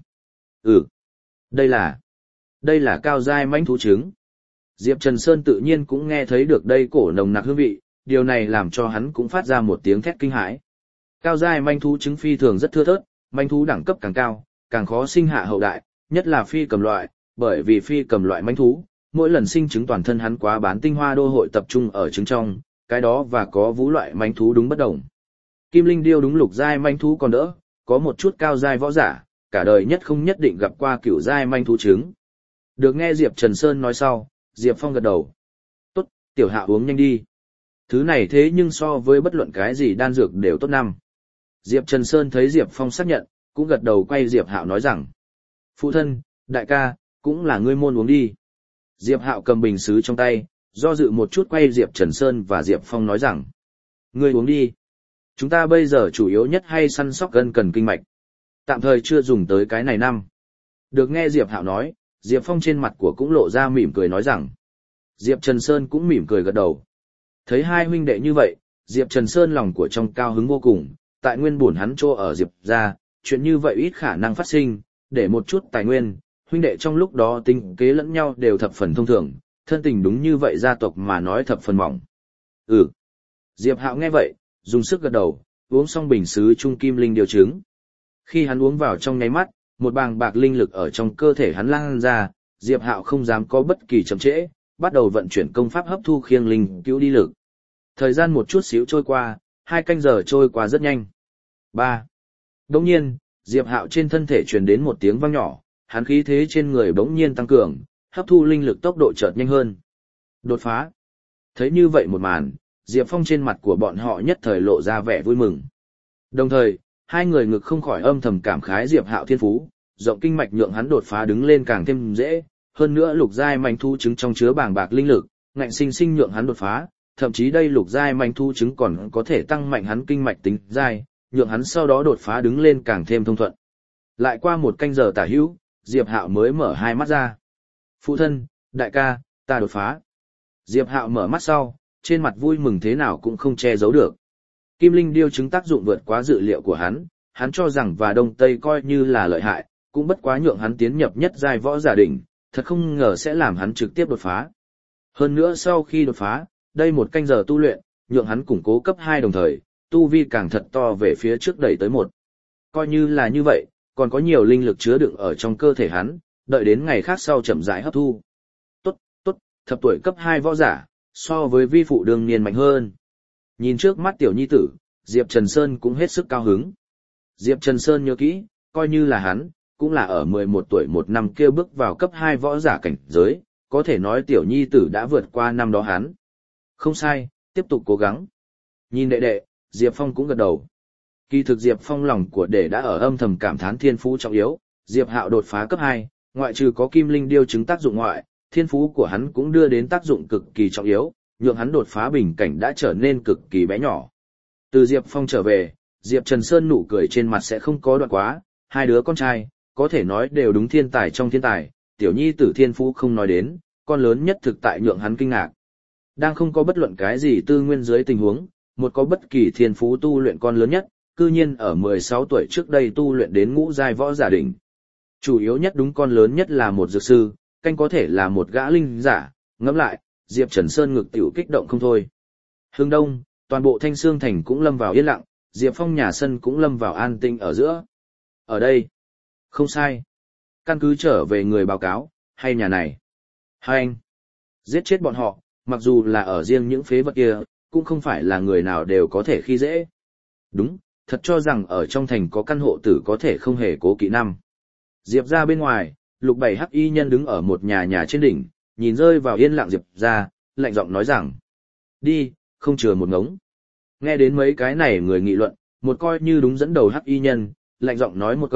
Đây là cao giai mãnh thú trứng. Diệp Trần Sơn tự nhiên cũng nghe thấy được đây cổ nồng nặc hương vị, điều này làm cho hắn cũng phát ra một tiếng thét kinh hãi. Cao giai mãnh thú trứng phi thường rất thưa thớt, mãnh thú đẳng cấp càng cao, càng khó sinh hạ hậu đại, nhất là phi cầm loại, bởi vì phi cầm loại mãnh thú, mỗi lần sinh trứng toàn thân hắn quá bán tinh hoa đô hội tập trung ở trứng trong, cái đó và có vũ loại mãnh thú đúng bất đồng. Kim Linh Điêu đúng lục giai mãnh thú còn đỡ, có một chút cao giai võ giả, cả đời nhất không nhất định gặp qua cửu giai mãnh thú trứng. Được nghe Diệp Trần Sơn nói sau, Diệp Phong gật đầu. Tốt, tiểu Hạo uống nhanh đi. Thứ này thế nhưng so với bất luận cái gì đan dược đều tốt năm. Diệp Trần Sơn thấy Diệp Phong xác nhận, cũng gật đầu quay Diệp Hạo nói rằng. Phụ thân, đại ca, cũng là ngươi môn uống đi. Diệp Hạo cầm bình sứ trong tay, do dự một chút quay Diệp Trần Sơn và Diệp Phong nói rằng. Ngươi uống đi. Chúng ta bây giờ chủ yếu nhất hay săn sóc gân cần kinh mạch. Tạm thời chưa dùng tới cái này năm. Được nghe Diệp Hạo nói, Diệp Phong trên mặt của cũng lộ ra mỉm cười nói rằng. Diệp Trần Sơn cũng mỉm cười gật đầu. Thấy hai huynh đệ như vậy, Diệp Trần Sơn lòng của trong cao hứng vô cùng, tại nguyên bổn hắn trô ở Diệp ra, chuyện như vậy ít khả năng phát sinh, để một chút tài nguyên, huynh đệ trong lúc đó tính kế lẫn nhau đều thập phần thông thường, thân tình đúng như vậy gia tộc mà nói thập phần mỏng. Diệp Hạo nghe vậy, dùng sức gật đầu, uống xong bình sứ trung kim linh điều trứng. Khi hắn uống vào trong nháy mắt, một bàng bạc linh lực ở trong cơ thể hắn lan ra, Diệp Hạo không dám có bất kỳ chậm trễ, bắt đầu vận chuyển công pháp hấp thu khiêng linh cứu đi lực. Thời gian một chút xíu trôi qua, 2 canh giờ trôi qua rất nhanh. 3. Đống nhiên, Diệp Hạo trên thân thể truyền đến một tiếng vang nhỏ, hắn khí thế trên người bỗng nhiên tăng cường, hấp thu linh lực tốc độ chợt nhanh hơn. Đột phá. Thấy như vậy một màn, Diệp Phong trên mặt của bọn họ nhất thời lộ ra vẻ vui mừng. Đồng thời, hai người ngực không khỏi âm thầm cảm khái Diệp Hạo thiên phú, rộng kinh mạch nhượng hắn đột phá đứng lên càng thêm dễ, hơn nữa lục giai manh thu trứng trong chứa bàng bạc linh lực, ngạnh sinh sinh nhượng hắn đột phá, thậm chí đây lục giai manh thu trứng còn có thể tăng mạnh hắn kinh mạch tính giai, nhượng hắn sau đó đột phá đứng lên càng thêm thông thuận. Lại qua 1 canh giờ tả hữu, Diệp Hạo mới mở hai mắt ra. Phụ thân, đại ca, ta đột phá. Diệp Hạo mở mắt sau, trên mặt vui mừng thế nào cũng không che giấu được. Kim Linh Điêu chứng tác dụng vượt quá dự liệu của hắn cho rằng và Đông Tây coi như là lợi hại, cũng bất quá nhượng hắn tiến nhập nhất giai võ giả đỉnh, thật không ngờ sẽ làm hắn trực tiếp đột phá. Hơn nữa sau khi đột phá, đây 1 canh giờ tu luyện, nhượng hắn củng cố cấp 2 đồng thời, tu vi càng thật to về phía trước đẩy tới 1. Coi như là như vậy, còn có nhiều linh lực chứa đựng ở trong cơ thể hắn, đợi đến ngày khác sau chậm rãi hấp thu. Tốt, thập tuổi cấp 2 võ giả, so với vi phụ đương niên mạnh hơn. Nhìn trước mắt tiểu nhi tử, Diệp Trần Sơn cũng hết sức cao hứng. Diệp Trần Sơn nhớ kỹ, coi như là hắn, cũng là ở 11 tuổi 1 năm kia bước vào cấp 2 võ giả cảnh giới, có thể nói tiểu nhi tử đã vượt qua năm đó hắn. Không sai, tiếp tục cố gắng. Nhìn đệ đệ, Diệp Phong cũng gật đầu. Kỳ thực Diệp Phong lòng của đệ đã ở âm thầm cảm thán thiên phú trọng yếu, Diệp Hạo đột phá cấp 2, ngoại trừ có Kim Linh Điêu chứng tác dụng ngoại, thiên phú của hắn cũng đưa đến tác dụng cực kỳ trọng yếu, nhượng hắn đột phá bình cảnh đã trở nên cực kỳ bé nhỏ. Từ Diệp Phong trở về, Diệp Trần Sơn nụ cười trên mặt sẽ không có đoạn quá, hai đứa con trai, có thể nói đều đúng thiên tài trong thiên tài, tiểu nhi tử thiên phú không nói đến, con lớn nhất thực tại nhượng hắn kinh ngạc. Đang không có bất luận cái gì tư nguyên dưới tình huống, một có bất kỳ thiên phú tu luyện con lớn nhất, cư nhiên ở 16 tuổi trước đây tu luyện đến ngũ giai võ giả đỉnh. Chủ yếu nhất đúng con lớn nhất là một dược sư, canh có thể là một gã linh giả, ngẫm lại, Diệp Trần Sơn ngực tiểu kích động không thôi. Hướng đông, toàn bộ Thanh Xương Thành cũng lâm vào yên lặng, Diệp Phong nhà sân cũng lâm vào an tĩnh ở giữa. Ở đây, không sai. Căn cứ trở về người báo cáo, hay nhà này. Hai anh, giết chết bọn họ, mặc dù là ở riêng những phế vật kia, cũng không phải là người nào đều có thể khi dễ. Đúng, thật cho rằng ở trong thành có căn hộ tử có thể không hề cố kỵ năm. Diệp ra bên ngoài, Lục Bảy hắc y nhân đứng ở một nhà trên đỉnh, nhìn rơi vào yên lặng Diệp ra, lạnh giọng nói rằng. Đi, không chừa một ngống. Nghe đến mấy cái này người nghị luận, một coi như đúng dẫn đầu hắc y nhân, lạnh giọng nói một câu,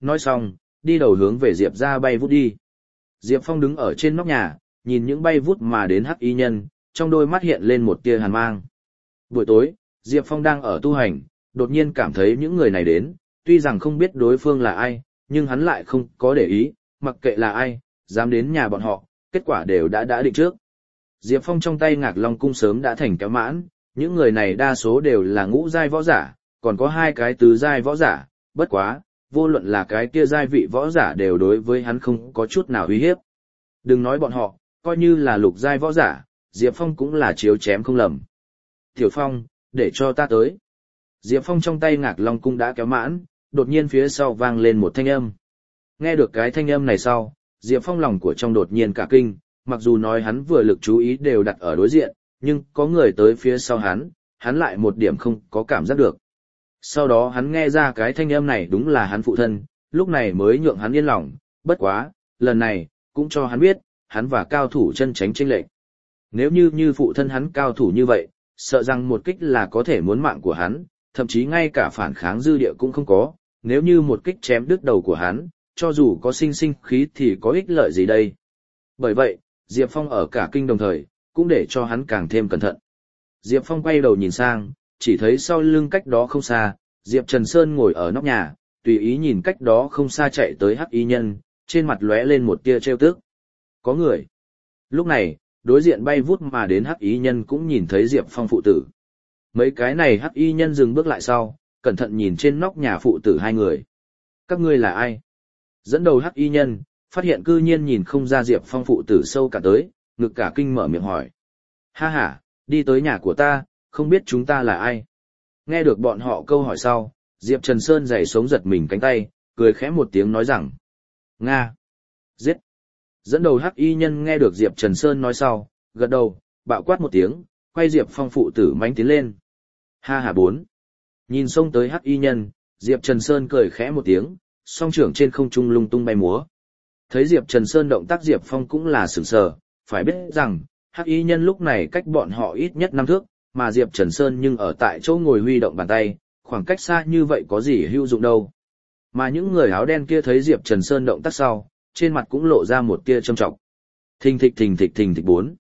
nói xong, đi đầu hướng về Diệp ra bay vút đi. Diệp Phong đứng ở trên nóc nhà, nhìn những bay vút mà đến hắc y nhân, trong đôi mắt hiện lên một tia hàn mang. Buổi tối, Diệp Phong đang ở tu hành, đột nhiên cảm thấy những người này đến, tuy rằng không biết đối phương là ai, nhưng hắn lại không có để ý, mặc kệ là ai, dám đến nhà bọn họ, kết quả đều đã định trước. Diệp Phong trong tay Ngạc Long cung sớm đã thành kéo mãn, những người này đa số đều là ngũ giai võ giả, còn có 2 cái tứ giai võ giả, bất quá, vô luận là cái kia giai vị võ giả đều đối với hắn không có chút nào uy hiếp. Đừng nói bọn họ, coi như là lục giai võ giả, Diệp Phong cũng là chiếu chém không lầm. Tiểu Phong, để cho ta tới. Diệp Phong trong tay Ngạc Long cung đã kéo mãn, đột nhiên phía sau vang lên một thanh âm. Nghe được cái thanh âm này sau, Diệp Phong lòng của trong đột nhiên cả kinh, mặc dù nói hắn vừa lực chú ý đều đặt ở đối diện, nhưng có người tới phía sau hắn lại một điểm không có cảm giác được. Sau đó hắn nghe ra cái thanh âm này đúng là hắn phụ thân, lúc này mới nhượng hắn yên lòng, bất quá, lần này, cũng cho hắn biết, hắn và cao thủ chân chánh chênh lệch. Nếu như phụ thân hắn cao thủ như vậy, sợ rằng một kích là có thể muốn mạng của hắn, thậm chí ngay cả phản kháng dư địa cũng không có, nếu như một kích chém đứt đầu của hắn, cho dù có sinh khí thì có ích lợi gì đây. Bởi vậy, Diệp Phong ở cả kinh đồng thời, cũng để cho hắn càng thêm cẩn thận. Diệp Phong quay đầu nhìn sang, chỉ thấy sau lưng cách đó không xa, Diệp Trần Sơn ngồi ở nóc nhà, tùy ý nhìn cách đó không xa chạy tới hắc y nhân, trên mặt lóe lên một tia trêu tức. Có người. Lúc này, đối diện bay vút mà đến hắc y nhân cũng nhìn thấy Diệp Phong phụ tử. Mấy cái này hắc y nhân dừng bước lại sau, cẩn thận nhìn trên nóc nhà phụ tử 2 người. Các ngươi là ai? Dẫn đầu hắc y nhân, phát hiện cư nhiên nhìn không ra Diệp Phong phụ tử sâu cả tới, ngực cả kinh mở miệng hỏi. Ha ha, đi tới nhà của ta, không biết chúng ta là ai? Nghe được bọn họ câu hỏi sau, Diệp Trần Sơn giày sống giật mình cánh tay, cười khẽ một tiếng nói rằng. Nga! Giết! Dẫn đầu hắc y nhân nghe được Diệp Trần Sơn nói sau, gật đầu, bạo quát một tiếng, quay Diệp Phong phụ tử mánh tiến lên. Ha ha 4! Nhìn xông tới hắc y nhân, Diệp Trần Sơn cười khẽ một tiếng, song trưởng trên không trung lung tung bay múa. Thấy Diệp Trần Sơn động tác Diệp Phong cũng là sửng sờ, phải biết rằng, hắc y nhân lúc này cách bọn họ ít nhất 5 thước, mà Diệp Trần Sơn nhưng ở tại chỗ ngồi huy động bàn tay, khoảng cách xa như vậy có gì hữu dụng đâu. Mà những người áo đen kia thấy Diệp Trần Sơn động tác sau, trên mặt cũng lộ ra một tia châm trọng. Thình thịch 4.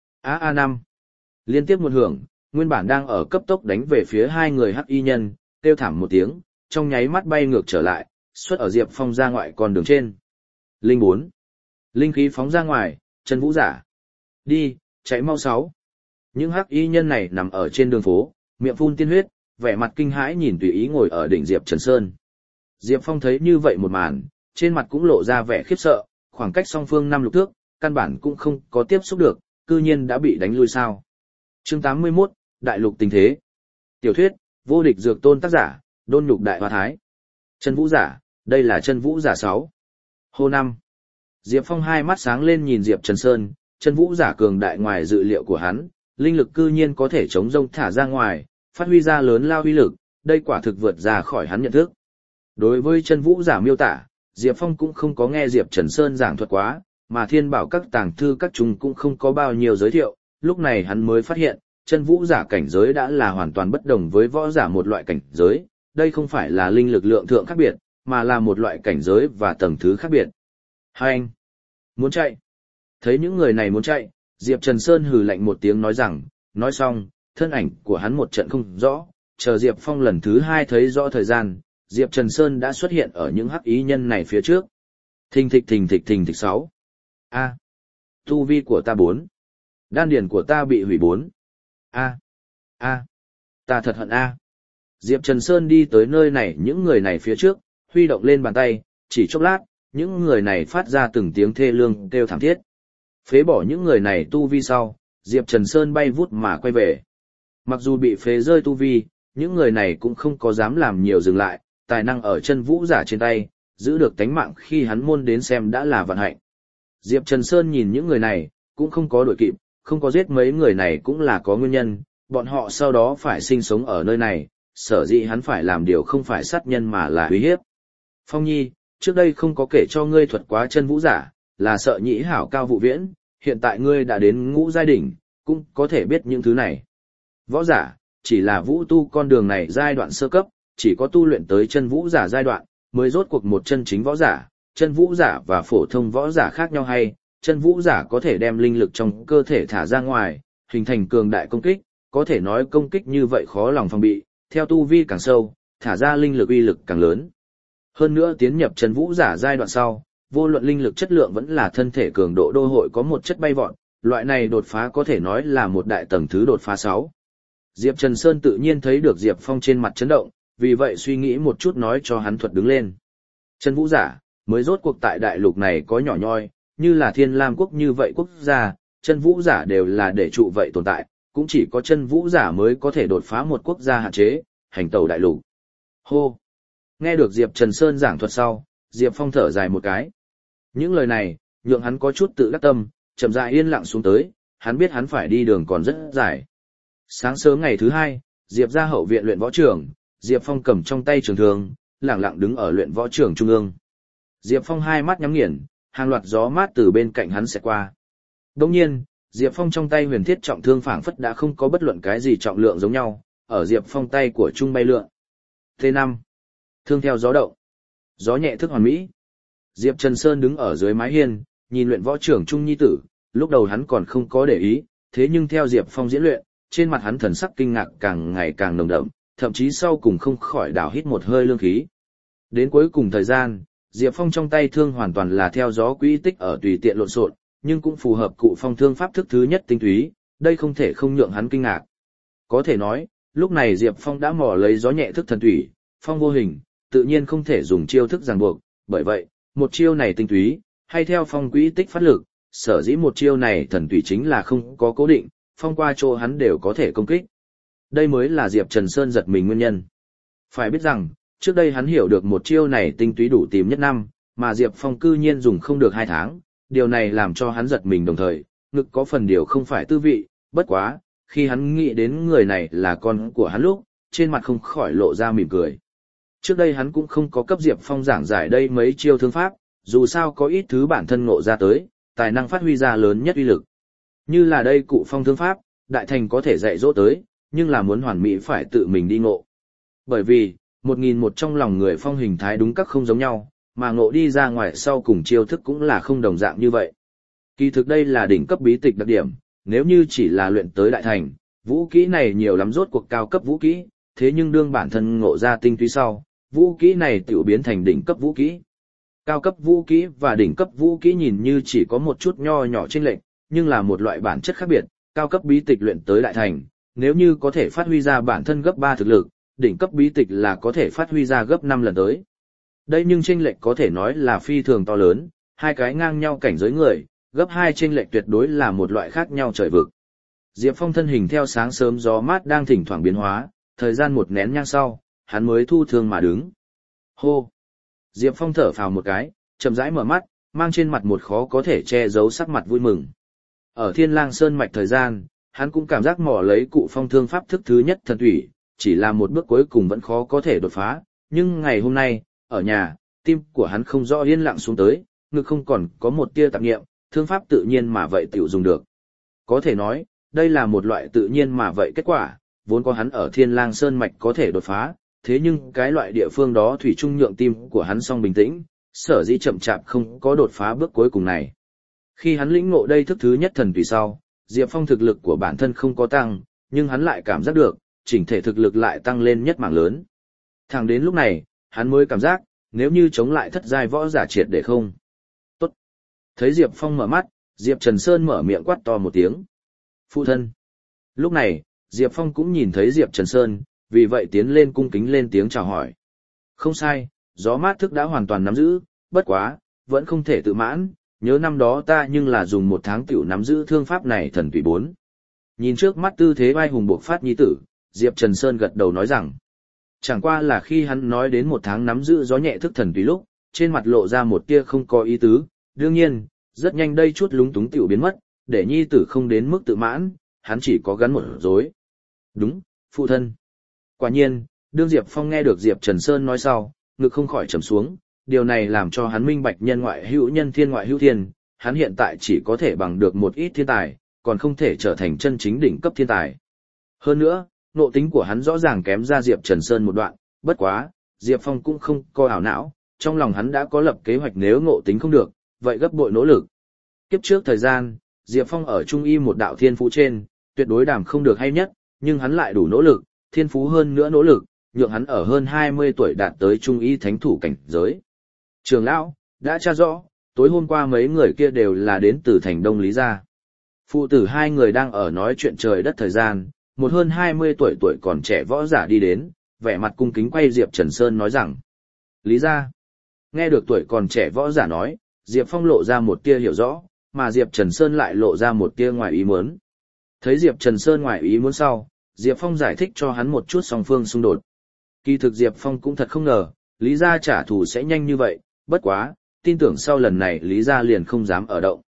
A5. Liên tiếp một hưởng, nguyên bản đang ở cấp tốc đánh về phía 2 người hắc y nhân, kêu thảm một tiếng, trong nháy mắt bay ngược trở lại, xuất ở Diệp Phong ra ngoại con đường trên. Linh 4. Linh khí phóng ra ngoài, chân vũ giả. Đi, chạy mau 6. Những hắc y nhân này nằm ở trên đường phố, miệng phun tiên huyết, vẻ mặt kinh hãi nhìn tùy ý ngồi ở đỉnh Diệp Trần Sơn. Diệp Phong thấy như vậy một màn, trên mặt cũng lộ ra vẻ khiếp sợ, khoảng cách song phương 5 lục thước, căn bản cũng không có tiếp xúc được, cư nhiên đã bị đánh lui sao. Chương 81, Đại lục tình thế. Tiểu thuyết, vô địch dược tôn tác giả, Đôn Nhục Đại Hoa Thái. Chân vũ giả, đây là chân vũ giả 6. Hô 5. Diệp Phong hai mắt sáng lên nhìn Diệp Trần Sơn, chân vũ giả cường đại ngoài dự liệu của hắn, linh lực cư nhiên có thể chống rông thả ra ngoài, phát huy ra lớn lao uy lực, đây quả thực vượt ra khỏi hắn nhận thức. Đối với chân vũ giả miêu tả, Diệp Phong cũng không có nghe Diệp Trần Sơn giảng thuật quá, mà thiên bảo các tàng thư các chúng cũng không có bao nhiêu giới thiệu, lúc này hắn mới phát hiện, chân vũ giả cảnh giới đã là hoàn toàn bất đồng với võ giả một loại cảnh giới, đây không phải là linh lực lượng thượng khác biệt, mà là một loại cảnh giới và tầng thứ khác biệt. Hai anh, muốn chạy. Thấy những người này muốn chạy, Diệp Trần Sơn hừ lạnh một tiếng nói rằng, nói xong, thân ảnh của hắn một trận không rõ, chờ Diệp Phong lần thứ 2 thấy rõ thời gian, Diệp Trần Sơn đã xuất hiện ở những hắc ý nhân này phía trước. Thình thịch 6. A. Tu vi của ta 4. Đan điền của ta bị hủy 4. A. Ta thật hận A. Diệp Trần Sơn đi tới nơi này những người này phía trước, huy động lên bàn tay, chỉ chốc lát, những người này phát ra từng tiếng thê lương kêu thảm thiết. Phế bỏ những người này tu vi sau, Diệp Trần Sơn bay vút mà quay về. Mặc dù bị phế rơi tu vi, những người này cũng không có dám làm nhiều dừng lại, tài năng ở chân vũ giả trên tay, giữ được tánh mạng khi hắn môn đến xem đã là vận hạnh. Diệp Trần Sơn nhìn những người này, cũng không có đuổi kịp, không có giết mấy người này cũng là có nguyên nhân, bọn họ sau đó phải sinh sống ở nơi này, sở dĩ hắn phải làm điều không phải sát nhân mà là uy hiếp. Phong Nhi, trước đây không có kể cho ngươi thuật quá chân vũ giả, là sợ nhĩ hảo cao vụ viễn, hiện tại ngươi đã đến ngũ giai đỉnh, cũng có thể biết những thứ này. Võ giả, chỉ là vũ tu con đường này giai đoạn sơ cấp, chỉ có tu luyện tới chân vũ giả giai đoạn, mới rốt cuộc một chân chính võ giả, chân vũ giả và phổ thông võ giả khác nhau hay, chân vũ giả có thể đem linh lực trong cơ thể thả ra ngoài, hình thành cường đại công kích, có thể nói công kích như vậy khó lòng phòng bị, theo tu vi càng sâu, thả ra linh lực uy lực càng lớn. Hơn nữa tiến nhập chân vũ giả giai đoạn sau, vô luận linh lực chất lượng vẫn là thân thể cường độ đô hội có một chất bay vọt, loại này đột phá có thể nói là một đại tầng thứ đột phá 6. Diệp Trần Sơn tự nhiên thấy được Diệp Phong trên mặt chấn động, vì vậy suy nghĩ một chút nói cho hắn thuật đứng lên. Chân vũ giả, mới rốt cuộc tại đại lục này có nhỏ nhoi, như là Thiên Lam quốc như vậy quốc gia, chân vũ giả đều là để trụ vậy tồn tại, cũng chỉ có chân vũ giả mới có thể đột phá một quốc gia hạn chế, hành tẩu đại lục. Hô! Nghe được Diệp Trần Sơn giảng thuật sau, Diệp Phong thở dài một cái. Những lời này, nhượng hắn có chút tự đắc tâm, chậm rãi yên lặng xuống tới, hắn biết hắn phải đi đường còn rất dài. Sáng sớm ngày thứ 2, Diệp ra hậu viện luyện võ trường, Diệp Phong cầm trong tay trường thương, lẳng lặng đứng ở luyện võ trường trung ương. Diệp Phong hai mắt nhắm nghiền, hàng loạt gió mát từ bên cạnh hắn sẽ qua. Đồng nhiên, Diệp Phong trong tay huyền thiết trọng thương phảng phất đã không có bất luận cái gì trọng lượng giống nhau, ở Diệp Phong tay của trung bay lượn. T5. Thương theo gió động. Gió nhẹ thức hoàn mỹ. Diệp Trần Sơn đứng ở dưới mái hiên, nhìn luyện võ trưởng trung nhi tử, lúc đầu hắn còn không có để ý, thế nhưng theo Diệp Phong diễn luyện, trên mặt hắn thần sắc kinh ngạc càng ngày càng nồng đậm, thậm chí sau cùng không khỏi đảo hít một hơi lương khí. Đến cuối cùng thời gian, Diệp Phong trong tay thương hoàn toàn là theo gió quỹ tích ở tùy tiện lộn xộn, nhưng cũng phù hợp cụ phong thương pháp thức thứ nhất tinh túy, đây không thể không nhượng hắn kinh ngạc. Có thể nói, lúc này Diệp Phong đã mò lấy gió nhẹ thức thần thủy, phong vô hình, tự nhiên không thể dùng chiêu thức ràng buộc, bởi vậy, một chiêu này tinh túy, hay theo phong quỹ tích phát lực, sở dĩ một chiêu này thần thủy chính là không có cố định, phong qua chỗ hắn đều có thể công kích. Đây mới là Diệp Trần Sơn giật mình nguyên nhân. Phải biết rằng, trước đây hắn hiểu được một chiêu này tinh túy đủ tìm nhất năm, mà Diệp Phong cư nhiên dùng không được 2 tháng, điều này làm cho hắn giật mình đồng thời, ngực có phần điều không phải tư vị, bất quá, khi hắn nghĩ đến người này là con của hắn lúc, trên mặt không khỏi lộ ra mỉm cười. Trước đây hắn cũng không có cấp Diệp Phong giảng giải đây mấy chiêu thương pháp, dù sao có ít thứ bản thân ngộ ra tới, tài năng phát huy ra lớn nhất uy lực. Như là đây cụ phong thương pháp, đại thành có thể dạy dỗ tới, nhưng là muốn hoàn mỹ phải tự mình đi ngộ. Bởi vì, 1001 trong lòng người phong hình thái đúng các không giống nhau, mà ngộ đi ra ngoài sau cùng chiêu thức cũng là không đồng dạng như vậy. Kỳ thực đây là đỉnh cấp bí tịch đặc điểm, nếu như chỉ là luyện tới đại thành, vũ kỹ này nhiều lắm rốt cuộc cao cấp vũ kỹ, thế nhưng đương bản thân ngộ ra tinh túy sau, vũ kỹ này tiểu biến thành đỉnh cấp vũ kỹ. Cao cấp vũ kỹ và đỉnh cấp vũ kỹ nhìn như chỉ có một chút nho nhỏ chênh lệch, nhưng là một loại bản chất khác biệt, cao cấp bí tịch luyện tới đại thành, nếu như có thể phát huy ra bản thân gấp 3 thực lực, đỉnh cấp bí tịch là có thể phát huy ra gấp 5 lần tới. Đây nhưng chênh lệch có thể nói là phi thường to lớn, hai cái ngang nhau cảnh giới người, gấp 2 chênh lệch tuyệt đối là một loại khác nhau trời vực. Diệp Phong thân hình theo sáng sớm gió mát đang thỉnh thoảng biến hóa, thời gian một nén nhang sau, hắn mới thu thương mà đứng. Hô! Diệp Phong thở phào một cái, chậm rãi mở mắt, mang trên mặt một khó có thể che giấu sắc mặt vui mừng. Ở Thiên Lang Sơn mạch thời gian, hắn cũng cảm giác mò lấy cụ phong thương pháp thức thứ nhất thần thủy, chỉ là một bước cuối cùng vẫn khó có thể đột phá, nhưng ngày hôm nay, ở nhà, tim của hắn không rõ yên lặng xuống tới, ngực không còn có một tia tạp niệm, thương pháp tự nhiên mà vậy tiểu dùng được. Có thể nói, đây là một loại tự nhiên mà vậy kết quả, vốn có hắn ở Thiên Lang Sơn mạch có thể đột phá, thế nhưng cái loại địa phương đó thủy chung nhượng tim của hắn song bình tĩnh, sở dĩ chậm chạp không có đột phá bước cuối cùng này. Khi hắn lĩnh ngộ đây thức thứ nhất thần thủy sau, Diệp Phong thực lực của bản thân không có tăng, nhưng hắn lại cảm giác được, chỉnh thể thực lực lại tăng lên nhất mảng lớn. Thẳng đến lúc này, hắn mới cảm giác, nếu như chống lại thất giai võ giả triệt để không. Tốt. Thấy Diệp Phong mở mắt, Diệp Trần Sơn mở miệng quát to một tiếng. Phụ thân. Lúc này, Diệp Phong cũng nhìn thấy Diệp Trần Sơn, vì vậy tiến lên cung kính lên tiếng chào hỏi. Không sai, gió mát thức đã hoàn toàn nắm giữ, bất quá, vẫn không thể tự mãn, nhớ năm đó ta nhưng là dùng 1 tháng tiểu nắm giữ thương pháp này thần tùy 4. Nhìn trước mắt tư thế vai hùng buộc phát nhi tử, Diệp Trần Sơn gật đầu nói rằng, chẳng qua là khi hắn nói đến 1 tháng nắm giữ gió nhẹ thức thần tùy lúc, trên mặt lộ ra một tia không có ý tứ, đương nhiên, rất nhanh đây chút lúng túng tiểu biến mất, để nhi tử không đến mức tự mãn, hắn chỉ có gắn một dối. Đúng, phụ thân. Quả nhiên, đương Diệp Phong nghe được Diệp Trần Sơn nói sau, ngực không khỏi trầm xuống, điều này làm cho hắn minh bạch nhân ngoại hữu nhân thiên ngoại hữu thiên, hắn hiện tại chỉ có thể bằng được một ít thiên tài, còn không thể trở thành chân chính đỉnh cấp thiên tài. Hơn nữa, ngộ tính của hắn rõ ràng kém ra Diệp Trần Sơn một đoạn, bất quá, Diệp Phong cũng không có ảo não, trong lòng hắn đã có lập kế hoạch nếu ngộ tính không được, vậy gấp bội nỗ lực. Kiếp trước thời gian, Diệp Phong ở trung y một đạo thiên phú trên, tuyệt đối đảm không được hay nhất, nhưng hắn lại đủ nỗ lực, thiên phú hơn nữa nỗ lực, nhượng hắn ở hơn 20 tuổi đạt tới trung y thánh thủ cảnh giới. Trường lão, đã tra rõ, tối hôm qua mấy người kia đều là đến từ thành Đông Lý gia. Phụ tử hai người đang ở nói chuyện trời đất thời gian, một hơn 20 tuổi còn trẻ võ giả đi đến, vẻ mặt cung kính quay Diệp Trần Sơn nói rằng: Lý gia. Nghe được tuổi còn trẻ võ giả nói, Diệp Phong lộ ra một tia hiểu rõ, mà Diệp Trần Sơn lại lộ ra một tia ngoài ý muốn. Thấy Diệp Trần Sơn ngoài ý muốn sau, Diệp Phong giải thích cho hắn một chút song phương xung đột. Kỳ thực Diệp Phong cũng thật không ngờ, Lý gia trả thù sẽ nhanh như vậy, bất quá, tin tưởng sau lần này Lý gia liền không dám ở động.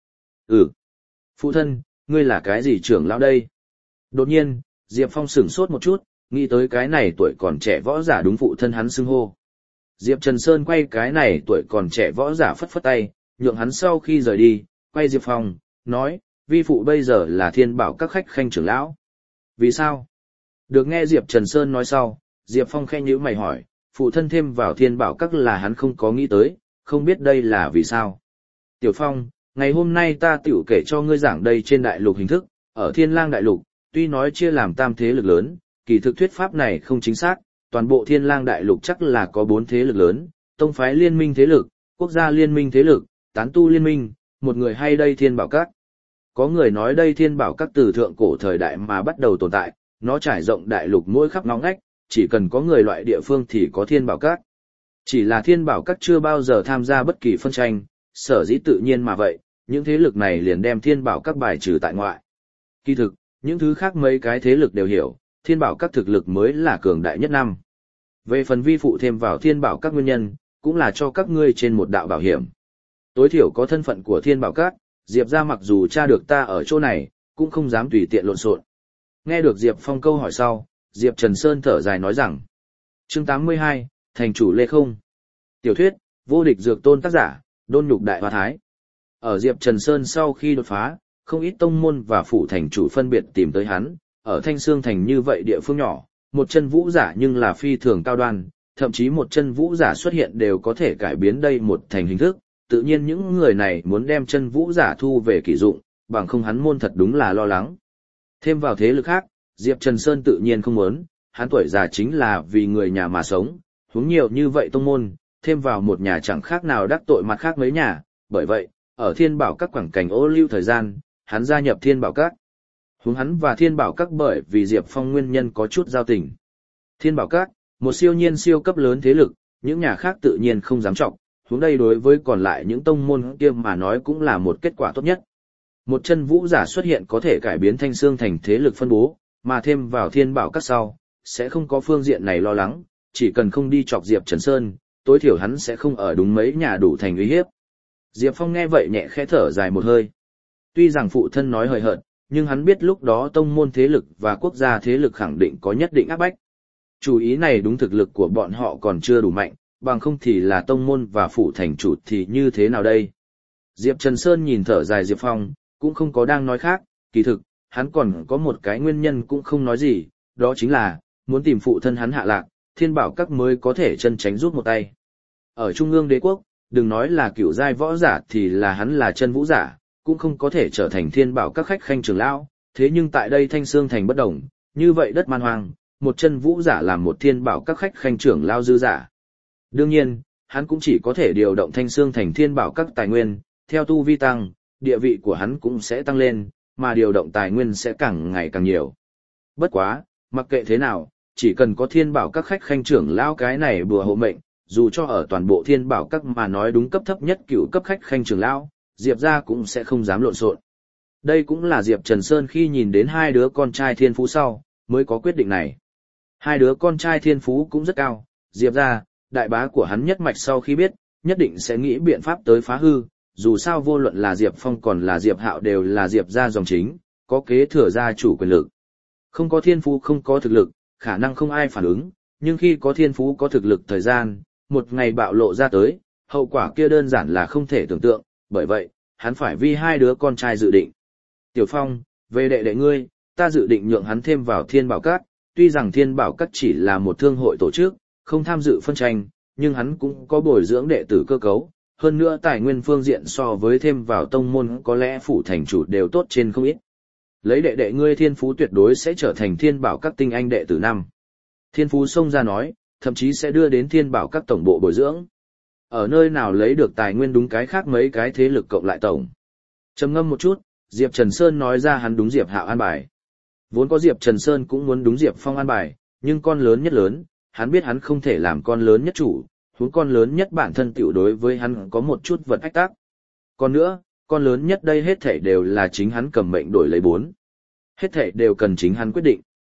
Phụ thân, ngươi là cái gì trưởng lão đây? Đột nhiên, Diệp Phong sửng sốt một chút, nghĩ tới cái này tuổi còn trẻ võ giả đúng phụ thân hắn xưng hô. Diệp Trần Sơn quay cái này tuổi còn trẻ võ giả phất phất tay, nhượng hắn sau khi rời đi, quay Diệp Phong, nói, vi phụ bây giờ là Thiên Bảo các khách khanh trưởng lão. Vì sao? Được nghe Diệp Trần Sơn nói sau, Diệp Phong khẽ nhíu mày hỏi, phụ thân thêm vào Thiên Bảo các là hắn không có nghĩ tới, không biết đây là vì sao. Tiểu Phong, ngày hôm nay ta tiểu kể cho ngươi giảng đây trên đại lục hình thức, ở Thiên Lang đại lục, tuy nói chia làm tam thế lực lớn, kỳ thực thuyết pháp này không chính xác, toàn bộ Thiên Lang đại lục chắc là có 4 thế lực lớn, tông phái liên minh thế lực, quốc gia liên minh thế lực, tán tu liên minh, một người hay đây Thiên Bảo các. Có người nói đây Thiên Bảo các từ thượng cổ thời đại mà bắt đầu tồn tại, nó trải rộng đại lục mỗi khắp ngóc ngách, chỉ cần có người loại địa phương thì có Thiên Bảo các. Chỉ là Thiên Bảo các chưa bao giờ tham gia bất kỳ phân tranh, sở dĩ tự nhiên mà vậy, những thế lực này liền đem Thiên Bảo các bài trừ tại ngoại. Kỳ thực, những thứ khác mấy cái thế lực đều hiểu, Thiên Bảo các thực lực mới là cường đại nhất năm. Về phần vi phụ thêm vào Thiên Bảo các nguyên nhân, cũng là cho các ngươi trên một đạo bảo hiểm. Tối thiểu có thân phận của Thiên Bảo các, Diệp ra mặc dù tra được ta ở chỗ này, cũng không dám tùy tiện lộn xộn. Nghe được Diệp Phong câu hỏi sau, Diệp Trần Sơn thở dài nói rằng: chương 82, thành chủ Lê Không. Tiểu thuyết, vô địch dược tôn tác giả, Đôn Nhục Đại Hoa Thái. Ở Diệp Trần Sơn sau khi đột phá, không ít tông môn và phủ thành chủ phân biệt tìm tới hắn, ở Thanh Sương Thành như vậy địa phương nhỏ, một chân vũ giả nhưng là phi thường cao đoan, thậm chí một chân vũ giả xuất hiện đều có thể cải biến đây một thành hình thức, tự nhiên những người này muốn đem chân vũ giả thu về kỷ dụng, bằng không hắn môn thật đúng là lo lắng. Thêm vào thế lực khác, Diệp Trần Sơn tự nhiên không muốn, hắn tuổi già chính là vì người nhà mà sống, huống nhiều như vậy tông môn, thêm vào một nhà chẳng khác nào đắc tội mặt khác mấy nhà, bởi vậy, ở Thiên Bảo các quảng cảnh ô lưu thời gian, hắn gia nhập Thiên Bảo các. Huống hắn và Thiên Bảo các bởi vì Diệp Phong nguyên nhân có chút giao tình. Thiên Bảo các, một siêu nhiên siêu cấp lớn thế lực, những nhà khác tự nhiên không dám trọng, huống đây đối với còn lại những tông môn kia mà nói cũng là một kết quả tốt nhất. Một chân vũ giả xuất hiện có thể cải biến Thanh Sương Thành thế lực phân bố, mà thêm vào Thiên Bảo các sau, sẽ không có phương diện này lo lắng, chỉ cần không đi chọc Diệp Trần Sơn, tối thiểu hắn sẽ không ở đúng mấy nhà đủ thành uy hiếp. Diệp Phong nghe vậy nhẹ khẽ thở dài một hơi. Tuy rằng phụ thân nói hời hợt, nhưng hắn biết lúc đó tông môn thế lực và quốc gia thế lực khẳng định có nhất định áp bách. Chủ ý này đúng thực lực của bọn họ còn chưa đủ mạnh, bằng không thì là tông môn và phủ thành chủ thì như thế nào đây? Diệp Trần Sơn nhìn thở dài Diệp Phong, cũng không có đang nói khác, kỳ thực, hắn còn có một cái nguyên nhân cũng không nói gì, đó chính là, muốn tìm phụ thân hắn hạ lạc, Thiên Bảo các mới có thể chân tránh rút một tay. Ở Trung ương đế quốc, đừng nói là cửu giai võ giả thì là hắn là chân vũ giả, cũng không có thể trở thành Thiên Bảo các khách khanh trưởng lão, thế nhưng tại đây Thanh Sương Thành bất đồng, như vậy đất man hoang, một chân vũ giả làm một Thiên Bảo các khách khanh trưởng lão dư giả. Đương nhiên, hắn cũng chỉ có thể điều động Thanh Sương Thành Thiên Bảo các tài nguyên, theo tu vi tăng, địa vị của hắn cũng sẽ tăng lên, mà điều động tài nguyên sẽ càng ngày càng nhiều. Bất quá, mặc kệ thế nào, chỉ cần có Thiên Bảo các khách khanh trưởng lão cái này bùa hộ mệnh, dù cho ở toàn bộ Thiên Bảo các mà nói đúng cấp thấp nhất cửu cấp khách khanh trưởng lão, Diệp gia cũng sẽ không dám lộn xộn. Đây cũng là Diệp Trần Sơn khi nhìn đến hai đứa con trai thiên phú sau, mới có quyết định này. Hai đứa con trai thiên phú cũng rất cao, Diệp gia, đại bá của hắn nhất mạch sau khi biết, nhất định sẽ nghĩ biện pháp tới phá hư, dù sao vô luận là Diệp Phong còn là Diệp Hạo đều là Diệp gia dòng chính, có kế thừa gia chủ quyền lực. Không có thiên phú không có thực lực, khả năng không ai phản ứng, nhưng khi có thiên phú có thực lực thời gian, một ngày bạo lộ ra tới, hậu quả kia đơn giản là không thể tưởng tượng, bởi vậy, hắn phải vì hai đứa con trai dự định. Tiểu Phong, về đệ đệ ngươi, ta dự định nhượng hắn thêm vào Thiên Bảo các, tuy rằng Thiên Bảo các chỉ là một thương hội tổ chức, không tham dự phân tranh, nhưng hắn cũng có bồi dưỡng đệ tử cơ cấu, hơn nữa tài nguyên phương diện so với thêm vào tông môn có lẽ phủ thành chủ đều tốt trên không ít. Lấy đệ đệ ngươi thiên phú tuyệt đối sẽ trở thành thiên bảo các tinh anh đệ tử năm. Thiên phú xông ra nói, thậm chí sẽ đưa đến thiên bảo các tổng bộ bồi dưỡng. Ở nơi nào lấy được tài nguyên đúng cái khác mấy cái thế lực cộng lại tổng. Trầm ngâm một chút, Diệp Trần Sơn nói ra hắn đúng Diệp Hạo an bài. Vốn có Diệp Trần Sơn cũng muốn đúng Diệp Phong an bài, nhưng con lớn nhất lớn, hắn biết hắn không thể làm con lớn nhất chủ, huống con lớn nhất bản thân tiểu đối với hắn có một chút vật ách tác. Còn nữa, con lớn nhất đây hết thảy đều là chính hắn cầm mệnh đổi lấy 4. Hết thảy đều cần chính hắn quyết định.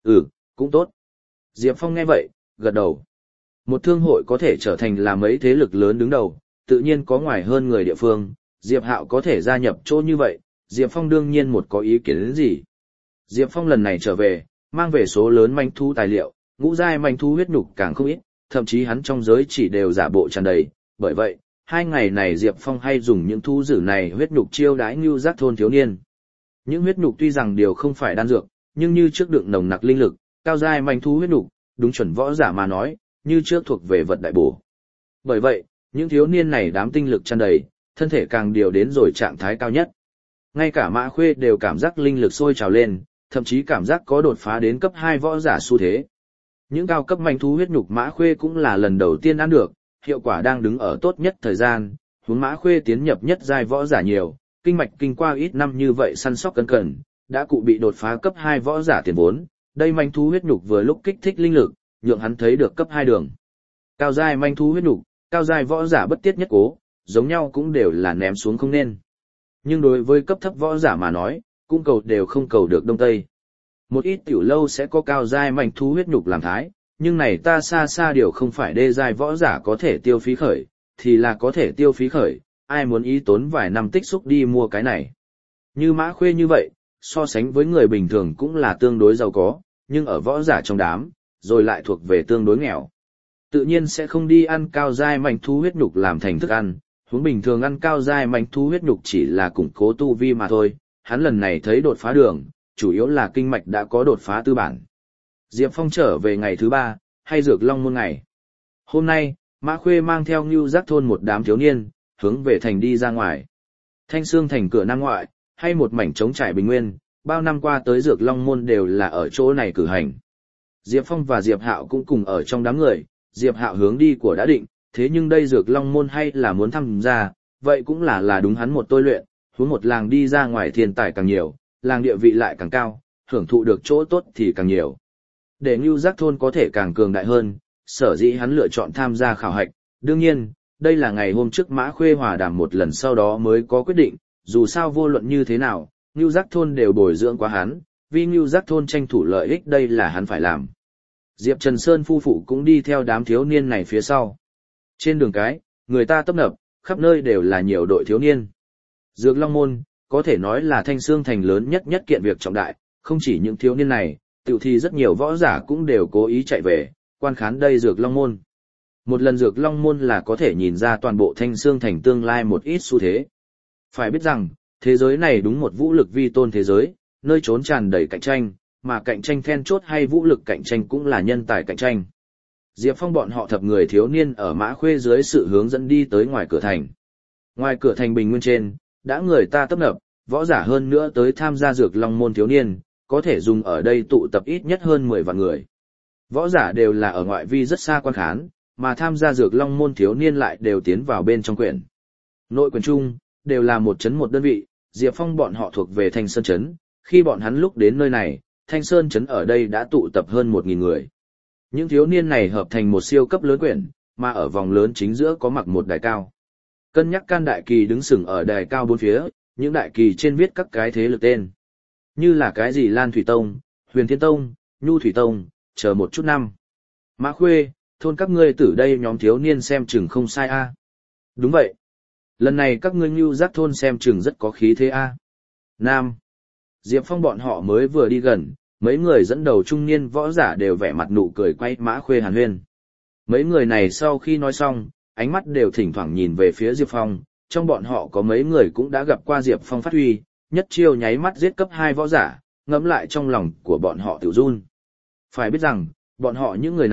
Cũng tốt. Diệp Phong nghe vậy, gật đầu. Một thương hội có thể trở thành là mấy thế lực lớn đứng đầu, tự nhiên có ngoài hơn người địa phương, Diệp Hạo có thể gia nhập chỗ như vậy, Diệp Phong đương nhiên một có ý kiến đến gì. Diệp Phong lần này trở về, mang về số lớn manh thú tài liệu, ngũ giai manh thú huyết nhục càng không ít, thậm chí hắn trong giới chỉ đều giả bộ tràn đầy, bởi vậy, 2 ngày này Diệp Phong hay dùng những thú dữ này huyết nhục chiêu đãi Nưu Giác thôn thiếu niên. Những huyết nhục tuy rằng đều không phải đan dược, nhưng như trước đựng nồng nặc linh lực, cao giai manh thú huyết nhục, đúng chuẩn võ giả mà nói, như trước thuộc về vật đại bổ. Bởi vậy, những thiếu niên này đám tinh lực tràn đầy, thân thể càng điều đến rồi trạng thái cao nhất. Ngay cả Mã Khuê đều cảm giác linh lực sôi trào lên, thậm chí cảm giác có đột phá đến cấp 2 võ giả xu thế. Những cao cấp manh thú huyết nhục Mã Khuê cũng là lần đầu tiên ăn được, hiệu quả đang đứng ở tốt nhất thời gian, huống Mã Khuê tiến nhập nhất giai võ giả nhiều, kinh mạch kinh qua ít năm như vậy săn sóc cẩn cẩn, đã cụ bị đột phá cấp 2 võ giả tiền vốn, đây manh thú huyết nhục vừa lúc kích thích linh lực, nhượng hắn thấy được cấp 2 đường. Cao giai manh thú huyết nhục, cao giai võ giả bất tiết nhất cố, giống nhau cũng đều là ném xuống không nên. Nhưng đối với cấp thấp võ giả mà nói, cũng cầu đều không cầu được đông tây. Một ít tiểu lâu sẽ có cao giai manh thú huyết nhục làm thái, nhưng này ta xa xa điều không phải đê giai võ giả có thể tiêu phí khởi, thì là có thể tiêu phí khởi, ai muốn ý tốn vài năm tích xúc đi mua cái này. Như Mã Khuê như vậy, so sánh với người bình thường cũng là tương đối giàu có, nhưng ở võ giả trong đám, rồi lại thuộc về tương đối nghèo. Tự nhiên sẽ không đi ăn cao giai manh thú huyết nhục làm thành thức ăn, huống bình thường ăn cao giai manh thú huyết nhục chỉ là củng cố tu vi mà thôi, hắn lần này thấy đột phá đường, chủ yếu là kinh mạch đã có đột phá tư bản. Diệp Phong trở về ngày thứ 3, hay Dược Long môn ngày. Hôm nay, Mã Khuê mang theo Nưu Giác thôn một đám thiếu niên, hướng về thành đi ra ngoài. Thanh Sương thành cửa nam ngoại, hay một mảnh trống trải bình nguyên, bao năm qua tới Dược Long môn đều là ở chỗ này cử hành. Diệp Phong và Diệp Hạo cũng cùng ở trong đám người, Diệp Hạo hướng đi của đã định, thế nhưng đây Dược Long môn hay là muốn tham gia, vậy cũng là đúng hắn một tôi luyện, huống một làng đi ra ngoài thiên tài càng nhiều, làng địa vị lại càng cao, hưởng thụ được chỗ tốt thì càng nhiều. Để Nưu Giác thôn có thể càng cường đại hơn, sở dĩ hắn lựa chọn tham gia khảo hạch, đương nhiên, đây là ngày hôm trước Mã Khuê hòa đàm một lần sau đó mới có quyết định, dù sao vô luận như thế nào, Nưu Giác thôn đều bồi dưỡng quá hắn, vì Nưu Giác thôn tranh thủ lợi ích đây là hắn phải làm. Diệp Trần Sơn phu phụ cũng đi theo đám thiếu niên này phía sau. Trên đường cái, người ta tấp nập, khắp nơi đều là nhiều đội thiếu niên. Dược Long môn, có thể nói là Thanh Sương thành lớn nhất kiện việc trọng đại, không chỉ những thiếu niên này, tiểu thì rất nhiều võ giả cũng đều cố ý chạy về, quan khán đây Dược Long môn. Một lần Dược Long môn là có thể nhìn ra toàn bộ Thanh Sương thành tương lai một ít xu thế. Phải biết rằng, thế giới này đúng một vũ lực vi tôn thế giới, nơi trốn tràn đầy cạnh tranh, mà cạnh tranh then chốt hay vũ lực cạnh tranh cũng là nhân tài cạnh tranh. Diệp Phong bọn họ thập người thiếu niên ở Mã Khuê dưới sự hướng dẫn đi tới ngoài cửa thành. Ngoài cửa thành bình nguyên trên, đã người ta tấp nập, võ giả hơn nữa tới tham gia Dược Long môn thiếu niên, có thể dùng ở đây tụ tập ít nhất hơn 10 vạn người. Võ giả đều là ở ngoại vi rất xa quan khán, mà tham gia Dược Long môn thiếu niên lại đều tiến vào bên trong quyển. Nội quyển chung, đều là một trấn một đơn vị, Diệp Phong bọn họ thuộc về Thanh Sơn trấn, khi bọn hắn lúc đến nơi này, Thanh Sơn trấn ở đây đã tụ tập hơn 1000 người. Những thiếu niên này hợp thành một siêu cấp lớn quyển, mà ở vòng lớn chính giữa có mặc một đài cao. Cân nhắc can đại kỳ đứng sừng ở đài cao bốn phía, những đại kỳ trên viết các cái thế lực tên. Như là cái gì Lan Thủy Tông, Huyền Thiên Tông, Nhu Thủy Tông, chờ một chút năm. Mã Khuê, thôn các ngươi từ đây nhóm thiếu niên xem chừng không sai a. Đúng vậy. Lần này các ngươi Nưu Giác thôn xem chừng rất có khí thế a. Nam. Diệp Phong bọn họ mới vừa đi gần, mấy người dẫn đầu trung niên võ giả đều vẻ mặt nụ cười quay Mã Khuê hàn huyên. Mấy người này sau khi nói xong, ánh mắt đều thỉnh thoảng nhìn về phía Diệp Phong, trong bọn họ có mấy người cũng đã gặp qua Diệp Phong phát huy, nhất chiêu nháy mắt giết cấp 2 võ giả, ngẫm lại trong lòng của bọn họ tiểu run. Phải biết rằng, bọn họ những người này,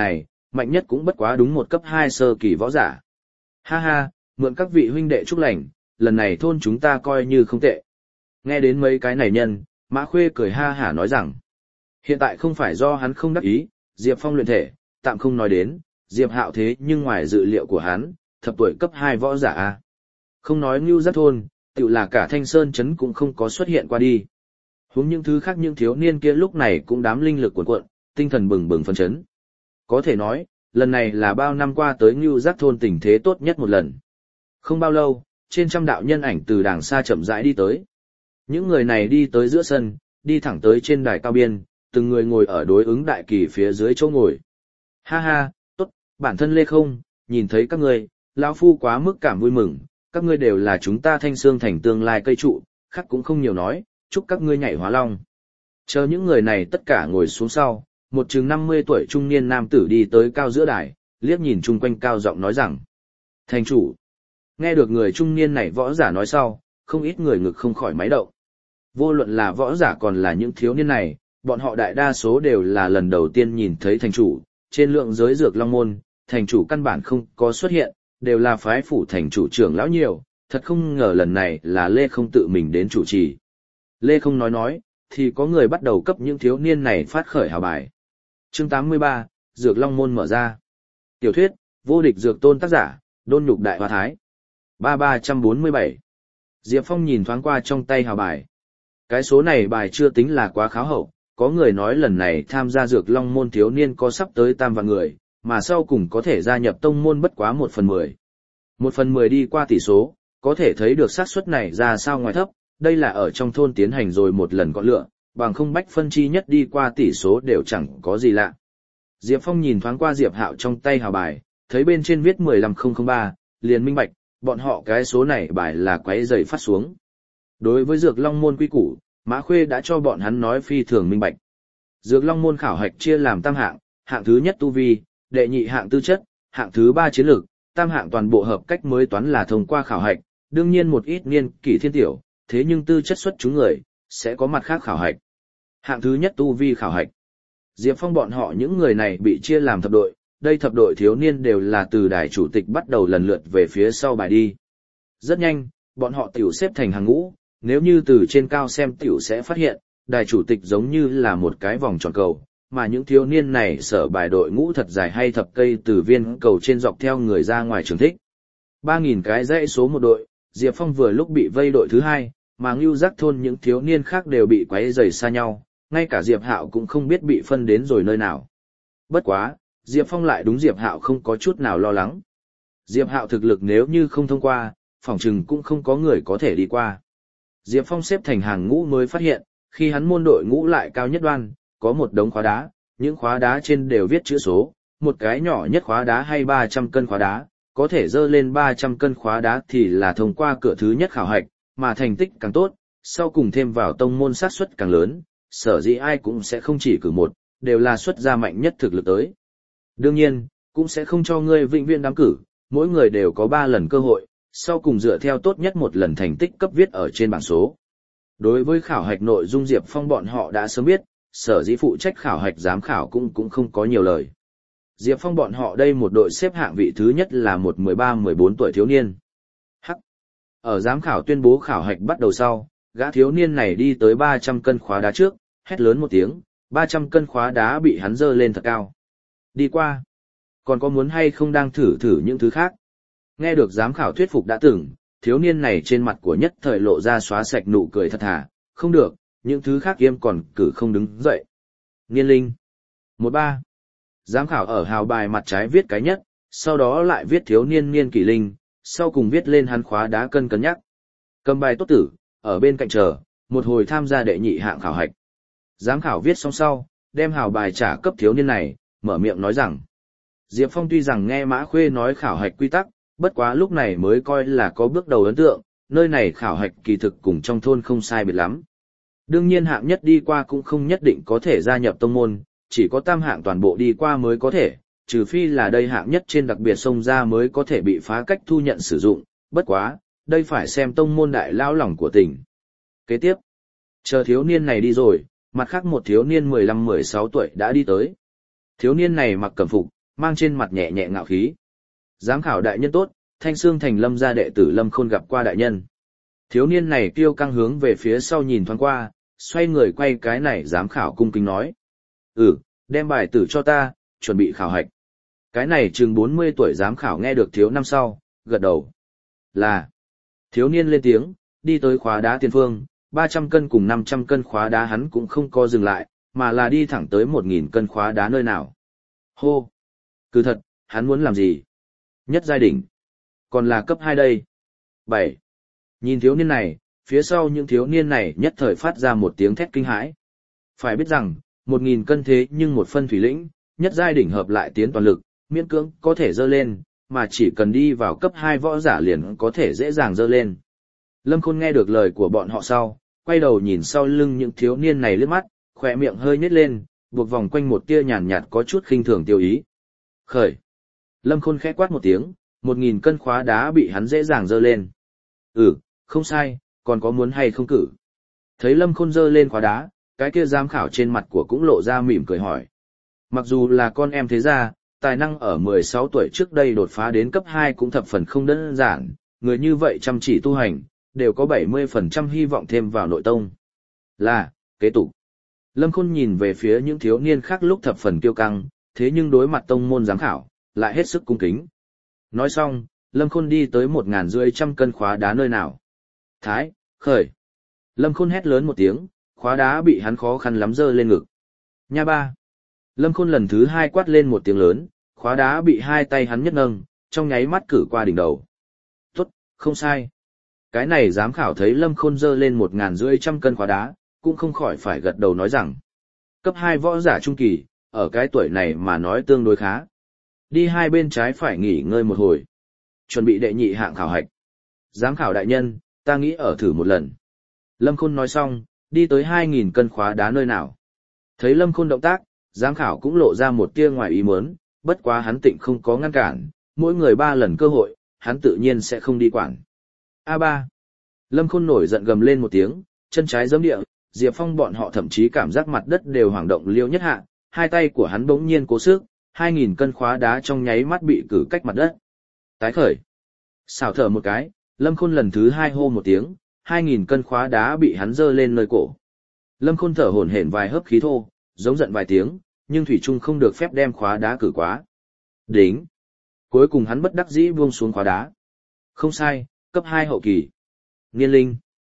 mạnh nhất cũng bất quá đúng một cấp 2 sơ kỳ võ giả. Ha ha, mượn các vị huynh đệ chúc lành, lần này thôn chúng ta coi như không tệ. Nghe đến mấy cái này nhân, Mã Khuê cười ha hả nói rằng, hiện tại không phải do hắn không đắc ý, Diệp Phong luyện thể, tạm không nói đến, Diệp Hạo thế nhưng ngoài dự liệu của hắn, thập tuổi cấp 2 võ giả a. Không nói Ngưu Giác thôn, tự là cả Thanh Sơn trấn cũng không có xuất hiện qua đi. Huống những thứ khác những thiếu niên kia lúc này cũng đám linh lực cuồn cuộn, tinh thần bừng bừng phấn chấn. Có thể nói, lần này là bao năm qua tới Ngưu Giác thôn tình thế tốt nhất một lần. Không bao lâu, trên trăm đạo nhân ảnh từ đàng xa chậm rãi đi tới. Những người này đi tới giữa sân, đi thẳng tới trên đài cao biên, từng người ngồi ở đối ứng đại kỳ phía dưới chỗ ngồi. Ha ha, tốt, bản thân Lê Không, nhìn thấy các ngươi, lão phu quá mức cảm vui mừng, các ngươi đều là chúng ta Thanh Xương thành tương lai cây trụ, khác cũng không nhiều nói, chúc các ngươi nhảy hóa long. Chờ những người này tất cả ngồi xuống sau, một chừng 50 tuổi trung niên nam tử đi tới cao giữa đài, liếc nhìn chung quanh cao giọng nói rằng: Thành chủ. Nghe được người trung niên này võ giả nói sau, không ít người ngực không khỏi máy động. Vô luận là võ giả còn là những thiếu niên này, bọn họ đại đa số đều là lần đầu tiên nhìn thấy thành chủ, trên lượng giới dược long môn, thành chủ căn bản không có xuất hiện, đều là phái phủ thành chủ trưởng lão nhiều, thật không ngờ lần này là Lê Không tự mình đến chủ trì. Lê Không nói, thì có người bắt đầu cấp những thiếu niên này phát khởi hào bài. Chương 83, Dược Long Môn mở ra. Tiểu thuyết, vô địch dược tôn tác giả, Đôn Nhục Đại Hoa Thái. 3347. Diệp Phong nhìn thoáng qua trong tay hào bài. Cái số này bài chưa tính là quá khá hậu, có người nói lần này tham gia Dược Long Môn thiếu niên có sắp tới 3 vạn người, mà sau cùng có thể gia nhập tông môn bất quá 1/10. 1/10 đi qua tỷ số, có thể thấy được xác suất này ra sao ngoài thấp, đây là ở trong thôn tiến hành rồi một lần gọn lựa, bằng không bách phân chi nhất đi qua tỷ số đều chẳng có gì lạ. Diệp Phong nhìn thoáng qua Diệp Hạo trong tay hào bài, thấy bên trên viết 15003, liền minh bạch, bọn họ cái số này bài là quấy rầy phát xuống. Đối với Dược Long Môn quy củ, Mã Khuê đã cho bọn hắn nói phi thường minh bạch. Dược Long Môn khảo hạch chia làm tam hạng, hạng thứ nhất tu vi, đệ nhị hạng tư chất, hạng thứ 3 chiến lược, tam hạng toàn bộ hợp cách mới toán là thông qua khảo hạch, đương nhiên một ít niên kỷ thiên tiểu, thế nhưng tư chất xuất chúng người, sẽ có mặt khác khảo hạch. Hạng thứ nhất tu vi khảo hạch. Diệp Phong bọn họ những người này bị chia làm thập đội, đây thập đội thiếu niên đều là từ đài chủ tịch bắt đầu lần lượt về phía sau bài đi. Rất nhanh, bọn họ tiểu xếp thành hàng ngũ, nếu như từ trên cao xem tiểu sẽ phát hiện, đài chủ tịch giống như là một cái vòng tròn cầu, mà những thiếu niên này sở bài đội ngũ thật dài hay thập cây từ viên cầu trên dọc theo người ra ngoài trường thích. 3.000 cái dãy số một đội, Diệp Phong vừa lúc bị vây đội thứ hai, mà Ngưu Giác thôn những thiếu niên khác đều bị quấy rầy xa nhau, ngay cả Diệp Hạo cũng không biết bị phân đến rồi nơi nào. Bất quá, Diệp Phong lại đúng Diệp Hạo không có chút nào lo lắng. Diệp Hạo thực lực nếu như không thông qua, phỏng chừng cũng không có người có thể đi qua. Diệp Phong xếp thành hàng ngũ mới phát hiện, khi hắn môn đội ngũ lại cao nhất đoan, có một đống khóa đá, những khóa đá trên đều viết chữ số, một cái nhỏ nhất khóa đá hay 300 cân khóa đá, có thể dơ lên 300 cân khóa đá thì là thông qua cửa thứ nhất khảo hạch, mà thành tích càng tốt, sau cùng thêm vào tông môn xác suất càng lớn, sở dĩ ai cũng sẽ không chỉ cử một, đều là xuất ra mạnh nhất thực lực tới. Đương nhiên, cũng sẽ không cho ngươi vĩnh viễn đám cử, mỗi người đều có 3 lần cơ hội, sau cùng dựa theo tốt nhất một lần thành tích cấp viết ở trên bảng số. Đối với khảo hạch nội dung Diệp Phong bọn họ đã sớm biết, sở dĩ phụ trách khảo hạch giám khảo cũng không có nhiều lời. Diệp Phong bọn họ đây một đội xếp hạng vị thứ nhất là một 13-14 tuổi thiếu niên. Hắc. Ở giám khảo tuyên bố khảo hạch bắt đầu sau, gã thiếu niên này đi tới 300 cân khóa đá trước, hét lớn một tiếng, 300 cân khóa đá bị hắn dơ lên thật cao. Đi qua. Còn có muốn hay không đang thử những thứ khác? Nghe được giám khảo thuyết phục đã từng, thiếu niên này trên mặt của nhất thời lộ ra xóa sạch nụ cười thật thà, không được, những thứ khác im còn cử không đứng dậy. Niên linh. 13. Giám khảo ở hào bài mặt trái viết cái nhất, sau đó lại viết thiếu niên niên kỷ linh, sau cùng viết lên hắn khóa đá cân nhắc. Cầm bài tốt tử, ở bên cạnh chờ, một hồi tham gia đệ nhị hạng khảo hạch. Giám khảo viết xong sau, đem hào bài trả cấp thiếu niên này, mở miệng nói rằng. Diệp Phong tuy rằng nghe Mã Khuê nói khảo hạch quy tắc, bất quá lúc này mới coi là có bước đầu ấn tượng, nơi này khảo hạch kỳ thực cùng trong thôn không sai biệt lắm. Đương nhiên hạng nhất đi qua cũng không nhất định có thể gia nhập tông môn, chỉ có tam hạng toàn bộ đi qua mới có thể, trừ phi là đây hạng nhất trên đặc biệt xông ra mới có thể bị phá cách thu nhận sử dụng, bất quá, đây phải xem tông môn đại lão lòng của tỉnh. Kế tiếp, chờ thiếu niên này đi rồi, mặt khác một thiếu niên 15-16 tuổi đã đi tới. Thiếu niên này mặc cẩm phục, mang trên mặt nhẹ nhẹ ngạo khí. Giám khảo đại nhân tốt, Thanh Xương Thành Lâm gia đệ tử Lâm Khôn gặp qua đại nhân. Thiếu niên này kiêu căng hướng về phía sau nhìn thoáng qua, xoay người quay cái này giám khảo cung kính nói. Đem bài tử cho ta, chuẩn bị khảo hạch. Cái này chừng 40 tuổi giám khảo nghe được thiếu năm sau, gật đầu. Là. Thiếu niên lên tiếng, đi tới khóa đá tiền phương, 300 cân cùng 500 cân khóa đá hắn cũng không co dừng lại, mà là đi thẳng tới 1000 cân khóa đá nơi nào. Hô. Cứ thật, hắn muốn làm gì? Nhất giai đỉnh. Còn là cấp 2 đây. 7. Nhìn thiếu niên này, phía sau những thiếu niên này nhất thời phát ra một tiếng thét kinh hãi. Phải biết rằng, 1000 cân thế nhưng một phân thủy lĩnh, nhất giai đỉnh hợp lại tiến toàn lực, miễn cưỡng có thể dơ lên, mà chỉ cần đi vào cấp 2 võ giả liền có thể dễ dàng dơ lên. Lâm Khôn nghe được lời của bọn họ sau, quay đầu nhìn sau lưng những thiếu niên này liếc mắt, khỏe miệng hơi nhếch lên, buộc vòng quanh một tia nhàn nhạt có chút khinh thường tiêu ý. Khởi. Lâm Khôn khẽ quát một tiếng, 1000 cân khóa đá bị hắn dễ dàng dơ lên. Không sai, còn có muốn hay không cử? Thấy Lâm Khôn dơ lên khóa đá, cái kia giám khảo trên mặt của cũng lộ ra mỉm cười hỏi. Mặc dù là con em thế gia, tài năng ở 16 tuổi trước đây đột phá đến cấp 2 cũng thập phần không đơn giản, người như vậy chăm chỉ tu hành, đều có 70% hy vọng thêm vào nội tông. Là, kế tục. Lâm Khôn nhìn về phía những thiếu niên khác lúc thập phần kiêu căng, thế nhưng đối mặt tông môn giám khảo, lại hết sức cung kính. Nói xong, Lâm Khôn đi tới 1500 cân khóa đá nơi nào. Thái, khởi. Lâm Khôn hét lớn một tiếng, khóa đá bị hắn khó khăn lắm dơ lên ngực. Nha ba. Lâm Khôn lần thứ 2 quát lên một tiếng lớn, khóa đá bị hai tay hắn nhất nâng, trong nháy mắt cử qua đỉnh đầu. Tốt, không sai. Cái này giám khảo thấy Lâm Khôn dơ lên 1500 cân khóa đá, cũng không khỏi phải gật đầu nói rằng. Cấp 2 võ giả trung kỳ, ở cái tuổi này mà nói tương đối khá. Đi hai bên trái phải nghỉ ngơi một hồi. Chuẩn bị đệ nhị hạng khảo hạch. Giám khảo đại nhân, ta nghĩ ở thử một lần. Lâm Khôn nói xong, đi tới 2000 cân khóa đá nơi nào. Thấy Lâm Khôn động tác, giám khảo cũng lộ ra một tia ngoài ý muốn, bất quá hắn tịnh không có ngăn cản, mỗi người 3 lần cơ hội, hắn tự nhiên sẽ không đi quản. A3. Lâm Khôn nổi giận gầm lên một tiếng, chân trái giẫm địa, Diệp Phong bọn họ thậm chí cảm giác mặt đất đều hoảng động liêu nhất hạ, hai tay của hắn bỗng nhiên cố sức, 2000 cân khóa đá trong nháy mắt bị cử cách mặt đất. Tái khởi. Xảo thở một cái, Lâm Khôn lần thứ 2 hô một tiếng, 2000 cân khóa đá bị hắn dơ lên nơi cổ. Lâm Khôn thở hổn hển vài hớp khí thô, giống giận vài tiếng, nhưng thủy trung không được phép đem khóa đá cử quá. Đính. Cuối cùng hắn bất đắc dĩ buông xuống khóa đá. Không sai, cấp 2 hậu kỳ. Niên linh.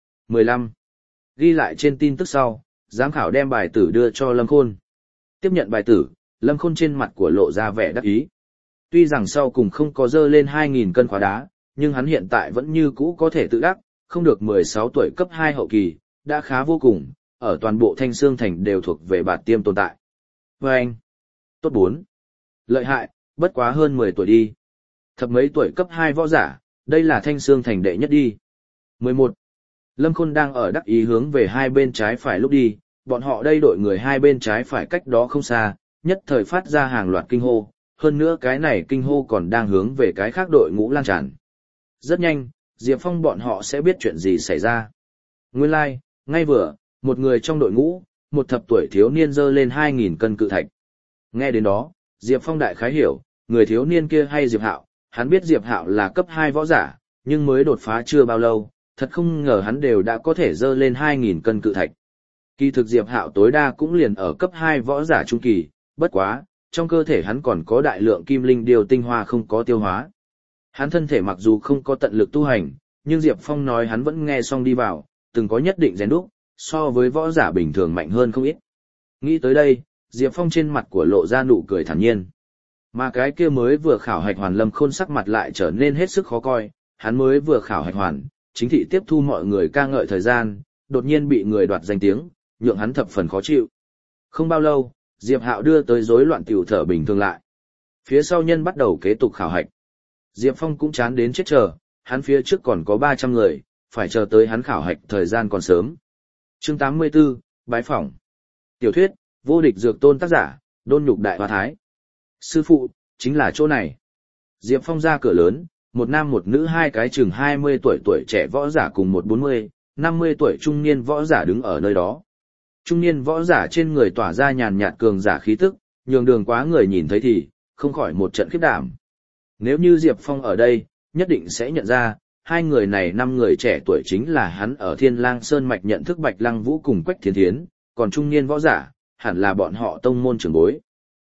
15. Ghi lại trên tin tức sau, giám khảo đem bài tử đưa cho Lâm Khôn. Tiếp nhận bài tử, Lâm Khôn trên mặt của lộ ra vẻ đắc ý. Tuy rằng sau cùng không có dơ lên 2000 cân khóa đá, nhưng hắn hiện tại vẫn như cũ có thể tự đắc, không được 16 tuổi cấp 2 hậu kỳ, đã khá vô cùng, ở toàn bộ Thanh Xương Thành đều thuộc về bạt tiêm tồn tại. Vâng! Tốt 4. Lợi hại, bất quá hơn 10 tuổi đi. Thập mấy tuổi cấp 2 võ giả, đây là Thanh Xương Thành đệ nhất đi. 11. Lâm Khôn đang ở đắc ý hướng về hai bên trái phải lúc đi, bọn họ đây đội người hai bên trái phải cách đó không xa, nhất thời phát ra hàng loạt kinh hô, hơn nữa cái này kinh hô còn đang hướng về cái khác đội ngũ lan tràn. Rất nhanh, Diệp Phong bọn họ sẽ biết chuyện gì xảy ra. Nguyên lai, ngay vừa, một người trong đội ngũ, một thập tuổi thiếu niên dơ lên 2000 cân cự thạch. Nghe đến đó, Diệp Phong đại khái hiểu, người thiếu niên kia hay Diệp Hạo, hắn biết Diệp Hạo là cấp 2 võ giả, nhưng mới đột phá chưa bao lâu, thật không ngờ hắn đều đã có thể dơ lên 2000 cân cự thạch. Kỳ thực Diệp Hạo tối đa cũng liền ở cấp 2 võ giả trung kỳ, bất quá, trong cơ thể hắn còn có đại lượng kim linh điều tinh hoa không có tiêu hóa. Hắn thân thể mặc dù không có tận lực tu hành, nhưng Diệp Phong nói hắn vẫn nghe xong đi vào, từng có nhất định rèn đúc, so với võ giả bình thường mạnh hơn không ít. Nghĩ tới đây, Diệp Phong trên mặt của lộ ra nụ cười thản nhiên. Mà cái kia mới vừa khảo hạch hoàn Lâm Khôn sắc mặt lại trở nên hết sức khó coi, hắn mới vừa khảo hạch hoàn, chính thị tiếp thu mọi người ca ngợi thời gian, đột nhiên bị người đoạt danh tiếng, nhượng hắn thập phần khó chịu. Không bao lâu, Diệp Hạo đưa tới rối loạn tiểu thở bình thường lại. Phía sau nhân bắt đầu kế tục khảo hạch. Diệp Phong cũng chán đến chết chờ, hắn phía trước còn có 300 người, phải chờ tới hắn khảo hạch thời gian còn sớm. Chương 84, Bái phỏng. Tiểu thuyết, vô địch dược tôn tác giả, Đôn Nhục Đại Hoa Thái. Sư phụ, chính là chỗ này. Diệp Phong ra cửa lớn, một nam một nữ hai cái chừng 20 tuổi trẻ võ giả cùng một 40, 50 tuổi trung niên võ giả đứng ở nơi đó. Trung niên võ giả trên người tỏa ra nhàn nhạt cường giả khí tức, nhường đường quá người nhìn thấy thì, không khỏi một trận khiếp đảm. Nếu như Diệp Phong ở đây, nhất định sẽ nhận ra, hai người này năm người trẻ tuổi chính là hắn ở Thiên Lang Sơn Mạch nhận thức Bạch Lăng Vũ cùng Quách Thiến Thiến, còn trung niên võ giả, hẳn là bọn họ tông môn trưởng bối.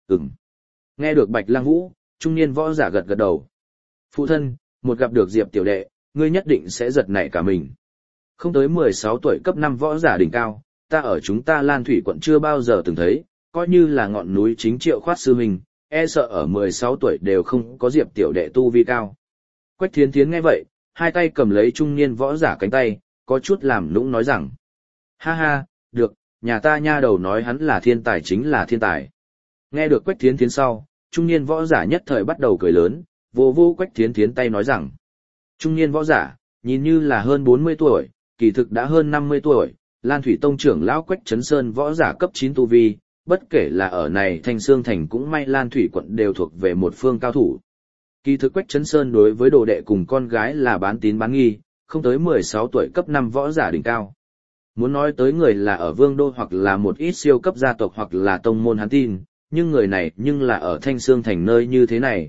Nghe được Bạch Lăng Vũ, trung niên võ giả gật gật đầu. Phụ thân, một gặp được Diệp tiểu đệ, ngươi nhất định sẽ giật nảy cả mình. Không tới 16 tuổi cấp 5 võ giả đỉnh cao, ta ở chúng ta Lan Thủy quận chưa bao giờ từng thấy, coi như là ngọn núi chính Triệu Khoát sư huynh, e sợ ở 16 tuổi đều không có Diệp tiểu đệ tu vi cao. Quách Thiến Thiến nghe vậy, hai tay cầm lấy trung niên võ giả cánh tay, có chút làm nũng nói rằng: ha ha, được, nhà ta nha đầu nói hắn là thiên tài chính là thiên tài. Nghe được Quách Thiến Thiến sau, trung niên võ giả nhất thời bắt đầu cười lớn, vô vô Quách Thiến Thiến tay nói rằng: trung niên võ giả, nhìn như là hơn 40 tuổi, kỳ thực đã hơn 50 tuổi, Lan Thủy Tông trưởng lão Quách Chấn Sơn võ giả cấp 9 tu vi, bất kể là ở này Thanh Xương Thành cũng may Lan Thủy quận đều thuộc về một phương cao thủ. Kỳ thực Quách Chấn Sơn đối với đồ đệ cùng con gái là bán tín bán nghi, không tới 16 tuổi cấp 5 võ giả đỉnh cao. Muốn nói tới người là ở vương đô hoặc là một ít siêu cấp gia tộc hoặc là tông môn hắn tin, nhưng người này nhưng là ở Thanh Xương Thành nơi như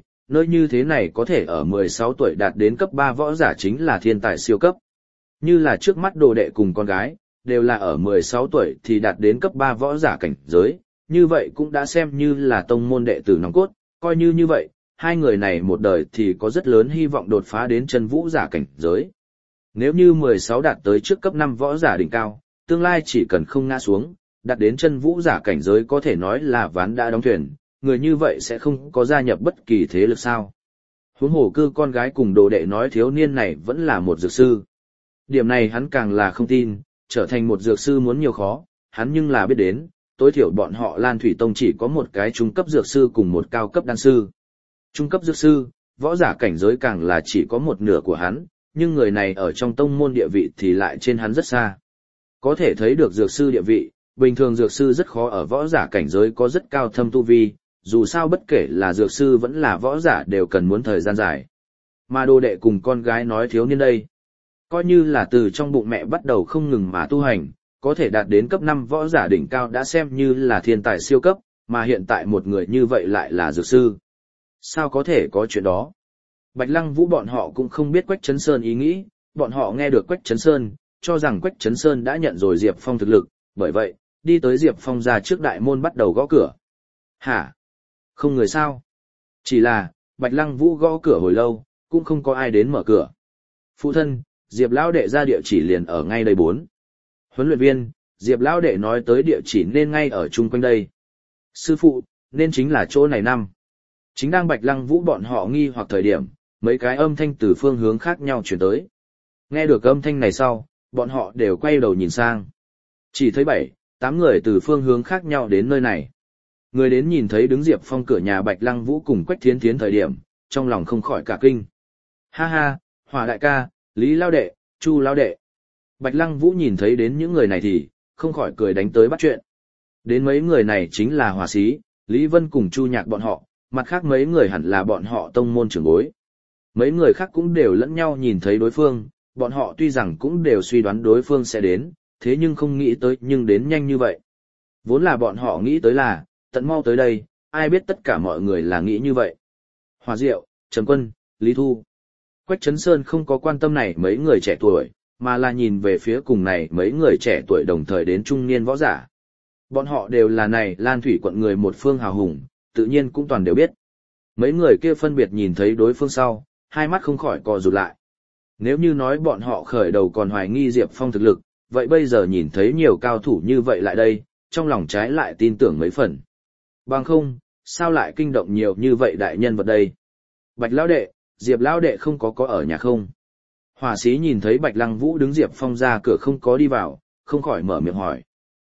thế này có thể ở 16 tuổi đạt đến cấp 3 võ giả chính là thiên tài siêu cấp. Như là trước mắt đồ đệ cùng con gái, đều là ở 16 tuổi thì đạt đến cấp 3 võ giả cảnh giới, như vậy cũng đã xem như là tông môn đệ tử nòng cốt, coi như vậy, hai người này một đời thì có rất lớn hy vọng đột phá đến chân vũ giả cảnh giới. Nếu như 16 đạt tới trước cấp 5 võ giả đỉnh cao, tương lai chỉ cần không ngã xuống, đạt đến chân vũ giả cảnh giới có thể nói là ván đã đóng thuyền, người như vậy sẽ không có gia nhập bất kỳ thế lực sao. Huống hồ cư con gái cùng đồ đệ nói thiếu niên này vẫn là một dược sư. Điểm này hắn càng là không tin, trở thành một dược sư muốn nhiều khó, hắn nhưng là biết đến, tối thiểu bọn họ Lan Thủy Tông chỉ có một cái trung cấp dược sư cùng một cao cấp đan sư. Trung cấp dược sư, võ giả cảnh giới càng là chỉ có một nửa của hắn, nhưng người này ở trong tông môn địa vị thì lại trên hắn rất xa. Có thể thấy được dược sư địa vị, bình thường dược sư rất khó ở võ giả cảnh giới có rất cao thâm tu vi, dù sao bất kể là dược sư vẫn là võ giả đều cần muốn thời gian dài. Mà đồ đệ cùng con gái nói thiếu niên đây, coi như là từ trong bụng mẹ bắt đầu không ngừng mà tu hành, có thể đạt đến cấp 5 võ giả đỉnh cao đã xem như là thiên tài siêu cấp, mà hiện tại một người như vậy lại là dược sư. Sao có thể có chuyện đó? Bạch Lăng Vũ bọn họ cũng không biết Quách Chấn Sơn ý nghĩ, bọn họ nghe được Quách Chấn Sơn, cho rằng Quách Chấn Sơn đã nhận rồi Diệp Phong thực lực, bởi vậy, đi tới Diệp Phong ra trước đại môn bắt đầu gõ cửa. Hả? Không người sao? Chỉ là, Bạch Lăng Vũ gõ cửa hồi lâu, cũng không có ai đến mở cửa. Phụ thân, Diệp lão đệ ra địa chỉ liền ở ngay đây 4. Huấn luyện viên, Diệp lão đệ nói tới địa chỉ nên ngay ở chung quanh đây. Sư phụ, nên chính là chỗ này 5. Chính đang Bạch Lăng Vũ bọn họ nghi hoặc thời điểm, mấy cái âm thanh từ phương hướng khác nhau chuyển tới. Nghe được âm thanh này sau, bọn họ đều quay đầu nhìn sang. Chỉ thấy 7-8 người từ phương hướng khác nhau đến nơi này. Người đến nhìn thấy đứng Diệp Phong cửa nhà Bạch Lăng Vũ cùng Quách Thiến Thiến thời điểm, trong lòng không khỏi cả kinh. Ha ha, Hỏa đại ca, Lý lão đệ, Chu lão đệ. Bạch Lăng Vũ nhìn thấy đến những người này thì, không khỏi cười đánh tới bắt chuyện. Đến mấy người này chính là Hỏa Sĩ, Lý Vân cùng Chu Nhạc bọn họ, mặt khác mấy người hẳn là bọn họ tông môn trưởng bối. Mấy người khác cũng đều lẫn nhau nhìn thấy đối phương, bọn họ tuy rằng cũng đều suy đoán đối phương sẽ đến, thế nhưng không nghĩ tới nhưng đến nhanh như vậy. Vốn là bọn họ nghĩ tới là, tận mau tới đây, ai biết tất cả mọi người là nghĩ như vậy. Hòa Diệu, Trầm Quân, Lý Thu. Quách Chấn Sơn không có quan tâm này mấy người trẻ tuổi, mà là nhìn về phía cùng này mấy người trẻ tuổi đồng thời đến trung niên võ giả. Bọn họ đều là này Lan Thủy quận người một phương hào hùng, tự nhiên cũng toàn đều biết. Mấy người kia phân biệt nhìn thấy đối phương sau, hai mắt không khỏi co rụt lại. Nếu như nói bọn họ khởi đầu còn hoài nghi Diệp Phong thực lực, vậy bây giờ nhìn thấy nhiều cao thủ như vậy lại đây, trong lòng trái lại tin tưởng mấy phần. Bằng không, sao lại kinh động nhiều như vậy đại nhân vật đây? Bạch lão đệ, Diệp lão đệ không có ở nhà không? Hỏa Sĩ nhìn thấy Bạch Lăng Vũ đứng Diệp Phong ra cửa không có đi vào, không khỏi mở miệng hỏi.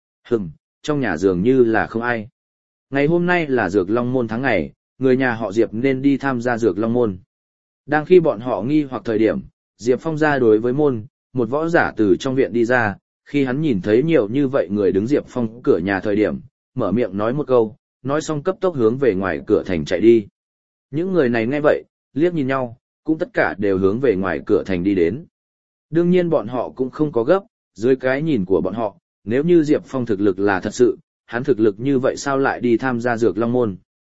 Trong nhà dường như là không ai. Ngày hôm nay là Dược Long Môn tháng ngày, người nhà họ Diệp nên đi tham gia Dược Long Môn. Đang khi bọn họ nghi hoặc thời điểm, Diệp Phong ra đối với môn, một võ giả từ trong viện đi ra, khi hắn nhìn thấy nhiều như vậy người đứng Diệp Phong cửa nhà thời điểm, mở miệng nói một câu, nói xong cấp tốc hướng về ngoài cửa thành chạy đi. Những người này nghe vậy, liếc nhìn nhau, cũng tất cả đều hướng về ngoài cửa thành đi đến. Đương nhiên bọn họ cũng không có gấp, dưới cái nhìn của bọn họ, nếu như Diệp Phong thực lực là thật sự, hắn thực lực như vậy sao lại đi tham gia Dược Long Môn.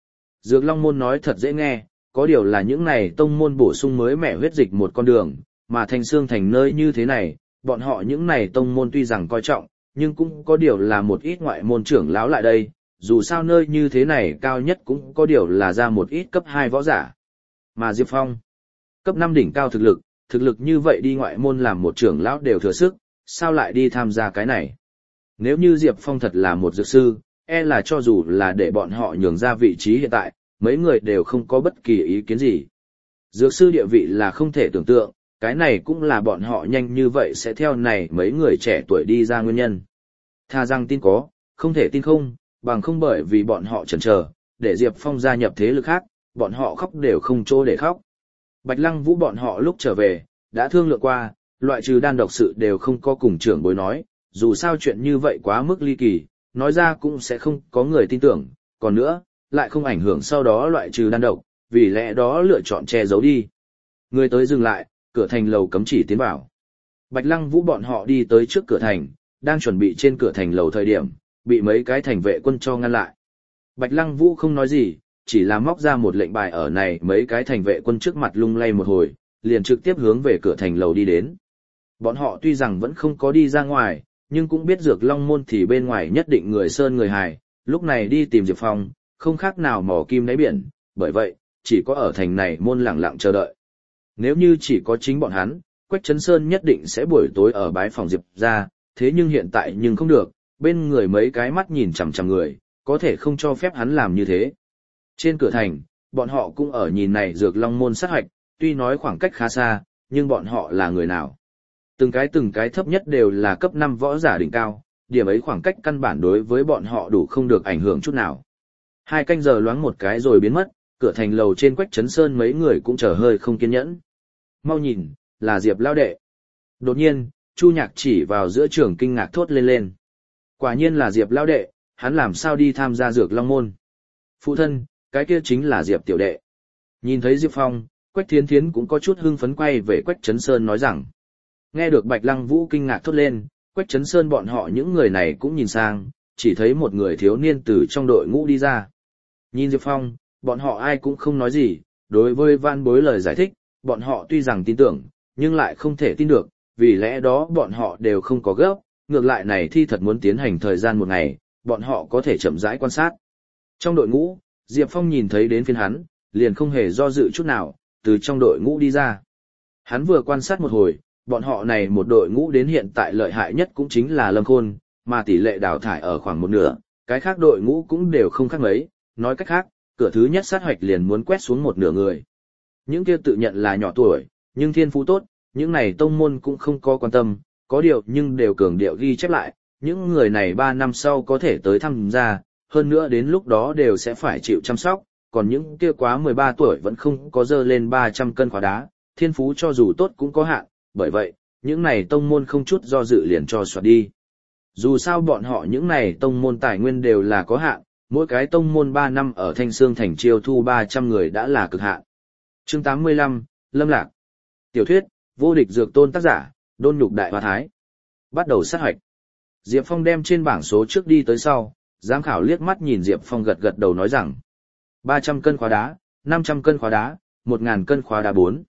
Dược Long môn nói thật dễ nghe, có điều là những này tông môn bổ sung mới mẻ huyết dịch một con đường, mà Thanh Xương Thành nơi như thế này, bọn họ những này tông môn tuy rằng coi trọng, nhưng cũng có điều là một ít ngoại môn trưởng lão lại đây, dù sao nơi như thế này cao nhất cũng có điều là ra một ít cấp 2 võ giả. Mà Diệp Phong, cấp 5 đỉnh cao thực lực như vậy đi ngoại môn làm một trưởng lão đều thừa sức, sao lại đi tham gia cái này? Nếu như Diệp Phong thật là một dược sư, e là cho dù là để bọn họ nhường ra vị trí hiện tại, mấy người đều không có bất kỳ ý kiến gì. Dược sư địa vị là không thể tưởng tượng, cái này cũng là bọn họ nhanh như vậy sẽ theo này mấy người trẻ tuổi đi ra nguyên nhân. Tha rằng tin có, không thể tin không, bằng không bởi vì bọn họ chần chờ, để Diệp Phong gia nhập thế lực khác, bọn họ khóc đều không chỗ để khóc. Bạch Lăng Vũ bọn họ lúc trở về, đã thương lượng qua, loại trừ đan độc sự đều không có cùng trưởng bối nói, dù sao chuyện như vậy quá mức ly kỳ, nói ra cũng sẽ không có người tin tưởng, còn nữa, lại không ảnh hưởng sau đó loại trừ đan độc, vì lẽ đó lựa chọn che giấu đi. Người tới dừng lại, cửa thành lầu cấm chỉ tiến vào. Bạch Lăng Vũ bọn họ đi tới trước cửa thành, đang chuẩn bị trên cửa thành lầu thời điểm, bị mấy cái thành vệ quân cho ngăn lại. Bạch Lăng Vũ không nói gì, chỉ là móc ra một lệnh bài ở này mấy cái thành vệ quân trước mặt lung lay một hồi, liền trực tiếp hướng về cửa thành lầu đi đến. Bọn họ tuy rằng vẫn không có đi ra ngoài, nhưng cũng biết Dược Long môn thì bên ngoài nhất định người sơn người hài, lúc này đi tìm Diệp Phong, không khác nào mò kim đáy biển, bởi vậy, chỉ có ở thành này môn lặng lặng chờ đợi. Nếu như chỉ có chính bọn hắn, Quách Trấn Sơn nhất định sẽ buổi tối ở bái phòng Diệp ra, thế nhưng hiện tại nhưng không được, bên người mấy cái mắt nhìn chằm chằm người, có thể không cho phép hắn làm như thế. Trên cửa thành, bọn họ cũng ở nhìn này Dược Long môn sát hoạch, tuy nói khoảng cách khá xa, nhưng bọn họ là người nào? Từng cái thấp nhất đều là cấp 5 võ giả đỉnh cao, điểm ấy khoảng cách căn bản đối với bọn họ đủ không được ảnh hưởng chút nào. 2 canh giờ loáng một cái rồi biến mất, cửa thành lầu trên Quách Trấn Sơn mấy người cũng trở hơi không kiên nhẫn. Mau nhìn, là Diệp lao đệ. Đột nhiên, Chu Nhạc chỉ vào giữa trường kinh ngạc thốt lên. Quả nhiên là Diệp lao đệ, hắn làm sao đi tham gia Dược Long môn? Phụ thân, cái kia chính là Diệp tiểu đệ. Nhìn thấy Diệp Phong, Quách Thiến Thiến cũng có chút hưng phấn quay về Quách Trấn Sơn nói rằng. Nghe được Bạch Lăng Vũ kinh ngạc thốt lên, Quách Trấn Sơn bọn họ những người này cũng nhìn sang, chỉ thấy một người thiếu niên từ trong đội ngũ đi ra. Nhìn Diệp Phong, bọn họ ai cũng không nói gì, đối với van bối lời giải thích, bọn họ tuy rằng tin tưởng, nhưng lại không thể tin được, vì lẽ đó bọn họ đều không có gấp, ngược lại này thi thật muốn tiến hành thời gian một ngày, bọn họ có thể chậm rãi quan sát. Trong đội ngũ, Diệp Phong nhìn thấy đến phiên hắn, liền không hề do dự chút nào, từ trong đội ngũ đi ra. Hắn vừa quan sát một hồi, bọn họ này một đội ngũ đến hiện tại lợi hại nhất cũng chính là Lâm Khôn, mà tỷ lệ đào thải ở khoảng một nửa, cái khác đội ngũ cũng đều không khác mấy, nói cách khác, cửa thứ nhất sát hoạch liền muốn quét xuống một nửa người. Những kia tự nhận là nhỏ tuổi, nhưng thiên phú tốt, những này tông môn cũng không có quan tâm, có điều nhưng đều cường điệu ghi chép lại, những người này 3 năm sau có thể tới tham gia, hơn nữa đến lúc đó đều sẽ phải chịu chăm sóc, còn những kia quá 13 tuổi vẫn không có dơ lên 300 cân khóa đá, thiên phú cho dù tốt cũng có hạn, bởi vậy, những này tông môn không chút do dự liền cho soạt đi. Dù sao bọn họ những này tông môn tài nguyên đều là có hạn, mỗi cái tông môn 3 năm ở Thanh Xương Thành chiêu thu 300 người đã là cực hạn. Chương 85, Lâm Lạc. Tiểu thuyết, vô địch dược tôn tác giả, Đôn Nhục Đại Hoa Thái. Bắt đầu sát hoạch. Diệp Phong đem trên bảng số trước đi tới sau, giám khảo liếc mắt nhìn Diệp Phong gật gật đầu nói rằng 300 cân khóa đá, 500 cân khóa đá, 1000 cân khóa đá 4.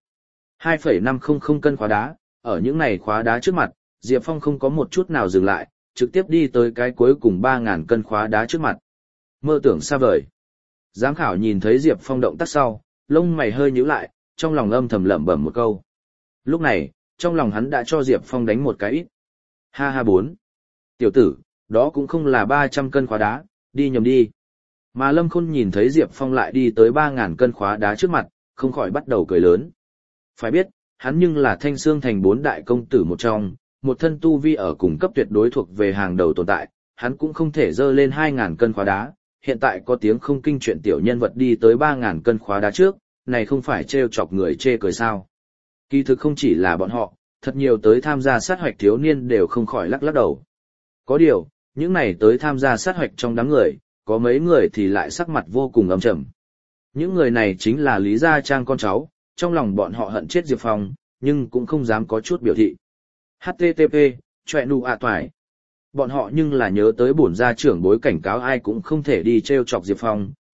2,500 cân khóa đá, ở những này khóa đá trước mặt, Diệp Phong không có một chút nào dừng lại, trực tiếp đi tới cái cuối cùng 3000 cân khóa đá trước mặt. Mơ tưởng xa vời. Giám khảo nhìn thấy Diệp Phong động tác sau, lông mày hơi nhíu lại, trong lòng âm thầm lẩm bẩm một câu. Lúc này, trong lòng hắn đã cho Diệp Phong đánh một cái ít. Ha ha 4. Tiểu tử, đó cũng không là 300 cân khóa đá, đi nhầm đi. Mà Lâm Khôn nhìn thấy Diệp Phong lại đi tới 3000 cân khóa đá trước mặt, không khỏi bắt đầu cười lớn. Phải biết, hắn nhưng là Thanh Xương Thành 4 đại công tử một trong, một thân tu vi ở cùng cấp tuyệt đối thuộc về hàng đầu tồn tại, hắn cũng không thể dơ lên 2000 cân khóa đá, hiện tại có tiếng không kinh chuyện tiểu nhân vật đi tới 3000 cân khóa đá trước, này không phải trêu chọc người chê cười sao. Kỳ thực không chỉ là bọn họ, thật nhiều tới tham gia sát hoạch thiếu niên đều không khỏi lắc lắc đầu. Có điều, những này tới tham gia sát hoạch trong đám người, có mấy người thì lại sắc mặt vô cùng âm trầm. Những người này chính là Lý Gia Trang con cháu, trong lòng bọn họ hận chết Diệp Phong, nhưng cũng không dám có chút biểu thị. HTTP, chọe nụ toải. Bọn họ nhưng là nhớ tới bổn gia trưởng bối cảnh cáo ai cũng không thể đi trêu chọc Diệp Phong,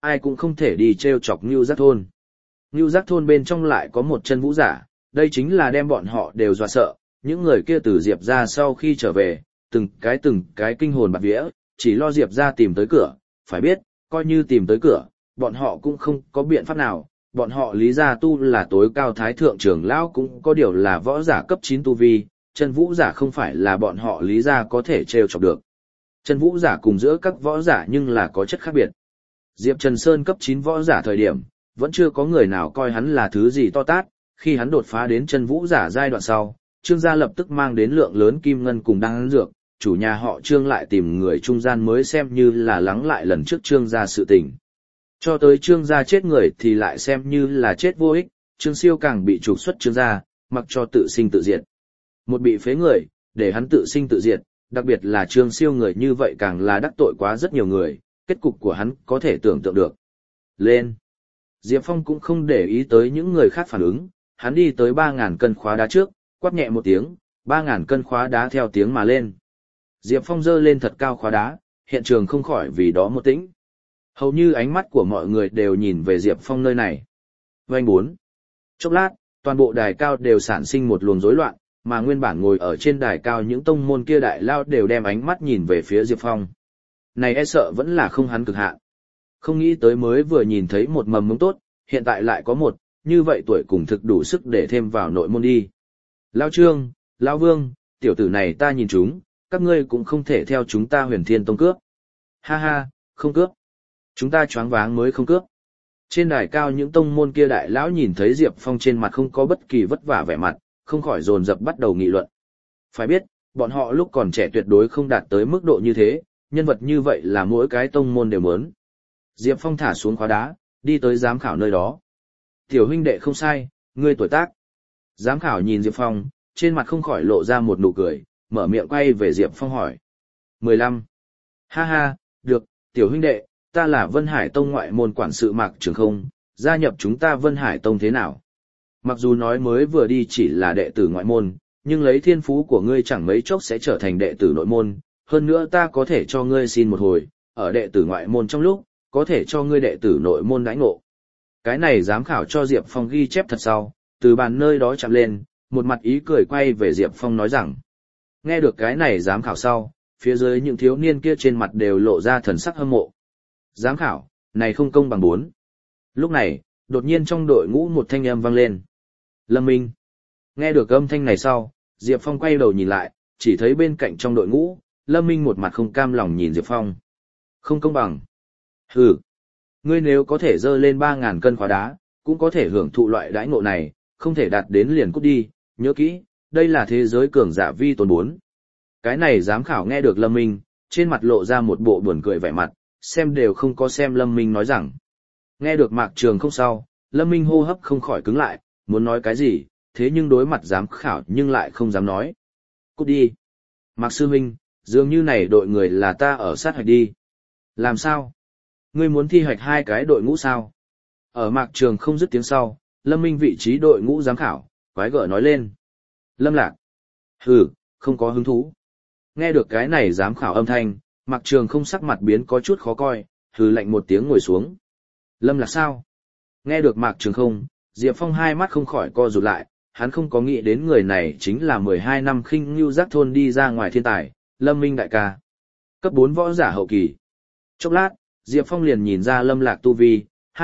ai cũng không thể đi treo chọc Ngưu Giác thôn. Ngưu Giác thôn bên trong lại có một chân vũ giả, đây chính là đem bọn họ đều dọa sợ, những người kia từ Diệp ra sau khi trở về, từng cái kinh hồn bạt vía, chỉ lo Diệp ra tìm tới cửa, phải biết, coi như tìm tới cửa, bọn họ cũng không có biện pháp nào, bọn họ Lý Gia tu là tối cao thái thượng trưởng lão cũng có điều là võ giả cấp 9 tu vi, chân vũ giả không phải là bọn họ Lý Gia có thể trêu chọc được. Chân vũ giả cùng giữa các võ giả nhưng là có chất khác biệt. Diệp Trần Sơn cấp 9 võ giả thời điểm, vẫn chưa có người nào coi hắn là thứ gì to tát, khi hắn đột phá đến chân vũ giả giai đoạn sau, Trương gia lập tức mang đến lượng lớn kim ngân cùng đan dược, chủ nhà họ Trương lại tìm người trung gian mới xem như là lắng lại lần trước Trương gia sự tình. Cho tới Trương gia chết người thì lại xem như là chết vô ích, Trương Siêu càng bị trục xuất Trương gia, mặc cho tự sinh tự diệt. Một bị phế người, để hắn tự sinh tự diệt, đặc biệt là Trương Siêu người như vậy càng là đắc tội quá rất nhiều người, kết cục của hắn có thể tưởng tượng được. Lên! Diệp Phong cũng không để ý tới những người khác phản ứng, hắn đi tới 3.000 cân khóa đá trước, quát nhẹ một tiếng, 3.000 cân khóa đá theo tiếng mà lên. Diệp Phong giơ lên thật cao khóa đá, hiện trường không khỏi vì đó một tĩnh. Hầu như ánh mắt của mọi người đều nhìn về Diệp Phong nơi này. Vành 4. Chốc lát, toàn bộ đài cao đều sản sinh một luồng rối loạn, mà nguyên bản ngồi ở trên đài cao những tông môn kia đại lao đều đem ánh mắt nhìn về phía Diệp Phong. Này e sợ vẫn là không hắn cực hạn. Không nghĩ tới mới vừa nhìn thấy một mầm mống tốt, hiện tại lại có một, như vậy tuổi cùng thực đủ sức để thêm vào nội môn đi. Lao Trương, Lao Vương, tiểu tử này ta nhìn chúng, các ngươi cũng không thể theo chúng ta Huyền Thiên Tông cướp. Ha ha, không cướp. Chúng ta choáng váng mới không cướp. Trên đài cao những tông môn kia đại lão nhìn thấy Diệp Phong trên mặt không có bất kỳ vất vả vẻ mặt, không khỏi dồn dập bắt đầu nghị luận. Phải biết, bọn họ lúc còn trẻ tuyệt đối không đạt tới mức độ như thế, nhân vật như vậy là mỗi cái tông môn đều muốn. Diệp Phong thả xuống khóa đá, đi tới giám khảo nơi đó. Tiểu huynh đệ không sai, ngươi tuổi tác. Giám khảo nhìn Diệp Phong, trên mặt không khỏi lộ ra một nụ cười, mở miệng quay về Diệp Phong hỏi. 15. Ha ha, được, tiểu huynh đệ, ta là Vân Hải Tông ngoại môn quản sự Mạc Trường Không, gia nhập chúng ta Vân Hải Tông thế nào? Mặc dù nói mới vừa đi chỉ là đệ tử ngoại môn, nhưng lấy thiên phú của ngươi chẳng mấy chốc sẽ trở thành đệ tử nội môn, hơn nữa ta có thể cho ngươi xin một hồi, ở đệ tử ngoại môn trong lúc, có thể cho ngươi đệ tử nội môn đãi ngộ. Cái này giám khảo cho Diệp Phong ghi chép thật sau, từ bàn nơi đó chạm lên, một mặt ý cười quay về Diệp Phong nói rằng. Nghe được cái này giám khảo sau, phía dưới những thiếu niên kia trên mặt đều lộ ra thần sắc hâm mộ. Giám khảo, này không công bằng 4. Lúc này, đột nhiên trong đội ngũ một thanh âm vang lên. Lâm Minh. Nghe được âm thanh này sau, Diệp Phong quay đầu nhìn lại, chỉ thấy bên cạnh trong đội ngũ, Lâm Minh một mặt không cam lòng nhìn Diệp Phong. Không công bằng. Hừ. Ngươi nếu có thể dơ lên 3.000 cân khóa đá, cũng có thể hưởng thụ loại đãi ngộ này, không thể đạt đến liền cút đi, nhớ kỹ, đây là thế giới cường giả vi tôn 4. Cái này giám khảo nghe được Lâm Minh, trên mặt lộ ra một bộ buồn cười vẻ mặt, xem đều không có xem Lâm Minh nói rằng. Nghe được Mạc Trường Không sau, Lâm Minh hô hấp không khỏi cứng lại, muốn nói cái gì, thế nhưng đối mặt giám khảo nhưng lại không dám nói. Cút đi. Mạc Sư Minh, dường như này đội người là ta ở sát hạch đi. Làm sao? Ngươi muốn thi hạch hai cái đội ngũ sao? Ở Mạc Trường Không dứt tiếng sau, Lâm Minh vị trí đội ngũ giám khảo, quái gở nói lên. Lâm Lạc. Hừ, không có hứng thú. Nghe được cái này giám khảo âm thanh, Mạc Trường Không sắc mặt biến có chút khó coi, hừ lạnh một tiếng ngồi xuống. Lâm Lạc sao? Nghe được Mạc Trường Không, Diệp Phong hai mắt không khỏi co rụt lại, hắn không có nghĩ đến người này chính là 12 năm khinh Ngưu Giác thôn đi ra ngoài thiên tài, Lâm Minh đại ca. Cấp 4 võ giả hậu kỳ. Chốc lát, Diệp Phong liền nhìn ra Lâm Lạc tu vi,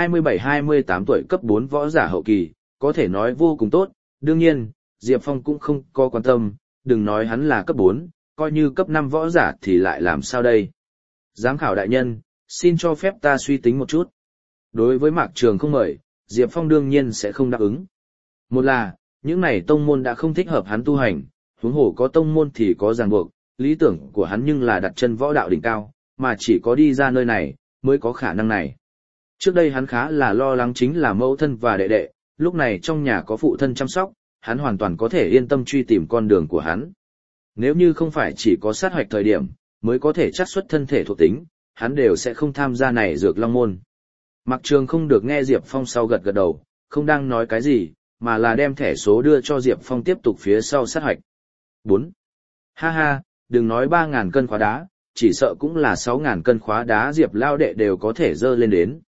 27-28 tuổi cấp 4 võ giả hậu kỳ, có thể nói vô cùng tốt, đương nhiên, Diệp Phong cũng không có quan tâm, đừng nói hắn là cấp 4, coi như cấp 5 võ giả thì lại làm sao đây. Giám khảo đại nhân, xin cho phép ta suy tính một chút. Đối với Mạc Trường Không mời, Diệp Phong đương nhiên sẽ không đáp ứng. Một là, những này tông môn đã không thích hợp hắn tu hành, huống hồ có tông môn thì có ràng buộc, lý tưởng của hắn nhưng là đặt chân võ đạo đỉnh cao, mà chỉ có đi ra nơi này, mới có khả năng này. Trước đây hắn khá là lo lắng chính là mẫu thân và đệ đệ, lúc này trong nhà có phụ thân chăm sóc, hắn hoàn toàn có thể yên tâm truy tìm con đường của hắn. Nếu như không phải chỉ có sát hoạch thời điểm, mới có thể chắc xuất thân thể thuộc tính, hắn đều sẽ không tham gia này dược long môn. Mạc Trường Không được nghe Diệp Phong sau gật gật đầu, không đang nói cái gì, mà là đem thẻ số đưa cho Diệp Phong tiếp tục phía sau sát hoạch. 4. Ha ha, đừng nói 3.000 cân khóa đá, chỉ sợ cũng là 6.000 cân khóa đá Diệp lao đệ đều có thể dơ lên đến.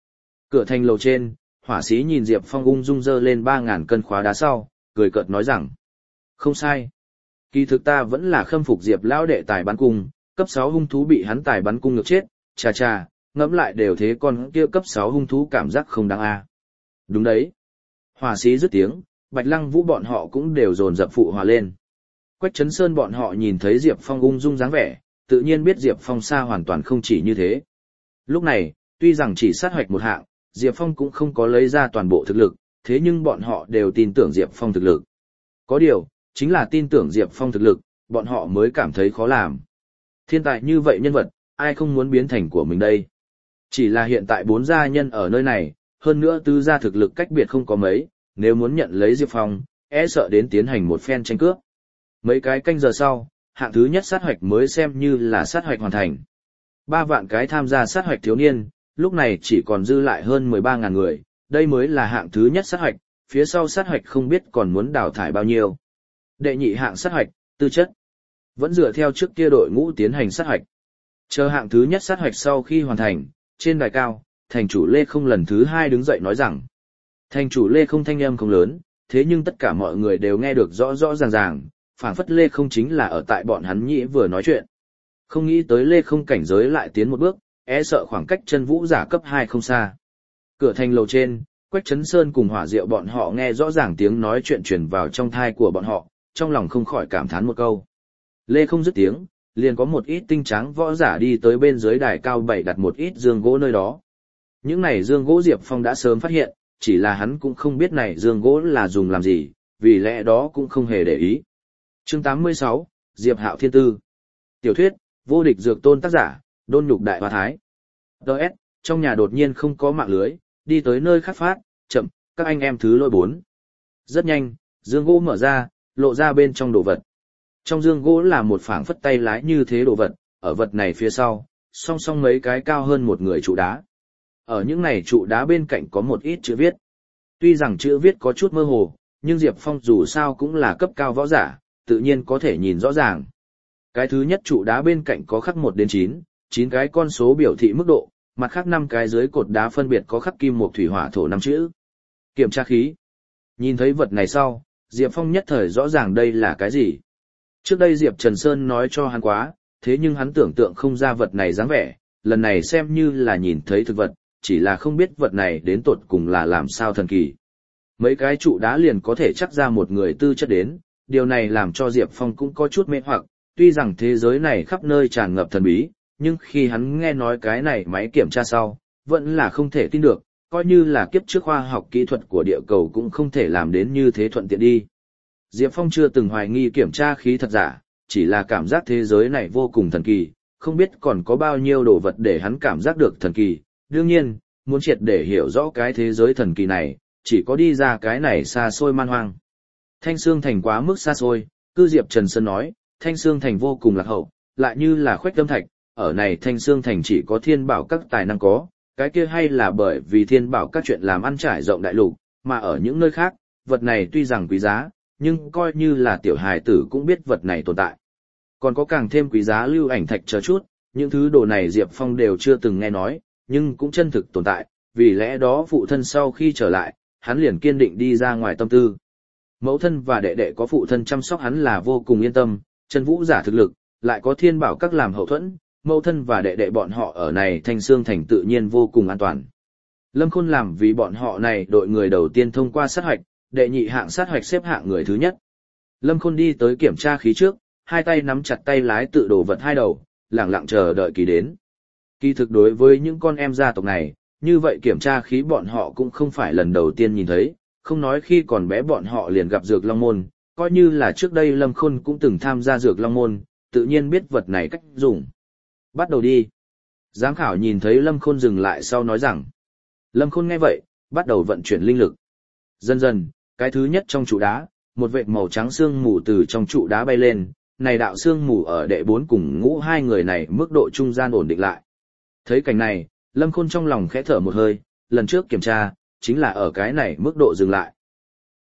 Cửa thành lầu trên, hỏa sĩ nhìn Diệp Phong ung dung dơ lên 3.000 cân khóa đá sau, cười cợt nói rằng. Không sai. Kỳ thực ta vẫn là khâm phục Diệp lão đệ tài bắn cung, cấp 6 hung thú bị hắn tài bắn cung ngược chết, chà chà, ngẫm lại đều thế con kia cấp 6 hung thú cảm giác không đáng a. Đúng đấy. Hỏa sĩ dứt tiếng, Bạch Lăng Vũ bọn họ cũng đều dồn dập phụ hòa lên. Quách Chấn Sơn bọn họ nhìn thấy Diệp Phong ung dung dáng vẻ, tự nhiên biết Diệp Phong xa hoàn toàn không chỉ như thế. Lúc này, tuy rằng chỉ sát hoạch một hạng, Diệp Phong cũng không có lấy ra toàn bộ thực lực, thế nhưng bọn họ đều tin tưởng Diệp Phong thực lực. Có điều, chính là tin tưởng Diệp Phong thực lực, bọn họ mới cảm thấy khó làm. Thiên tài như vậy nhân vật, ai không muốn biến thành của mình đây? Chỉ là hiện tại 4 gia nhân ở nơi này, hơn nữa tứ gia thực lực cách biệt không có mấy, nếu muốn nhận lấy Diệp Phong, e sợ đến tiến hành một phen tranh cướp. Mấy cái canh giờ sau, hạng thứ nhất sát hoạch mới xem như là sát hoạch hoàn thành. 3 vạn cái tham gia sát hoạch thiếu niên, lúc này chỉ còn dư lại hơn 13.000 người, đây mới là hạng thứ nhất sát hoạch, phía sau sát hoạch không biết còn muốn đào thải bao nhiêu. Đệ nhị hạng sát hoạch, tư chất. Vẫn dựa theo trước kia đội ngũ tiến hành sát hoạch. Chờ hạng thứ nhất sát hoạch sau khi hoàn thành, trên đài cao, thành chủ Lê Không lần thứ 2 đứng dậy nói rằng. Thành chủ Lê Không thanh âm không lớn, thế nhưng tất cả mọi người đều nghe được rõ rõ ràng ràng, phảng phất Lê Không chính là ở tại bọn hắn nhĩ vừa nói chuyện. Không nghĩ tới Lê Không cảnh giới lại tiến một bước, e sợ khoảng cách chân vũ giả cấp 2 không xa. Cửa thành lầu trên, Quách Chấn Sơn cùng Hỏa Diệu bọn họ nghe rõ ràng tiếng nói chuyện truyền vào trong thai của bọn họ, trong lòng không khỏi cảm thán một câu. Lê Không dứt tiếng, liền có một ít tinh tráng võ giả đi tới bên dưới đài cao bày đặt một ít giường gỗ nơi đó. Những này giường gỗ Diệp Phong đã sớm phát hiện, chỉ là hắn cũng không biết này giường gỗ là dùng làm gì, vì lẽ đó cũng không hề để ý. Chương 86, Diệp Hạo Thiên Tư. Tiểu thuyết, vô địch dược tôn tác giả, Đôn Nhục Đại Hoa Thái. DS, trong nhà đột nhiên không có mạng lưới, đi tới nơi khác phát, chậm, các anh em thứ lỗi 4. Rất nhanh, giường gỗ mở ra, lộ ra bên trong đồ vật. Trong giường gỗ là một phảng phất tay lái như thế đồ vật, ở vật này phía sau, song song mấy cái cao hơn một người trụ đá. Ở những này trụ đá bên cạnh có một ít chữ viết. Tuy rằng chữ viết có chút mơ hồ, nhưng Diệp Phong dù sao cũng là cấp cao võ giả, tự nhiên có thể nhìn rõ ràng. Cái thứ nhất trụ đá bên cạnh có khắc 1 đến 9, 9 cái con số biểu thị mức độ, mặt khác 5 cái dưới cột đá phân biệt có khắc kim mộc thủy hỏa thổ 5 chữ. Kiểm tra khí. Nhìn thấy vật này sau, Diệp Phong nhất thời rõ ràng đây là cái gì. Trước đây Diệp Trần Sơn nói cho hắn quá, thế nhưng hắn tưởng tượng không ra vật này dáng vẻ, lần này xem như là nhìn thấy thực vật, chỉ là không biết vật này đến tột cùng là làm sao thần kỳ. Mấy cái trụ đá liền có thể chắc ra một người tư chất đến, điều này làm cho Diệp Phong cũng có chút mê hoặc, tuy rằng thế giới này khắp nơi tràn ngập thần bí, nhưng khi hắn nghe nói cái này máy kiểm tra sau, vẫn là không thể tin được, coi như là kiếp trước khoa học kỹ thuật của địa cầu cũng không thể làm đến như thế thuận tiện đi. Diệp Phong chưa từng hoài nghi kiểm tra khí thật giả, chỉ là cảm giác thế giới này vô cùng thần kỳ, không biết còn có bao nhiêu đồ vật để hắn cảm giác được thần kỳ. Đương nhiên, muốn triệt để hiểu rõ cái thế giới thần kỳ này, chỉ có đi ra cái này xa xôi man hoang. Thanh Sương Thành quá mức xa xôi, cư Diệp Trần Sơn nói, Thanh Sương Thành vô cùng lạc hậu, lại như là Khoách Tâm Thạch, ở này Thanh Sương Thành chỉ có thiên bảo các tài năng có, cái kia hay là bởi vì thiên bảo các chuyện làm ăn trải rộng đại lục, mà ở những nơi khác, vật này tuy rằng quý giá, nhưng coi như là tiểu hài tử cũng biết vật này tồn tại. Còn có càng thêm quý giá lưu ảnh thạch chờ chút, những thứ đồ này Diệp Phong đều chưa từng nghe nói, nhưng cũng chân thực tồn tại, vì lẽ đó phụ thân sau khi trở lại, hắn liền kiên định đi ra ngoài tâm tư. Mẫu thân và đệ đệ có phụ thân chăm sóc hắn là vô cùng yên tâm, chân vũ giả thực lực, lại có thiên bảo các làm hậu thuẫn, mẫu thân và đệ đệ bọn họ ở này Thanh Sương Thành tự nhiên vô cùng an toàn. Lâm Khôn làm vì bọn họ này đội người đầu tiên thông qua sát hoạch, đệ nhị hạng sát hoạch xếp hạng người thứ nhất. Lâm Khôn đi tới kiểm tra khí trước, hai tay nắm chặt tay lái tự đổ vật hai đầu, lặng lặng chờ đợi kỳ đến. Kỳ thực đối với những con em gia tộc này, như vậy kiểm tra khí bọn họ cũng không phải lần đầu tiên nhìn thấy, không nói khi còn bé bọn họ liền gặp Dược Long Môn, coi như là trước đây Lâm Khôn cũng từng tham gia Dược Long Môn, tự nhiên biết vật này cách dùng. Bắt đầu đi. Giám khảo nhìn thấy Lâm Khôn dừng lại sau nói rằng. Lâm Khôn nghe vậy, bắt đầu vận chuyển linh lực. Dần dần, cái thứ nhất trong trụ đá, một vệt màu trắng sương mù từ trong trụ đá bay lên, này đạo sương mù ở đệ 4 cùng ngũ hai người này mức độ trung gian ổn định lại. Thấy cảnh này, Lâm Khôn trong lòng khẽ thở một hơi, lần trước kiểm tra, chính là ở cái này mức độ dừng lại.